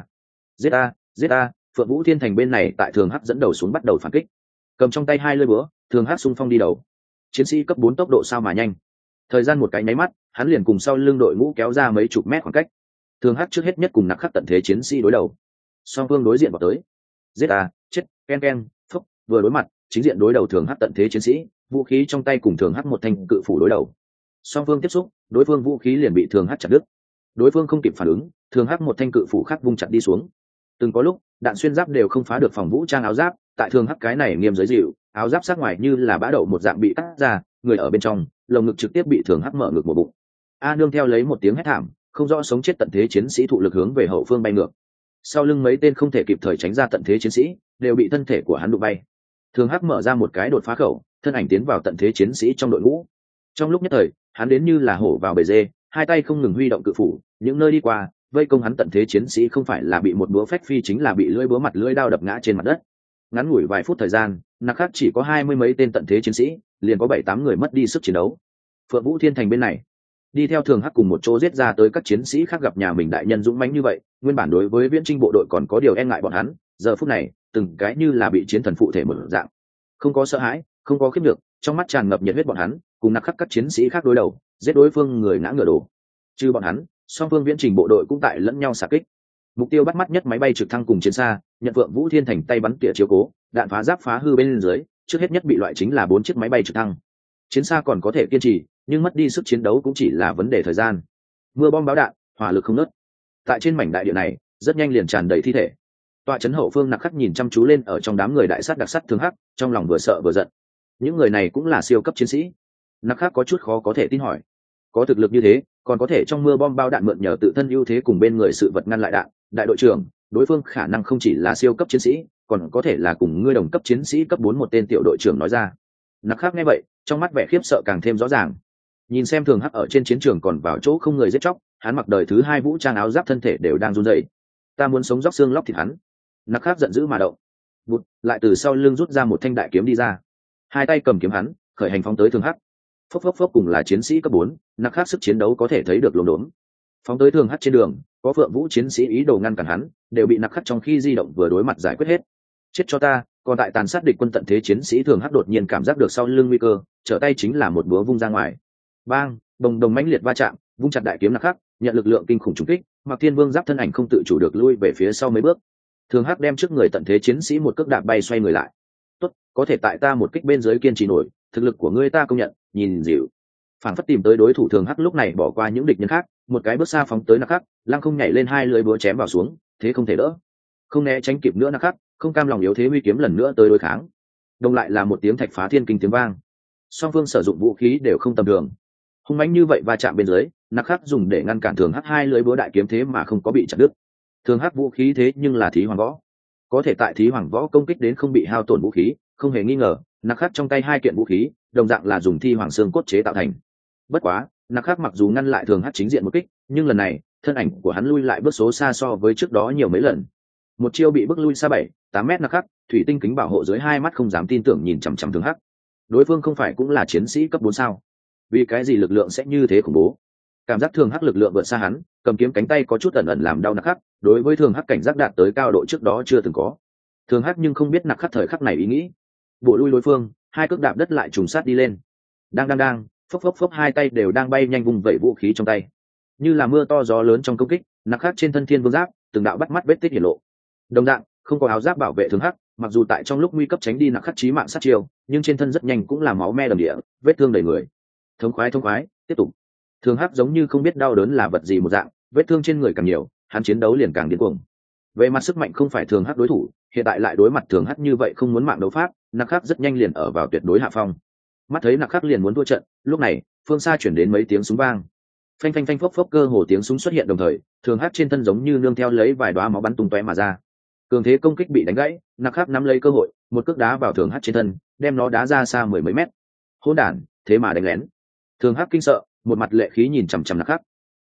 Giết a, Phượng Vũ Thiên Thành bên này tại Thường Hắc dẫn đầu xuống bắt đầu phản kích. Cầm trong tay 2 lưỡi búa, Thường Hắc xung phong đi đầu. Chiến sĩ cấp 4 tốc độ sao mà nhanh. Thời gian một cái nháy mắt, hắn liền cùng sau lưng đội ngũ kéo ra mấy chục mét khoảng cách. Thường Hắc trước hết nhất cùng nặc khắc tận thế chiến sĩ đối đầu. Song phương đối diện vào tới. Giết a, chết, ken, phốc, vừa đối mặt, chính diện đối đầu Thường Hắc tận thế chiến sĩ, vũ khí trong tay cùng Thường Hắc một thanh cự phủ đối đầu. Song phương tiếp xúc, đối phương vũ khí liền bị Thường Hắc chặt đứt. Đối phương không kịp phản ứng, Thường Hắc một thanh cự phủ khác vung chặt đi xuống. Từng có lúc, đạn xuyên giáp đều không phá được phòng vũ trang áo giáp, tại Thường Hắc cái này nghiêm giới dịu, áo giáp sát ngoài như là bã đậu một dạng bị cắt ra, người ở bên trong, lồng ngực trực tiếp bị Thường Hắc mở ngực một bụng. A nương theo lấy một tiếng hét thảm, không rõ sống chết tận thế chiến sĩ thụ lực hướng về hậu phương bay ngược. Sau lưng mấy tên không thể kịp thời tránh ra tận thế chiến sĩ, đều bị thân thể của hắn đụng bay. Thường Hắc mở ra một cái đột phá khẩu, thân ảnh tiến vào tận thế chiến sĩ trong đội ngũ. Trong lúc nhất thời, hắn đến như là hổ vào bầy dê, hai tay không ngừng huy động cự phủ, những nơi đi qua, vây công hắn tận thế chiến sĩ không phải là bị một búa phách phi chính là bị lưỡi búa mặt lưỡi đao đập ngã trên mặt đất. Ngắn ngủi vài phút thời gian, nặc khắc chỉ có 20 mấy tên tận thế chiến sĩ, liền có 7-8 người mất đi sức chiến đấu. Phượng Vũ Thiên Thành bên này, đi theo Thường Hắc cùng một chỗ giết ra tới các chiến sĩ khác gặp nhà mình đại nhân dũng mãnh như vậy, nguyên bản đối với viễn trinh bộ đội còn có điều e ngại bọn hắn, giờ phút này, từng cái như là bị chiến thần phụ thể một dạng, không có sợ hãi, không có khiếp nhược, trong mắt tràn ngập nhiệt huyết bọn hắn, cùng nặc khắc các chiến sĩ khác đối đầu, giết đối phương người ngã ngựa đổ. Trừ bọn hắn, song phương viễn trình bộ đội cũng tại lẫn nhau xạ kích. Mục tiêu bắt mắt nhất máy bay trực thăng cùng chiến xa, nhận Phượng Vũ Thiên Thành tay bắn tỉa chiếu cố, đạn phá giáp phá hư bên dưới, trước hết nhất bị loại chính là 4 chiếc máy bay trực thăng. Chiến xa còn có thể kiên trì, nhưng mất đi sức chiến đấu cũng chỉ là vấn đề thời gian. Mưa bom báo đạn, hỏa lực không ngớt. Tại trên mảnh đại địa này, rất nhanh liền tràn đầy thi thể. Tọa trấn hậu phương nặc khắc nhìn chăm chú lên ở trong đám người đại sát đặc sát Thường Hắc, trong lòng vừa sợ vừa giận. Những người này cũng là siêu cấp chiến sĩ. Nặc khắc có chút khó có thể tin hỏi, có thực lực như thế, còn có thể trong mưa bom bao đạn mượn nhờ tự thân ưu thế cùng bên người sự vật ngăn lại đạn. Đại đội trưởng, đối phương khả năng không chỉ là siêu cấp chiến sĩ, còn có thể là cùng ngươi đồng cấp chiến sĩ cấp 4 một tên tiểu đội trưởng nói ra. Nặc khắc nghe vậy, trong mắt vẻ khiếp sợ càng thêm rõ ràng. Nhìn xem Thường Hắc ở trên chiến trường còn vào chỗ không người giết chóc, hắn mặc đời thứ 2 vũ trang áo giáp thân thể đều đang run rẩy. Ta muốn sống róc xương lóc thịt hắn. Nặc khắc giận dữ mà động, vụt lại từ sau lưng rút ra một thanh đại kiếm đi ra, hai tay cầm kiếm hắn khởi hành phóng tới Thường Hắc. Phốc cùng là chiến sĩ cấp 4, nặc khắc sức chiến đấu có thể thấy được lốm đốm. Phóng tới Thường Hắc trên đường, có Phượng Vũ chiến sĩ ý đồ ngăn cản hắn, đều bị nặc khắc trong khi di động vừa đối mặt giải quyết hết. Chết cho ta! Còn tại tàn sát địch quân tận thế chiến sĩ Thường Hắc đột nhiên cảm giác được sau lưng nguy cơ, trở tay chính là một búa vung ra ngoài. Bang, đồng mãnh liệt va chạm, vung chặt đại kiếm nặc khắc, nhận lực lượng kinh khủng trúng kích, Mạc Thiên Vương giáp thân ảnh không tự chủ được lui về phía sau mấy bước. Thường Hắc đem trước người tận thế chiến sĩ một cước đạp bay xoay người lại. Tốt, có thể tại ta một kích bên dưới kiên trì nổi, thực lực của ngươi ta công nhận, nhìn dịu. Phản phất tìm tới đối thủ Thường Hắc lúc này bỏ qua những địch nhân khác, một cái bước xa phóng tới nặc khắc, lăng không nhảy lên 2 lưỡi búa chém vào xuống, thế không thể đỡ. Không né tránh kịp nữa nặc khắc, không cam lòng yếu thế huy kiếm lần nữa tới đối kháng. Đồng lại là một tiếng thạch phá thiên kinh tiếng vang. Song phương sử dụng vũ khí đều không tầm thường. Hung mãnh như vậy va chạm bên dưới, nặc khắc dùng để ngăn cản Thường Hắc 2 lưỡi búa đại kiếm thế mà không có bị chặt đứt. Thường Hắc vũ khí thế nhưng là thí hoàng võ, có thể tại thí hoàng võ công kích đến không bị hao tổn vũ khí, không hề nghi ngờ, nặc khắc trong tay 2 kiện vũ khí, đồng dạng là dùng thi hoàng xương cốt chế tạo thành. Bất quá, nặc khắc mặc dù ngăn lại Thường Hắc chính diện một kích, nhưng lần này, thân ảnh của hắn lui lại bước số xa so với trước đó nhiều mấy lần. Một chiêu bị bước lui xa 7-8 mét nặc khắc, thủy tinh kính bảo hộ dưới 2 mắt không dám tin tưởng nhìn chằm chằm Thường Hắc. Đối phương không phải cũng là chiến sĩ cấp 4 sao? Vì cái gì lực lượng sẽ như thế khủng bố? Cảm giác Thường Hắc lực lượng vượt xa hắn, cầm kiếm cánh tay có chút ẩn ẩn làm đau nặc khắc, đối với Thường Hắc cảnh giác đạt tới cao độ trước đó chưa từng có. Thường Hắc nhưng không biết nặc khắc thời khắc này ý nghĩ, bộ lui đối phương, 2 cước đạp đất lại trùng sát đi lên. Đang, phốc 2 tay đều đang bay nhanh vùng vẩy vũ khí trong tay. Như là mưa to gió lớn trong công kích, nặc khắc trên thân thiên vương giáp, từng đạo bắt mắt vết tích hiển lộ. Đồng dạng, không có áo giáp bảo vệ Thường Hắc, mặc dù tại trong lúc nguy cấp tránh đi nặc khắc chí mạng sát chiêu, nhưng trên thân rất nhanh cũng là máu me đầm địa, vết thương đầy người. Thống khoái, tiếp tục. Thường Hắc giống như không biết đau đớn là vật gì một dạng, vết thương trên người càng nhiều, hắn chiến đấu liền càng điên cuồng. Về mặt sức mạnh không phải Thường Hắc đối thủ, hiện tại lại đối mặt Thường Hắc như vậy không muốn mạng đấu pháp, nặc khắc rất nhanh liền ở vào tuyệt đối hạ phong. Mắt thấy nặc khắc liền muốn thua trận, lúc này, phương xa chuyển đến mấy tiếng súng vang. Phanh phốc cơ hồ tiếng súng xuất hiện đồng thời, Thường Hắc trên thân giống như nương theo lấy vài đóa máu bắn tung tóe mà ra. Cường thế công kích bị đánh gãy, nặc khắc nắm lấy cơ hội, một cước đá vào Thường Hắc trên thân, đem nó đá ra xa 10 mấy mét. Hỗn đản, thế mà đánh lén. Thường Hắc kinh sợ, một mặt lệ khí nhìn chằm chằm nặc khắc.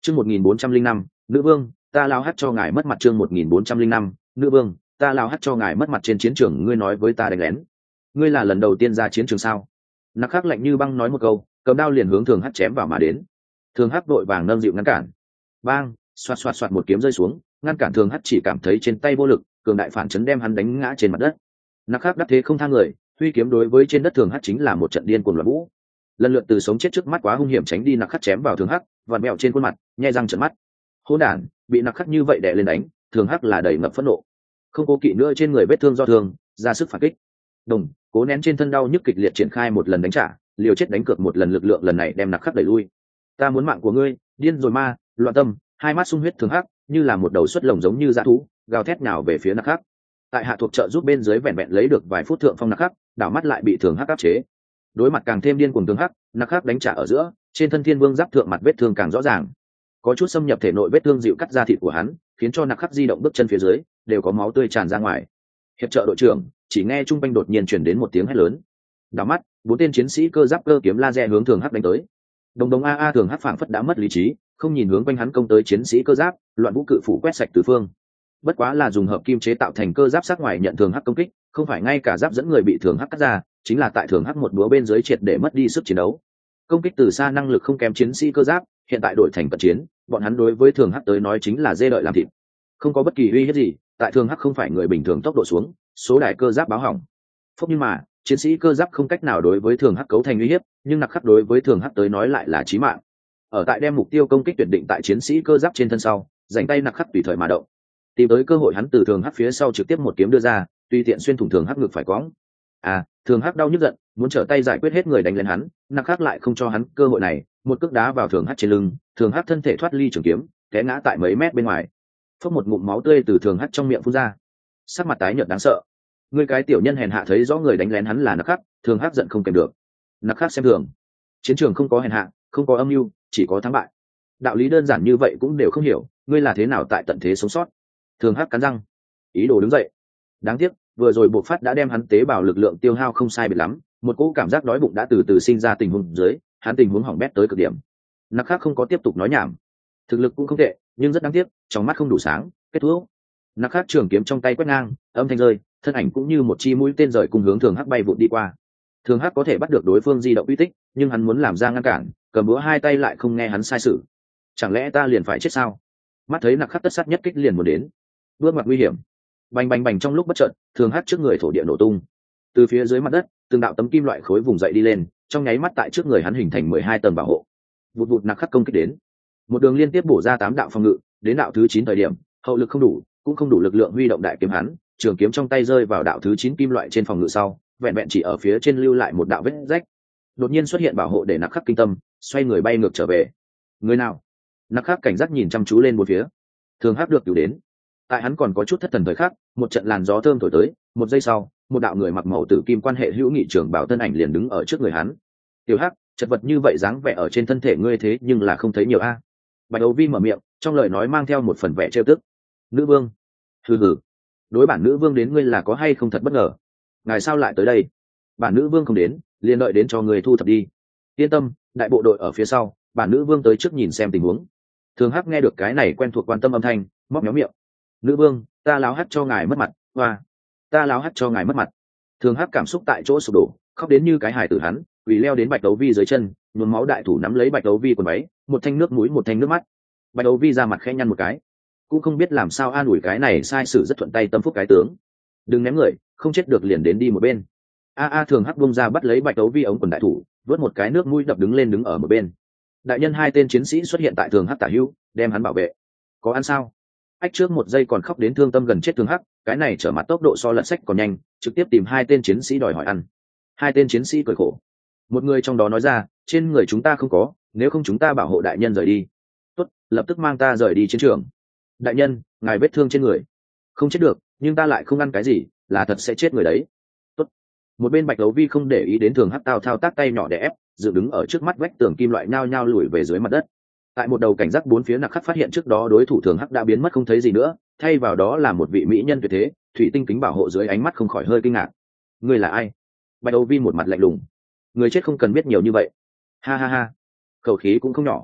Chương 1405, nữ vương, ta lao hát cho ngài mất mặt. Chương 1405, nữ vương, ta lao hát cho ngài mất mặt. Trên chiến trường ngươi nói với ta đánh lén, ngươi là lần đầu tiên ra chiến trường sao? Nặc Khắc lạnh như băng nói một câu, cầm đao liền hướng Thường Hắc chém vào mà đến. Thường Hắc đội vàng nâng dịu ngăn cản. Bang, xoạt xoạt xoạt một kiếm rơi xuống, ngăn cản Thường Hắc chỉ cảm thấy trên tay vô lực, cường đại phản chấn đem hắn đánh ngã trên mặt đất. Nặc Khắc đắc thế không tha người, huy kiếm đối với trên đất Thường Hắc chính là một trận điên cuồng loạn vũ. Lần lượt từ sống chết trước mắt quá hung hiểm tránh đi, Nặc Khắc chém vào Thường Hắc, vặn mèo trên khuôn mặt, nhe răng trợn mắt. Hỗn đản, bị Nặc Khắc như vậy đè lên đánh, Thường Hắc là đầy ngập phẫn nộ, không cố kỵ nữa trên người vết thương do thương, ra sức phản kích. Đồng, cố nén trên thân đau nhức kịch liệt triển khai một lần đánh trả, liều chết đánh cược một lần, lực lượng lần này đem Nặc Khắc đẩy lui. Ta muốn mạng của ngươi, điên rồi ma, loạn tâm. Hai mắt sung huyết Thường Hắc như là một đầu xuất lồng giống như dã thú, gào thét nhào về phía Nặc Khắc. Tại hạ thuộc trợ giúp bên dưới vẹn vẹn lấy được vài phút thượng phong, Nặc Khắc đảo mắt lại bị Thường Hắc áp chế. Đối mặt càng thêm điên cuồng Thường Hắc, Nặc Khắc đánh trả ở giữa, trên thân Thiên Vương giáp thượng mặt vết thương càng rõ ràng, có chút xâm nhập thể nội, vết thương dịu cắt da thịt của hắn, khiến cho Nặc Khắc di động bước chân phía dưới đều có máu tươi tràn ra ngoài. Hiệp trợ đội trưởng, chỉ nghe trung quanh đột nhiên truyền đến một tiếng hét lớn. Đảo mắt, bốn tên chiến sĩ cơ giáp cơ kiếm laser hướng Thường Hắc đánh tới. Đồng đồng a a, Thường Hắc phảng phất đã mất lý trí, không nhìn hướng quanh hắn công tới chiến sĩ cơ giáp, loạn vũ cự phủ quét sạch tứ phương. Bất quá là dùng hợp kim chế tạo thành cơ giáp sắc ngoài nhận Thường Hắc công kích, không phải ngay cả giáp dẫn người bị Thường Hắc cắt ra, chính là tại Thường Hắc một búa bên dưới triệt để mất đi sức chiến đấu. Công kích từ xa năng lực không kém chiến sĩ cơ giáp, hiện tại đổi thành cận chiến, bọn hắn đối với Thường Hắc tới nói chính là dê đợi làm thịt, không có bất kỳ uy hiếp gì. Tại Thường Hắc không phải người bình thường, tốc độ xuống, số đại cơ giáp báo hỏng. Phốc, nhưng mà chiến sĩ cơ giáp không cách nào đối với Thường Hắc cấu thành uy hiếp, nhưng Nặc Khắc đối với Thường Hắc tới nói lại là chí mạng. Ở tại đem mục tiêu công kích tuyển định tại chiến sĩ cơ giáp trên thân sau, dành tay Nặc Khắc tùy thời mà động, tìm tới cơ hội hắn từ Thường Hắc phía sau trực tiếp một kiếm đưa ra, tùy tiện xuyên thủng Thường Hắc ngực phải quõng. Thường Hắc đau nhức giận, muốn trở tay giải quyết hết người đánh lên hắn, Nặc Khắc lại không cho hắn cơ hội này, một cước đá vào Thường Hắc trên lưng, Thường Hắc thân thể thoát ly trường kiếm, té ngã tại mấy mét bên ngoài. Phốc, một ngụm máu tươi từ Thường Hắc trong miệng phun ra, sắc mặt tái nhợt đáng sợ. Ngươi cái tiểu nhân hèn hạ, thấy rõ người đánh lén hắn là Nặc Khắc, Thường Hắc giận không kèm được. Nặc Khắc xem thường, chiến trường không có hèn hạ, không có âm mưu, chỉ có thắng bại. Đạo lý đơn giản như vậy cũng đều không hiểu, ngươi là thế nào tại tận thế sống sót? Thường Hắc cắn răng, ý đồ đứng dậy. Đáng tiếc, vừa rồi bộc phát đã đem hắn tế bào lực lượng tiêu hao không sai biệt lắm, một cỗ cảm giác đói bụng đã từ từ sinh ra, tình huống dưới, hắn tình huống hỏng bét tới cực điểm. Nặc Khắc không có tiếp tục nói nhảm, thực lực cũng không tệ, nhưng rất đáng tiếc, trong mắt không đủ sáng, kết thúc. Nặc Khắc trường kiếm trong tay quét ngang, âm thanh rơi, thân ảnh cũng như một chi mũi tên rời cùng hướng Thường Hắc bay vụt đi qua. Thường Hắc có thể bắt được đối phương di động uy tích, nhưng hắn muốn làm ra ngăn cản, cầm búa hai tay lại không nghe hắn sai sự. Chẳng lẽ ta liền phải chết sao? Mắt thấy Nặc Khắc tất sát nhất kích liền muốn đến, bước ngoặt nguy hiểm. Bành bành bành, trong lúc bất chợt, Thường Hắc trước người thổ địa nổ tung, từ phía dưới mặt đất từng đạo tấm kim loại khối vùng dậy đi lên, trong nháy mắt tại trước người hắn hình thành 12 tầng bảo hộ. Vụt vụt, Nặc Khắc công kích đến, một đường liên tiếp bổ ra 8 đạo phòng ngự, đến đạo thứ 9 thời điểm, hậu lực không đủ, cũng không đủ lực lượng huy động đại kiếm hắn, trường kiếm trong tay rơi vào đạo thứ 9 kim loại trên phòng ngự sau, vẹn vẹn chỉ ở phía trên lưu lại một đạo vết rách. Đột nhiên xuất hiện bảo hộ để Nặc Khắc kinh tâm, xoay người bay ngược trở về. Người nào? Nặc Khắc cảnh giác nhìn chăm chú lên một phía. Thường Hắc được cứu đến. Tại hắn còn có chút thất thần thời khắc, một trận làn gió thơm thổi tới, một giây sau, một đạo người mặc màu tử kim quan hệ hữu nghị trưởng bảo thân ảnh liền đứng ở trước người hắn. Tiểu Hắc, chật vật như vậy dáng vẻ ở trên thân thể ngươi thế nhưng là không thấy nhiều a. Bạch Đấu Vi mở miệng, trong lời nói mang theo một phần vẻ trêu tức. Nữ vương? Hừ hừ, đối bản nữ vương đến ngươi là có hay không thật bất ngờ. Ngài sao lại tới đây? Bản nữ vương không đến, liền đợi đến cho người thu thập đi. Yên tâm, đại bộ đội ở phía sau, bản nữ vương tới trước nhìn xem tình huống. Thường Hắc nghe được cái này quen thuộc quan tâm âm thanh, móc méo miệng. Nữ vương, ta láo hắt cho ngài mất mặt, hoa, ta láo hắt cho ngài mất mặt. Thường Hắc cảm xúc tại chỗ sụp đổ, khóc đến như cái hài tử hắn, vì leo đến Bạch Đấu Vi dưới chân, nhuốm máu đại thủ nắm lấy Bạch Đấu Vi quần váy, một thanh nước mũi một thanh nước mắt. Bạch Đấu Vi ra mặt khẽ nhăn một cái, cũng không biết làm sao an ủi cái này sai sử rất thuận tay tâm phúc cái tướng. Đừng ném người, không chết được liền đến đi một bên. Thường Hắc bung ra bắt lấy Bạch Đấu Vi ống quần đại thủ, vớt một cái nước mũi đập đứng lên đứng ở một bên. Đại nhân, hai tên chiến sĩ xuất hiện tại Thường Hắc tả hữu, đem hắn bảo vệ. Có ăn sao? Ách, trước một giây còn khóc đến thương tâm gần chết Thường Hắc, cái này trở mặt tốc độ so lật sách còn nhanh, trực tiếp tìm hai tên chiến sĩ đòi hỏi ăn. Hai tên chiến sĩ cười khổ, một người trong đó nói ra, trên người chúng ta không có, nếu không chúng ta bảo hộ đại nhân rời đi. Tốt, lập tức mang ta rời đi chiến trường. Đại nhân, ngài vết thương trên người. Không chết được, nhưng ta lại không ăn cái gì, là thật sẽ chết người đấy. Tốt. Một bên Bạch Đấu Vi không để ý đến Thường Hắc thao tác tay nhỏ để ép, dựng đứng ở trước mắt vách tường kim loại nhao nhao lùi về dưới mặt đất. Tại một đầu cảnh giác bốn phía Nặc Khắc phát hiện trước đó đối thủ Thường Hắc đã biến mất không thấy gì nữa, thay vào đó là một vị mỹ nhân tuyệt thế, thủy tinh kính bảo hộ dưới ánh mắt không khỏi hơi kinh ngạc. Ngươi là ai? Bạch Đấu Vi một mặt lạnh lùng. Người chết không cần biết nhiều như vậy. Ha ha ha, khẩu khí cũng không nhỏ.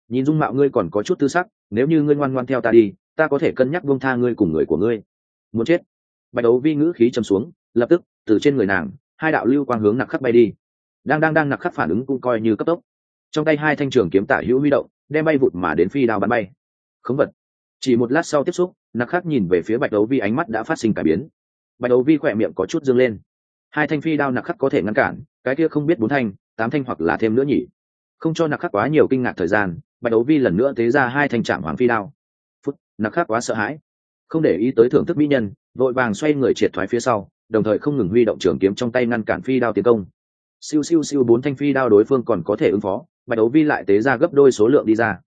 nhìn dung mạo ngươi còn có chút tư sắc, nếu như ngươi ngoan ngoan theo ta đi, ta có thể cân nhắc buông tha ngươi cùng người của ngươi. Muốn chết? Bạch đấu vi ngữ khí trầm xuống, lập tức từ trên người nàng hai đạo lưu quang hướng Nặc Khắc bay đi. Đang Nặc Khắc phản ứng cũng coi như cấp tốc, trong tay hai thanh trường kiếm tả hữu huy động, đem bay vụt mà đến phi đao bắn bay. Khống vật. Chỉ một lát sau tiếp xúc, Nặc Khắc nhìn về phía Bạch đấu vi, ánh mắt đã phát sinh cải biến. Bạch đấu vi khỏe miệng có chút dương lên. Hai thanh phi đao Nặc Khắc có thể ngăn cản, cái kia không biết 4 thanh 8 thanh hoặc là thêm nữa nhỉ? Không cho Nặc Khắc quá nhiều kinh ngạc thời gian, Bạch đấu vi lần nữa tế ra hai thanh trảm hoàng phi đao. Nặc Khắc quá sợ hãi, không để ý tới thưởng thức mỹ nhân, vội vàng xoay người triệt thoái phía sau, đồng thời không ngừng huy động trường kiếm trong tay ngăn cản phi đao tiến công. Siêu siêu siêu 4 thanh phi đao đối phương còn có thể ứng phó, Bạch đấu vi lại tế ra gấp đôi số lượng đi ra.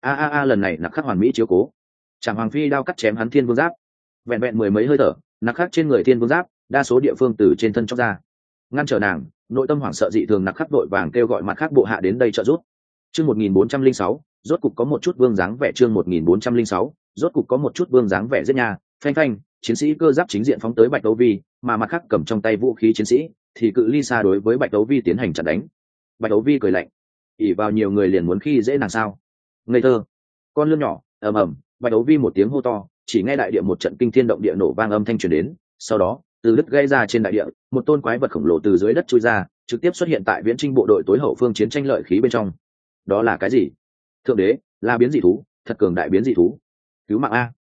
Lần này Nặc Khắc hoàn mỹ chiếu cố, trảm hoàng phi đao cắt chém hắn thiên vương giáp, vẹn vẹn mười mấy hơi thở, Nặc Khắc trên người thiên vương giáp đa số địa phương từ trên thân chóc ra, ngăn trở nàng. Nội tâm hoảng sợ dị thường, Nặc Khắc vội vàng kêu gọi mặt khác bộ hạ đến đây trợ giúp. Chương 1406, rốt cục có một chút vương dáng vẻ. Chương 1406, rốt cục có một chút vương dáng vẻ. Giết nhà, phanh phanh, chiến sĩ cơ giáp chính diện phóng tới Bạch đấu vi, mà mặt khác cầm trong tay vũ khí chiến sĩ thì cự ly xa đối với Bạch đấu vi tiến hành chặn đánh. Bạch đấu vi cười lạnh, ỉ vào nhiều người liền muốn khi dễ nàng sao? Ngây thơ, con lươn nhỏ. Ầm ầm, Bạch đấu vi một tiếng hô to, chỉ nghe đại địa một trận kinh thiên động địa nổ vang âm thanh truyền đến, sau đó từ đứt gây ra trên đại địa, một tôn quái vật khổng lồ từ dưới đất chui ra, trực tiếp xuất hiện tại viễn trinh bộ đội tối hậu phương chiến tranh lợi khí bên trong. Đó là cái gì? Thượng đế, là biến dị thú, thật cường đại biến dị thú. Cứu mạng a!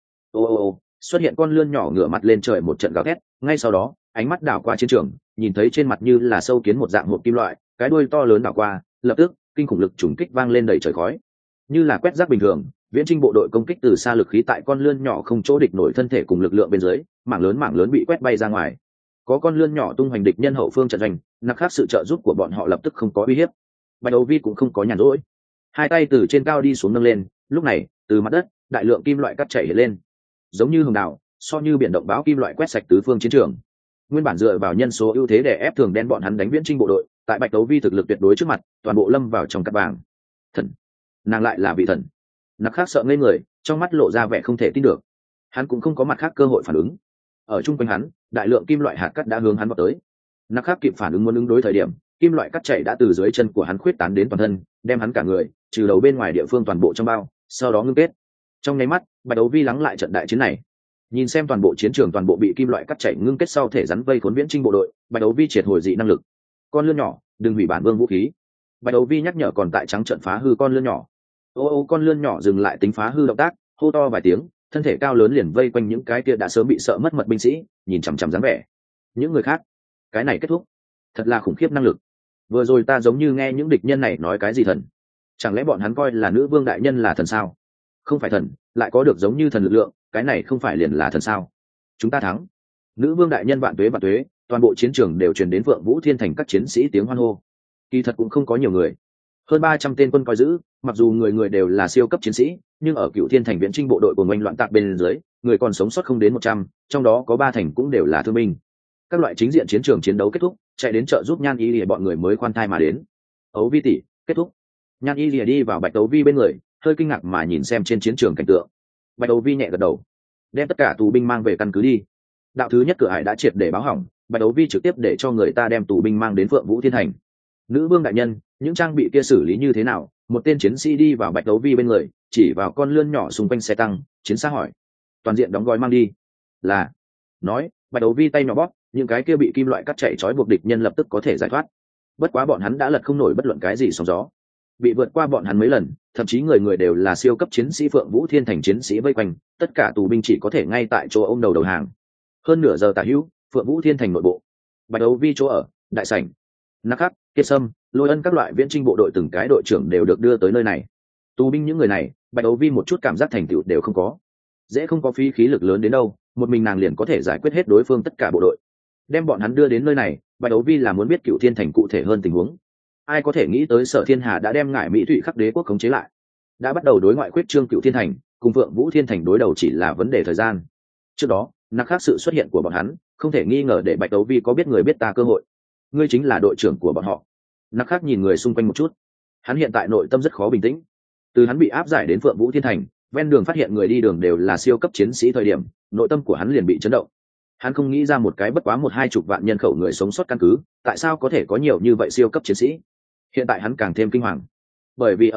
Xuất hiện con lươn nhỏ ngửa mặt lên trời một trận gào thét, ngay sau đó ánh mắt đảo qua chiến trường, nhìn thấy trên mặt như là sâu kiến một dạng hộp kim loại, cái đuôi to lớn đảo qua, lập tức kinh khủng lực trùng kích vang lên đầy trời khói, như là quét rác bình thường. Viễn trinh bộ đội công kích từ xa, lực khí tại con lươn nhỏ không chỗ địch nổi thân thể cùng lực lượng bên dưới, mảng lớn bị quét bay ra ngoài. Có con lươn nhỏ tung hoành địch nhân hậu phương trận doanh, Nặc Khắc sự trợ giúp của bọn họ lập tức không có uy hiếp. Bạch đấu vi cũng không có nhàn rỗi, hai tay từ trên cao đi xuống nâng lên, lúc này từ mặt đất đại lượng kim loại cắt chảy lên, giống như hồng đảo, so như biển động bão kim loại quét sạch tứ phương chiến trường. Nguyên bản dựa vào nhân số ưu thế để ép thường đen bọn hắn đánh viễn trinh bộ đội, tại Bạch đấu vi thực lực tuyệt đối trước mặt, toàn bộ lâm vào trong cát vàng. Thần, nàng lại là vị thần? Nặc Khắc sợ ngây người, trong mắt lộ ra vẻ không thể tin được. Hắn cũng không có mặt khác cơ hội phản ứng. Ở chung quanh hắn, đại lượng kim loại hạt cắt đã hướng hắn vào tới. Nặc Khắc kịp phản ứng muốn ứng đối thời điểm, kim loại cắt chảy đã từ dưới chân của hắn khuyết tán đến toàn thân, đem hắn cả người trừ đầu bên ngoài địa phương toàn bộ trong bao, sau đó ngưng kết. Trong nháy mắt, Bạch đấu vi lắng lại trận đại chiến này. Nhìn xem toàn bộ chiến trường toàn bộ bị kim loại cắt chảy ngưng kết sau thể rắn vây khốn viễn trinh bộ đội, Bạch đấu vi triệt hồi dị năng lực. Con lươn nhỏ, đừng hủy bản vương vũ khí. Bạch đấu vi nhắc nhở còn tại trắng trận phá hư con lươn nhỏ. Con lươn nhỏ dừng lại tính phá hư động tác, hô to vài tiếng, thân thể cao lớn liền vây quanh những cái kia đã sớm bị sợ mất mật binh sĩ, nhìn chằm chằm dáng vẻ. Những người khác, cái này kết thúc. Thật là khủng khiếp năng lực. Vừa rồi ta giống như nghe những địch nhân này nói cái gì thần, chẳng lẽ bọn hắn coi là nữ vương đại nhân là thần sao? Không phải thần, lại có được giống như thần lực lượng, cái này không phải liền là thần sao? Chúng ta thắng. Nữ vương đại nhân vạn tuế vạn tuế. Toàn bộ chiến trường đều truyền đến Phượng Vũ Thiên Thành các chiến sĩ tiếng hoan hô. Kỳ thật cũng không có nhiều người, hơn 300 tên quân coi giữ, mặc dù người người đều là siêu cấp chiến sĩ, nhưng ở Cựu Thiên Thành viễn trinh bộ đội của ngoanh loạn tạc bên dưới, người còn sống sót không đến 100, trong đó có 3 thành cũng đều là thương binh. Các loại chính diện chiến trường chiến đấu kết thúc, chạy đến trợ giúp Nhan Y Lìa bọn người mới khoan thai mà đến. Ấu Vi tỷ, kết thúc. Nhan Y Lìa đi vào Bạch đấu vi bên người, hơi kinh ngạc mà nhìn xem trên chiến trường cảnh tượng. Bạch đấu vi nhẹ gật đầu, đem tất cả tù binh mang về căn cứ đi. Đạo thứ nhất cửa ải đã triệt để báo hỏng, Bạch đấu vi trực tiếp để cho người ta đem tù binh mang đến Phượng Vũ Thiên Thành. Nữ vương đại nhân, những trang bị kia xử lý như thế nào? Một tên chiến sĩ đi vào Bạch đấu vi bên người, chỉ vào con lươn nhỏ xung quanh xe tăng, chiến xa hỏi. Toàn diện đóng gói mang đi. Là. Nói, Bạch đấu vi tay nhỏ bóp, những cái kia bị kim loại cắt chạy trói buộc địch nhân lập tức có thể giải thoát. Bất quá bọn hắn đã lật không nổi bất luận cái gì sóng gió, bị vượt qua bọn hắn mấy lần, thậm chí người người đều là siêu cấp chiến sĩ Phượng Vũ Thiên Thành chiến sĩ vây quanh, tất cả tù binh chỉ có thể ngay tại chỗ ôm đầu hàng. Hơn nửa giờ tả hữu, Phượng Vũ Thiên Thành nội bộ, Bạch đấu vi chỗ ở, đại sảnh. Nặc Khắc, Kiệt Sâm, Lôi Ân các loại viễn trinh bộ đội từng cái đội trưởng đều được đưa tới nơi này. Tù binh những người này, Bạch đấu vi một chút cảm giác thành tựu đều không có, dễ không có phí khí lực lớn đến đâu, một mình nàng liền có thể giải quyết hết đối phương tất cả bộ đội. Đem bọn hắn đưa đến nơi này, Bạch đấu vi là muốn biết Cựu Thiên Thành cụ thể hơn tình huống. Ai có thể nghĩ tới Sở Thiên Hà đã đem Ngải Mỹ Thụy Khắc đế quốc khống chế lại, đã bắt đầu đối ngoại quyết trương Cựu Thiên Thành, cùng Phượng Vũ Thiên Thành đối đầu chỉ là vấn đề thời gian. Trước đó, Nặc Khắc sự xuất hiện của bọn hắn, không thể nghi ngờ để Bạch đấu vi có biết người biết ta cơ hội. Ngươi chính là đội trưởng của bọn họ. Nặc Khắc nhìn người xung quanh một chút, hắn hiện tại nội tâm rất khó bình tĩnh. Từ hắn bị áp giải đến Phượng Vũ Thiên Thành, ven đường phát hiện người đi đường đều là siêu cấp chiến sĩ thời điểm, nội tâm của hắn liền bị chấn động. Hắn không nghĩ ra một cái bất quá 1-2 vạn nhân khẩu người sống sót căn cứ, tại sao có thể có nhiều như vậy siêu cấp chiến sĩ. Hiện tại hắn càng thêm kinh hoàng, bởi vì ở đây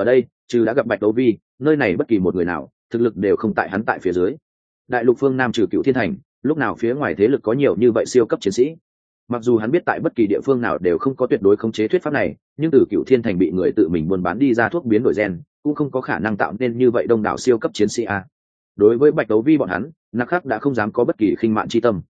trừ đã gặp bạch đấu vi, nơi này bất kỳ một người nào thực lực đều không tại hắn tại phía dưới. Đại lục phương nam trừ Cựu Thiên Thành, lúc nào phía ngoài thế lực có nhiều như vậy siêu cấp chiến sĩ. Mặc dù hắn biết tại bất kỳ địa phương nào đều không có tuyệt đối khống chế thuyết pháp này, nhưng từ Cựu Thiên Thành bị người tự mình buôn bán đi ra thuốc biến đổi gen cũng không có khả năng tạo nên như vậy đông đảo siêu cấp chiến sĩ a. Đối với bạch đấu vi bọn hắn, nặc khắc đã không dám có bất kỳ khinh mạn chi tâm.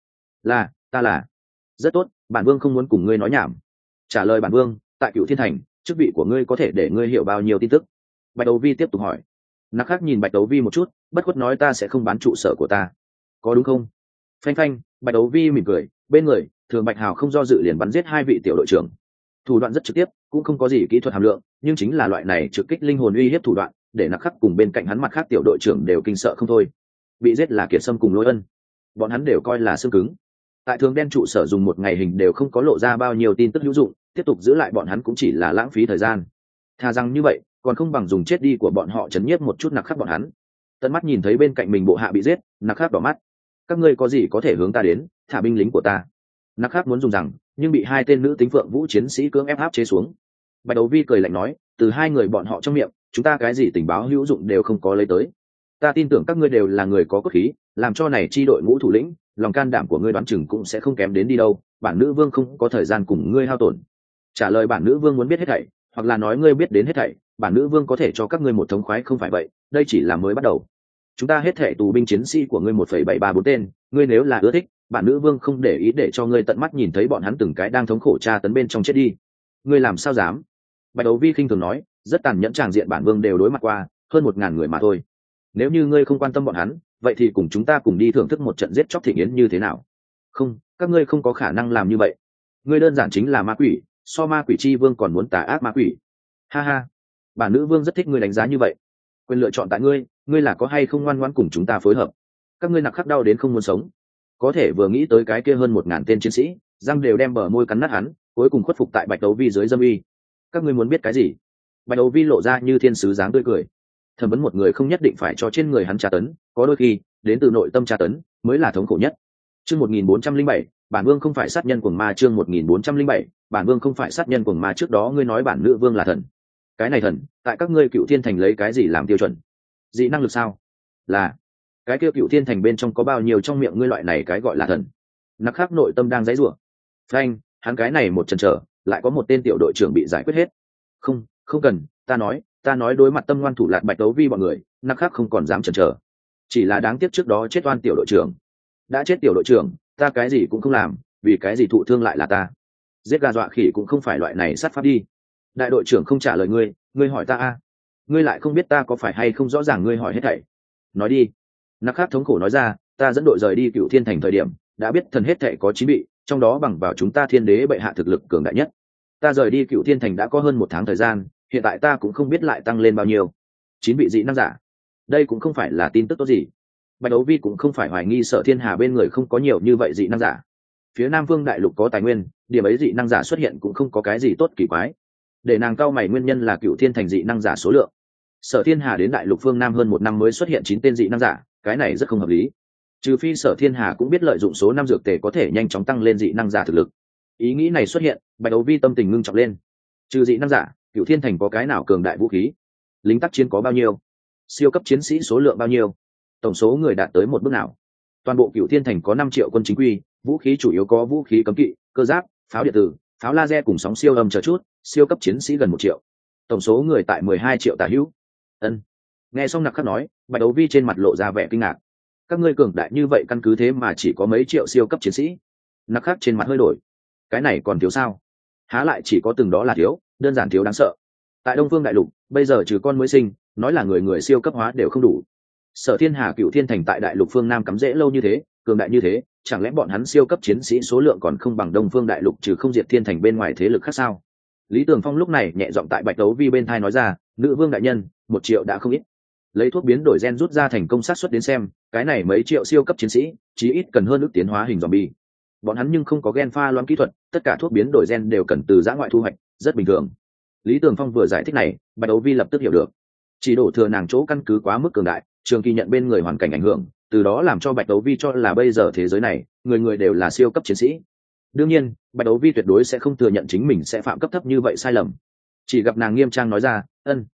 Ta là rất tốt, bản vương không muốn cùng ngươi nói nhảm. Trả lời bản vương, tại Cựu Thiên Thành, chức vị của ngươi có thể để ngươi hiểu bao nhiêu tin tức? Bạch đấu vi tiếp tục hỏi. Nặc khắc nhìn bạch đấu vi một chút, bất khuất nói ta sẽ không bán trụ sở của ta, có đúng không? Phanh phanh, bạch đấu vi mỉm cười, bên người thường bạch hào không do dự liền bắn giết hai vị tiểu đội trưởng. Thủ đoạn rất trực tiếp, cũng không có gì kỹ thuật hàm lượng, nhưng chính là loại này trực kích linh hồn uy hiếp thủ đoạn, để nặc khắc cùng bên cạnh hắn mặt khác tiểu đội trưởng đều kinh sợ không thôi. Bị giết là Kiệt Sâm cùng Lôi Ân, bọn hắn đều coi là xương cứng. Tại thường đen trụ sở dùng một ngày hình đều không có lộ ra bao nhiêu tin tức hữu dụng, tiếp tục giữ lại bọn hắn cũng chỉ là lãng phí thời gian. Thà rằng như vậy, còn không bằng dùng chết đi của bọn họ chấn nhiếp một chút nặc khắc bọn hắn. Tận mắt nhìn thấy bên cạnh mình bộ hạ bị giết, nặc khắc đỏ mắt. Các ngươi có gì có thể hướng ta đến, thả binh lính của ta. Nặc khắc muốn dùng rằng, nhưng bị hai tên nữ tính phượng vũ chiến sĩ cưỡng ép áp chế xuống. Bạch đấu vi cười lạnh nói, từ hai người bọn họ trong miệng, chúng ta cái gì tình báo hữu dụng đều không có lấy tới. Ta tin tưởng các ngươi đều là người có cốt khí, làm cho này chi đội ngũ thủ lĩnh, lòng can đảm của ngươi đoán chừng cũng sẽ không kém đến đi đâu. Bản nữ vương không có thời gian cùng ngươi hao tổn. Trả lời bản nữ vương muốn biết hết thảy, hoặc là nói ngươi biết đến hết thảy, bản nữ vương có thể cho các ngươi một thống khoái, không phải vậy, đây chỉ là mới bắt đầu. Chúng ta hết thảy tù binh chiến sĩ của ngươi 1,734 tên, ngươi nếu là ưa thích, bản nữ vương không để ý để cho ngươi tận mắt nhìn thấy bọn hắn từng cái đang thống khổ tra tấn bên trong chết đi. Ngươi làm sao dám? Bạch đấu vi khinh thường nói, rất tàn nhẫn, tràng diện bản vương đều đối mặt qua, hơn 1000 người mà thôi. Nếu như ngươi không quan tâm bọn hắn, vậy thì cùng chúng ta cùng đi thưởng thức một trận giết chóc thịnh yến như thế nào? Không, các ngươi không có khả năng làm như vậy. Ngươi đơn giản chính là ma quỷ, so ma quỷ chi vương còn muốn tà ác ma quỷ. Ha ha, bản nữ vương rất thích ngươi đánh giá như vậy. Quyền lựa chọn tại ngươi, ngươi là có hay không ngoan ngoãn cùng chúng ta phối hợp. Các ngươi nặc khắc đau đến không muốn sống, có thể vừa nghĩ tới cái kia hơn 1000 tên chiến sĩ, răng đều đem bờ môi cắn nát hắn, cuối cùng khuất phục tại bạch đấu vi dưới dâm uy. Các ngươi muốn biết cái gì? Bạch đấu vi lộ ra như thiên sứ dáng tươi cười. Thẩm vấn một người không nhất định phải cho trên người hắn tra tấn, có đôi khi đến từ nội tâm tra tấn mới là thống khổ nhất. Chương 1407, bản vương không phải sát nhân cuồng ma. Chương 1407, bản vương không phải sát nhân cuồng ma. Trước đó ngươi nói bản nữ vương là thần, cái này thần tại các ngươi Cựu Thiên Thành lấy cái gì làm tiêu chuẩn? Dị năng lực sao? Là cái kia Cựu Thiên Thành bên trong có bao nhiêu trong miệng ngươi loại này cái gọi là thần? Nặc khắc nội tâm đang dãy rủa. Phanh, hắn cái này một chần chờ, lại có một tên tiểu đội trưởng bị giải quyết hết. Không cần, ta nói đối mặt tâm ngoan thủ lạt bạch đấu vi bọn người, nặc khắc không còn dám chần chờ. Chỉ là đáng tiếc trước đó chết oan tiểu đội trưởng. Đã chết tiểu đội trưởng, ta cái gì cũng không làm, vì cái gì thụ thương lại là ta? Giết gà dọa khỉ cũng không phải loại này sát pháp đi. Đại đội trưởng không trả lời ngươi hỏi ta a? Ngươi lại không biết ta có phải hay không rõ ràng, ngươi hỏi hết thảy. Nói đi. Nặc khắc thống khổ nói ra, ta dẫn đội rời đi Cựu Thiên Thành thời điểm, đã biết thần hết thảy có 9 vị, trong đó bằng vào chúng ta thiên đế bệ hạ thực lực cường đại nhất. Ta rời đi Cựu Thiên Thành đã có hơn 1 tháng thời gian, hiện tại ta cũng không biết lại tăng lên bao nhiêu. 9 vị dị năng giả. Đây cũng không phải là tin tức tốt gì. Bạch đấu vi cũng không phải hoài nghi Sở Thiên Hà bên người không có nhiều như vậy dị năng giả. Phía Nam Vương đại lục có tài nguyên, điểm ấy dị năng giả xuất hiện cũng không có cái gì tốt kỳ quái. Để nàng cao mày nguyên nhân là Cựu Thiên Thành dị năng giả số lượng. Sở Thiên Hà đến đại lục phương Nam hơn 1 năm mới xuất hiện 9 tên dị năng giả, cái này rất không hợp lý. Trừ phi Sở Thiên Hà cũng biết lợi dụng số năm dược tề có thể nhanh chóng tăng lên dị năng giả thực lực. Ý nghĩ này xuất hiện, Bạch đấu vi tâm tình ngưng trọng lên. Trừ dị năng giả, Cựu Thiên Thành có cái nào cường đại vũ khí? Lính tác chiến có bao nhiêu? Siêu cấp chiến sĩ số lượng bao nhiêu? Tổng số người đạt tới một bước nào? Toàn bộ Cựu Thiên Thành có 5 triệu quân chính quy, vũ khí chủ yếu có vũ khí cấm kỵ, cơ giáp, pháo điện tử, pháo laser cùng sóng siêu âm chờ chút, siêu cấp chiến sĩ gần 1 triệu. Tổng số người tại 12 triệu tả hữu. Ân. Nghe xong nặc khắc nói, Bạch đấu vi trên mặt lộ ra vẻ kinh ngạc. Các ngươi cường đại như vậy căn cứ thế mà chỉ có mấy triệu siêu cấp chiến sĩ? Nặc khắc trên mặt hơi đổi. Cái này còn thiếu sao? Há lại chỉ có từng đó là thiếu, đơn giản thiếu đáng sợ. Tại Đông Phương đại lục, bây giờ trừ con mới sinh, nói là người siêu cấp hóa đều không đủ. Sở Thiên Hà Cựu Thiên Thành tại đại lục phương Nam cắm rễ lâu như thế, cường đại như thế, chẳng lẽ bọn hắn siêu cấp chiến sĩ số lượng còn không bằng Đông Phương đại lục trừ không diệt Thiên Thành bên ngoài thế lực khác sao? Lý Tường Phong lúc này nhẹ giọng tại Bạch đấu vi bên thai nói ra, nữ vương đại nhân, 1 triệu đã không ít. Lấy thuốc biến đổi gen rút ra thành công xác suất đến xem, cái này mấy triệu siêu cấp chiến sĩ, chí ít cần hơn ước tiến hóa hình zombie. Bọn hắn nhưng không có gen pha loãng kỹ thuật, tất cả thuốc biến đổi gen đều cần từ giã ngoại thu hoạch, rất bình thường. Lý Tường Phong vừa giải thích này, Bạch đấu vi lập tức hiểu được. Chỉ đổ thừa nàng chỗ căn cứ quá mức cường đại, trường kỳ nhận bên người hoàn cảnh ảnh hưởng, từ đó làm cho Bạch đấu vi cho là bây giờ thế giới này, người đều là siêu cấp chiến sĩ. Đương nhiên, Bạch đấu vi tuyệt đối sẽ không thừa nhận chính mình sẽ phạm cấp thấp như vậy sai lầm. Chỉ gặp nàng nghiêm trang nói ra, ân,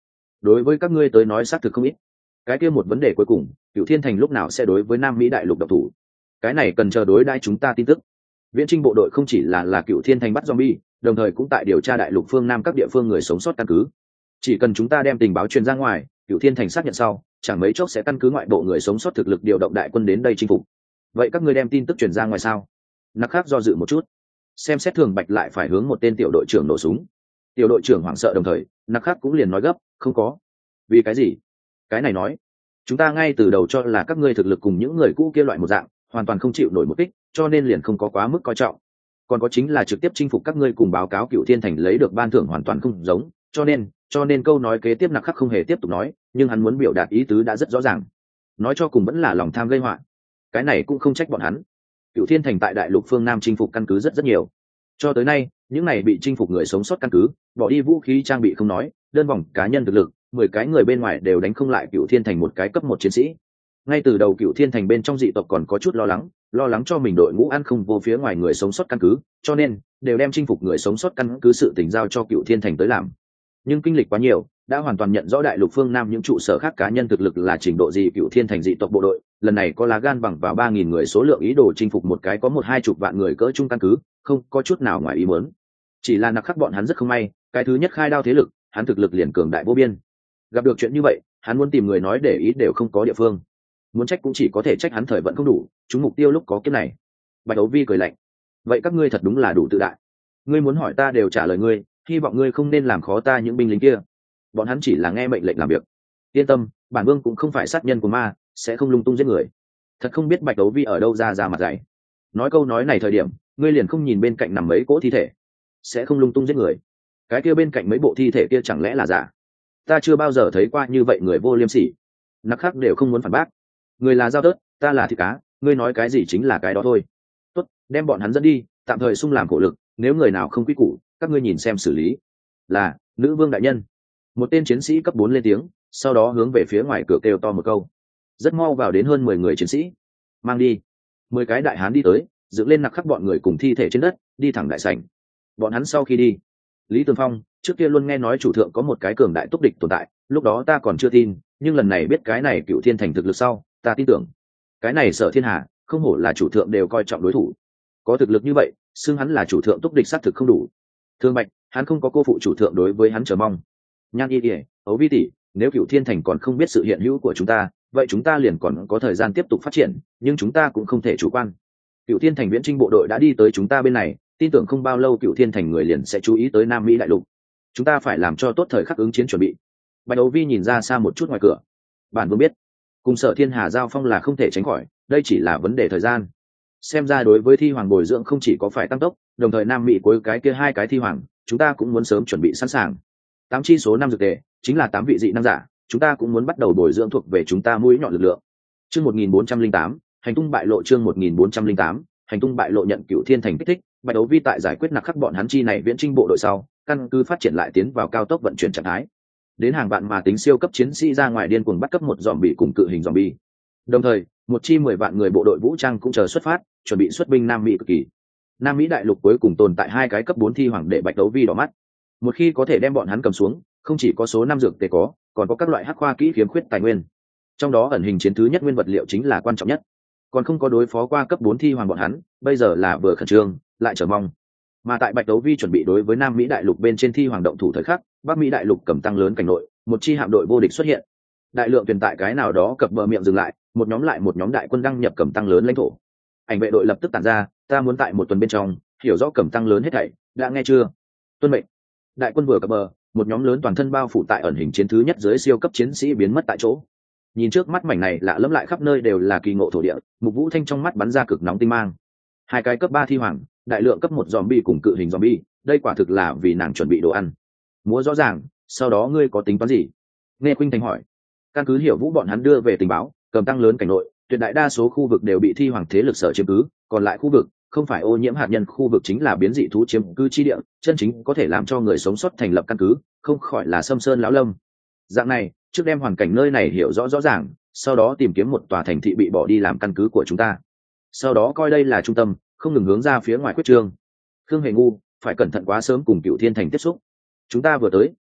đối với các ngươi tới nói xác thực không ít. Cái kia một vấn đề cuối cùng, Cửu Thiên Thành lúc nào sẽ đối với Nam Mỹ đại lục độc thủ? Cái này cần chờ đối đãi chúng ta tin tức. Viễn Trinh bộ đội không chỉ là Cửu Thiên Thành bắt zombie, đồng thời cũng tại điều tra đại lục phương Nam các địa phương người sống sót căn cứ. Chỉ cần chúng ta đem tình báo truyền ra ngoài, Cửu Thiên Thành xác nhận sau, chẳng mấy chốc sẽ căn cứ ngoại bộ người sống sót thực lực điều động đại quân đến đây chinh phục. Vậy các ngươi đem tin tức truyền ra ngoài sao? Nặc Khắc do dự một chút, xem xét Thường Bạch lại phải hướng một tên tiểu đội trưởng nổ súng. Tiểu đội trưởng hoảng sợ đồng thời, Nặc Khắc cũng liền nói gấp, không có. Vì cái gì? Cái này nói, chúng ta ngay từ đầu cho là các ngươi thực lực cùng những người cũ kia loại một dạng, hoàn toàn không chịu nổi một kích, cho nên liền không có quá mức coi trọng. Còn có chính là trực tiếp chinh phục các ngươi cùng báo cáo Cửu Thiên Thành lấy được ban thưởng hoàn toàn không giống, cho nên câu nói kế tiếp Nặc Khắc không hề tiếp tục nói, nhưng hắn muốn biểu đạt ý tứ đã rất rõ ràng. Nói cho cùng vẫn là lòng tham gây họa. Cái này cũng không trách bọn hắn. Cửu Thiên Thành tại đại lục phương Nam chinh phục căn cứ rất nhiều. Cho tới nay, những này bị chinh phục người sống sót căn cứ, bỏ đi vũ khí trang bị không nói, đơn vòng cá nhân thực lực, 10 cái người bên ngoài đều đánh không lại Cửu Thiên Thành một cái cấp 1 chiến sĩ. Ngay từ đầu Cửu Thiên Thành bên trong dị tộc còn có chút lo lắng cho mình đội ngũ ăn không vô phía ngoài người sống sót căn cứ, cho nên đều đem chinh phục người sống sót căn cứ sự tình giao cho Cửu Thiên Thành tới làm. Nhưng kinh lịch quá nhiều, đã hoàn toàn nhận rõ đại lục phương Nam những trụ sở khác cá nhân thực lực là trình độ gì. Cửu Thiên Thành dị tộc bộ đội lần này có lá gan bằng vào 3.000 người số lượng ý đồ chinh phục một cái có 1-2 vạn người cỡ trung căn cứ, không có chút nào ngoài ý muốn. Chỉ là Nặc Khắc bọn hắn rất không may, cái thứ nhất khai đao thế lực, hắn thực lực liền cường đại vô biên. Gặp được chuyện như vậy, hắn muốn tìm người nói để ý đều không có địa phương. Muốn trách cũng chỉ có thể trách hắn thời vận không đủ, chúng mục tiêu lúc có kiếp này. Bạch Đấu Vi cười lạnh, vậy các ngươi thật đúng là đủ tự đại. Ngươi muốn hỏi ta đều trả lời ngươi, hy vọng ngươi không nên làm khó ta những binh lính kia. Bọn hắn chỉ là nghe mệnh lệnh làm việc. Yên tâm, bản vương cũng không phải sát nhân của ma, sẽ không lung tung giết người. Thật không biết Bạch Đấu Vi ở đâu ra mặt dày. Nói câu nói này thời điểm, ngươi liền không nhìn bên cạnh nằm mấy cỗ thi thể, sẽ không lung tung giết người. Cái kia bên cạnh mấy bộ thi thể kia chẳng lẽ là giả? Ta chưa bao giờ thấy qua như vậy người vô liêm sỉ. Nặc Khắc đều không muốn phản bác. Người là dao tớt, ta là thịt cá, ngươi nói cái gì chính là cái đó thôi. Tốt, đem bọn hắn dẫn đi, tạm thời xung làm khổ lực, nếu người nào không quy củ, các ngươi nhìn xem xử lý. Là, nữ vương đại nhân. Một tên chiến sĩ cấp 4 lên tiếng, sau đó hướng về phía ngoài cửa kêu to một câu. Rất mau vào đến hơn 10 người chiến sĩ. Mang đi. 10 cái đại hán đi tới, dựng lên Nặc Khắc bọn người cùng thi thể trên đất, đi thẳng đại sảnh. Bọn hắn sau khi đi, Lý Tường Phong trước kia luôn nghe nói chủ thượng có một cái cường đại túc địch tồn tại, lúc đó ta còn chưa tin, nhưng lần này biết cái này Cửu Thiên Thành thực lực sau, ta tin tưởng. Cái này Sở Thiên Hà, không hổ là chủ thượng đều coi trọng đối thủ. Có thực lực như vậy, xưng hắn là chủ thượng túc địch xác thực không đủ. Thương Bạch, hắn không có cô phụ chủ thượng đối với hắn chờ mong. Nhan Y Điệp, Ấu Vi tỷ, nếu Cửu Thiên Thành còn không biết sự hiện hữu của chúng ta, vậy chúng ta liền còn có thời gian tiếp tục phát triển, nhưng chúng ta cũng không thể chủ quan. Cửu Thiên Thành viễn trinh bộ đội đã đi tới chúng ta bên này, tin tưởng không bao lâu Cửu Thiên Thành người liền sẽ chú ý tới Nam Mỹ đại lục. Chúng ta phải làm cho tốt thời khắc ứng chiến chuẩn bị. Bạch Đấu Vi nhìn ra xa một chút ngoài cửa. Bản vương biết, cùng Sở Thiên Hà giao phong là không thể tránh khỏi, đây chỉ là vấn đề thời gian. Xem ra đối với thi hoàng bồi dưỡng không chỉ có phải tăng tốc, đồng thời Nam Mỹ cuối cái kia 2 cái thi hoàng, chúng ta cũng muốn sớm chuẩn bị sẵn sàng. 8 chi số 5 dược tề, chính là 8 vị dị năng giả, chúng ta cũng muốn bắt đầu bồi dưỡng thuộc về chúng ta mũi nhọn lực lượng. Chương 1408, hành tung bại lộ. Chương 1408, hành tung bại lộ. Nhận Cửu Thiên Thành kích thích, Bạch Đấu Vi tại giải quyết Nặc Khắc bọn hắn chi này viễn trinh bộ đội sau, căn cứ phát triển lại tiến vào cao tốc vận chuyển trạng thái. Đến hàng vạn mà tính siêu cấp chiến sĩ ra ngoài điên cuồng bắt cấp một zombie cùng cự hình zombie. Đồng thời, một chi 10 vạn người bộ đội vũ trang cũng chờ xuất phát, chuẩn bị xuất binh Nam Mỹ cực kỳ. Nam Mỹ đại lục cuối cùng tồn tại 2 cái cấp 4 thi hoàng để Bạch Đấu Vi đỏ mắt. Một khi có thể đem bọn hắn cầm xuống, không chỉ có số 5 dược tề có, còn có các loại hắc khoa kỹ khiếm khuyết tài nguyên. Trong đó ẩn hình chiến thứ nhất nguyên vật liệu chính là quan trọng nhất. Còn không có đối phó qua cấp 4 thi hoàng bọn hắn, bây giờ là vừa khẩn trương, lại chờ mong. Mà tại Bạch Đấu Vi chuẩn bị đối với Nam Mỹ đại lục bên trên thi hoàng động thủ thời khắc, Bắc Mỹ đại lục cầm tăng lớn cảnh nội, một chi hạm đội vô địch xuất hiện. Đại lượng tuyển tại cái nào đó cập bờ miệng dừng lại, một nhóm lại một nhóm đại quân đăng nhập cầm tăng lớn lãnh thổ. Ảnh vệ đội lập tức tản ra, ta muốn tại một tuần bên trong hiểu rõ cầm tăng lớn hết thảy, đã nghe chưa? Tuân mệnh. Đại quân vừa cập bờ, một nhóm lớn toàn thân bao phủ tại ẩn hình chiến thứ nhất dưới siêu cấp chiến sĩ biến mất tại chỗ. Nhìn trước mắt mảnh này lạ lẫm lại khắp nơi đều là kỳ ngộ thổ địa, Mục Vũ Thanh trong mắt bắn ra cực nóng tinh mang. 2 cái cấp 3 thi hoàng, đại lượng cấp 1 zombie cùng cự hình zombie, đây quả thực là vì nàng chuẩn bị đồ ăn. Múa rõ ràng, sau đó ngươi có tính toán gì? Nghe Khuynh Thành hỏi. Căn cứ Hiểu Vũ bọn hắn đưa về tình báo, cầm tăng lớn cảnh nội, tuyệt đại đa số khu vực đều bị thi hoàng thế lực sở chiếm cứ, còn lại khu vực không phải ô nhiễm hạt nhân khu vực chính là biến dị thú chiếm cư chi địa, chân chính có thể làm cho người sống sót thành lập căn cứ, không khỏi là Sâm Sơn lão lâm. Dạng này, trước đem hoàn cảnh nơi này hiểu rõ rõ ràng, sau đó tìm kiếm một tòa thành thị bị bỏ đi làm căn cứ của chúng ta. Sau đó coi đây là trung tâm, không ngừng hướng ra phía ngoài quyết trương. Khương Hề ngu, phải cẩn thận quá sớm cùng Cửu Thiên Thành tiếp xúc. Chúng ta vừa tới,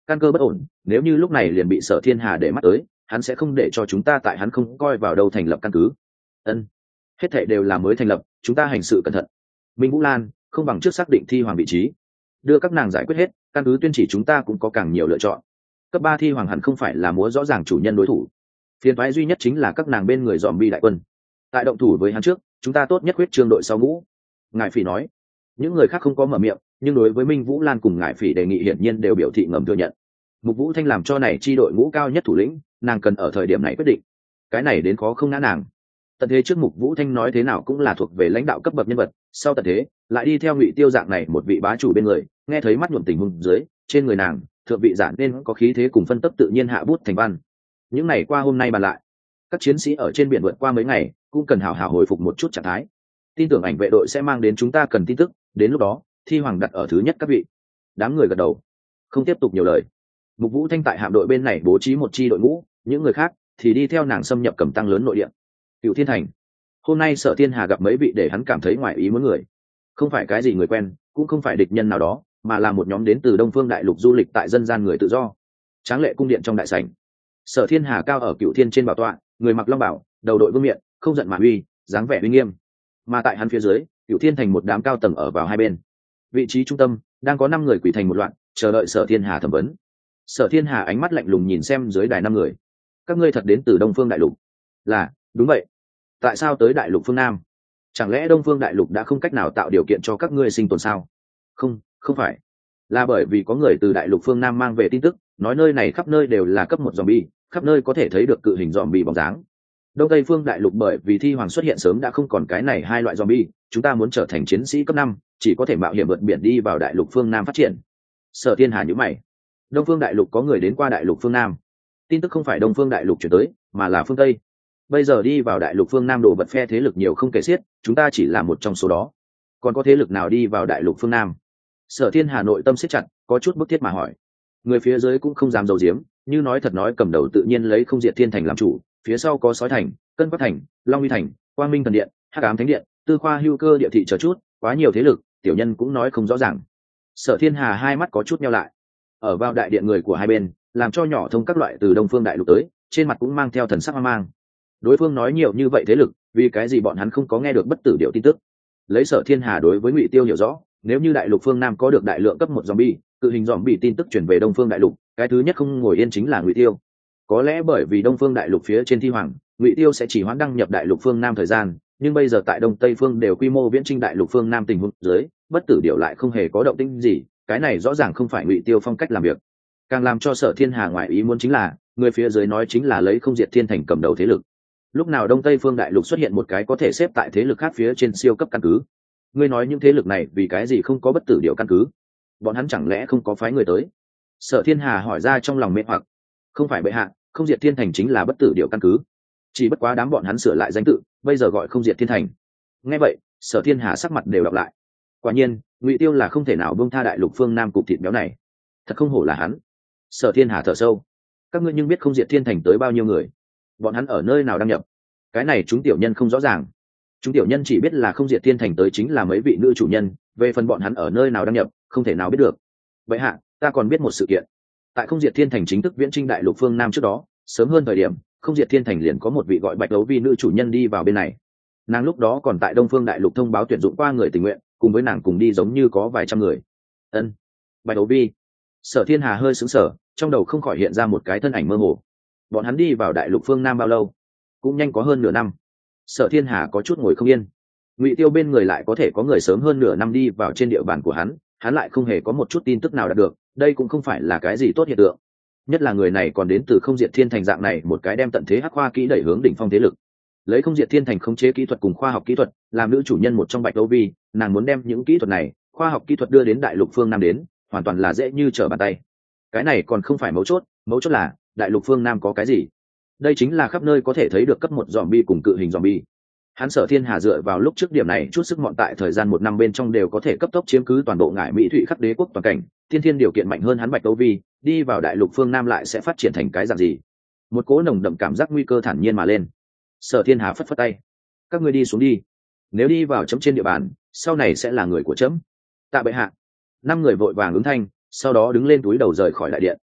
căn cơ bất ổn, nếu như lúc này liền bị Sở Thiên Hà để mắt tới, hắn sẽ không để cho chúng ta tại hắn không coi vào đâu thành lập căn cứ. Ân, hết thảy đều là mới thành lập, chúng ta hành sự cẩn thận. Minh Vũ Lan, không bằng trước xác định thi hoàng vị trí, đưa các nàng giải quyết hết, căn cứ tuyên chỉ chúng ta cũng có càng nhiều lựa chọn. Cấp 3 thi hoàng hẳn không phải là múa rõ ràng chủ nhân đối thủ, phiền toái duy nhất chính là các nàng bên người zombie đại quân. Tại động thủ với hắn trước, chúng ta tốt nhất huyết trương đội sau ngũ. Ngải Phỉ nói. Những người khác không có mở miệng, nhưng đối với Minh Vũ Lan cùng Ngải Phỉ đề nghị hiển nhiên đều biểu thị ngầm thừa nhận. Mục Vũ Thanh làm cho này chi đội ngũ cao nhất thủ lĩnh, nàng cần ở thời điểm này quyết định. Cái này đến khó không ngã nàng. Tận thế trước Mục Vũ Thanh nói thế nào cũng là thuộc về lãnh đạo cấp bậc nhân vật, sau tận thế lại đi theo Ngụy Tiêu dạng này một vị bá chủ bên người, nghe thấy mắt nhuộm tình huống dưới, trên người nàng thượng vị giản nên có khí thế cùng phân tấp tự nhiên hạ bút thành văn. Những ngày qua hôm nay bàn lại, các chiến sĩ ở trên biển vượt qua mấy ngày, cũng cần hào hào hồi phục một chút trạng thái. Tin tưởng ảnh vệ đội sẽ mang đến chúng ta cần tin tức, đến lúc đó thi hoàng đặt ở thứ nhất các vị. Đám người gật đầu, không tiếp tục nhiều lời. Mục Vũ Thanh tại hạm đội bên này bố trí một chi đội ngũ, những người khác thì đi theo nàng xâm nhập Cẩm Tăng lớn nội địa. Cựu Thiên Thành, hôm nay Sở Thiên Hà gặp mấy vị để hắn cảm thấy ngoài ý muốn người, không phải cái gì người quen, cũng không phải địch nhân nào đó, mà là một nhóm đến từ Đông Phương Đại Lục du lịch tại dân gian người tự do. Tráng lệ cung điện trong đại sảnh, Sở Thiên Hà cao ở Cựu Thiên trên bảo tọa, người mặc long bào, đầu đội vương miện, không giận mà uy, dáng vẻ uy nghiêm. Mà tại hắn phía dưới, Cựu Thiên Thành một đám cao tầng ở vào hai bên. Vị trí trung tâm đang có 5 người quỳ thành một loạt, chờ đợi Sở Thiên Hà thẩm vấn. Sở Thiên Hà ánh mắt lạnh lùng nhìn xem dưới đài 5 người. Các ngươi thật đến từ Đông Phương Đại Lục? Là, đúng vậy. Tại sao tới Đại Lục phương Nam? Chẳng lẽ Đông Phương Đại Lục đã không cách nào tạo điều kiện cho các ngươi sinh tồn sao? Không, không phải. Là bởi vì có người từ Đại Lục phương Nam mang về tin tức, nói nơi này khắp nơi đều là cấp 1 zombie, khắp nơi có thể thấy được cự hình zombie bóng dáng. Đông Tây Phương Đại Lục bởi vì thi hoàng xuất hiện sớm đã không còn cái này hai loại zombie, chúng ta muốn trở thành chiến sĩ cấp 5, chỉ có thể mạo hiểm vượt biển đi vào Đại Lục phương Nam phát triển. Sở Thiên Hà nhíu mày. Đông Phương Đại Lục có người đến qua Đại Lục phương Nam. Tin tức không phải Đông Phương Đại Lục chuyển tới, mà là phương Tây. Bây giờ đi vào Đại Lục phương Nam đổ vật phe thế lực nhiều không kể xiết, chúng ta chỉ là một trong số đó. Còn có thế lực nào đi vào Đại Lục phương Nam? Sở Thiên Hà nội tâm siết chặt, có chút bức thiết mà hỏi. Người phía dưới cũng không dám giấu giếm, như nói thật nói cầm đầu tự nhiên lấy Không Diệt Thiên Thành làm chủ, phía sau có Sói Thành, Cân Quắc Thành, Long Uy Thành, Quang Minh Thần Điện, Hắc Ám Thánh Điện, Tư Khoa Hưu Cơ địa thị chờ chút, quá nhiều thế lực, tiểu nhân cũng nói không rõ ràng. Sở Thiên Hà hai mắt có chút nheo lại. Ở vào đại điện người của hai bên, làm cho nhỏ thông các loại từ Đông Phương Đại Lục tới, trên mặt cũng mang theo thần sắc hoang mang. Đối phương nói nhiều như vậy thế lực, vì cái gì bọn hắn không có nghe được bất tử điệu tin tức? Lấy Sở Thiên Hà đối với Ngụy Tiêu hiểu rõ, nếu như Đại Lục phương Nam có được đại lượng cấp 1 zombie, cự hình zombie tin tức truyền về Đông Phương Đại Lục, cái thứ nhất không ngồi yên chính là Ngụy Tiêu. Có lẽ bởi vì Đông Phương Đại Lục phía trên thi hoàng, Ngụy Tiêu sẽ chỉ hoãn đăng nhập Đại Lục phương Nam thời gian, nhưng bây giờ tại Đông Tây phương đều quy mô viễn chinh Đại Lục phương Nam tình huống dưới, bất tử điệu lại không hề có động tĩnh gì, cái này rõ ràng không phải Ngụy Tiêu phong cách làm việc. Càng làm cho Sở Thiên Hà ngoại ý muốn chính là, người phía dưới nói chính là lấy Không Diệt Thiên Thành cầm đầu thế lực. Lúc nào Đông Tây phương Đại Lục xuất hiện một cái có thể xếp tại thế lực khác phía trên siêu cấp căn cứ? Ngươi nói những thế lực này vì cái gì không có bất tử điệu căn cứ? Bọn hắn chẳng lẽ không có phái người tới? Sở Thiên Hà hỏi ra trong lòng mê hoặc. Không phải bệ hạ, Không Diệt Thiên Thành chính là bất tử điệu căn cứ, chỉ bất quá đám bọn hắn sửa lại danh tự, bây giờ gọi Không Diệt Thiên Thành. Nghe vậy, Sở Thiên Hà sắc mặt đều đọc lại. Quả nhiên, Ngụy Tiêu là không thể nào buông tha Đại Lục phương Nam cục thịt béo này. Thật không hổ là hắn. Sở Thiên Hà thở sâu. Các ngươi nhưng biết Không Diệt Thiên Thành tới bao nhiêu người? Bọn hắn ở nơi nào đăng nhập? Cái này chúng tiểu nhân không rõ ràng. Chúng tiểu nhân chỉ biết là Không Diệt Thiên Thành tới chính là mấy vị nữ chủ nhân, về phần bọn hắn ở nơi nào đăng nhập, không thể nào biết được. Vậy hạ, ta còn biết một sự kiện. Tại Không Diệt Thiên Thành chính thức viễn chinh Đại Lục phương Nam trước đó, sớm hơn thời điểm, Không Diệt Thiên Thành liền có một vị gọi Bạch Đấu Vi nữ chủ nhân đi vào bên này. Nàng lúc đó còn tại Đông Phương Đại Lục thông báo tuyển dụng qua người tình nguyện, cùng với nàng cùng đi giống như có vài trăm người. Ân, Bạch Đấu Vi. Sở Thiên Hà hơi sững sờ, trong đầu không khỏi hiện ra một cái thân ảnh mơ hồ. Bọn hắn đi vào Đại Lục phương Nam bao lâu? Cũng nhanh có hơn nửa năm. Sở Thiên Hà có chút ngồi không yên. Ngụy Tiêu bên người lại có thể có người sớm hơn nửa năm đi vào trên địa bàn của hắn lại không hề có một chút tin tức nào đạt được, đây cũng không phải là cái gì tốt hiện tượng. Nhất là người này còn đến từ Không Diệt Thiên Thành dạng này một cái đem tận thế hắc khoa kỹ đẩy hướng đỉnh phong thế lực. Lấy Không Diệt Thiên Thành khống chế kỹ thuật cùng khoa học kỹ thuật, làm nữ chủ nhân một trong Bạch Đấu Vi, nàng muốn đem những kỹ thuật này, khoa học kỹ thuật đưa đến Đại Lục phương Nam đến, hoàn toàn là dễ như trở bàn tay. Cái này còn không phải mấu chốt là Đại Lục phương Nam có cái gì? Đây chính là khắp nơi có thể thấy được cấp 1 zombie cùng cự hình zombie. Hắn Sở Thiên Hà dựa vào lúc trước điểm này chút sức mọn tại thời gian 1 năm bên trong đều có thể cấp tốc chiếm cứ toàn bộ Ngải Mỹ Thụy Khắc Đế quốc toàn cảnh, tiên thiên điều kiện mạnh hơn hắn Bạch Đấu Vi, đi vào Đại Lục phương Nam lại sẽ phát triển thành cái dạng gì? Một cỗ nồng đậm cảm giác nguy cơ thản nhiên mà lên. Sở Thiên Hà phất phất tay, các ngươi đi xuống đi, nếu đi vào chấm trên địa bàn, sau này sẽ là người của chấm. Tạ bệ hạ. 5 người vội vàng ứng thanh, sau đó đứng lên túi đầu rời khỏi đại điện.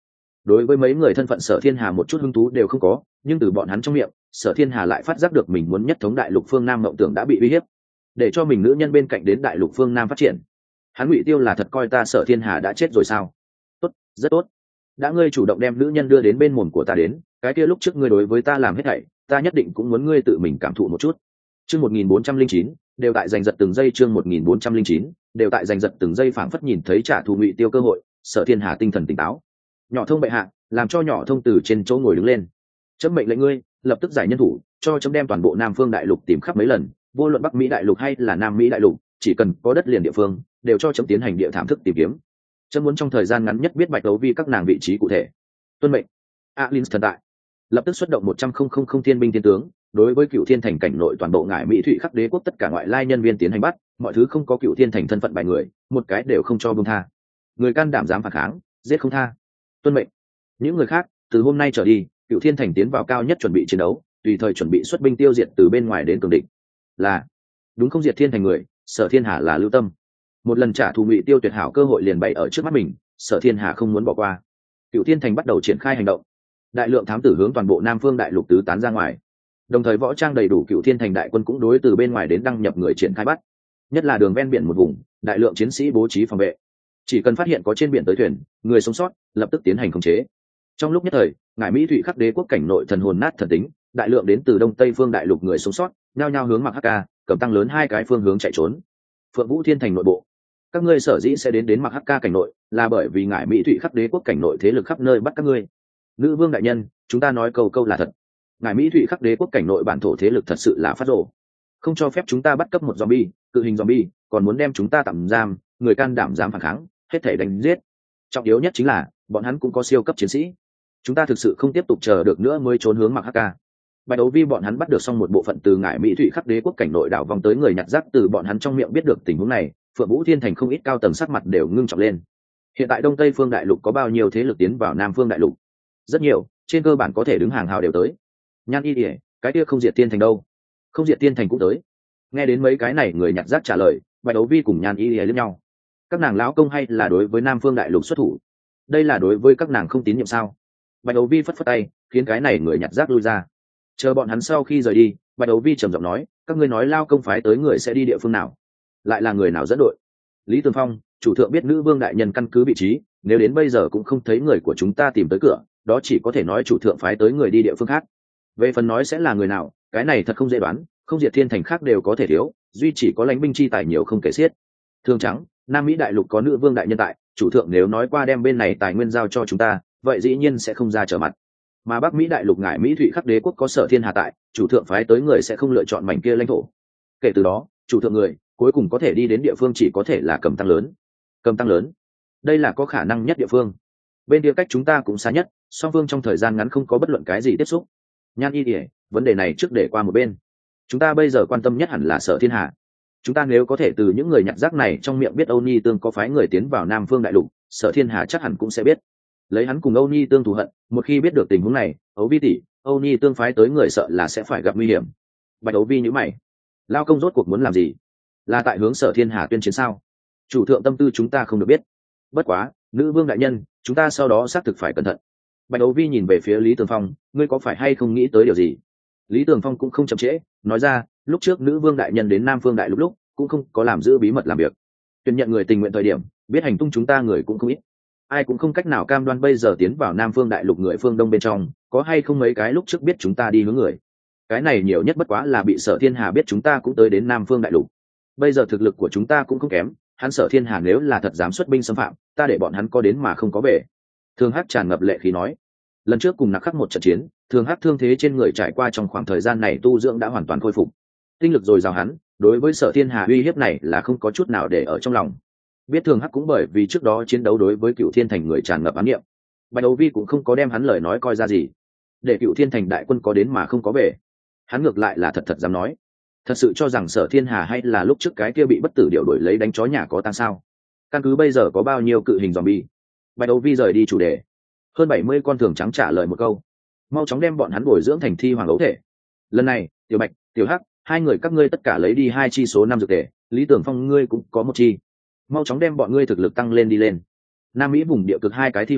đối với mấy người thân phận Sở Thiên Hà một chút hứng thú đều không có, nhưng từ bọn hắn trong miệng, Sở Thiên Hà lại phát giác được mình muốn nhất thống đại lục phương Nam mộng tưởng đã bị uy hiếp, để cho mình nữ nhân bên cạnh đến đại lục phương Nam phát triển. Hắn Ngụy Tiêu là thật coi ta Sở Thiên Hà đã chết rồi sao? Tốt, rất tốt. Đã ngươi chủ động đem nữ nhân đưa đến bên mồm của ta đến, cái kia lúc trước ngươi đối với ta làm hết thảy, ta nhất định cũng muốn ngươi tự mình cảm thụ một chút. Chương 1409, đều tại giành giật từng giây. Chương 1409, đều tại giành giật từng giây. Phảng phất nhìn thấy trả thù Ngụy Tiêu cơ hội, Sở Thiên Hà tinh thần tỉnh táo. Nhỏ Thông bệ hạ, làm cho Nhỏ Thông từ trên chỗ ngồi đứng lên. Chấm mệnh lệnh ngươi, lập tức giải nhân thủ, cho chấm đem toàn bộ Nam Phương Đại Lục tìm khắp mấy lần, vô luận Bắc Mỹ Đại Lục hay là Nam Mỹ Đại Lục, chỉ cần có đất liền địa phương, đều cho chấm tiến hành địa thảm thức tìm kiếm. Chấm muốn trong thời gian ngắn nhất biết Bạch Đấu Vi các nàng vị trí cụ thể. Tuân mệnh. Alin thần tại. Lập tức xuất động 100,000 thiên binh thiên tướng, đối với Cựu Thiên Thành cảnh nội toàn bộ ngải Mỹ Thụy Khắc Đế quốc tất cả ngoại lai nhân viên tiến hành bắt, mọi thứ không có Cựu Thiên Thành thân phận bài người, một cái đều không cho buông tha. Người can đảm dám phản kháng, giết không tha. Tuân mệnh. Những người khác, từ hôm nay trở đi, Cựu Thiên Thành tiến vào cao nhất chuẩn bị chiến đấu, tùy thời chuẩn bị xuất binh tiêu diệt từ bên ngoài đến cường địch. Là đúng không? Diệt Thiên Thành người, Sở Thiên Hà là lưu tâm. Một lần trả thù Ngụy Tiêu tuyệt hảo cơ hội liền bày ở trước mắt mình, Sở Thiên Hà không muốn bỏ qua. Cựu Thiên Thành bắt đầu triển khai hành động, đại lượng thám tử hướng toàn bộ Nam Phương Đại Lục tứ tán ra ngoài, đồng thời võ trang đầy đủ Cựu Thiên Thành đại quân cũng đối từ bên ngoài đến đăng nhập người triển khai bắt, nhất là đường ven biển một vùng, đại lượng chiến sĩ bố trí phòng vệ, chỉ cần phát hiện có trên biển tới thuyền, người sống sót, lập tức tiến hành khống chế. Trong lúc nhất thời, ngải Mỹ Thụy Khắc Đế quốc cảnh nội thần hồn nát thần tính, đại lượng đến từ Đông Tây Phương Đại Lục người sống sót, nhao nhao hướng Mặc Hắc Ca, cầm tăng lớn hai cái phương hướng chạy trốn. Phượng Vũ Thiên Thành nội bộ, các ngươi sở dĩ sẽ đến Mặc Hắc Ca cảnh nội, là bởi vì ngải Mỹ Thụy Khắc Đế quốc cảnh nội thế lực khắp nơi bắt các ngươi. Nữ vương đại nhân, chúng ta nói câu câu là thật. Ngải Mỹ Thụy Khắc Đế quốc cảnh nội bản thổ thế lực thật sự là phát rồ, không cho phép chúng ta bắt cấp một zombie, cự hình zombie, còn muốn đem chúng ta tạm giam, người can đảm dám phản kháng, hết thảy đánh giết. Trọng yếu nhất chính là, bọn hắn cũng có siêu cấp chiến sĩ. Chúng ta thực sự không tiếp tục chờ được nữa mới trốn hướng Mặc Hắc Ca. Bạch Đấu Vi bọn hắn bắt được xong một bộ phận từ ngải Mỹ Thụy Khắc Đế quốc cảnh nội đảo vòng tới người nhặt rác, từ bọn hắn trong miệng biết được tình huống này, Phượng Vũ Thiên Thành không ít cao tầng sắc mặt đều ngưng trọng lên. Hiện tại Đông Tây Phương Đại Lục có bao nhiêu thế lực tiến vào Nam Phương Đại Lục? Rất nhiều, trên cơ bản có thể đứng hàng hào đều tới. Nhan Y Điệp, cái kia Không Diệt Tiên Thành đâu? Không Diệt Tiên Thành cũng tới. Nghe đến mấy cái này người nhặt rác trả lời, Bạch Đấu Vi cùng Nhan Y Điệp liếc nhau. Các nàng lão công hay là đối với Nam Phương Đại Lục xuất thủ? Đây là đối với các nàng không tín nhiệm sao? Bạch Đấu Vi phất phất tay, khiến cái này người nhặt rác lui ra. Chờ bọn hắn sau khi rời đi, Bạch Đấu Vi trầm giọng nói, các ngươi nói lao công phái tới người sẽ đi địa phương nào? Lại là người nào dẫn đội? Lý Tường Phong, chủ thượng biết nữ vương đại nhân căn cứ vị trí, nếu đến bây giờ cũng không thấy người của chúng ta tìm tới cửa, đó chỉ có thể nói chủ thượng phái tới người đi địa phương khác. Về phần nói sẽ là người nào, cái này thật không dễ đoán, Không Diệt Thiên Thành khác đều có thể thiếu, duy chỉ có lãnh binh chi tài nhiều không kể xiết. Thương Trắng, Nam Mỹ Đại Lục có nữ vương đại nhân tại, chủ thượng nếu nói qua đem bên này tài nguyên giao cho chúng ta, vậy dĩ nhiên sẽ không ra trở mặt. Mà Bắc Mỹ Đại Lục ngải Mỹ Thụy Khắc Đế quốc có Sở Thiên Hà tại, chủ thượng phái tới người sẽ không lựa chọn mảnh kia lãnh thổ. Kể từ đó, chủ thượng người cuối cùng có thể đi đến địa phương chỉ có thể là Cầm Tăng lớn. Cầm Tăng lớn, đây là có khả năng nhất địa phương. Bên kia cách chúng ta cũng xa nhất, song phương trong thời gian ngắn không có bất luận cái gì tiếp xúc. Nhan Y Điệp, vấn đề này trước để qua một bên. Chúng ta bây giờ quan tâm nhất hẳn là Sở Thiên Hà. Chúng ta nếu có thể từ những người nhặt rác này trong miệng biết Âu Ni Tương có phái người tiến vào Nam Phương Đại Lục, Sở Thiên Hà chắc hẳn cũng sẽ biết. Lấy hắn cùng Âu Ni Tương thù hận, một khi biết được tình huống này, Âu Vi tỷ, Âu Ni Tương phái tới người sợ là sẽ phải gặp nguy hiểm. Bạch Âu Vi nhíu mày, lao công rốt cuộc muốn làm gì? Là tại hướng Sở Thiên Hà tuyên chiến sao? Chủ thượng tâm tư chúng ta không được biết. Bất quá, nữ vương đại nhân, chúng ta sau đó xác thực phải cẩn thận. Bạch Âu Vi nhìn về phía Lý Tường Phong, ngươi có phải hay không nghĩ tới điều gì? Lý Tường Phong cũng không chậm trễ, nói ra, lúc trước nữ vương đại nhân đến Nam Phương Đại Lục lúc, cũng không có làm giữ bí mật làm việc. Tuyển nhận người tình nguyện thời điểm, biết hành tung chúng ta người cũng không ít. Ai cũng không cách nào cam đoan bây giờ tiến vào Nam Phương Đại Lục người phương Đông bên trong, có hay không mấy cái lúc trước biết chúng ta đi hướng người. Cái này nhiều nhất bất quá là bị Sở Thiên Hà biết chúng ta cũng tới đến Nam Phương Đại Lục. Bây giờ thực lực của chúng ta cũng không kém, hắn Sở Thiên Hà nếu là thật dám xuất binh xâm phạm, ta để bọn hắn có đến mà không có về. Thường Hắc tràn ngập lệ khí nói, lần trước cùng Nặc Khắc một trận chiến, Thường Hắc thương thế trên người trải qua trong khoảng thời gian này tu dưỡng đã hoàn toàn khôi phục, tinh lực dồi dào hắn, đối với Sở Thiên Hà uy hiếp này là không có chút nào để ở trong lòng. Biết Thường Hắc cũng bởi vì trước đó chiến đấu đối với Cựu Thiên Thành người tràn ngập ám niệm, Bạch Đấu Vi cũng không có đem hắn lời nói coi ra gì, để Cựu Thiên Thành đại quân có đến mà không có về, hắn ngược lại là thật thật dám nói. Thật sự cho rằng Sở Thiên Hà hay là lúc trước cái kia bị bất tử điệu đuổi lấy đánh chó nhà có tang sao? Căn cứ bây giờ có bao nhiêu cự hình zombie? Bạch Đấu Vi rời đi chủ đề. Hơn 70 con thường trắng trả lời một câu, mau chóng đem bọn hắn bồi dưỡng thành thi hoàng ấu thể. Lần này, Tiểu Bạch, Tiểu Hắc, hai người các ngươi tất cả lấy đi 2 chi số 5 dược tề, Lý Tưởng Phong ngươi cũng có 1 chi. Mau chóng đem bọn ngươi thực lực tăng lên đi lên. Nam Mỹ vùng địa cực 2 cái thi hoàng,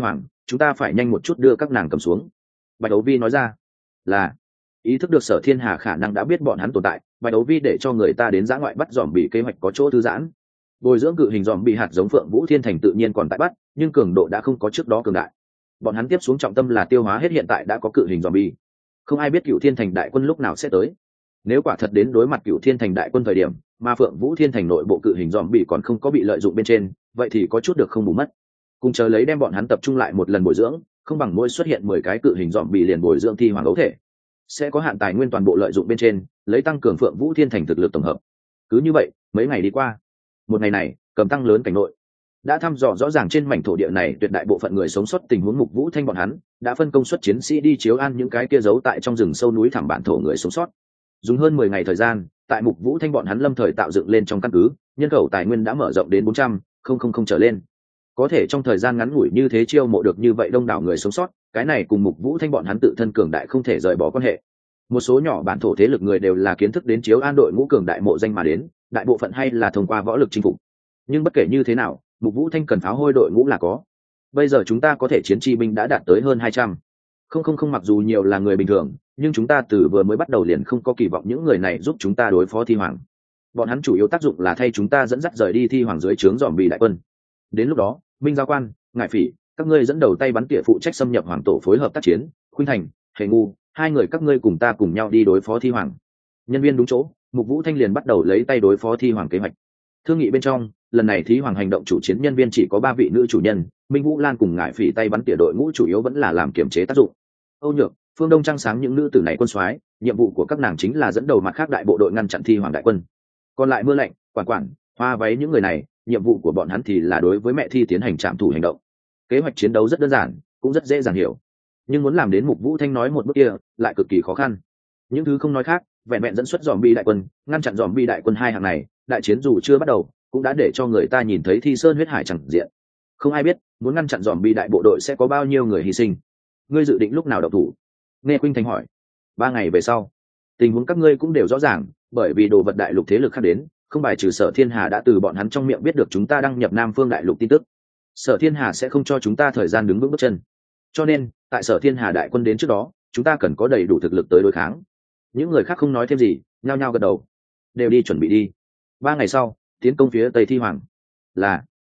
chúng ta phải nhanh một chút đưa các nàng cầm xuống. Bạch Đấu Vi nói ra. Là. Ý thức được Sở Thiên Hà khả năng đã biết bọn hắn tồn tại, Bạch Đấu Vi để cho người ta đến dã ngoại bắt dòm bị kế hoạch có chỗ thư giãn. Bồi dưỡng cự hình dòm bị hạt giống Phượng Vũ Thiên Thành tự nhiên còn tại bắt, nhưng cường độ đã không có trước đó cường đại. Bọn hắn tiếp xuống trọng tâm là tiêu hóa hết hiện tại đã có cự hình dòm bị. Không ai biết Cựu Thiên Thành đại quân lúc nào sẽ tới. Nếu quả thật đến đối mặt Cựu Thiên Thành đại quân thời điểm, mà Phượng Vũ Thiên Thành nội bộ cự hình dòm bị còn không có bị lợi dụng bên trên, vậy thì có chút được không bù mất. Cùng chờ lấy đem bọn hắn tập trung lại một lần bồi dưỡng, không bằng mỗi xuất hiện 10 cái cự hình dòm bị liền bồi dưỡng thi hoàng ấu thể. Sẽ có hạn tài nguyên toàn bộ lợi dụng bên trên, lấy tăng cường Phượng Vũ Thiên Thành thực lực tổng hợp. Cứ như vậy, mấy ngày đi qua. Một ngày này, Cầm Tăng lớn cảnh nội đã thăm dò rõ ràng trên mảnh thổ địa này tuyệt đại bộ phận người sống sót tình huống. Mục Vũ Thanh bọn hắn đã phân công suất chiến sĩ đi chiếu an những cái kia giấu tại trong rừng sâu núi thẳm bản thổ người sống sót. Dùng hơn 10 ngày thời gian, tại Mục Vũ Thanh bọn hắn lâm thời tạo dựng lên trong căn cứ, nhân khẩu tài nguyên đã mở rộng đến 400,000 trở lên. Có thể trong thời gian ngắn ngủi như thế chiêu mộ được như vậy đông đảo người sống sót, cái này cùng Mục Vũ Thanh bọn hắn tự thân cường đại không thể rời bỏ quan hệ. Một số nhỏ bản thổ thế lực người đều là kiến thức đến chiếu an đội ngũ cường đại mộ danh mà đến, đại bộ phận hay là thông qua võ lực chinh phục. Nhưng bất kể như thế nào, Mục Vũ Thanh cần pháo hôi đội ngũ là có. Bây giờ chúng ta có thể chiến chi binh đã đạt tới hơn 200. Không mặc dù nhiều là người bình thường, nhưng chúng ta từ vừa mới bắt đầu liền không có kỳ vọng những người này giúp chúng ta đối phó thi hoàng. Bọn hắn chủ yếu tác dụng là thay chúng ta dẫn dắt rời đi thi hoàng dưới trướng dòm bì đại quân. Đến lúc đó, Minh Giao Quan, Ngải Phỉ, các ngươi dẫn đầu tay bắn tỉa phụ trách xâm nhập hoàng tổ phối hợp tác chiến, Khuynh Thành, Hề Ngu, hai người các ngươi cùng ta cùng nhau đi đối phó thi hoàng. Nhân viên đúng chỗ, Mục Vũ Thanh liền bắt đầu lấy tay đối phó thi hoàng kế hoạch. Thương nghị bên trong, lần này thi hoàng hành động chủ chiến nhân viên chỉ có 3 vị nữ chủ nhân, Minh Vũ Lan cùng Ngải Phỉ tay bắn tỉa đội ngũ chủ yếu vẫn là làm kiểm chế tác dụng. Âu Nhược, Phương Đông Trăng Sáng những nữ tử này quân soái, nhiệm vụ của các nàng chính là dẫn đầu mặt khác đại bộ đội ngăn chặn thi hoàng đại quân. Còn lại Mưa Lạnh, Quản, Hoa Váy những người này, nhiệm vụ của bọn hắn thì là đối với mẹ thi tiến hành trạm thủ hành động. Kế hoạch chiến đấu rất đơn giản, cũng rất dễ dàng hiểu, nhưng muốn làm đến Mục Vũ Thanh nói một bước kia lại cực kỳ khó khăn. Những thứ không nói khác, vẹn vẹn dẫn xuất dòm bi đại quân, ngăn chặn dòm bi đại quân hai hàng này, đại chiến dù chưa bắt đầu cũng đã để cho người ta nhìn thấy thi sơn huyết hải chẳng diện. Không ai biết muốn ngăn chặn dòm bi đại bộ đội sẽ có bao nhiêu người hy sinh. Ngươi dự định lúc nào động thủ? Nghe Khuynh Thành hỏi. 3 ngày về sau. Tình huống các ngươi cũng đều rõ ràng, bởi vì đồ vật đại lục thế lực khác đến, không bài trừ Sở Thiên Hà đã từ bọn hắn trong miệng biết được chúng ta đăng nhập Nam Phương đại lục tin tức. Sở Thiên Hà sẽ không cho chúng ta thời gian đứng vững bước chân, cho nên tại Sở Thiên Hà đại quân đến trước đó, chúng ta cần có đầy đủ thực lực tới đối kháng. Những người khác không nói thêm gì, nhao nhao gật đầu. Đều đi chuẩn bị đi. 3 ngày sau, tiến công phía Tây Thi Hoàng. Là.